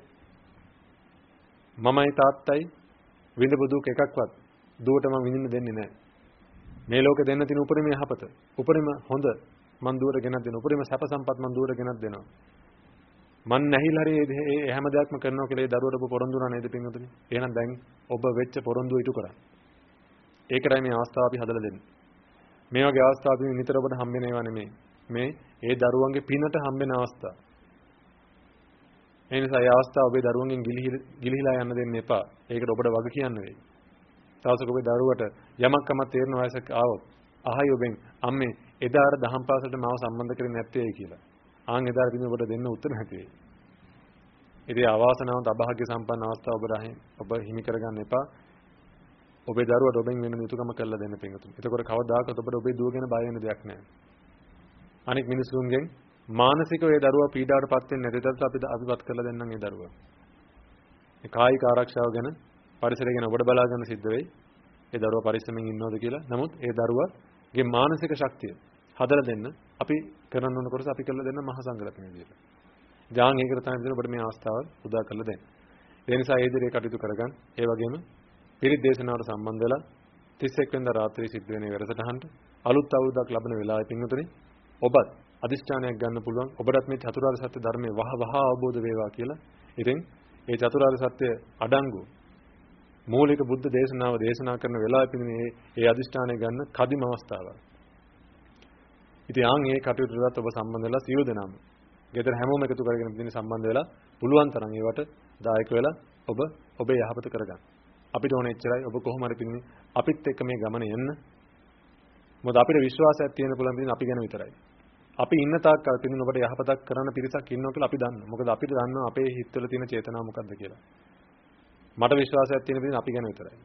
මමයි තාත්තයි විඳපු දුක එකක්වත් දුවට මම විඳින්න දෙන්නේ නැහැ. මේ ලෝකේ දෙන්න තියෙන උපරිම යහපත උපරිම හොඳ මන් දුවට ගෙනත් දෙනවා. උපරිම සැප සම්පත් මන් දුවට ගෙනත් දෙනවා. මන් නැහිලා හරි මේ හැම දෙයක්ම කරනවා කියලා ඒ දරුවට ඔබ පොරොන්දු වුණා නේද පින්වතුනි? එහෙනම් දැන් ඔබ වෙච්ච පොරොන්දුව ඉටු කරා. ඒකටයි මේ අවස්ථාව අපි හදලා දෙන්නේ. මේ වගේ අවස්ථා අපි නිතර ඔබට හම්බෙන ඒවා නෙමෙයි. මේ ඒ දරුවන්ගේ පිනට හම්බෙන අවස්ථා. ඒ නිසා ඒ අවස්ථාව ඔබේ දරුවන්ගෙන් ගිලිහිලා යන්න දෙන්න එපා. ඒකට ඔබට වග කියන්න වෙයි. තවසක ඔබේ දරුවට යමක් කමක් තේරෙන වයසක ආවොත් අහයි ඔබෙන් අම්මේ එදා අර දහම් පාසලට මාව සම්බන්ධ කරේ නැත්තේ කියලා. ආන් එදා පිටින් ඔබට දෙන්න උත්තර නැති වෙයි. ඉතින් අවාසනාවන්ත අභාග්‍ය සම්පන්න අවස්ථාව ඔබ රහින් ඔබ හිමි කරගන්න එපා. ඔබේ දරුවට ඔබෙන් වෙන යුතුයකම කරලා දෙන්න පින්වතුනි. එතකොට කවදාකවත් ඔබට ඔබේ දුව ගැන බය වෙන දෙයක් නැහැ. අනික මිනිසුන්ගෙන් මානසිකව ඒ දරුවා පීඩාවටපත් වෙන්නේ නැති තත්ත්ව අපි අපිපත් කරලා දෙන්නම් ඒ දරුවා. ඒ කායික ආරක්ෂාව ගැන පරිසරය ගැන ඔබට බලා ගන්න සිද්ධ වෙයි. ඒ දරුවා පරිස්සමෙන් ඉන්නවද කියලා. නමුත් ඒ දරුවාගේ මානසික ශක්තිය හදලා දෙන්න අපි කරන්න ඕන කොටස අපි කරලා දෙන්න මහා සංඝරත්නය විදියට. ජාන් ඒකට තමයි දෙන්න ඔබට මේ අවස්ථාව උදා කරලා දෙන්න. ඒ නිසා ඒ දිගේ කටයුතු කරගන්න. ඒ වගේම පිරිත් දේශනාවට සම්බන්ධ වෙලා තිස් එක් වෙනිදා රාත්‍රියේ සිද්ධ වෙන වැඩසටහනට අලුත් අවුරුද්දක් ලබන වෙලාවේ පින්වතුනි ඔබත් අදිෂ්ඨානයක් ගන්න පුළුවන්. ඔබටත් මේ චතුරාර්ය සත්‍ය ධර්මයේ වහ වහ අවබෝධ වේවා කියලා. ඉතින් මේ චතුරාර්ය සත්‍ය අඩංගු මූලික බුද්ධ දේශනාව දේශනා කරන වෙලාවෙ පින්නේ ඒ අදිෂ්ඨානය ගන්න කදිම අවස්ථාවක්. ඉතින් ආන් මේ කටයුතුවලත් ඔබ සම්බන්ධ වෙලා සියලු දෙනාම ගෙදර හැමෝම එකතු කරගෙන ඉතින් සම්බන්ධ වෙලා පුළුවන් තරම් ඒවට දායක වෙලා ඔබ ඔබේ යහපත කරගන්න. අපිට ඕනේ එච්චරයි. ඔබ කොහොම හරි පින්නේ අපිත් එක්ක මේ ගමන යන්න. මොකද අපිට විශ්වාසයක් තියෙන පුළුවන් පින්නේ අපි ගැන විතරයි. අපි ඉන්න තාක් කල් පින්නේ ඔබට යහපතක් කරන්න පිරිසක් ඉන්නවා කියලා අපි දන්නවා. මොකද අපිට දන්නවා අපේ හිතවල තියෙන චේතනාව මොකක්ද කියලා. මට විශ්වාසයක් තියෙන පින්නේ අපි ගැන විතරයි.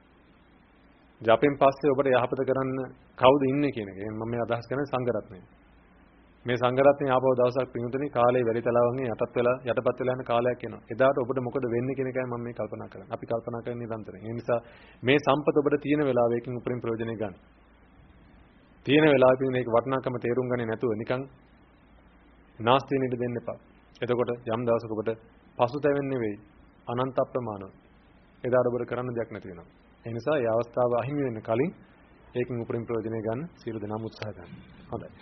ජපෙන් පස්සේ ඔබට යහපත කරන්න කවුද ඉන්නේ කියන එක. මම මේ අදහස් කරන්නේ සංඝරත්නය. මේ සංඝරත්නය ආපහු දවසක් පින්තුනේ කාලේ වැඩි තලාවන්ගේ යටත් වෙලා යටපත් වෙලා යන කාලයක් එනවා. එදාට ඔබට මොකද වෙන්නේ කියන එකයි මම මේ කල්පනා කරන්නේ. අපි කල්පනා කරන්නේ නිරන්තරයෙන්. ඒ නිසා මේ සම්පත ඔබට තියෙන වෙලාවකින් උපරිම ප්‍රයෝජනෙ ගන්න. තියෙන වෙලාවකින් මේක වටිනාකම තේරුම් ගන්නේ නැතුව නිකන් නාස්ති වෙන්න දෙන්න එපා. එතකොට යම් දවසක ඔබට පසුතැවෙන්නේ වෙයි. අනන්ත අප්‍රමාණව. එදාට ඔබට කරන්න දෙයක් නැති වෙනවා. ඒ නිසා මේ අවස්ථාව අහිමි වෙන්න කලින් ඒකෙන් උපරිම ප්‍රයෝජනය ගන්න සියලු දෙනාම උත්සාහ ගන්න. හොඳයි.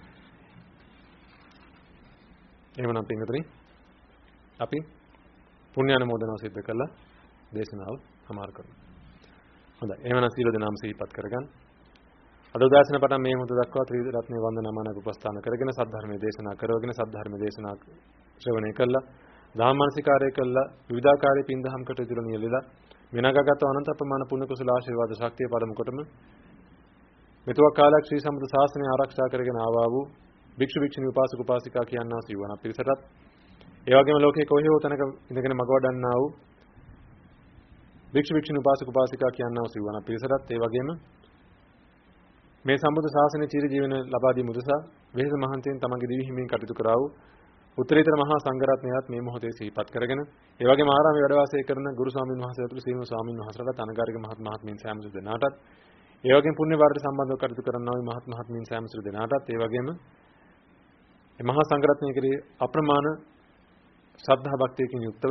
එහෙමනම් පින්වතුනි අපි පුණ්‍ය අනුමෝදනාව සිද්ධ කළා දේශනාව සමාර කරමු. හොඳයි. එහෙමනම් සියලු දෙනාම සිහිපත් කරගන්න. අද උදෑසන පටන් මේ මොහොත දක්වා ත්‍රිවිධ රත්නයේ වන්දනාමානක උපස්ථාන කරගෙන සද්ධර්මයේ දේශනා කරවගෙන සද්ධර්මයේ දේශනා ශ්‍රවණය කළා. ධම්මානසිකාරය කළා. විවිධාකාරයේ පින්දහම් කටයුතු නියැලලා විනාගත අනන්ත අපමාන පුණ්‍ය කුසල ආශිර්වාද ශක්තිය පරම කොටම මෙතුවක් කාලයක් ශ්‍රී සම්බුද්ධ ශාසනය ආරක්ෂා කරගෙන ආවා වූ භික්ෂු භික්ෂුණී උපාසක උපාසිකා කියනවා සිවණ පිරිසටත් ඒ වගේම ලෝකයේ කොහේ හෝ තැනක ඉඳගෙන මග වඩන්නා වූ භික්ෂු භික්ෂුණී උපාසක උපාසිකා කියනවා සිවණ පිරිසටත් ඒ වගේම මේ සම්බුද්ධ ශාසනයේ චිර ජීවන ලබා දී මුදසා වෙහෙස මහන්සියෙන් තමන්ගේ දිවි හිමින් කටයුතු කරා වූ උත්තරීතර මහා සංඝරත්නයත් මේ මොහොතේ සිහිපත් කරගෙන ඒ වගේම ආරාමයේ වැඩ වාසය කරන ගුරු ස්වාමීන් වහන්සේලාට සීල ස්වාමීන් වහන්සේලාට අනගාരിക මහත් මහත්මීන් සෑම දෙනාටත් ඒ වගේම පුණ්‍ය වාරයට සම්බන්ධව කටයුතු කරන්නා වූ මහත් මහත්මීන් සෑම සිළු දෙනාටත් ඒ වගේම මේ මහා සංඝරත්නය කෙරෙහි අප්‍රමාණ ශ්‍රද්ධා භක්තියකින් යුක්තව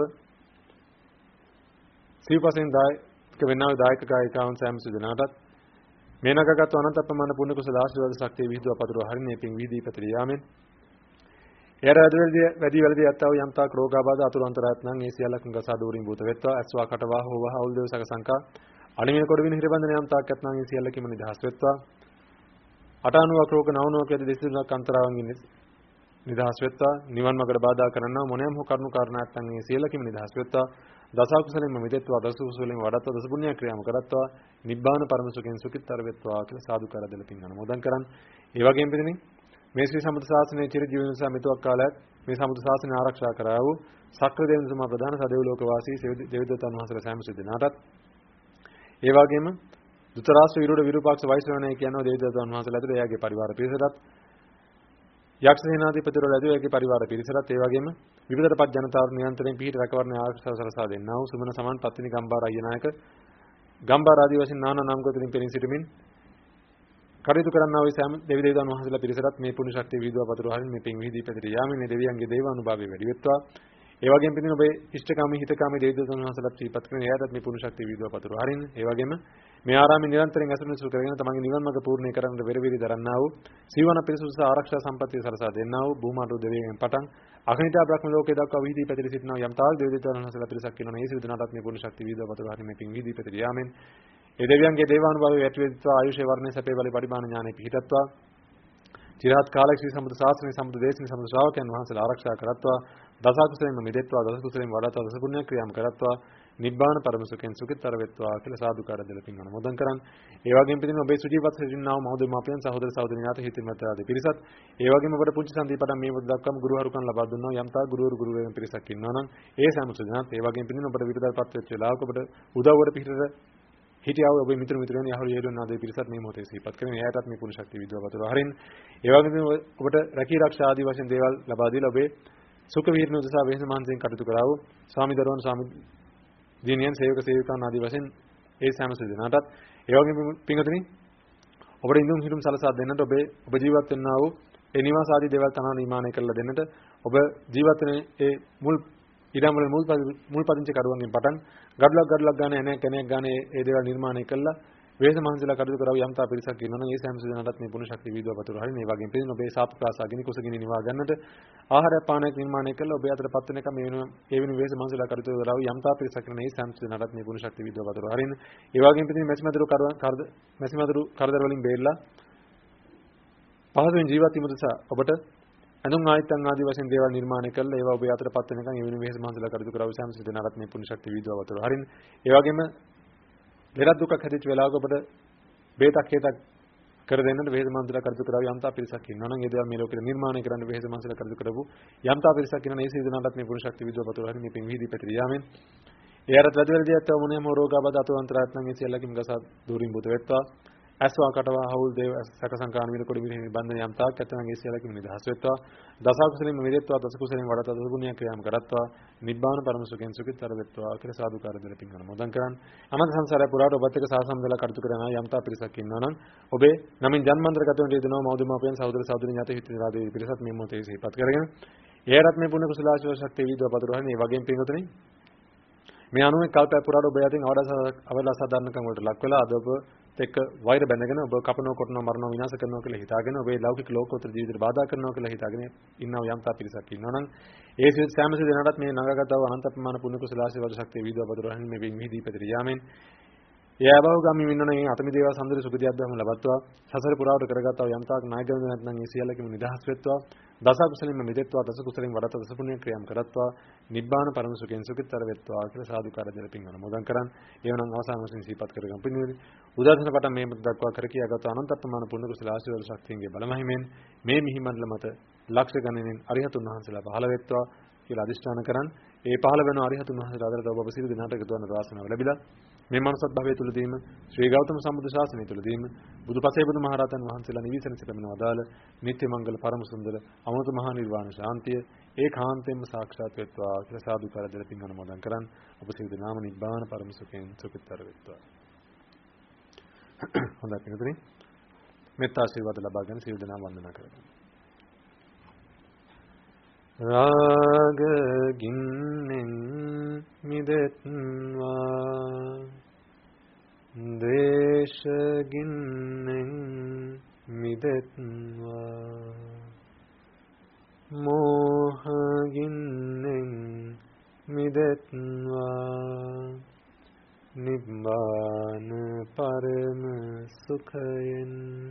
සිව්පසෙන් දායක වෙන්නා වූ දායක ගායිකාවන් සෑම සිළු දෙනාටත් මේ නගාගත් අනන්ත අප්‍රමාණ පුණ්‍ය කුසල ආශිර්වාද ශක්තිය විහිදුවා පතුරවා හරිනේ පින් විහිදී පැතිරී යාමෙන් එයාට වැඩි වැඩි වැඩි යත්තා වූ යම්තාක් රෝගාබාධ අතුරු අන්තරායත් නම් ඒ සියල්ලක්ම ගසා දෝරින් භූත වෙත්වා ඇස්වා කටවා හෝවා අවුල් දේව සක සංකා අනිමින කොට වින හිරබන්ධන යම්තාක් යත් නම් ඒ සියල්ලකම නිදහස් වෙත්වා අටානුවක් රෝග නවනුවක් යද දෙසිදුනක් අන්තරාවන්ගින් නිදහස් වෙත්වා නිවන් මාර්ගට බාධා කරන්නා මොනෑම හෝ කරුණු කාරණාවක් නම් ඒ සියල්ලකම නිදහස් වෙත්වා දස කුසලෙන්ම මිදෙත්වා දස කුසලෙන් වඩත්වා දස පුණ්‍ය ක්‍රියාම කරත්වා නිබ්බාන පරම සුඛෙන් සුඛිතතර වෙත්වා කියලා සාදුකාර දෙල පින් අනුමෝදන් කරන් ඒ වගේම පිටින් මේ ශ්‍රී සම්බුද්ධ ශාසනයේ චිර ජීවන නිසා මෙතුවක් කාලයක් මේ සම්බුද්ධ ශාසනය ආරක්ෂා කරා වූ සක්‍ර දේවතුමා ප්‍රධාන සදෙව් ලෝක වාසී දෙවිදත්තන් වහන්සේලා සෑම සිද්ධ නාටත් ඒ වගේම දුතරාශ්‍ර විරුඩ විරූපාක්ෂ වෛශ්‍රවණය කියනවා දෙවිදත්තන් වහන්සේලා ඇතුළේ එයාගේ පරිවාර පිරිසටත් යක්ෂ සේනාධිපතිවරු ඇතුළේ එයාගේ පරිවාර පිරිසටත් ඒ වගේම විවිධපත් ජනතාව නියන්ත්‍රණයෙන් පිහිට රැකවරණ ආරක්ෂා සලසා දෙන්නා වූ සුමන සමන් පත්තිනි ගම්බාර අයියනායක ගම්බාර ආදී වශයෙන් නානා නම් ගොතලින් පෙනී සිටමින් කටයුතු කරන්නා වූ සෑම දෙවි දේවතාවුන් වහන්සේලා පිරිසටත් මේ පුණ්‍ය ශක්තිය විහිදුවා පතුරු හරින් මේ පින් විහිදී පැතිරී යාමේ දෙවියන්ගේ දේවානුභාවය වැඩි වෙත්වා ඒ වගේම පිටින් ඔබේ ඉෂ්ඨකාමී හිතකාමී දෙවි දේවතාවුන් වහන්සේලාත් ජීවත් කරන එයාටත් මේ පුණ්‍ය ශක්තිය විහිදුවා පතුරු හරින් ඒ වගේම මේ ආරාමයේ නිරන්තරයෙන් ඇසුරු කරගෙන තමන්ගේ නිවන් මාර්ග පූර්ණේ කරන්න වෙරවිරි දරන්නා වූ සීවන පිරිසුදු ආරක්ෂා සම්පත්තිය සලසා දෙන්නා වූ භූමාරු දෙවියන්ගෙන් පටන් අගනිතා බ්‍රහ්ම ලෝකයේ දක්වා විහිදී පැතිරී සිටිනා යම් තාල් දෙවි දේවතාවුන් වහන්සේලා පිරිසක් ඉන්නවා මේ සියලු දෙනාටත් මේ පුණ්‍ය ශක්තිය විහිදුවා පතුරු හරින් මේ පින් විහිදී පැතිරී යාමෙන් ඒ දෙවියන්ගේ දේවානුභාවය ඇතිවෙත්වා ආයුෂ වර්ණේ සැපේ බලි පරිමාණ ඥානෙ පිහිටත්වා චිරාත් කාලයක් ශ්‍රී සම්බුද්ධ ශාසනයේ සම්බුද්ධ දේශනේ සම්බුද්ධ ශ්‍රාවකයන් වහන්සේලා ආරක්ෂා කරත්වා දස කුසලෙන්ම මිදෙත්වා දස කුසලෙන් වඩාත්වා දස පුණ්‍ය ක්‍රියාම් කරත්වා නිබ්බාන පරම සුඛෙන් සුඛිතතර වෙත්වා කියලා සාදුකාර දෙල පින් අනුමෝදන් කරන් ඒ වගේම පිටින් ඔබේ සුජීවත් සිටිනා වූ මහදෙව මාපියන් සහෝදර සහෝදරියන්ට හිතින්වත්වාදී පිරිසත් ඒ වගේම ඔබට පුංචි සන්දීපටන් මේ මුද දක්වාම ගුරුහරුකම් ලබා දුන්නා යම්තා ගුරුවරු ගුරුවරයන් පිරිසක් ඉන්නවා නම් ඒ සම්සුදනාත් ඒ වගේම පිටින් ඔබට විරුද්ධපත් වෙච්ච වෙලාවක ඔබට උදව්වට පිටට හිටියව ඔබේ මිතුරු මිතුරියන් යහළු යෙදුණු ආදී පිරිසත් මේ මොහොතේ සිහිපත් කරගෙන එයාටත් මේ පුණ්‍ය ශක්තිය විදුවා පතුරවා හරින් ඒ වගේම ඔබට රැකී ආරක්ෂා ආදී වශයෙන් දේවල් ලබා දීලා ඔබේ සුඛ විහරණ උදෙසා වෙහෙස මහන්සියෙන් කටයුතු කරා වූ ස්වාමි දරුවන් ස්වාමි දිනියන් සේවක සේවිකාන් ආදී වශයෙන් ඒ සෑම සිදෙනාටත් ඒ වගේම පින්වතුනි ඔබට ඉඳුම් හිටුම් සලසා දෙන්නට ඔබේ ඔබ ජීවත් වෙන්නා වූ ඒ නිවාස ආදී දේවල් තනවා නිර්මාණය කරලා දෙන්නට ඔබ ජීවත් වෙන ඒ මුල් ඊළඟ වල මුල් මුල් පදිංචි කරුවන්ගෙන් පටන් ගඩලක් ගඩලක් ගන්න එන කෙනෙක් ගන්න ඒ දේවල් නිර්මාණය කළා වේස මහන්සියලා කටයුතු කරව යම්තා පිරිසක් ඉන්නවා නම් ඒ සෑම සිදෙනාටත් මේ පුණ්‍ය ශක්තිය විදුවා පතුරු හරින ඒ වගේම පිළින ඔබේ සාප ප්‍රාසාගිනි කුසගිනි නිවා ගන්නට ආහාර පානයක් නිර්මාණය කළා ඔබේ අතට පත් වෙන එක මේ වෙන ඒ වෙන වේස මහන්සියලා කටයුතු කරව යම්තා පිරිසක් ඉන්නවා ඒ සෑම සිදෙනාටත් මේ පුණ්‍ය ශක්තිය විදුවා පතුරු හරින ඒ වගේම පිළින මැසිමදුරු කරද මැසිමදුරු කරදර වලින් බේරලා පහසුවෙන් ජීවත් වීම උදෙසා ඔබට අනුන් ආයතන් ආදී වශයෙන් දේවල් නිර්මාණය කළා ඒවා ඔබේ අතට පත් වෙනකන් ඒ වෙන වේස මහන්සියලා කටයුතු කරව සෑම සිදෙනාටත් මේ පුණ්‍ය ශක්තිය විදුවා පතුරු හරින ඒ වගේම ලෙඩ දුකක් හැදිච්ච වෙලාවක ඔබට බේතක් හේතක් කර දෙන්නට වෙහෙස මහන්සියලා කටයුතු කරව යම්තා පිරිසක් ඉන්නවා නම් ඒ දේවල් මේ ලෝකෙට නිර්මාණය කරන්න වෙහෙස මහන්සියලා කටයුතු කරපු යම්තා පිරිසක් ඉන්නවා මේ සිදෙනාටත් මේ පුණ්‍ය ශක්තිය විදුවා පතුරු හරින මේ පින් විහිදී පැතිරී යාමෙන් එයාට වැඩිවැරදියත් මොනියම රෝගාබාධ අතුරුන්තරාත් නම් ඒ සියල්ලකින් ගසා දුරින් බුත වෙත්වා ඇස්වා කටවා හවුල් දේව සක සංකාන විල කොට විරේ බන්ධන යම් තාක් ඇතනම් ඒ සියල්ලකින් නිදහස් වෙත්වා දස කුසලෙන් මිදෙත්වා දස කුසලෙන් වඩා දස පුණ්‍ය ක්‍රියාම් කරත්වා නිබ්බාන පරම සුඛෙන් සුඛිතතර වෙත්වා කියලා සාදුකාර දෙල පින් අනුමෝදන් කරන් අනන්ත සංසාරය පුරාට ඔබත් එක්ක සාසම්දලා කටයුතු කරන යම්තා පිරිසක් ඉන්නවා නම් ඔබේ නමින් ජන්මාන්තර ගත වෙන දෙනවා මෞදමාපියන් සහෝදර සහෝදරියන් යත හිතලා දේ පිරිසත් මේ මොහොතේ සිහිපත් කරගෙන එයාට මේ පුණ්‍ය කුසල ආශිර්වාද ශක්තිය විදුවා පතුරු හරින ඒ වගේම පින්වතුනි මේ අනුමේ කල්පය පුරාට ඔබ යටින් අවදාසාධාරණකම් වලට ලක් වෙලා අද ඔබ එක්ක වෛර බැඳගෙන ඔබ කපනවා කොටනවා මරනවා විනාශ කරනවා කියලා හිතාගෙන ඔබේ ලෞකික ලෝකෝත්තර ජීවිතයට බාධා කරනවා කියලා හිතාගෙන ඉන්නව යම්තා පිරිසක් ඉන්නවා නම් ඒ සෑම සිදෙනාටත් මේ නගාගතව අනන්ත ප්‍රමාණ පුණ්‍ය කුසල ආශිර්වාද ශක්තිය විදුවා පතුරු හරින මේ විහිදී පැතිරී යාමෙන් එයා භවගාමී වෙන්න නම් අතමි දේවා සම්දරි සුඛ ධර්ම ලබත්වා සසර පුරාවට කරගත්තා යම්තාක් නායකයන් නැත්නම් ඒ සියල්ලකම නිදහස් වෙත්වා දස කුසලින්ම මිදෙත්වා දස කුසලින් වඩත දස පුණ්‍ය ක්‍රියාම් කරත්වා නිබ්බාන පරම සුඛෙන් සුඛිතතර වෙත්වා කියලා සාදුකාර දෙල පින් අනුමෝදන් කරන් එවනම් අවසාන වශයෙන් සිහිපත් කරගම් පින්වේදී උදාසන පටන් මේ මුද දක්වා කර කියාගත් අනන්ත ප්‍රමාණ පුණ්‍ය කුසල ආශිර්වාද ශක්තියගේ බලමහිමෙන් මේ මිහි මණ්ඩල මත ලක්ෂ ගණනින් අරිහතුන් වහන්සේලා පහළ වෙත්වා කියලා අදිෂ්ඨාන කරන් ඒ පහළ වෙන අරිහතුන් වහන්සේලා අදට ඔබ සියලු දෙනාට එකතු වන වාසනාව ලැබිලා මේ මනසත් භවයේ තුලදීම ශ්‍රී ගෞතම සම්බුදු ශාසනය තුලදීම බුදුපසේ බුදු මහරහතන් වහන්සේලා නිවිසන සිටමන වදාළ නිත්‍ය මංගල පරම සුන්දර අමෘත මහා නිර්වාණ ශාන්තිය ඒකාන්තයෙන්ම සාක්ෂාත් වෙත්වා කියලා සාදුකාර දෙල පින් අනුමෝදන් කරන් ඔබ සියලු දෙනාම නිබ්බාන පරම සුඛෙන් සුඛිතතර වෙත්වා හොඳයි පිටුතුනි. මෙත් ආශිර්වාද ලබා ගන්න සියලු දෙනා වන්දනා කරගන්න. රාග ගින්නෙන් මිදෙත්වා ද්වේෂ ගින්නෙන් මිදෙත්වා මෝහ ගින්නෙන් මිදෙත්වා නිබ්බාන පරම සුඛයෙන්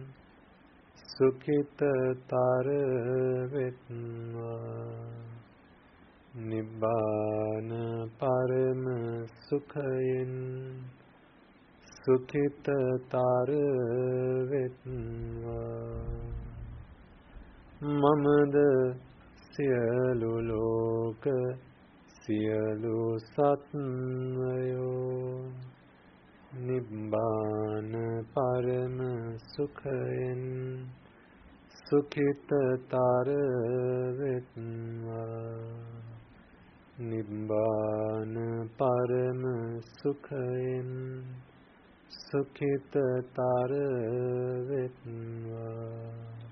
සුඛිතතර වෙත්වා නිබ්බාන පරම සුඛයෙන් සුඛිතතර වෙත්වා මමද සියලු ලෝක සියලු සත්වයෝ නිබ්බාන පරම සුඛයෙන් සුඛිතතර වෙත්වා නිබ්බාන පරම සුඛයෙන් සුඛිතතර වෙත්වා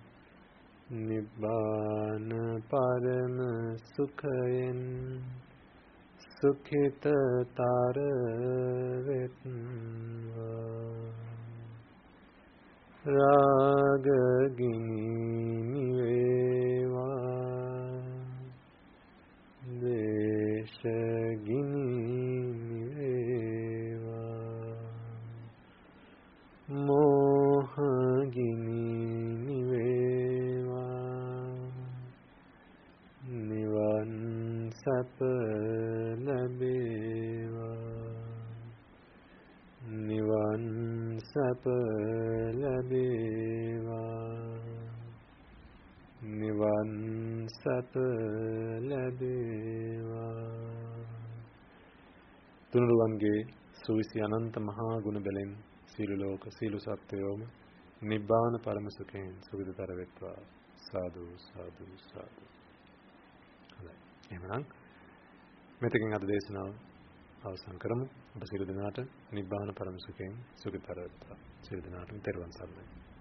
නිබ්බාන පරම සුඛයෙන් සුඛිතතර වෙත්වා රාග ගිනි නිවේවා ද්වේෂ ගිනි නිවේවා මෝහ ගිනි නිවේවා නිවන් සප ලැබේවා නිවන් සප ලැබේවා නිවන් සප ලැබේවා තුනුරුවන්ගේ සුවිසි අනන්ත මහා ගුණ බැලෙන් සීල ලෝක සීල සත්වයෝම නිබ්බාන පරම සුඛයෙන් සුඛිතතර වෙත්වා සාදු සාදු සාදු. හොඳයි. එහෙනම් මෙතකින් අද දේශනාව අවසන් කරමු. ඔබ සියලු දෙනාට නිබ්බාන පරම සුඛයෙන් සුඛිතතර වෙත්වා. සියලු දෙනාටම තෙරුවන් සරණයි.